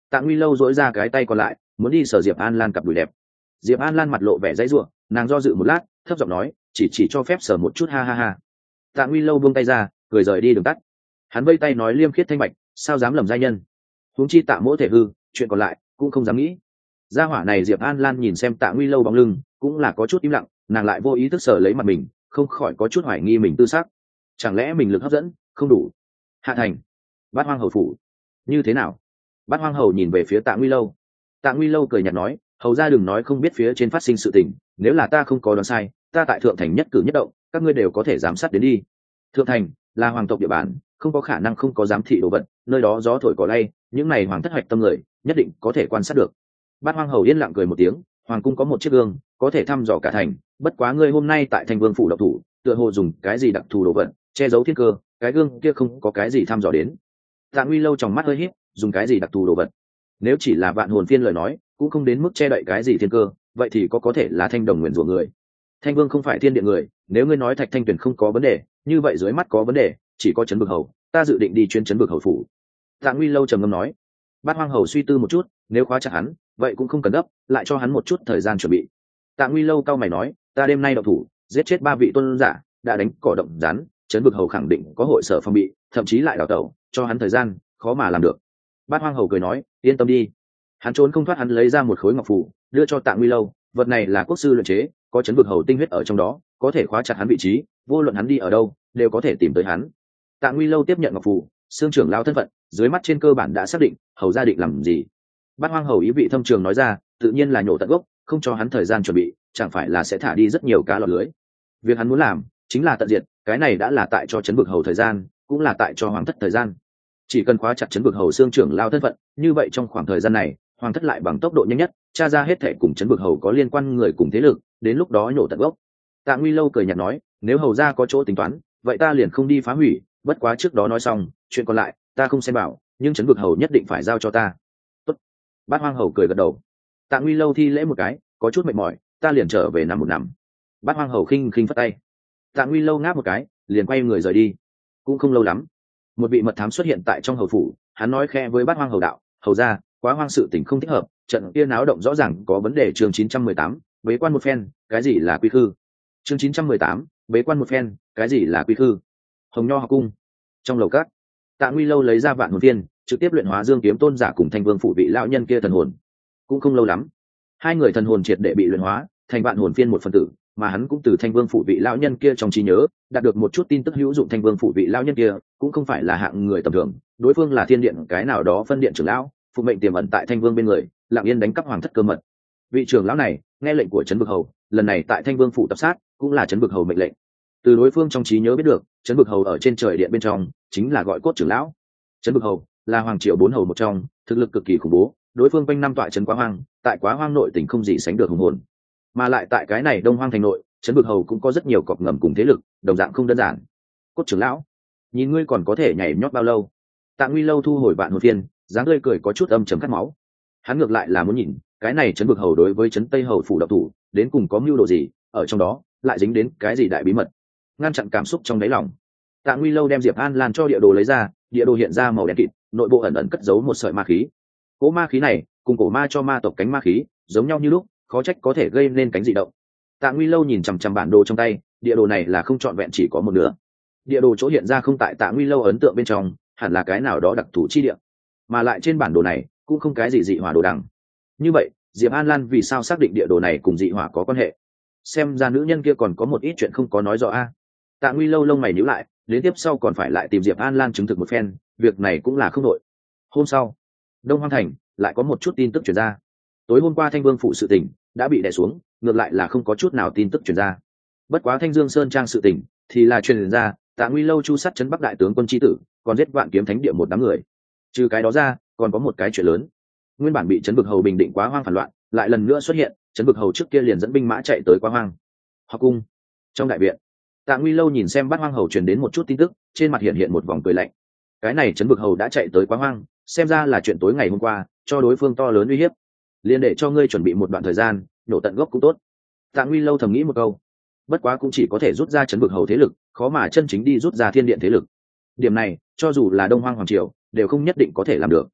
Tạ Nguy Lâu dỗi ra cái tay còn lại muốn đi sờ Diệp An Lan cặp đùi đẹp. Diệp An Lan mặt lộ vẻ dãy ruộng, nàng do dự một lát thấp giọng nói, chỉ chỉ cho phép sờ một chút, ha ha ha. Tạ Nguy Lâu buông tay ra cười rời đi đường tắt. Hắn vây tay nói liêm khiết thanh bạch, sao dám lầm giai nhân, huống chi Tạ mỗ thể hư, chuyện còn lại cũng không dám nghĩ. Gia hỏa này Diệp An Lan nhìn xem Tạ Nguy Lâu bóng lưng cũng là có chút im lặng, nàng lại vô ý thức sờ lấy mặt mình, không khỏi có chút hoài nghi mình tư xác. Chẳng lẽ mình lực hấp dẫn không đủ? Hạ thành, Bát Hoang hầu phủ, như thế nào? Bát Hoang hầu nhìn về phía Tạ Nguy Lâu. Tạ Nguy Lâu cười nhạt nói, hầu ra đừng nói không biết phía trên phát sinh sự tình, nếu là ta không có đoán sai, ta tại thượng thành nhất cử nhất động các ngươi đều có thể giám sát đến đi. Thượng thành là hoàng tộc địa bàn, không có khả năng không có giám thị đồ vật, nơi đó gió thổi cỏ lay, những này hoàng thất hoạch tâm người nhất định có thể quan sát được. Bát Hoang hầu yên lặng cười một tiếng, hoàng cung có một chiếc gương có thể thăm dò cả thành, bất quá ngươi hôm nay tại thành vương phủ độc thủ, tựa hồ dùng cái gì đặc thù đồ vật che giấu thiên cơ, cái gương kia không có cái gì thăm dò đến. Tạ Nguy Lâu trong mắt hơi híp, dùng cái gì đặc thù đồ vật? Nếu chỉ là vạn hồn phiên lời nói, cũng không đến mức che đậy cái gì thiên cơ, vậy thì có có thể là thanh đồng nguyền rủa người. Thanh vương không phải thiên địa người, nếu ngươi nói Thạch Thanh Tuyền không có vấn đề, như vậy dưới mắt có vấn đề chỉ có Trấn Bực Hầu, ta dự định đi chuyến Trấn Bực Hầu phủ. Tạ Nguy Lâu trầm ngâm nói. Bát Hoang hầu suy tư một chút, nếu khóa chặt hắn, vậy cũng không cần gấp, lại cho hắn một chút thời gian chuẩn bị. Tạ Nguy Lâu cao mày nói, ta đêm nay động thủ, giết chết ba vị tôn giả, đã đánh cỏ động rắn, Trấn Bực Hầu khẳng định có hội sở phòng bị, thậm chí lại đào tẩu, cho hắn thời gian, khó mà làm được. Bát Hoang hầu cười nói, yên tâm đi. Hắn trốn không thoát, hắn lấy ra một khối ngọc phù, đưa cho Tạ Nguy Lâu, vật này là quốc sư luyện chế, có Trấn Bực Hầu tinh huyết ở trong đó, có thể khóa chặt hắn vị trí, vô luận hắn đi ở đâu, đều có thể tìm tới hắn. Tạ Nguy Lâu tiếp nhận ngọc phù, xương trưởng lao thân phận, dưới mắt trên cơ bản đã xác định, hầu gia định làm gì. Bát Hoang hầu ý vị thâm trường nói ra, tự nhiên là nhổ tận gốc, không cho hắn thời gian chuẩn bị, chẳng phải là sẽ thả đi rất nhiều cá lọt lưới. Việc hắn muốn làm chính là tận diệt, cái này đã là tại cho Trấn Bực Hầu thời gian, cũng là tại cho hoàng thất thời gian. Chỉ cần khóa chặt Trấn Bực Hầu xương trưởng lao thân phận, như vậy trong khoảng thời gian này, hoàng thất lại bằng tốc độ nhanh nhất tra ra hết thảy cùng Trấn Bực Hầu có liên quan người cùng thế lực, đến lúc đó nhổ tận gốc. Tạ Nguy Lâu cười nhạt nói, nếu hầu gia có chỗ tính toán, vậy ta liền không đi phá hủy, bất quá trước đó nói xong, chuyện còn lại ta không xem bảo, nhưng Trấn Bực Hầu nhất định phải giao cho ta. Tốt. Bát Hoang hầu cười gật đầu. Tạ Nguy Lâu thi lễ một cái, có chút mệt mỏi, ta liền trở về nằm một nằm. Bát Hoang hầu khinh khinh phất tay. Tạ Nguy Lâu ngáp một cái, liền quay người rời đi. Cũng không lâu lắm, một vị mật thám xuất hiện tại trong hầu phủ, hắn nói khẽ với Bát Hoang hầu đạo, hầu gia, quá hoang sự tình không thích hợp, trận kia náo động rõ ràng có vấn đề. Chương chín trăm mười tám, bế quan một phen, cái gì là quy khư? Chương chín trăm mười tám, bế quan một phen, cái gì là quy khư? Hồng Nho học cung, trong lầu cát, Tạ Nguy Lâu lấy ra vạn hồn viên, trực tiếp luyện hóa Dương Kiếm tôn giả cùng Thanh Vương phủ vị lão nhân kia thần hồn. Cũng không lâu lắm, hai người thần hồn triệt để bị luyện hóa thành vạn hồn phiên một phần tử, mà hắn cũng từ Thanh Vương phủ vị lão nhân kia trong trí nhớ đạt được một chút tin tức hữu dụng. Thanh Vương phủ vị lão nhân kia cũng không phải là hạng người tầm thường, đối phương là thiên điện cái nào đó phân điện trưởng lão, phụ mệnh tiềm ẩn tại Thanh Vương bên người, lặng yên đánh cắp hoàng thất cơ mật. Vị trưởng lão này nghe lệnh của Trấn Bực Hầu, lần này tại Thanh Vương phủ tập sát cũng là Trấn Bực Hầu mệnh lệnh. Từ đối phương trong trí nhớ biết được, Trấn Bực Hầu ở trên trời điện bên trong chính là gọi cốt trưởng lão. Trấn Bực Hầu là hoàng triều bốn hầu một trong, thực lực cực kỳ khủng bố, đối phương quanh năm tọa trấn Quá Hoang, tại Quá Hoang nội tỉnh không gì sánh được hùng hồn, mà lại tại cái này Đông Hoang thành nội, Trấn Bực Hầu cũng có rất nhiều cọc ngầm cùng thế lực, đồng dạng không đơn giản. Cốt trưởng lão, nhìn ngươi còn có thể nhảy nhót bao lâu? Tạ Nguy Lâu thu hồi vạn hồn phiên, dáng tươi cười có chút âm trầm cắt máu. Hắn ngược lại là muốn nhìn, cái này Trấn Bực Hầu đối với Trấn Tây Hầu phủ độc thủ, đến cùng có mưu đồ gì, ở trong đó lại dính đến cái gì đại bí mật, ngăn chặn cảm xúc trong đáy lòng. Tạ Nguy Lâu đem Diệp An Lan cho địa đồ lấy ra, địa đồ hiện ra màu đen kịt, nội bộ ẩn ẩn cất giấu một sợi ma khí. Cỗ ma khí này cùng cổ ma cho ma tộc cánh ma khí giống nhau như lúc, khó trách có thể gây nên cánh dị động. Tạ Nguy Lâu nhìn chằm chằm bản đồ trong tay, địa đồ này là không trọn vẹn, chỉ có một nửa. Địa đồ chỗ hiện ra không tại Tạ Nguy Lâu ấn tượng bên trong, hẳn là cái nào đó đặc thù chi địa, mà lại trên bản đồ này cũng không cái gì dị hỏa đồ đằng. Như vậy Diệp An Lan vì sao xác định địa đồ này cùng dị hỏa có quan hệ? Xem ra nữ nhân kia còn có một ít chuyện không có nói rõ a. Tạ Nguy Lâu lông mày nhíu lại, đến tiếp sau còn phải lại tìm Diệp An Lan chứng thực một phen, việc này cũng là không đội. Hôm sau, Đông Hoang thành lại có một chút tin tức truyền ra. Tối hôm qua Thanh Vương phụ sự tình đã bị đè xuống, ngược lại là không có chút nào tin tức truyền ra. Bất quá Thanh Dương Sơn trang sự tình thì là truyền ra, Tạ Nguy Lâu chu sát trấn Bắc đại tướng quân chi tử, còn giết Vạn Kiếm Thánh địa một đám người. Trừ cái đó ra, còn có một cái chuyện lớn. Nguyên bản bị Trấn Bực Hầu bình định Quá Hoang phản loạn, lại lần nữa xuất hiện, Trấn Bực Hầu trước kia liền dẫn binh mã chạy tới Quá Hoang. Học cung, trong đại viện, Tạ Nguy Lâu nhìn xem Bát Hoang hầu truyền đến một chút tin tức, trên mặt hiện hiện một vòng cười lạnh. Cái này Trấn Bực Hầu đã chạy tới Quá Hoang, xem ra là chuyện tối ngày hôm qua, cho đối phương to lớn uy hiếp. Liên để cho ngươi chuẩn bị một đoạn thời gian, nhổ tận gốc cũng tốt. Tạ Nguy Lâu thầm nghĩ một câu. Bất quá cũng chỉ có thể rút ra Trấn Bực Hầu thế lực, khó mà chân chính đi rút ra Thiên Điện thế lực. Điểm này, cho dù là Đông Hoang hoàng triều, đều không nhất định có thể làm được.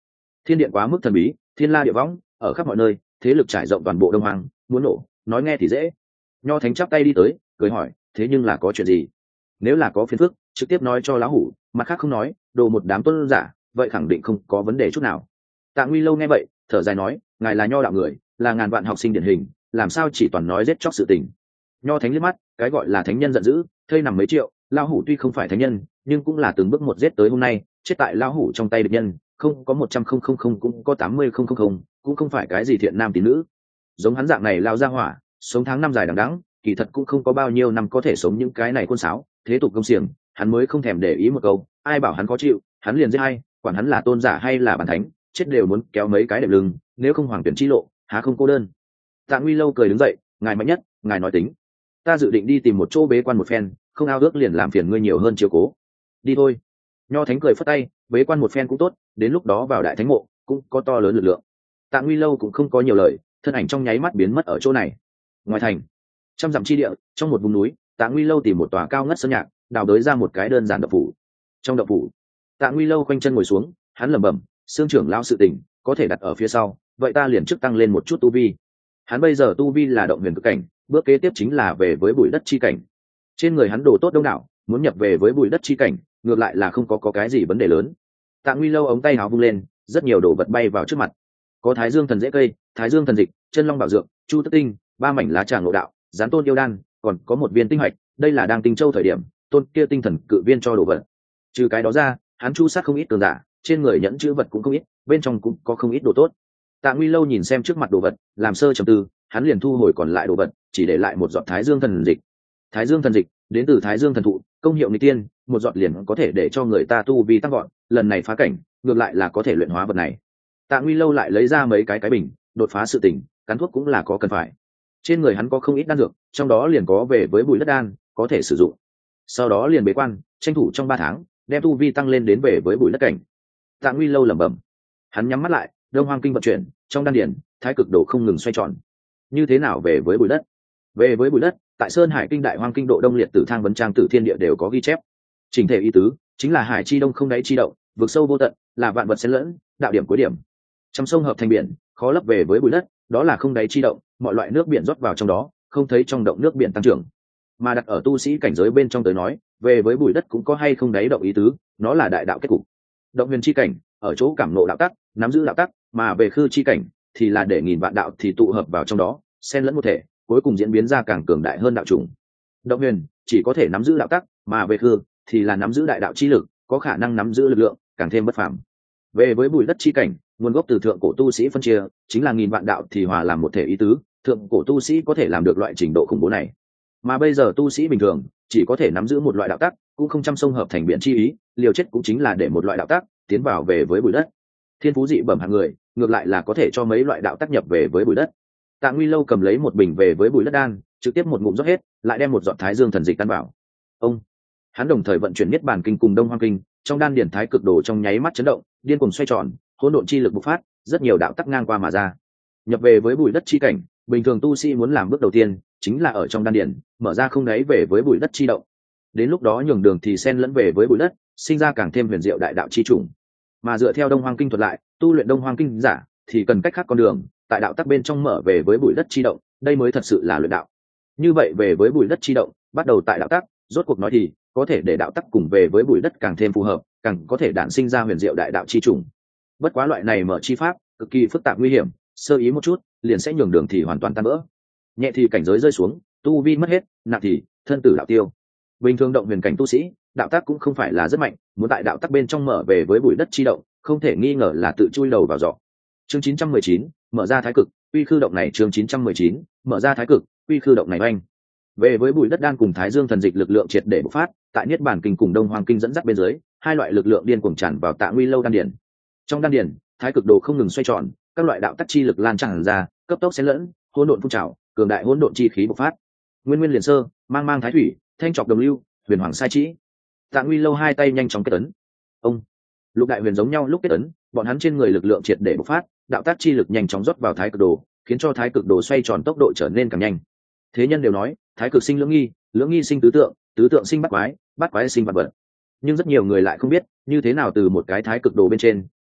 Thiên điện quá mức thần bí, thiên la địa võng, ở khắp mọi nơi, thế lực trải rộng toàn bộ đông hoàng, muốn nổ nói nghe thì dễ. Nho thánh chắp tay đi tới cười hỏi, thế nhưng là có chuyện gì? Nếu là có phiền phức trực tiếp nói cho lão hủ, mặt khác không nói, đồ một đám tuân giả vậy khẳng định không có vấn đề chút nào. Tạ Nguy Lâu nghe vậy thở dài nói, ngài là nho đạo người, là ngàn vạn học sinh điển hình, làm sao chỉ toàn nói giết chóc sự tình. Nho thánh liếc mắt, cái gọi là thánh nhân giận dữ thây nằm mấy triệu, lão hủ tuy không phải thánh nhân nhưng cũng là từng bước một giết tới hôm nay, chết tại lão hủ trong tay địch nhân không có một trăm không không không cũng có tám mươi không không không, cũng không phải cái gì thiện nam tín nữ. Giống hắn dạng này lao ra hỏa sống tháng năm dài đằng đẵng, kỳ thật cũng không có bao nhiêu năm có thể sống những cái này côn sáo thế tục công xiềng, hắn mới không thèm để ý một câu, ai bảo hắn khó chịu hắn liền giết hay, quản hắn là tôn giả hay là bản thánh, chết đều muốn kéo mấy cái đệm lưng, nếu không hoàng tuyển chi lộ há không cô đơn. Tạ Nguy Lâu cười đứng dậy, ngài mạnh nhất ngài nói tính, ta dự định đi tìm một chỗ bế quan một phen, không ao ước liền làm phiền ngươi nhiều hơn chiếu cố. Đi thôi. Nho thánh cười phất tay, bế quan một phen cũng tốt, đến lúc đó vào đại thánh mộ cũng có to lớn lực lượng. Tạ Nguy Lâu cũng không có nhiều lời, thân ảnh trong nháy mắt biến mất ở chỗ này. Ngoài thành trăm dặm chi địa, trong một vùng núi, Tạ Nguy Lâu tìm một tòa cao ngất sơn nhạc, đào đới ra một cái đơn giản động phủ. Trong động phủ, Tạ Nguy Lâu khoanh chân ngồi xuống, hắn lẩm bẩm, xương trưởng lão sự tình có thể đặt ở phía sau, vậy ta liền trước tăng lên một chút tu vi. Hắn bây giờ tu vi là động huyền cực cảnh, bước kế tiếp chính là về với bụi đất chi cảnh. Trên người hắn đồ tốt đông đảo, muốn nhập về với bụi đất chi cảnh ngược lại là không có, có cái gì vấn đề lớn. Tạ Nguy Lâu ống tay áo vung lên, rất nhiều đồ vật bay vào trước mặt. Có thái dương thần dễ cây, thái dương thần dịch, chân long bảo dược, chu tức tinh, ba mảnh lá trà ngộ đạo, gián tôn yêu đan, còn có một viên tinh hạch, đây là đang tinh châu thời điểm tôn kia tinh thần cự viên cho đồ vật. Trừ cái đó ra, hắn chu sát không ít cường giả, trên người nhẫn chữ vật cũng không ít, bên trong cũng có không ít đồ tốt. Tạ Nguy Lâu nhìn xem trước mặt đồ vật, làm sơ trầm tư, hắn liền thu hồi còn lại đồ vật, chỉ để lại một giọt thái dương thần dịch. Thái dương thần dịch đến từ thái dương thần thụ, công hiệu nghịch tiên, một giọt liền có thể để cho người ta tu vi tăng gọn, lần này phá cảnh ngược lại là có thể luyện hóa vật này. Tạ Nguy Lâu lại lấy ra mấy cái cái bình, đột phá sự tỉnh, cắn thuốc cũng là có cần phải. Trên người hắn có không ít đan dược, trong đó liền có về với bụi đất đan có thể sử dụng. Sau đó liền bế quan, tranh thủ trong ba tháng đem tu vi tăng lên đến về với bụi đất cảnh. Tạ Nguy Lâu lẩm bẩm, hắn nhắm mắt lại, đông hoang kinh vận chuyển, trong đan điển thái cực đồ không ngừng xoay tròn. Như thế nào về với bụi đất? Về với bụi đất, tại Sơn Hải kinh đại hoang kinh độ đông liệt tử thang vấn trang tử thiên địa đều có ghi chép. Trình thể ý tứ chính là hải chi đông không đáy chi động, vực sâu vô tận, là vạn vật xen lẫn, đạo điểm cuối điểm. Trăm sông hợp thành biển, khó lấp về với bụi đất, đó là không đáy chi động, mọi loại nước biển rót vào trong đó, không thấy trong động nước biển tăng trưởng. Mà đặt ở tu sĩ cảnh giới bên trong tới nói, về với bụi đất cũng có hay không đáy động ý tứ, nó là đại đạo kết cục. Động huyền chi cảnh, ở chỗ cảm ngộ đạo tắc, nắm giữ đạo tắc, mà về khư chi cảnh thì là để nghìn vạn đạo thì tụ hợp vào trong đó, xen lẫn một thể, cuối cùng diễn biến ra càng cường đại hơn đạo chủng. Động huyền chỉ có thể nắm giữ đạo tắc, mà về khư thì là nắm giữ đại đạo chi lực, có khả năng nắm giữ lực lượng càng thêm bất phàm. Về với bụi đất chi cảnh, nguồn gốc từ thượng cổ tu sĩ phân chia, chính là nghìn vạn đạo thì hòa làm một thể ý tứ, thượng cổ tu sĩ có thể làm được loại trình độ khủng bố này. Mà bây giờ tu sĩ bình thường chỉ có thể nắm giữ một loại đạo tắc, cũng không trăm sông hợp thành biển chi ý, liều chết cũng chính là để một loại đạo tắc tiến vào về với bụi đất. Thiên phú dị bẩm hạng người ngược lại là có thể cho mấy loại đạo tắc nhập về với bụi đất. Tạ Nguy Lâu cầm lấy một bình về với bụi đất đan, trực tiếp một ngụm rót hết, lại đem một giọt thái dương thần dịch tan vào. Ông, hắn đồng thời vận chuyển niết bàn kinh cùng đông hoang kinh, trong đan điển thái cực đồ trong nháy mắt chấn động, điên cuồng xoay tròn, hỗn độn chi lực bộc phát, rất nhiều đạo tắc ngang qua mà ra. Nhập về với bụi đất chi cảnh, bình thường tu sĩ muốn làm bước đầu tiên chính là ở trong đan điển mở ra không đáy về với bụi đất chi động. Đến lúc đó nhường đường thì xen lẫn về với bụi đất, sinh ra càng thêm huyền diệu đại đạo chi chủng. Mà dựa theo đông hoang kinh thuật lại, tu luyện đông hoang kinh giả thì cần cách khác con đường, tại đạo tắc bên trong mở về với bụi đất chi động, đây mới thật sự là luyện đạo. Như vậy về với bụi đất chi động, bắt đầu tại đạo tắc, rốt cuộc nói thì có thể để đạo tắc cùng về với bụi đất càng thêm phù hợp, càng có thể đản sinh ra huyền diệu đại đạo chi chủng. Bất quá loại này mở chi pháp cực kỳ phức tạp nguy hiểm, sơ ý một chút liền sẽ nhường đường thì hoàn toàn tan vỡ. Nhẹ thì cảnh giới rơi xuống, tu vi mất hết, nặng thì thân tử đạo tiêu. Bình thường động huyền cảnh tu sĩ, đạo tắc cũng không phải là rất mạnh, muốn tại đạo tắc bên trong mở về với bụi đất chi động, không thể nghi ngờ là tự chui đầu vào giỏ. Chương chín trăm mười chín, mở ra thái cực, uy khư động này chương chín trăm mười chín, mở ra thái cực, uy khư động này oanh. Về với bụi đất đan cùng thái dương thần dịch lực lượng triệt để bộc phát, tại niết bàn kinh cùng đông hoang kinh dẫn dắt bên dưới, hai loại lực lượng điên cuồng tràn vào Tạ Nguy Lâu đan điển. Trong đan điển, thái cực đồ không ngừng xoay tròn, các loại đạo tắc chi lực lan tràn ra, cấp tốc xen lẫn, hỗn độn phun trào, cường đại hỗn độn chi khí bộc phát. Nguyên nguyên liền sơ, mang mang thái thủy, thanh trọc đồng lưu, huyền hoàng sai chỉ. Tạ Nguy Lâu hai tay nhanh chóng kết ấn. Ông, lục đại huyền giống nhau lúc kết ấn, bọn hắn trên người lực lượng triệt để bộc phát, đạo tác chi lực nhanh chóng rót vào thái cực đồ, khiến cho thái cực đồ xoay tròn tốc độ trở nên càng nhanh. Thế nhân đều nói, thái cực sinh lưỡng nghi, lưỡng nghi sinh tứ tượng, tứ tượng sinh bát quái, bát quái sinh vạn vật. Nhưng rất nhiều người lại không biết, như thế nào từ một cái thái cực đồ bên trên,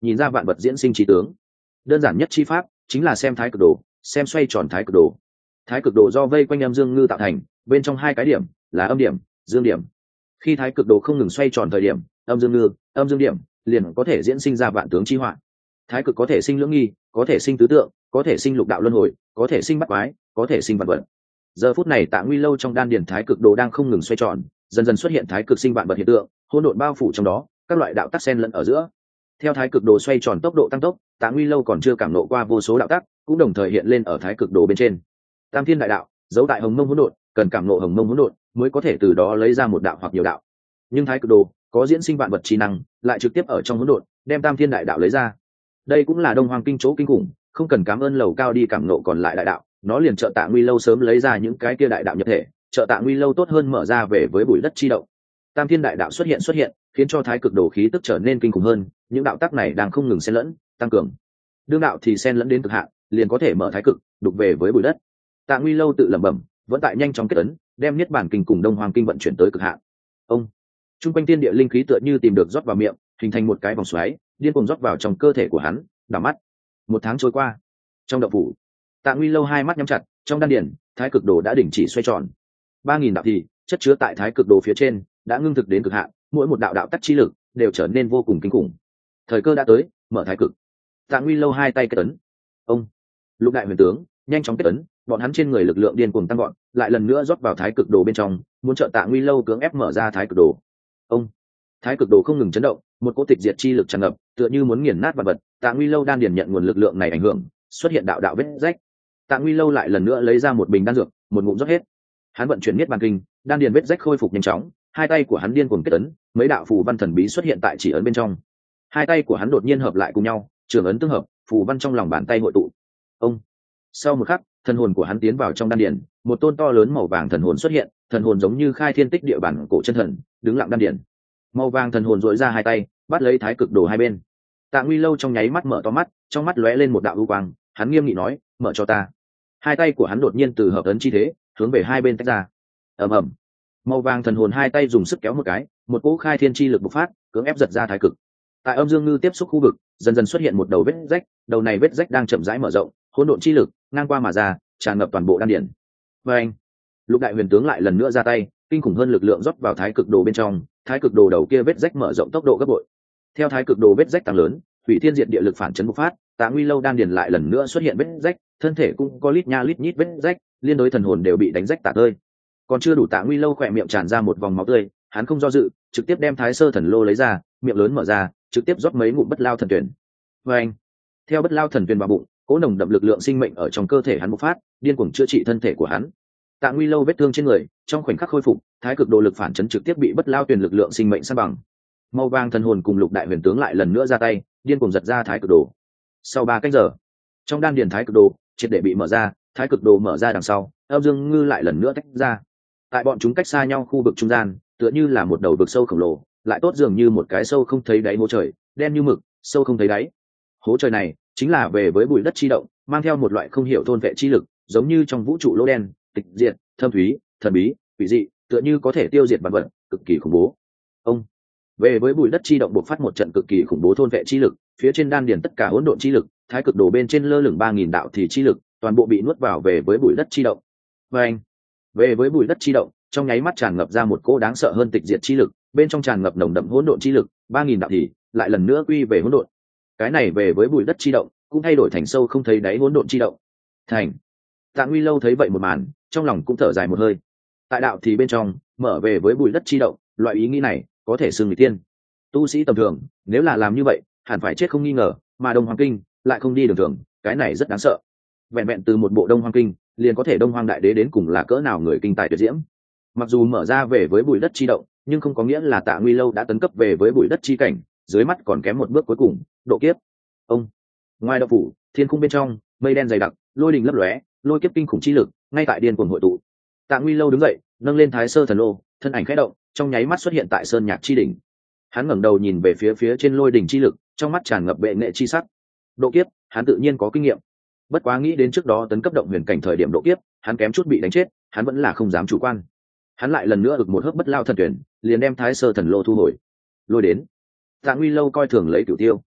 nhìn ra vạn vật diễn sinh trí tướng. Đơn giản nhất chi pháp chính là xem thái cực đồ, xem xoay tròn thái cực đồ. Thái cực đồ do vây quanh âm dương ngư tạo thành, bên trong hai cái điểm là âm điểm, dương điểm. Khi thái cực đồ không ngừng xoay tròn thời điểm, âm dương ngư, âm dương điểm liền có thể diễn sinh ra vạn tướng chi họa. Thái cực có thể sinh lưỡng nghi, có thể sinh tứ tượng, có thể sinh lục đạo luân hồi, có thể sinh bát quái, có thể sinh vạn vật. Giờ phút này Tạ Nguy Lâu trong đan điền thái cực đồ đang không ngừng xoay tròn, dần dần xuất hiện thái cực sinh vạn vật hiện tượng, hỗn độn bao phủ trong đó, các loại đạo tắc xen lẫn ở giữa. Theo thái cực đồ xoay tròn tốc độ tăng tốc, Tạ Nguy Lâu còn chưa cảm nộ qua vô số đạo tắc, cũng đồng thời hiện lên ở thái cực đồ bên trên. Tam thiên đại đạo, giấu tại hồng mông hỗn độn, cần cảm nộ hồng mông hỗn độn mới có thể từ đó lấy ra một đạo hoặc nhiều đạo. Nhưng thái cực đồ có diễn sinh vạn vật trí năng, lại trực tiếp ở trong hỗn độn đem tam thiên đại đạo lấy ra. Đây cũng là Đông Hoàng kinh chỗ kinh khủng, không cần cảm ơn lầu cao đi cảm nộ còn lại đại đạo, nó liền trợ Tạ Nguy Lâu sớm lấy ra những cái kia đại đạo nhập thể, trợ Tạ Nguy Lâu tốt hơn mở ra về với bụi đất chi động. Tam thiên đại đạo xuất hiện xuất hiện, khiến cho thái cực đồ khí tức trở nên kinh khủng hơn, những đạo tắc này đang không ngừng xen lẫn, tăng cường. Đương đạo thì xen lẫn đến cực hạn, liền có thể mở thái cực, đục về với bụi đất. Tạ Nguy Lâu tự lẩm bẩm, vẫn tại nhanh chóng kết ấn, đem niết bản kinh cùng Đông Hoàng kinh vận chuyển tới cực hạn. Ông, trung quanh thiên địa linh khí tựa như tìm được rót vào miệng, hình thành một cái vòng xoáy, điên cuồng rót vào trong cơ thể của hắn. Đảo mắt, một tháng trôi qua, trong động phủ, Tạ Nguy Lâu hai mắt nhắm chặt, trong đan điền, thái cực đồ đã đình chỉ xoay tròn. Ba nghìn đạo thì chất chứa tại thái cực đồ phía trên đã ngưng thực đến cực hạn, mỗi một đạo đạo tắc chi lực đều trở nên vô cùng kinh khủng. Thời cơ đã tới, mở thái cực. Tạ Nguy Lâu hai tay kết ấn. Ông, lục đại huyền tướng nhanh chóng kết ấn, bọn hắn trên người lực lượng điên cuồng tăng gọn, lại lần nữa rót vào thái cực đồ bên trong, muốn trợ Tạ Nguy Lâu cưỡng ép mở ra thái cực đồ. Ông, thái cực đồ không ngừng chấn động, một cỗ tịch diệt chi lực tràn ngập, tựa như muốn nghiền nát vạn vật. Tạ Nguy Lâu đan điền nhận nguồn lực lượng này ảnh hưởng, xuất hiện đạo đạo vết rách. Tạ Nguy Lâu lại lần nữa lấy ra một bình đan dược, một ngụm rót hết. Hắn vận chuyển niết bàn kinh, đan điền vết rách khôi phục nhanh chóng, hai tay của hắn điên cuồng kết ấn, mấy đạo phù văn thần bí xuất hiện tại chỉ ấn bên trong. Hai tay của hắn đột nhiên hợp lại cùng nhau, trường ấn tương hợp, phù văn trong lòng bàn tay hội tụ. Ông, sau một khắc, thần hồn của hắn tiến vào trong đan điền, một tôn to lớn màu vàng thần hồn xuất hiện, thần hồn giống như khai thiên tích địa bản cổ chân thần, đứng lặng đan điền. Màu vàng thần hồn duỗi ra hai tay, bắt lấy thái cực đồ hai bên. Tạ Nguy Lâu trong nháy mắt mở to mắt, trong mắt lóe lên một đạo u quang, hắn nghiêm nghị nói, mở cho ta. Hai tay của hắn đột nhiên từ hợp ấn chi thế, hướng về hai bên tách ra. Ầm ầm, màu vàng thần hồn hai tay dùng sức kéo một cái, một cỗ khai thiên chi lực bộc phát, cưỡng ép giật ra thái cực. Tại âm dương ngư tiếp xúc khu vực, dần dần xuất hiện một đầu vết rách, đầu này vết rách đang chậm rãi mở rộng, hỗn độn chi lực ngang qua mà ra, tràn ngập toàn bộ đan điển. Và anh, lục đại huyền tướng lại lần nữa ra tay, kinh khủng hơn lực lượng rót vào thái cực đồ bên trong, thái cực đồ đầu kia vết rách mở rộng tốc độ gấp bội. Theo thái cực đồ vết rách tăng lớn, hủy thiên diệt địa lực phản chấn bộc phát, Tạ Nguy Lâu đan điển lại lần nữa xuất hiện vết rách, thân thể cũng có lít nha lít nhít vết rách, liên đối thần hồn đều bị đánh rách tả tơi. Còn chưa đủ, Tạ Nguy Lâu khỏe miệng tràn ra một vòng máu tươi, hắn không do dự, trực tiếp đem thái sơ thần lô lấy ra, miệng lớn mở ra, trực tiếp rót mấy ngụm bất lao thần tuyển. Và anh, theo bất lao thần tuyển vào bụng, cỗ nồng đậm lực lượng sinh mệnh ở trong cơ thể hắn bộc phát, điên cuồng chữa trị thân thể của hắn. Tạ Nguy Lâu vết thương trên người trong khoảnh khắc khôi phục, thái cực đồ lực phản chấn trực tiếp bị bất lao tuyển lực lượng sinh mệnh san bằng. Màu vàng thần hồn cùng lục đại huyền tướng lại lần nữa ra tay, điên cuồng giật ra thái cực đồ. Sau ba canh giờ, trong đan điền thái cực đồ triệt để bị mở ra, thái cực đồ mở ra đằng sau, âm dương ngư lại lần nữa tách ra. Tại bọn chúng cách xa nhau khu vực trung gian, tựa như là một đầu vực sâu khổng lồ, lại tốt dường như một cái sâu không thấy đáy hố trời, đen như mực, sâu không thấy đáy. Hố trời này chính là về với bụi đất chi động, mang theo một loại không hiểu thôn vệ chi lực, giống như trong vũ trụ lỗ đen, tịch diệt, thâm thúy, thần bí, quỷ dị, tựa như có thể tiêu diệt vạn vật, cực kỳ khủng bố. Ông, về với bụi đất chi động bộc phát một trận cực kỳ khủng bố thôn vệ chi lực, phía trên đan điền tất cả hỗn độn chi lực, thái cực đồ bên trên lơ lửng ba nghìn đạo thì chi lực, toàn bộ bị nuốt vào về với bụi đất chi động. Và anh, về với bụi đất chi động, trong nháy mắt tràn ngập ra một cỗ đáng sợ hơn tịch diệt chi lực, bên trong tràn ngập nồng đậm hỗn độn chi lực, ba nghìn đạo thì lại lần nữa quy về hỗn độn. Cái này về với bụi đất chi động, cũng thay đổi thành sâu không thấy đáy hỗn độn chi động. Thành. Tạ Nguy Lâu thấy vậy một màn, trong lòng cũng thở dài một hơi. Tại đạo thì bên trong, mở về với bụi đất chi động, loại ý nghĩ này có thể xưng người tiên. Tu sĩ tầm thường, nếu là làm như vậy, hẳn phải chết không nghi ngờ, mà Đông Hoàng Kinh lại không đi đường thường, cái này rất đáng sợ. Vẹn vẹn từ một bộ Đông Hoàng Kinh, liền có thể Đông Hoàng đại đế đến cùng là cỡ nào người kinh tài tuyệt diễm. Mặc dù mở ra về với bụi đất chi động, nhưng không có nghĩa là Tạ Nguy Lâu đã tấn cấp về với bụi đất chi cảnh, dưới mắt còn kém một bước cuối cùng, độ kiếp. Ông, ngoài động phủ, thiên khung bên trong, mây đen dày đặc, lôi đình lấp lóe, lôi kiếp kinh khủng chi lực ngay tại điên cuồng hội tụ. Tạ Nguy Lâu đứng dậy, nâng lên thái sơ thần lô, thân ảnh khẽ động, trong nháy mắt xuất hiện tại sơn nhạc chi đỉnh. Hắn ngẩng đầu nhìn về phía phía trên lôi đỉnh chi lực, trong mắt tràn ngập bệ nghệ chi sắc. Độ kiếp, hắn tự nhiên có kinh nghiệm. Bất quá nghĩ đến trước đó tấn cấp động huyền cảnh thời điểm độ kiếp, hắn kém chút bị đánh chết, hắn vẫn là không dám chủ quan. Hắn lại lần nữa ực một hớp bất lao thần tuyển, liền đem thái sơ thần lô thu hồi. Lôi đến. Tạ Nguy Lâu coi thường lấy Cửu Tiêu.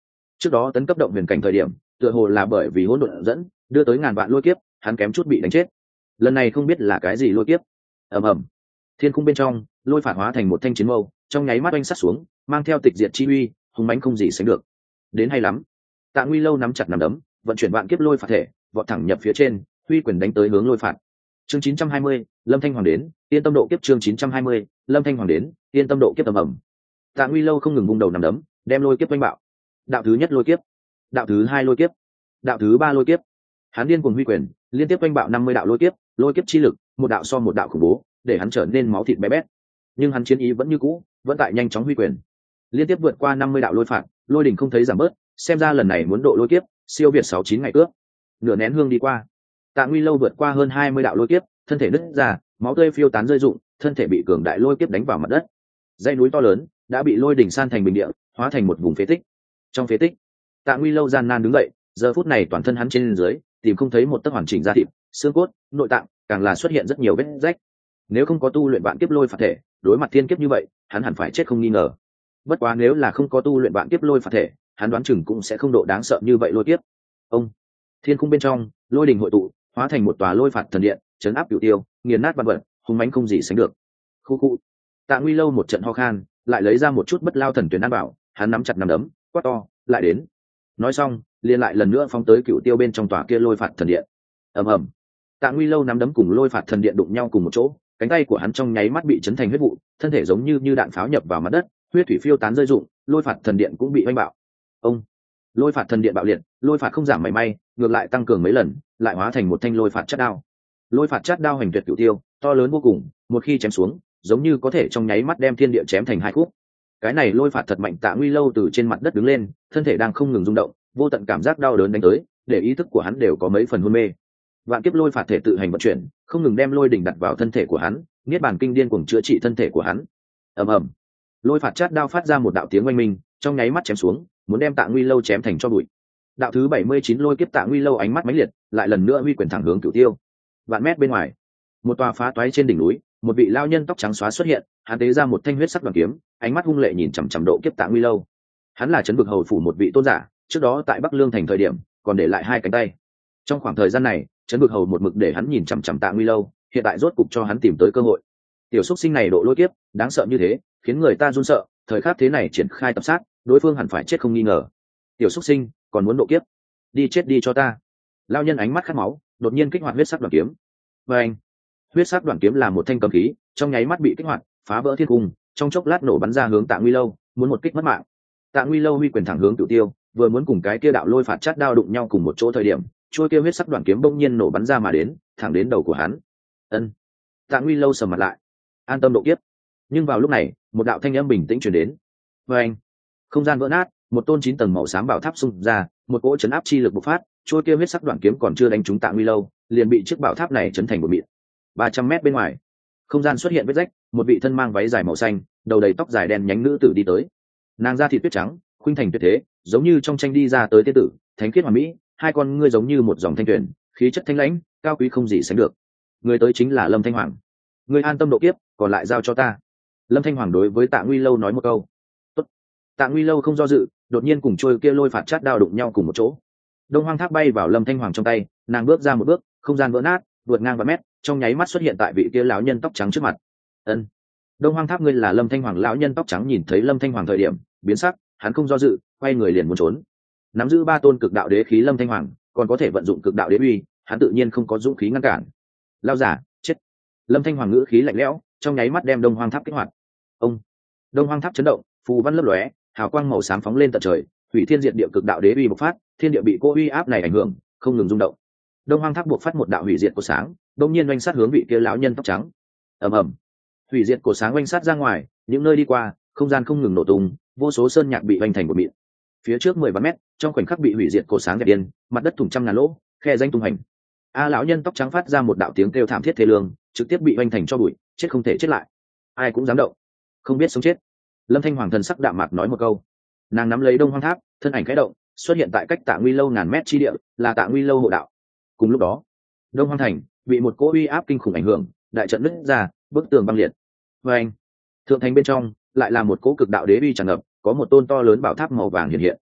trước đó tấn cấp động huyền cảnh thời điểm tựa hồ là bởi vì hỗn độn dẫn đưa tới ngàn vạn lôi kiếp, hắn kém chút bị đánh chết. Lần này không biết là cái gì lôi kiếp. Ầm ầm, thiên cung bên trong lôi phạt hóa thành một thanh chiến mâu, trong nháy mắt oanh sát xuống, mang theo tịch diệt chi uy, hùng mãnh không gì sánh được. Đến hay lắm. Tạ Nguy Lâu nắm chặt nắm đấm, vận chuyển vạn kiếp lôi phạt thể, vọt thẳng nhập phía trên, huy quyền đánh tới hướng lôi phạt. Chương chín trăm hai mươi, Lâm Thanh Hoàng đến, yên tâm độ kiếp. Chương chín trăm hai mươi, Lâm Thanh Hoàng đến, yên tâm độ kiếp. Ầm ầm. Tạ Nguy Lâu không ngừng vung đầu nắm đấm, đem lôi kiếp oanh bạo. Đạo thứ nhất lôi kiếp, đạo thứ hai lôi kiếp, đạo thứ ba lôi kiếp. Hắn điên cuồng huy quyền, liên tiếp oanh bạo năm mươi đạo lôi kiếp, lôi kiếp chi lực, một đạo so một đạo khủng bố, để hắn trở nên máu thịt bé bét. Nhưng hắn chiến ý vẫn như cũ, vẫn tại nhanh chóng huy quyền. Liên tiếp vượt qua năm mươi đạo lôi phạt, lôi đỉnh không thấy giảm bớt, xem ra lần này muốn độ lôi kiếp, siêu việt sáu chín ngày cướp. Nửa nén hương đi qua, Tạ Nguy Lâu vượt qua hơn hai mươi đạo lôi kiếp, thân thể nứt ra, máu tươi phiêu tán rơi rụng, thân thể bị cường đại lôi kiếp đánh vào mặt đất. Dãy núi to lớn đã bị lôi đỉnh san thành bình địa, hóa thành một vùng phế tích. Trong phế tích, Tạ Nguy Lâu gian nan đứng dậy, giờ phút này toàn thân hắn trên dưới tìm không thấy một tấc hoàn chỉnh da thịt, xương cốt, nội tạng, càng là xuất hiện rất nhiều vết rách. Nếu không có tu luyện vạn kiếp lôi phạt thể, đối mặt thiên kiếp như vậy, hắn hẳn phải chết không nghi ngờ. Bất quá nếu là không có tu luyện vạn kiếp lôi phạt thể, hắn đoán chừng cũng sẽ không độ đáng sợ như vậy lôi kiếp. Ông, thiên cung bên trong, lôi đỉnh hội tụ, hóa thành một tòa lôi phạt thần điện, chấn áp cửu tiêu, nghiền nát vạn vật, hùng mãnh không gì sánh được. Khu khu. Tạ Nguy Lâu một trận ho khan, lại lấy ra một chút bất lao thần tuyển ăn bảo, hắn nắm chặt nắm đấm, quát to, lại đến. Nói xong, liền lại lần nữa phóng tới cửu tiêu bên trong tòa kia lôi phạt thần điện. Ầm ầm. Tạ Nguy Lâu nắm đấm cùng lôi phạt thần điện đụng nhau cùng một chỗ, cánh tay của hắn trong nháy mắt bị chấn thành huyết vụ, thân thể giống như như đạn pháo nhập vào mặt đất, huyết thủy phiêu tán rơi rụng, lôi phạt thần điện cũng bị oanh bạo. Ông, lôi phạt thần điện bạo liệt, lôi phạt không giảm mảy may, ngược lại tăng cường mấy lần, lại hóa thành một thanh lôi phạt chát đao. Lôi phạt chát đao hành tuyệt cửu tiêu, to lớn vô cùng, một khi chém xuống, giống như có thể trong nháy mắt đem thiên địa chém thành hai khúc. Cái này lôi phạt thật mạnh. Tạ Nguy Lâu từ trên mặt đất đứng lên, thân thể đang không ngừng rung động, vô tận cảm giác đau đớn đánh tới, để ý thức của hắn đều có mấy phần hôn mê. Vạn kiếp lôi phạt thể tự hành vận chuyển, không ngừng đem lôi đỉnh đặt vào thân thể của hắn, niết bàn kinh điên cuồng chữa trị thân thể của hắn. Ầm ầm, lôi phạt chát đao phát ra một đạo tiếng oanh minh, trong nháy mắt chém xuống, muốn đem Tạ Nguy Lâu chém thành tro bụi. Đạo thứ bảy mươi chín lôi kiếp. Tạ Nguy Lâu ánh mắt mãnh liệt, lại lần nữa huy quyền thẳng hướng cửu tiêu. Vạn mét bên ngoài, một tòa phá toái trên đỉnh núi, một vị lao nhân tóc trắng xóa xuất hiện, hắn tế ra một thanh huyết sắc đoàn kiếm, ánh mắt hung lệ nhìn chằm chằm độ kiếp Tạ Nguy Lâu. Hắn là trấn vực hầu phủ một vị tôn giả, trước đó tại Bắc Lương thành thời điểm còn để lại hai cánh tay. Trong khoảng thời gian này, trấn vực hầu một mực để hắn nhìn chằm chằm Tạ Nguy Lâu, hiện tại rốt cục cho hắn tìm tới cơ hội. Tiểu xúc sinh này độ lôi kiếp đáng sợ như thế, khiến người ta run sợ, thời khắc thế này triển khai tập sát, đối phương hẳn phải chết không nghi ngờ. Tiểu xúc sinh còn muốn độ kiếp, đi chết đi cho ta. Lao nhân ánh mắt khát máu, đột nhiên kích hoạt huyết sắc đoàn kiếm. Và anh, huyết sắc đoàn kiếm là một thanh cấm khí, trong nháy mắt bị kích hoạt, phá vỡ thiên cung, trong chốc lát nổ bắn ra hướng Tạ Nguy Lâu, muốn một kích mất mạng. Tạ Nguy Lâu huy quyền thẳng hướng cửu tiêu, vừa muốn cùng cái kia đạo lôi phạt chát đao đụng nhau cùng một chỗ thời điểm, trôi kia huyết sắc đoàn kiếm bỗng nhiên nổ bắn ra mà đến, thẳng đến đầu của hắn. Ân. Tạ Nguy Lâu sầm mặt lại, an tâm độ kiếp. Nhưng vào lúc này, một đạo thanh âm bình tĩnh truyền đến. Và anh, không gian vỡ nát, một tôn chín tầng màu xám bảo tháp xung ra, một cỗ chấn áp chi lực bộc phát, trôi kia huyết sắc đoạn kiếm còn chưa đánh trúng Tạ Nguy Lâu, liền bị chiếc bảo tháp này chấn thành một mịn. ba trăm mét bên ngoài, không gian xuất hiện vết rách, một vị thân mang váy dài màu xanh, đầu đầy tóc dài đen nhánh nữ tử đi tới. Nàng da thịt tuyết trắng, khuynh thành tuyệt thế, giống như trong tranh đi ra tới tiên tử, thánh khiết hoàn mỹ, hai con ngươi giống như một dòng thanh tuyển, khí chất thanh lãnh, cao quý không gì sánh được. Người tới chính là Lâm Thanh Hoàng. Người an tâm độ kiếp, còn lại giao cho ta. Lâm Thanh Hoàng đối với Tạ Nguy Lâu nói một câu. Tốt. Tạ Nguy Lâu không do dự, đột nhiên cùng trôi kia lôi phạt chát đao đụng nhau cùng một chỗ. Đông Hoang Tháp bay vào Lâm Thanh Hoàng trong tay, nàng bước ra một bước, không gian vỡ nát, vượt ngang vài mét, trong nháy mắt xuất hiện tại vị kia lão nhân tóc trắng trước mặt. Ân. Đông Hoang Tháp, ngươi là Lâm Thanh Hoàng. Lão nhân tóc trắng nhìn thấy Lâm Thanh Hoàng thời điểm biến sắc, hắn không do dự, quay người liền muốn trốn. Nắm giữ ba tôn cực đạo đế khí Lâm Thanh Hoàng, còn có thể vận dụng cực đạo đế uy, hắn tự nhiên không có dũng khí ngăn cản. Lao giả, chết. Lâm Thanh Hoàng ngữ khí lạnh lẽo, trong nháy mắt đem Đông Hoang Tháp kích hoạt. Ông. Đông Hoang Tháp chấn động, phù văn lấp lóe, hào quang màu xám phóng lên tận trời, hủy thiên diệt địa cực đạo đế uy bộc phát, thiên địa bị cô uy áp này ảnh hưởng, không ngừng rung động. Đông Hoang Tháp buộc phát một đạo hủy diệt của sáng, đột nhiên oanh sát hướng vị kia lão nhân tóc trắng. Ầm ầm. Hủy diệt của sáng oanh sát ra ngoài, những nơi đi qua, không gian không ngừng nổ tung, vô số sơn nhạc bị oanh thành một mịn. Phía trước mười vạn mét, trong khoảnh khắc bị hủy diệt của sáng đẹp điên, mặt đất thủng trăm ngàn lỗ, khe danh tung hành. A lão nhân tóc trắng phát ra một đạo tiếng kêu thảm thiết thê lương, trực tiếp bị oanh thành cho bụi, chết không thể chết lại. Ai cũng dám động, không biết sống chết. Lâm Thanh Hoàng thần sắc đạm mạc nói một câu. Nàng nắm lấy Đông Hoang Tháp, thân ảnh khẽ động, xuất hiện tại cách Tạ Nguy Lâu ngàn mét chi địa, là Tạ Nguy Lâu hộ đạo. Cùng lúc đó, Đông Hoang Thành bị một cỗ uy áp kinh khủng ảnh hưởng, đại trận nứt ra, bức tường băng liệt. Và anh, thượng thành bên trong lại là một cỗ cực đạo đế uy tràn ngập, có một tôn to lớn bảo tháp màu vàng hiện hiện.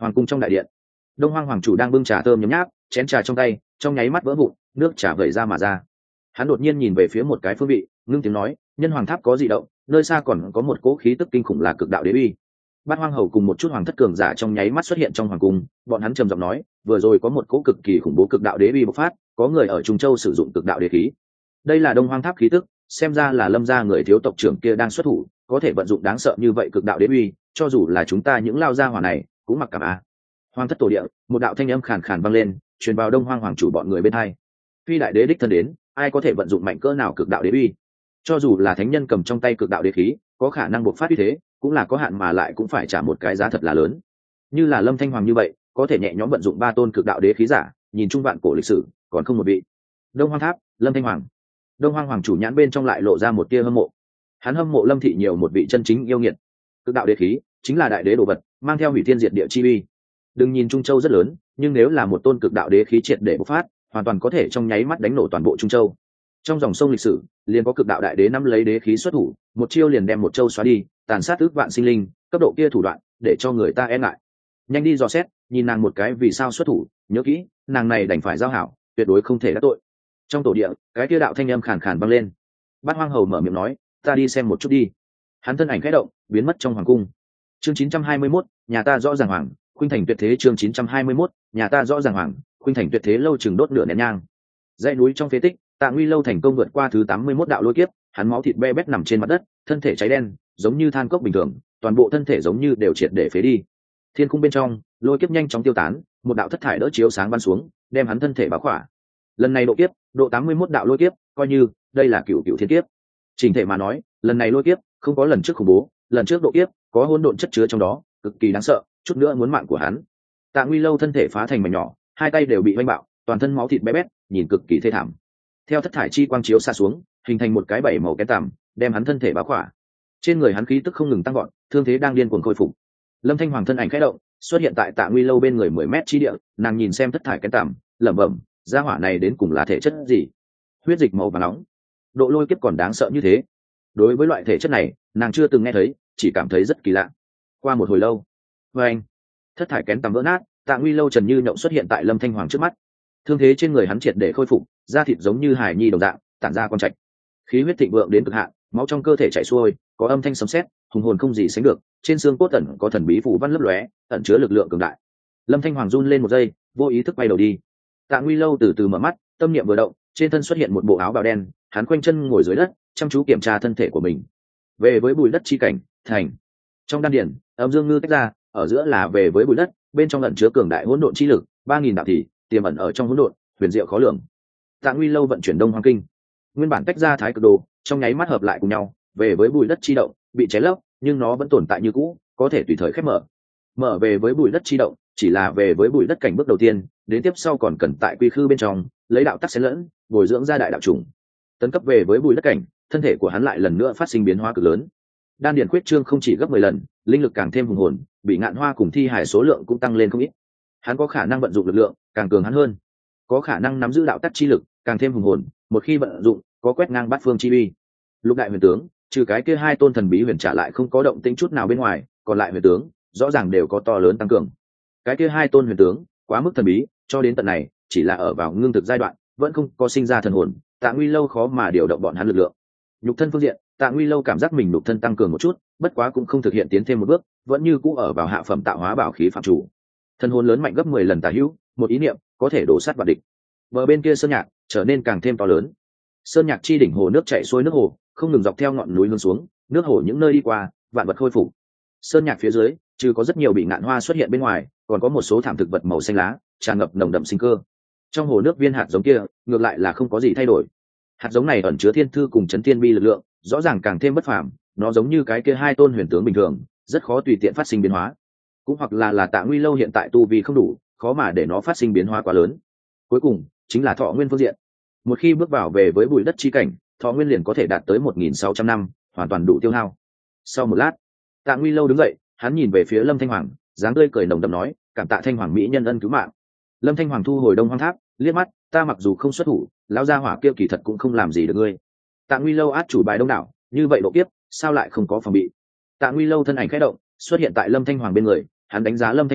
Hoàng cung trong đại điện, đông hoang hoàng chủ đang bưng trà thơm nhấm nháp, chén trà trong tay trong nháy mắt vỡ vụn, nước trà vẩy ra mà ra. Hắn đột nhiên nhìn về phía một cái phương vị, ngưng tiếng nói, nhân hoàng tháp có dị động, nơi xa còn có một cỗ khí tức kinh khủng là cực đạo đế uy. Bát hoang hầu cùng một chút hoàng thất cường giả trong nháy mắt xuất hiện trong hoàng cung, bọn hắn trầm giọng nói, vừa rồi có một cỗ cực kỳ khủng bố cực đạo đế uy bộc phát, có người ở Trung Châu sử dụng cực đạo đế khí. Đây là đông hoang tháp khí tức, xem ra là Lâm gia người thiếu tộc trưởng kia đang xuất thủ, có thể vận dụng đáng sợ như vậy cực đạo đế uy, cho dù là chúng ta những lao gia hỏa này cũng mặc cảm a. Hoàng thất tổ địa, một đạo thanh âm khàn khàn vang lên, truyền vào đông hoang hoàng chủ bọn người bên hai. Phi đại đế đích thân đến, ai có thể vận dụng mạnh cỡ nào cực đạo đế uy? Cho dù là thánh nhân cầm trong tay cực đạo đế khí, có khả năng bộc phát uy thế, cũng là có hạn mà lại cũng phải trả một cái giá thật là lớn. Như là Lâm Thanh Hoàng như vậy, có thể nhẹ nhõm vận dụng ba tôn cực đạo đế khí giả, nhìn trung vạn cổ lịch sử, còn không một vị. Đông Hoang Tháp, Lâm Thanh Hoàng. Đông Hoang Hoàng chủ nhãn bên trong lại lộ ra một tia hâm mộ. Hắn hâm mộ Lâm thị nhiều một vị chân chính yêu nghiệt. Cực đạo đế khí chính là đại đế đồ vật, mang theo hủy thiên diệt địa chi uy. Đừng nhìn Trung Châu rất lớn, nhưng nếu là một tôn cực đạo đế khí triệt để bộc phát, hoàn toàn có thể trong nháy mắt đánh nổ toàn bộ Trung Châu. Trong dòng sông lịch sử, liền có cực đạo đại đế nắm lấy đế khí xuất thủ, một chiêu liền đem một châu xóa đi, tàn sát ước vạn sinh linh, cấp độ kia thủ đoạn, để cho người ta e ngại. Nhanh đi dò xét, nhìn nàng một cái vì sao xuất thủ, nhớ kỹ, nàng này đành phải giao hảo, tuyệt đối không thể đắc tội. Trong tổ địa, cái kia đạo thanh âm khàn khàn vang lên. Bát Hoang hầu mở miệng nói, ta đi xem một chút đi. Hắn thân ảnh khẽ động, biến mất trong hoàng cung. Chương chín trăm hai mươi mốt, nhà ta rõ ràng hoàng, khuynh thành tuyệt thế. Chương chín trăm hai mươi mốt, nhà ta rõ ràng hoàng, khuynh thành tuyệt thế. Lâu chừng đốt nửa nén nhang. Dãy núi trong phế tích, Tạ Nguy Lâu thành công vượt qua thứ tám mươi mốt đạo lôi kiếp, hắn máu thịt be bét nằm trên mặt đất, thân thể cháy đen, giống như than cốc bình thường, toàn bộ thân thể giống như đều triệt để phế đi. Thiên khung bên trong, lôi kiếp nhanh chóng tiêu tán, một đạo thất thải đỡ chiếu sáng bắn xuống, đem hắn thân thể bao khỏa. Lần này độ kiếp, độ tám mươi mốt đạo lôi kiếp, coi như đây là cựu cựu thiên kiếp. Trình thể mà nói, lần này lôi kiếp không có lần trước khủng bố, lần trước độ kiếp có hỗn độn chất chứa trong đó, cực kỳ đáng sợ, chút nữa muốn mạng của hắn. Tạ Nguy Lâu thân thể phá thành mảnh nhỏ, hai tay đều bị vênh bạo, toàn thân máu thịt bé bét, nhìn cực kỳ thê thảm. Theo thất thải chi quang chiếu xa xuống, hình thành một cái bảy màu kén tằm, đem hắn thân thể bao khỏa. Trên người hắn khí tức không ngừng tăng gọn, thương thế đang điên cuồng khôi phục. Lâm Thanh Hoàng thân ảnh khẽ động, xuất hiện tại Tạ Nguy Lâu bên người mười mét chi địa, nàng nhìn xem thất thải kén tằm, lẩm bẩm, gia hỏa này đến cùng là thể chất gì? Huyết dịch màu vàng nóng, độ lôi kiếp còn đáng sợ như thế. Đối với loại thể chất này, nàng chưa từng nghe thấy, chỉ cảm thấy rất kỳ lạ. Qua một hồi lâu, với anh, thất thải kén tằm vỡ nát, Tạ Nguy Lâu trần như nhộng xuất hiện tại Lâm Thanh Hoàng trước mắt. Thương thế trên người hắn triệt để khôi phục, da thịt giống như hải nhi đồng dạng, tản ra quang trạch. Khí huyết thịnh vượng đến cực hạn, máu trong cơ thể chảy xuôi, có âm thanh sấm sét, hùng hồn không gì sánh được, trên xương cốt ẩn có thần bí phù văn lấp lóe, ẩn chứa lực lượng cường đại. Lâm Thanh Hoàng run lên một giây, vô ý thức quay đầu đi. Tạ Nguy Lâu từ từ mở mắt, tâm niệm vừa động, trên thân xuất hiện một bộ áo bào đen, hắn quanh chân ngồi dưới đất, chăm chú kiểm tra thân thể của mình. Về với bùi đất chi cảnh, thành. Trong đan điển, âm dương ngư tách ra, ở giữa là về với bùi đất, bên trong ẩn chứa cường đại hỗn độn chi lực, ba nghìn đạo thì tiềm ẩn ở trong hỗn độn, huyền diệu khó lường. Tạ Nguy Lâu vận chuyển Đông Hoang Kinh, nguyên bản tách ra thái cực đồ, trong nháy mắt hợp lại cùng nhau, về với bùi đất chi động, bị cháy lấp, nhưng nó vẫn tồn tại như cũ, có thể tùy thời khép mở. Mở về với bùi đất chi động, chỉ là về với bùi đất cảnh bước đầu tiên, đến tiếp sau còn cần tại quy khư bên trong, lấy đạo tắc xen lẫn, bồi dưỡng ra đại đạo chủng. Tấn cấp về với bùi đất cảnh, thân thể của hắn lại lần nữa phát sinh biến hóa cực lớn. Đan điển khuyết trương không chỉ gấp mười lần, linh lực càng thêm hùng hồn, bị ngạn hoa cùng thi hải số lượng cũng tăng lên không ít. Hắn có khả năng vận dụng lực lượng càng cường hắn hơn, có khả năng nắm giữ đạo tắc chi lực càng thêm hùng hồn, một khi vận dụng có quét ngang bát phương chi uy. Lục đại huyền tướng, trừ cái kia hai tôn thần bí huyền trả lại không có động tĩnh chút nào bên ngoài, còn lại huyền tướng rõ ràng đều có to lớn tăng cường. Cái kia hai tôn huyền tướng quá mức thần bí, cho đến tận này chỉ là ở vào ngưng thực giai đoạn, vẫn không có sinh ra thần hồn. Tạ Nguy Lâu khó mà điều động bọn hắn lực lượng. Nhục thân phương diện, Tạ Nguy Lâu cảm giác mình nhục thân tăng cường một chút, bất quá cũng không thực hiện tiến thêm một bước, vẫn như cũ ở vào hạ phẩm tạo hóa bảo khí phạm chủ. Thần hồn lớn mạnh gấp mười lần tả hữu, một ý niệm có thể đổ sát vào địch. Bờ bên kia sơn nhạc trở nên càng thêm to lớn. Sơn nhạc chi đỉnh hồ nước chảy xuôi nước hồ, không ngừng dọc theo ngọn núi hướng xuống, nước hồ những nơi đi qua, vạn vật khôi phục. Sơn nhạc phía dưới, trừ có rất nhiều bị ngạn hoa xuất hiện bên ngoài, còn có một số thảm thực vật màu xanh lá, tràn ngập nồng đậm sinh cơ. Trong hồ nước viên hạt giống kia, ngược lại là không có gì thay đổi. Hạt giống này ẩn chứa thiên thư cùng chấn thiên bi lực lượng, rõ ràng càng thêm bất phàm, nó giống như cái kia hai tôn huyền tướng bình thường, rất khó tùy tiện phát sinh biến hóa. Cũng hoặc là là Tạ Nguy Lâu hiện tại tu vi không đủ, khó mà để nó phát sinh biến hóa quá lớn. Cuối cùng chính là thọ nguyên phương diện. Một khi bước vào về với bùi đất chi cảnh, thọ nguyên liền có thể đạt tới một nghìn sáu trăm năm, hoàn toàn đủ tiêu hao. Sau một lát, Tạ Nguy Lâu đứng dậy, hắn nhìn về phía Lâm Thanh Hoàng, dáng tươi cười nồng đậm nói, cảm tạ Thanh Hoàng mỹ nhân ân cứu mạng. Lâm Thanh Hoàng thu hồi Đông Hoang Tháp, liếc mắt, ta mặc dù không xuất thủ, lão gia hỏa kia kỳ thật cũng không làm gì được ngươi. Tạ Nguy Lâu át chủ bài đông đảo, như vậy độ kiếp, sao lại không có phòng bị? Tạ Nguy Lâu thân ảnh khẽ động, xuất hiện tại Lâm Thanh Hoàng bên người, hắn đánh giá Lâm Thanh Hoàng,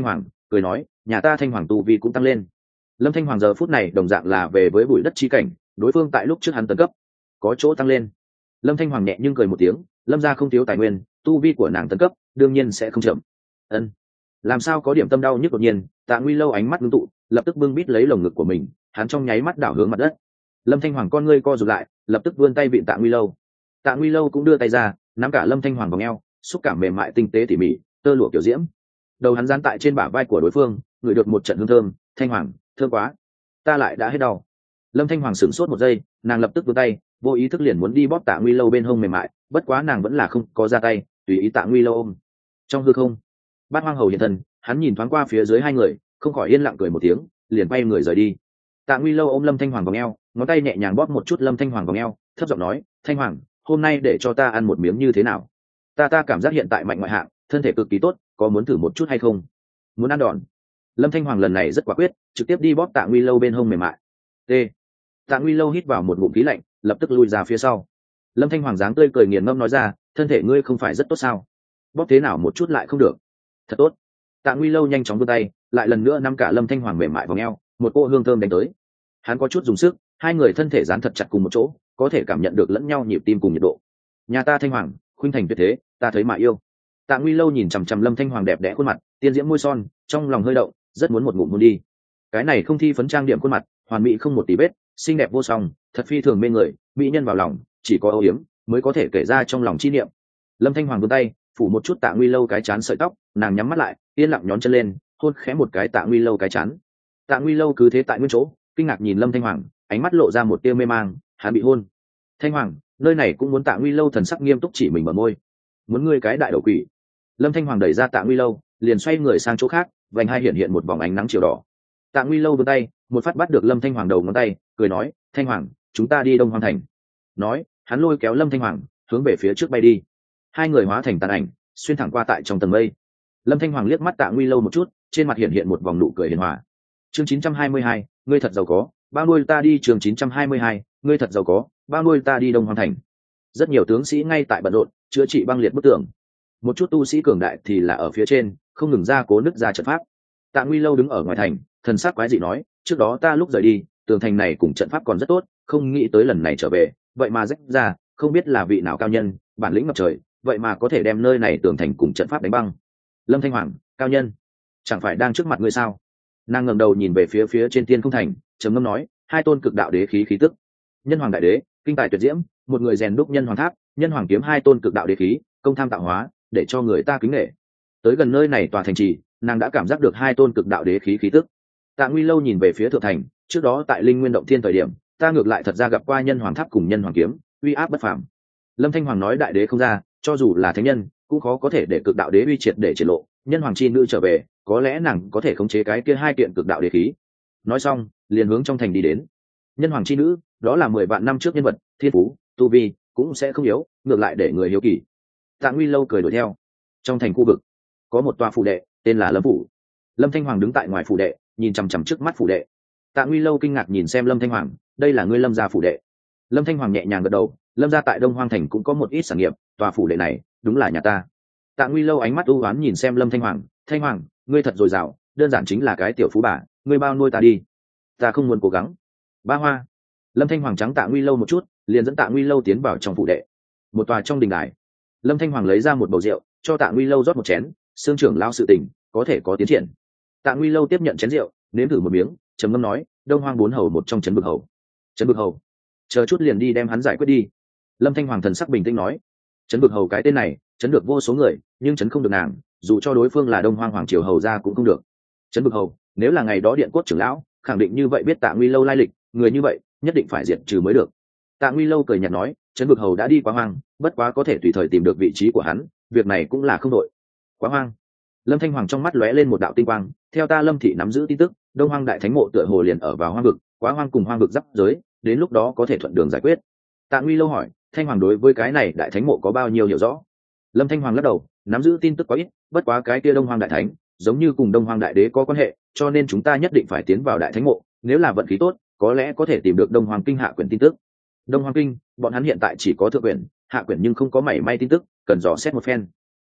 cười nói nhà ta thanh hoàng tu vi cũng tăng lên. Lâm Thanh Hoàng giờ phút này đồng dạng là về với bụi đất chi cảnh, đối phương tại lúc trước hắn tấn cấp có chỗ tăng lên. Lâm Thanh Hoàng nhẹ nhưng cười một tiếng, Lâm gia không thiếu tài nguyên, tu vi của nàng tấn cấp đương nhiên sẽ không chậm. Ân, làm sao có điểm tâm đau nhức đột nhiên, Tạ Nguy Lâu ánh mắt ngưng tụ, lập tức bưng bít lấy lồng ngực của mình, hắn trong nháy mắt đảo hướng mặt đất. Lâm Thanh Hoàng con ngươi co rụt lại, lập tức vươn tay vịn Tạ Nguy Lâu. Tạ Nguy Lâu cũng đưa tay ra, nắm cả Lâm Thanh Hoàng vòng eo, xúc cảm mềm mại tinh tế tỉ mỉ, tơ lụa kiểu diễm. Đầu hắn dán tại trên bả vai của đối phương, ngửi được một trận hương thơm. Thanh Hoàng, thơm quá, ta lại đã hết đau. Lâm Thanh Hoàng sửng sốt một giây, nàng lập tức vươn tay, vô ý thức liền muốn đi bóp Tạ Nguy Lâu bên hông mềm mại, bất quá nàng vẫn là không có ra tay, tùy ý Tạ Nguy Lâu ôm. Trong hư không, Bát Hoang Hầu hiện thân, hắn nhìn thoáng qua phía dưới hai người, không khỏi yên lặng cười một tiếng, liền quay người rời đi. Tạ Nguy Lâu ôm Lâm Thanh Hoàng vòng eo, ngón tay nhẹ nhàng bóp một chút Lâm Thanh Hoàng vòng eo, thấp giọng nói, Thanh Hoàng, hôm nay để cho ta ăn một miếng như thế nào? Ta ta cảm giác hiện tại mạnh ngoại hạng, thân thể cực kỳ tốt, có muốn thử một chút hay không? Muốn ăn đòn. Lâm Thanh Hoàng lần này rất quả quyết, trực tiếp đi bóp Tạ Nguy Lâu bên hông mềm mại. T. Tạ Nguy Lâu hít vào một ngụm khí lạnh, lập tức lùi ra phía sau. Lâm Thanh Hoàng dáng tươi cười nghiền ngẫm nói ra, thân thể ngươi không phải rất tốt sao? Bóp thế nào một chút lại không được? Thật tốt. Tạ Nguy Lâu nhanh chóng vươn tay, lại lần nữa nắm cả Lâm Thanh Hoàng mềm mại vòng eo, một cỗ hương thơm đánh tới. Hắn có chút dùng sức, hai người thân thể dán thật chặt cùng một chỗ, có thể cảm nhận được lẫn nhau nhịp tim cùng nhiệt độ. Nhà ta Thanh Hoàng, khuynh thành tuyệt thế, ta thấy mà yêu. Tạ Nguy Lâu nhìn chằm chằm Lâm Thanh Hoàng đẹp đẽ khuôn mặt, tiên diễm môi son, trong lòng hơi động, rất muốn một ngụm hôn đi. Cái này không thi phấn trang điểm khuôn mặt, hoàn mỹ không một tí vết, xinh đẹp vô song, thật phi thường mê người, mỹ nhân vào lòng, chỉ có âu yếm mới có thể kể ra trong lòng chi niệm. Lâm Thanh Hoàng vươn tay, phủ một chút Tạ Nguy Lâu cái chán sợi tóc, nàng nhắm mắt lại, yên lặng nhón chân lên, hôn khẽ một cái Tạ Nguy Lâu cái chán. Tạ Nguy Lâu cứ thế tại nguyên chỗ, kinh ngạc nhìn Lâm Thanh Hoàng, ánh mắt lộ ra một tia mê mang, hắn bị hôn. Thanh Hoàng, nơi này cũng muốn Tạ Nguy Lâu thần sắc nghiêm túc chỉ mình mở môi. Muốn ngươi cái đại đầu quỷ. Lâm Thanh Hoàng đẩy ra Tạ Nguy Lâu, liền xoay người sang chỗ khác, vành hai hiện hiện một vòng ánh nắng chiều đỏ. Tạ Nguy Lâu vươn tay, một phát bắt được Lâm Thanh Hoàng đầu ngón tay, cười nói, Thanh Hoàng, chúng ta đi Đông Hoang Thành. Nói, hắn lôi kéo Lâm Thanh Hoàng, hướng về phía trước bay đi. Hai người hóa thành tàn ảnh, xuyên thẳng qua tại trong tầng mây. Lâm Thanh Hoàng liếc mắt Tạ Nguy Lâu một chút, trên mặt hiện hiện một vòng nụ cười hiền hòa. Chương chín trăm hai mươi hai, ngươi thật giàu có, bao nuôi ta đi. Chương chín trăm hai mươi hai, ngươi thật giàu có, bao nuôi ta đi Đông Hoang Thành. Rất nhiều tướng sĩ ngay tại bận rộn, chữa trị băng liệt bức tường. Một chút tu sĩ cường đại thì là ở phía trên, không ngừng ra cố nứt ra trận pháp. Tạ Nguy Lâu đứng ở ngoài thành, thần sắc quái dị nói, trước đó ta lúc rời đi, tường thành này cùng trận pháp còn rất tốt, không nghĩ tới lần này trở về, vậy mà rách ra, không biết là vị nào cao nhân, bản lĩnh ngập trời, vậy mà có thể đem nơi này tường thành cùng trận pháp đánh băng. Lâm Thanh Hoàng, cao nhân, chẳng phải đang trước mặt ngươi sao? Nàng ngẩng đầu nhìn về phía phía trên tiên không thành, trầm ngâm nói, hai tôn cực đạo đế khí khí tức, nhân hoàng đại đế, kinh tài tuyệt diễm, một người rèn đúc nhân hoàng tháp, nhân hoàng kiếm, hai tôn cực đạo đế khí, công tham tạo hóa, để cho người ta kính nể. Tới gần nơi này tòa thành trì, nàng đã cảm giác được hai tôn cực đạo đế khí khí tức. Tạ Nguy Lâu nhìn về phía thượng thành, trước đó tại Linh Nguyên động thiên thời điểm, ta ngược lại thật ra gặp qua nhân hoàng tháp cùng nhân hoàng kiếm, uy áp bất phàm. Lâm Thanh Hoàng nói đại đế không ra, cho dù là thánh nhân, cũng khó có thể để cực đạo đế uy triệt để triển lộ. Nhân hoàng chi nữ trở về, có lẽ nàng có thể khống chế cái kia hai kiện cực đạo đế khí. Nói xong, liền hướng trong thành đi đến. Nhân hoàng chi nữ, đó là mười vạn năm trước nhân vật, thiên phú, tu vi cũng sẽ không yếu, ngược lại để người hiếu kỳ. Tạ Nguy Lâu cười đuổi theo. Trong thành khu vực, có một tòa phủ đệ, tên là Lâm phủ. Lâm Thanh Hoàng đứng tại ngoài phủ đệ, nhìn chằm chằm trước mắt phủ đệ. Tạ Nguy Lâu kinh ngạc nhìn xem Lâm Thanh Hoàng, đây là ngươi Lâm gia phủ đệ. Lâm Thanh Hoàng nhẹ nhàng gật đầu, Lâm gia tại Đông Hoang Thành cũng có một ít sản nghiệp, tòa phủ đệ này đúng là nhà ta. Tạ Nguy Lâu ánh mắt u ám nhìn xem Lâm Thanh Hoàng, Thanh Hoàng, ngươi thật dồi dào, đơn giản chính là cái tiểu phú bà, ngươi bao nuôi ta đi. Ta không muốn cố gắng. Ba Hoa. Lâm Thanh Hoàng trắng Tạ Nguy Lâu một chút, liền dẫn Tạ Nguy Lâu tiến vào trong phủ đệ. Một tòa trong đình đài, Lâm Thanh Hoàng lấy ra một bầu rượu, cho Tạ Nguy Lâu rót một chén, xương trưởng lao sự tình, có thể có tiến triển. Tạ Nguy Lâu tiếp nhận chén rượu, nếm thử một miếng, trầm ngâm nói, Đông Hoang bốn hầu một trong trấn Bực hầu. Trấn Bực hầu, chờ chút liền đi đem hắn giải quyết đi. Lâm Thanh Hoàng thần sắc bình tĩnh nói, trấn Bực hầu cái tên này, trấn được vô số người, nhưng trấn không được nàng, dù cho đối phương là Đông Hoang hoàng triều hầu gia cũng không được. Trấn Bực hầu, nếu là ngày đó điện cốt trưởng lão, khẳng định như vậy biết Tạ Nguy Lâu lai lịch, người như vậy nhất định phải diệt trừ mới được. Tạ Nguy Lâu cười nhạt nói, trấn Bực hầu đã đi Quá Hoang, bất quá có thể tùy thời tìm được vị trí của hắn, việc này cũng là không đội. Quá Hoang. Lâm Thanh Hoàng trong mắt lóe lên một đạo tinh quang, theo ta Lâm thị nắm giữ tin tức, Đông Hoang đại thánh mộ tựa hồ liền ở vào hoang vực, Quá Hoang cùng hoang vực giáp giới, đến lúc đó có thể thuận đường giải quyết. Tạ Nguy Lâu hỏi, Thanh Hoàng đối với cái này đại thánh mộ có bao nhiêu hiểu rõ? Lâm Thanh Hoàng lắc đầu, nắm giữ tin tức quá ít, bất quá cái kia Đông Hoang đại thánh, giống như cùng Đông Hoang đại đế có quan hệ, cho nên chúng ta nhất định phải tiến vào đại thánh mộ, nếu là vận khí tốt, có lẽ có thể tìm được Đông Hoang kinh hạ quyển tin tức. Đông Hoang kinh, bọn hắn hiện tại chỉ có thượng quyển, hạ quyển nhưng không có mảy may tin tức, cần dò xét một phen.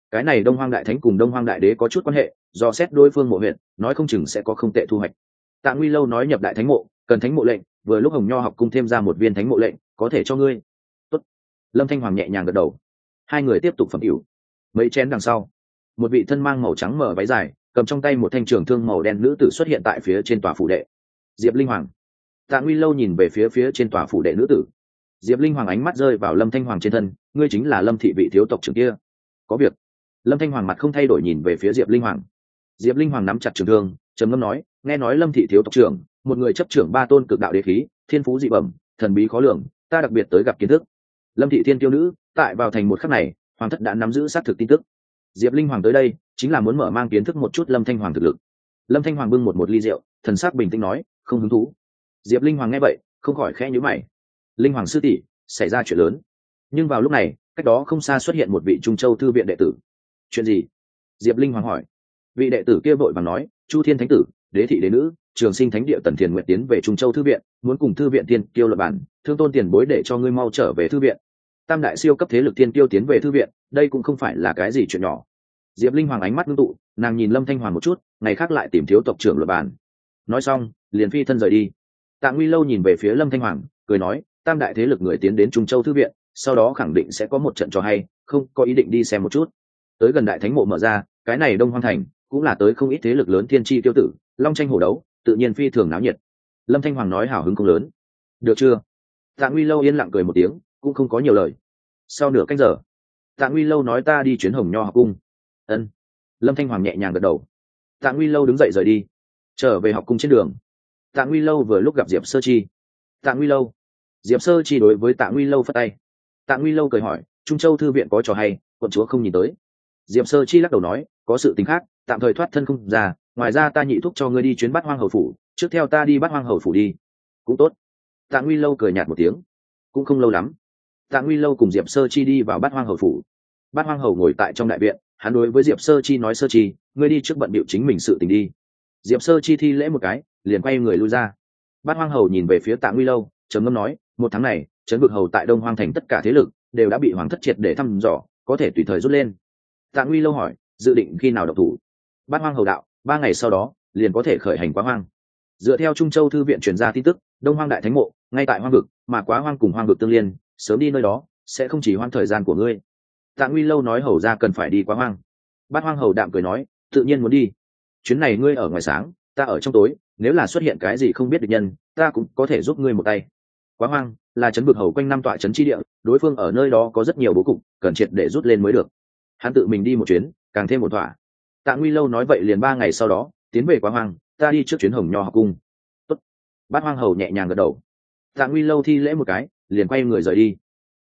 cái này đông hoang đại thánh cùng đông hoang đại đế có chút quan hệ, do xét đối phương mộ huyện nói không chừng sẽ có không tệ thu hoạch. Tạ Nguy Lâu nói nhập đại thánh mộ cần thánh mộ lệnh, vừa lúc Hồng Nho học cung thêm ra một viên thánh mộ lệnh có thể cho ngươi. Tốt. Lâm Thanh Hoàng nhẹ nhàng gật đầu. Hai người tiếp tục phẩm cửu. Mấy chén đằng sau, một vị thân mang màu trắng mở váy dài, cầm trong tay một thanh trường thương màu đen nữ tử xuất hiện tại phía trên tòa phủ đệ. Diệp Linh Hoàng. Tạ Nguy Lâu nhìn về phía phía trên tòa phủ đệ nữ tử. Diệp Linh Hoàng ánh mắt rơi vào Lâm Thanh Hoàng trên thân, ngươi chính là Lâm thị vị thiếu tộc trưởng kia. Có việc. Lâm Thanh Hoàng mặt không thay đổi nhìn về phía Diệp Linh Hoàng. Diệp Linh Hoàng nắm chặt trường thương, trầm ngâm nói, nghe nói Lâm thị thiếu tộc trưởng, một người chấp trưởng ba tôn cực đạo đế khí, thiên phú dị bẩm, thần bí khó lường, ta đặc biệt tới gặp kiến thức. Lâm thị thiên tiêu nữ, tại vào thành một khắc này, hoàng thất đã nắm giữ xác thực tin tức. Diệp Linh Hoàng tới đây, chính là muốn mở mang kiến thức một chút Lâm Thanh Hoàng thực lực. Lâm Thanh Hoàng bưng một một ly rượu, thần sắc bình tĩnh nói, không hứng thú. Diệp Linh Hoàng nghe vậy, không khỏi khẽ nhíu mày. Linh Hoàng sư tỷ, xảy ra chuyện lớn. Nhưng vào lúc này, cách đó không xa xuất hiện một vị Trung Châu thư viện đệ tử. Chuyện gì? Diệp Linh Hoàng hỏi. Vị đệ tử kia vội vàng nói, Chu Thiên thánh tử, Đế thị đế nữ, Trường Sinh thánh địa Tần Thiền nguyện tiến về Trung Châu thư viện, muốn cùng thư viện tiên kiêu luận bản, thương tôn tiền bối để cho ngươi mau trở về thư viện. Tam đại siêu cấp thế lực tiên kiêu tiến về thư viện, đây cũng không phải là cái gì chuyện nhỏ. Diệp Linh Hoàng ánh mắt ngưng tụ, nàng nhìn Lâm Thanh Hoàng một chút, ngày khác lại tìm thiếu tộc trưởng luận bản. Nói xong, liền phi thân rời đi. Tạ Nguy Lâu nhìn về phía Lâm Thanh Hoàng, cười nói, tam đại thế lực người tiến đến Trung Châu thư viện, sau đó khẳng định sẽ có một trận trò hay, không có ý định đi xem một chút. Tới gần đại thánh mộ mở ra, cái này Đông Hoang thành cũng là tới không ít thế lực lớn thiên chi tiêu tử, long tranh hổ đấu, tự nhiên phi thường náo nhiệt. Lâm Thanh Hoàng nói hào hứng không lớn. Được chưa? Tạ Nguy Lâu yên lặng cười một tiếng, cũng không có nhiều lời. Sau nửa canh giờ, Tạ Nguy Lâu nói ta đi chuyến Hồng Nho học cung. Ân. Lâm Thanh Hoàng nhẹ nhàng gật đầu. Tạ Nguy Lâu đứng dậy rời đi. Trở về học cung trên đường, Tạ Nguy Lâu vừa lúc gặp Diệp Sơ Chi. Tạ Nguy Lâu. Diệp Sơ Chi đối với Tạ Nguy Lâu phất tay. Tạ Nguy Lâu cười hỏi, Trung Châu thư viện có trò hay, quận chúa không nhìn tới. Diệp Sơ Chi lắc đầu nói, có sự tình khác, tạm thời thoát thân không ra, ngoài ra ta nhị thúc cho ngươi đi chuyến Bát Hoang hầu phủ, trước theo ta đi Bát Hoang hầu phủ đi. Cũng tốt. Tạ Nguy Lâu cười nhạt một tiếng. Cũng không lâu lắm, Tạ Nguy Lâu cùng Diệp Sơ Chi đi vào Bát Hoang hầu phủ. Bát Hoang hầu ngồi tại trong đại viện, hắn đối với Diệp Sơ Chi nói, Sơ Chi, ngươi đi trước bận bịu chính mình sự tình đi. Diệp Sơ Chi thi lễ một cái, liền quay người lui ra. Bát Hoang hầu nhìn về phía Tạ Nguy Lâu, trầm ngâm nói, một tháng này, trấn vực hầu tại Đông Hoang thành tất cả thế lực đều đã bị hoàng thất triệt để thăm dò, có thể tùy thời rút lên. Tạ Nguy Lâu hỏi, dự định khi nào động thủ? Bát Hoang hầu đạo, ba ngày sau đó liền có thể khởi hành Quá Hoang. Dựa theo Trung Châu thư viện truyền ra tin tức, Đông Hoang đại thánh mộ ngay tại Hoang vực, mà Quá Hoang cùng Hoang vực tương liên, sớm đi nơi đó sẽ không chỉ hoãn thời gian của ngươi. Tạ Nguy Lâu nói hầu ra cần phải đi Quá Hoang. Bát Hoang hầu đạm cười nói, tự nhiên muốn đi. Chuyến này ngươi ở ngoài sáng, ta ở trong tối, nếu là xuất hiện cái gì không biết được nhân, ta cũng có thể giúp ngươi một tay. Quá Hoang là trấn vực hầu quanh năm tọa trấn chi địa, đối phương ở nơi đó có rất nhiều bố cục, cần triệt để rút lên mới được. Hắn tự mình đi một chuyến, càng thêm một thỏa. Tạ Nguy Lâu nói vậy liền ba ngày sau đó tiến về Quá Hoang, ta đi trước chuyến Hồng Nho học cung. Tốt. Bát Hoang hầu nhẹ nhàng gật đầu. Tạ Nguy Lâu thi lễ một cái, liền quay người rời đi.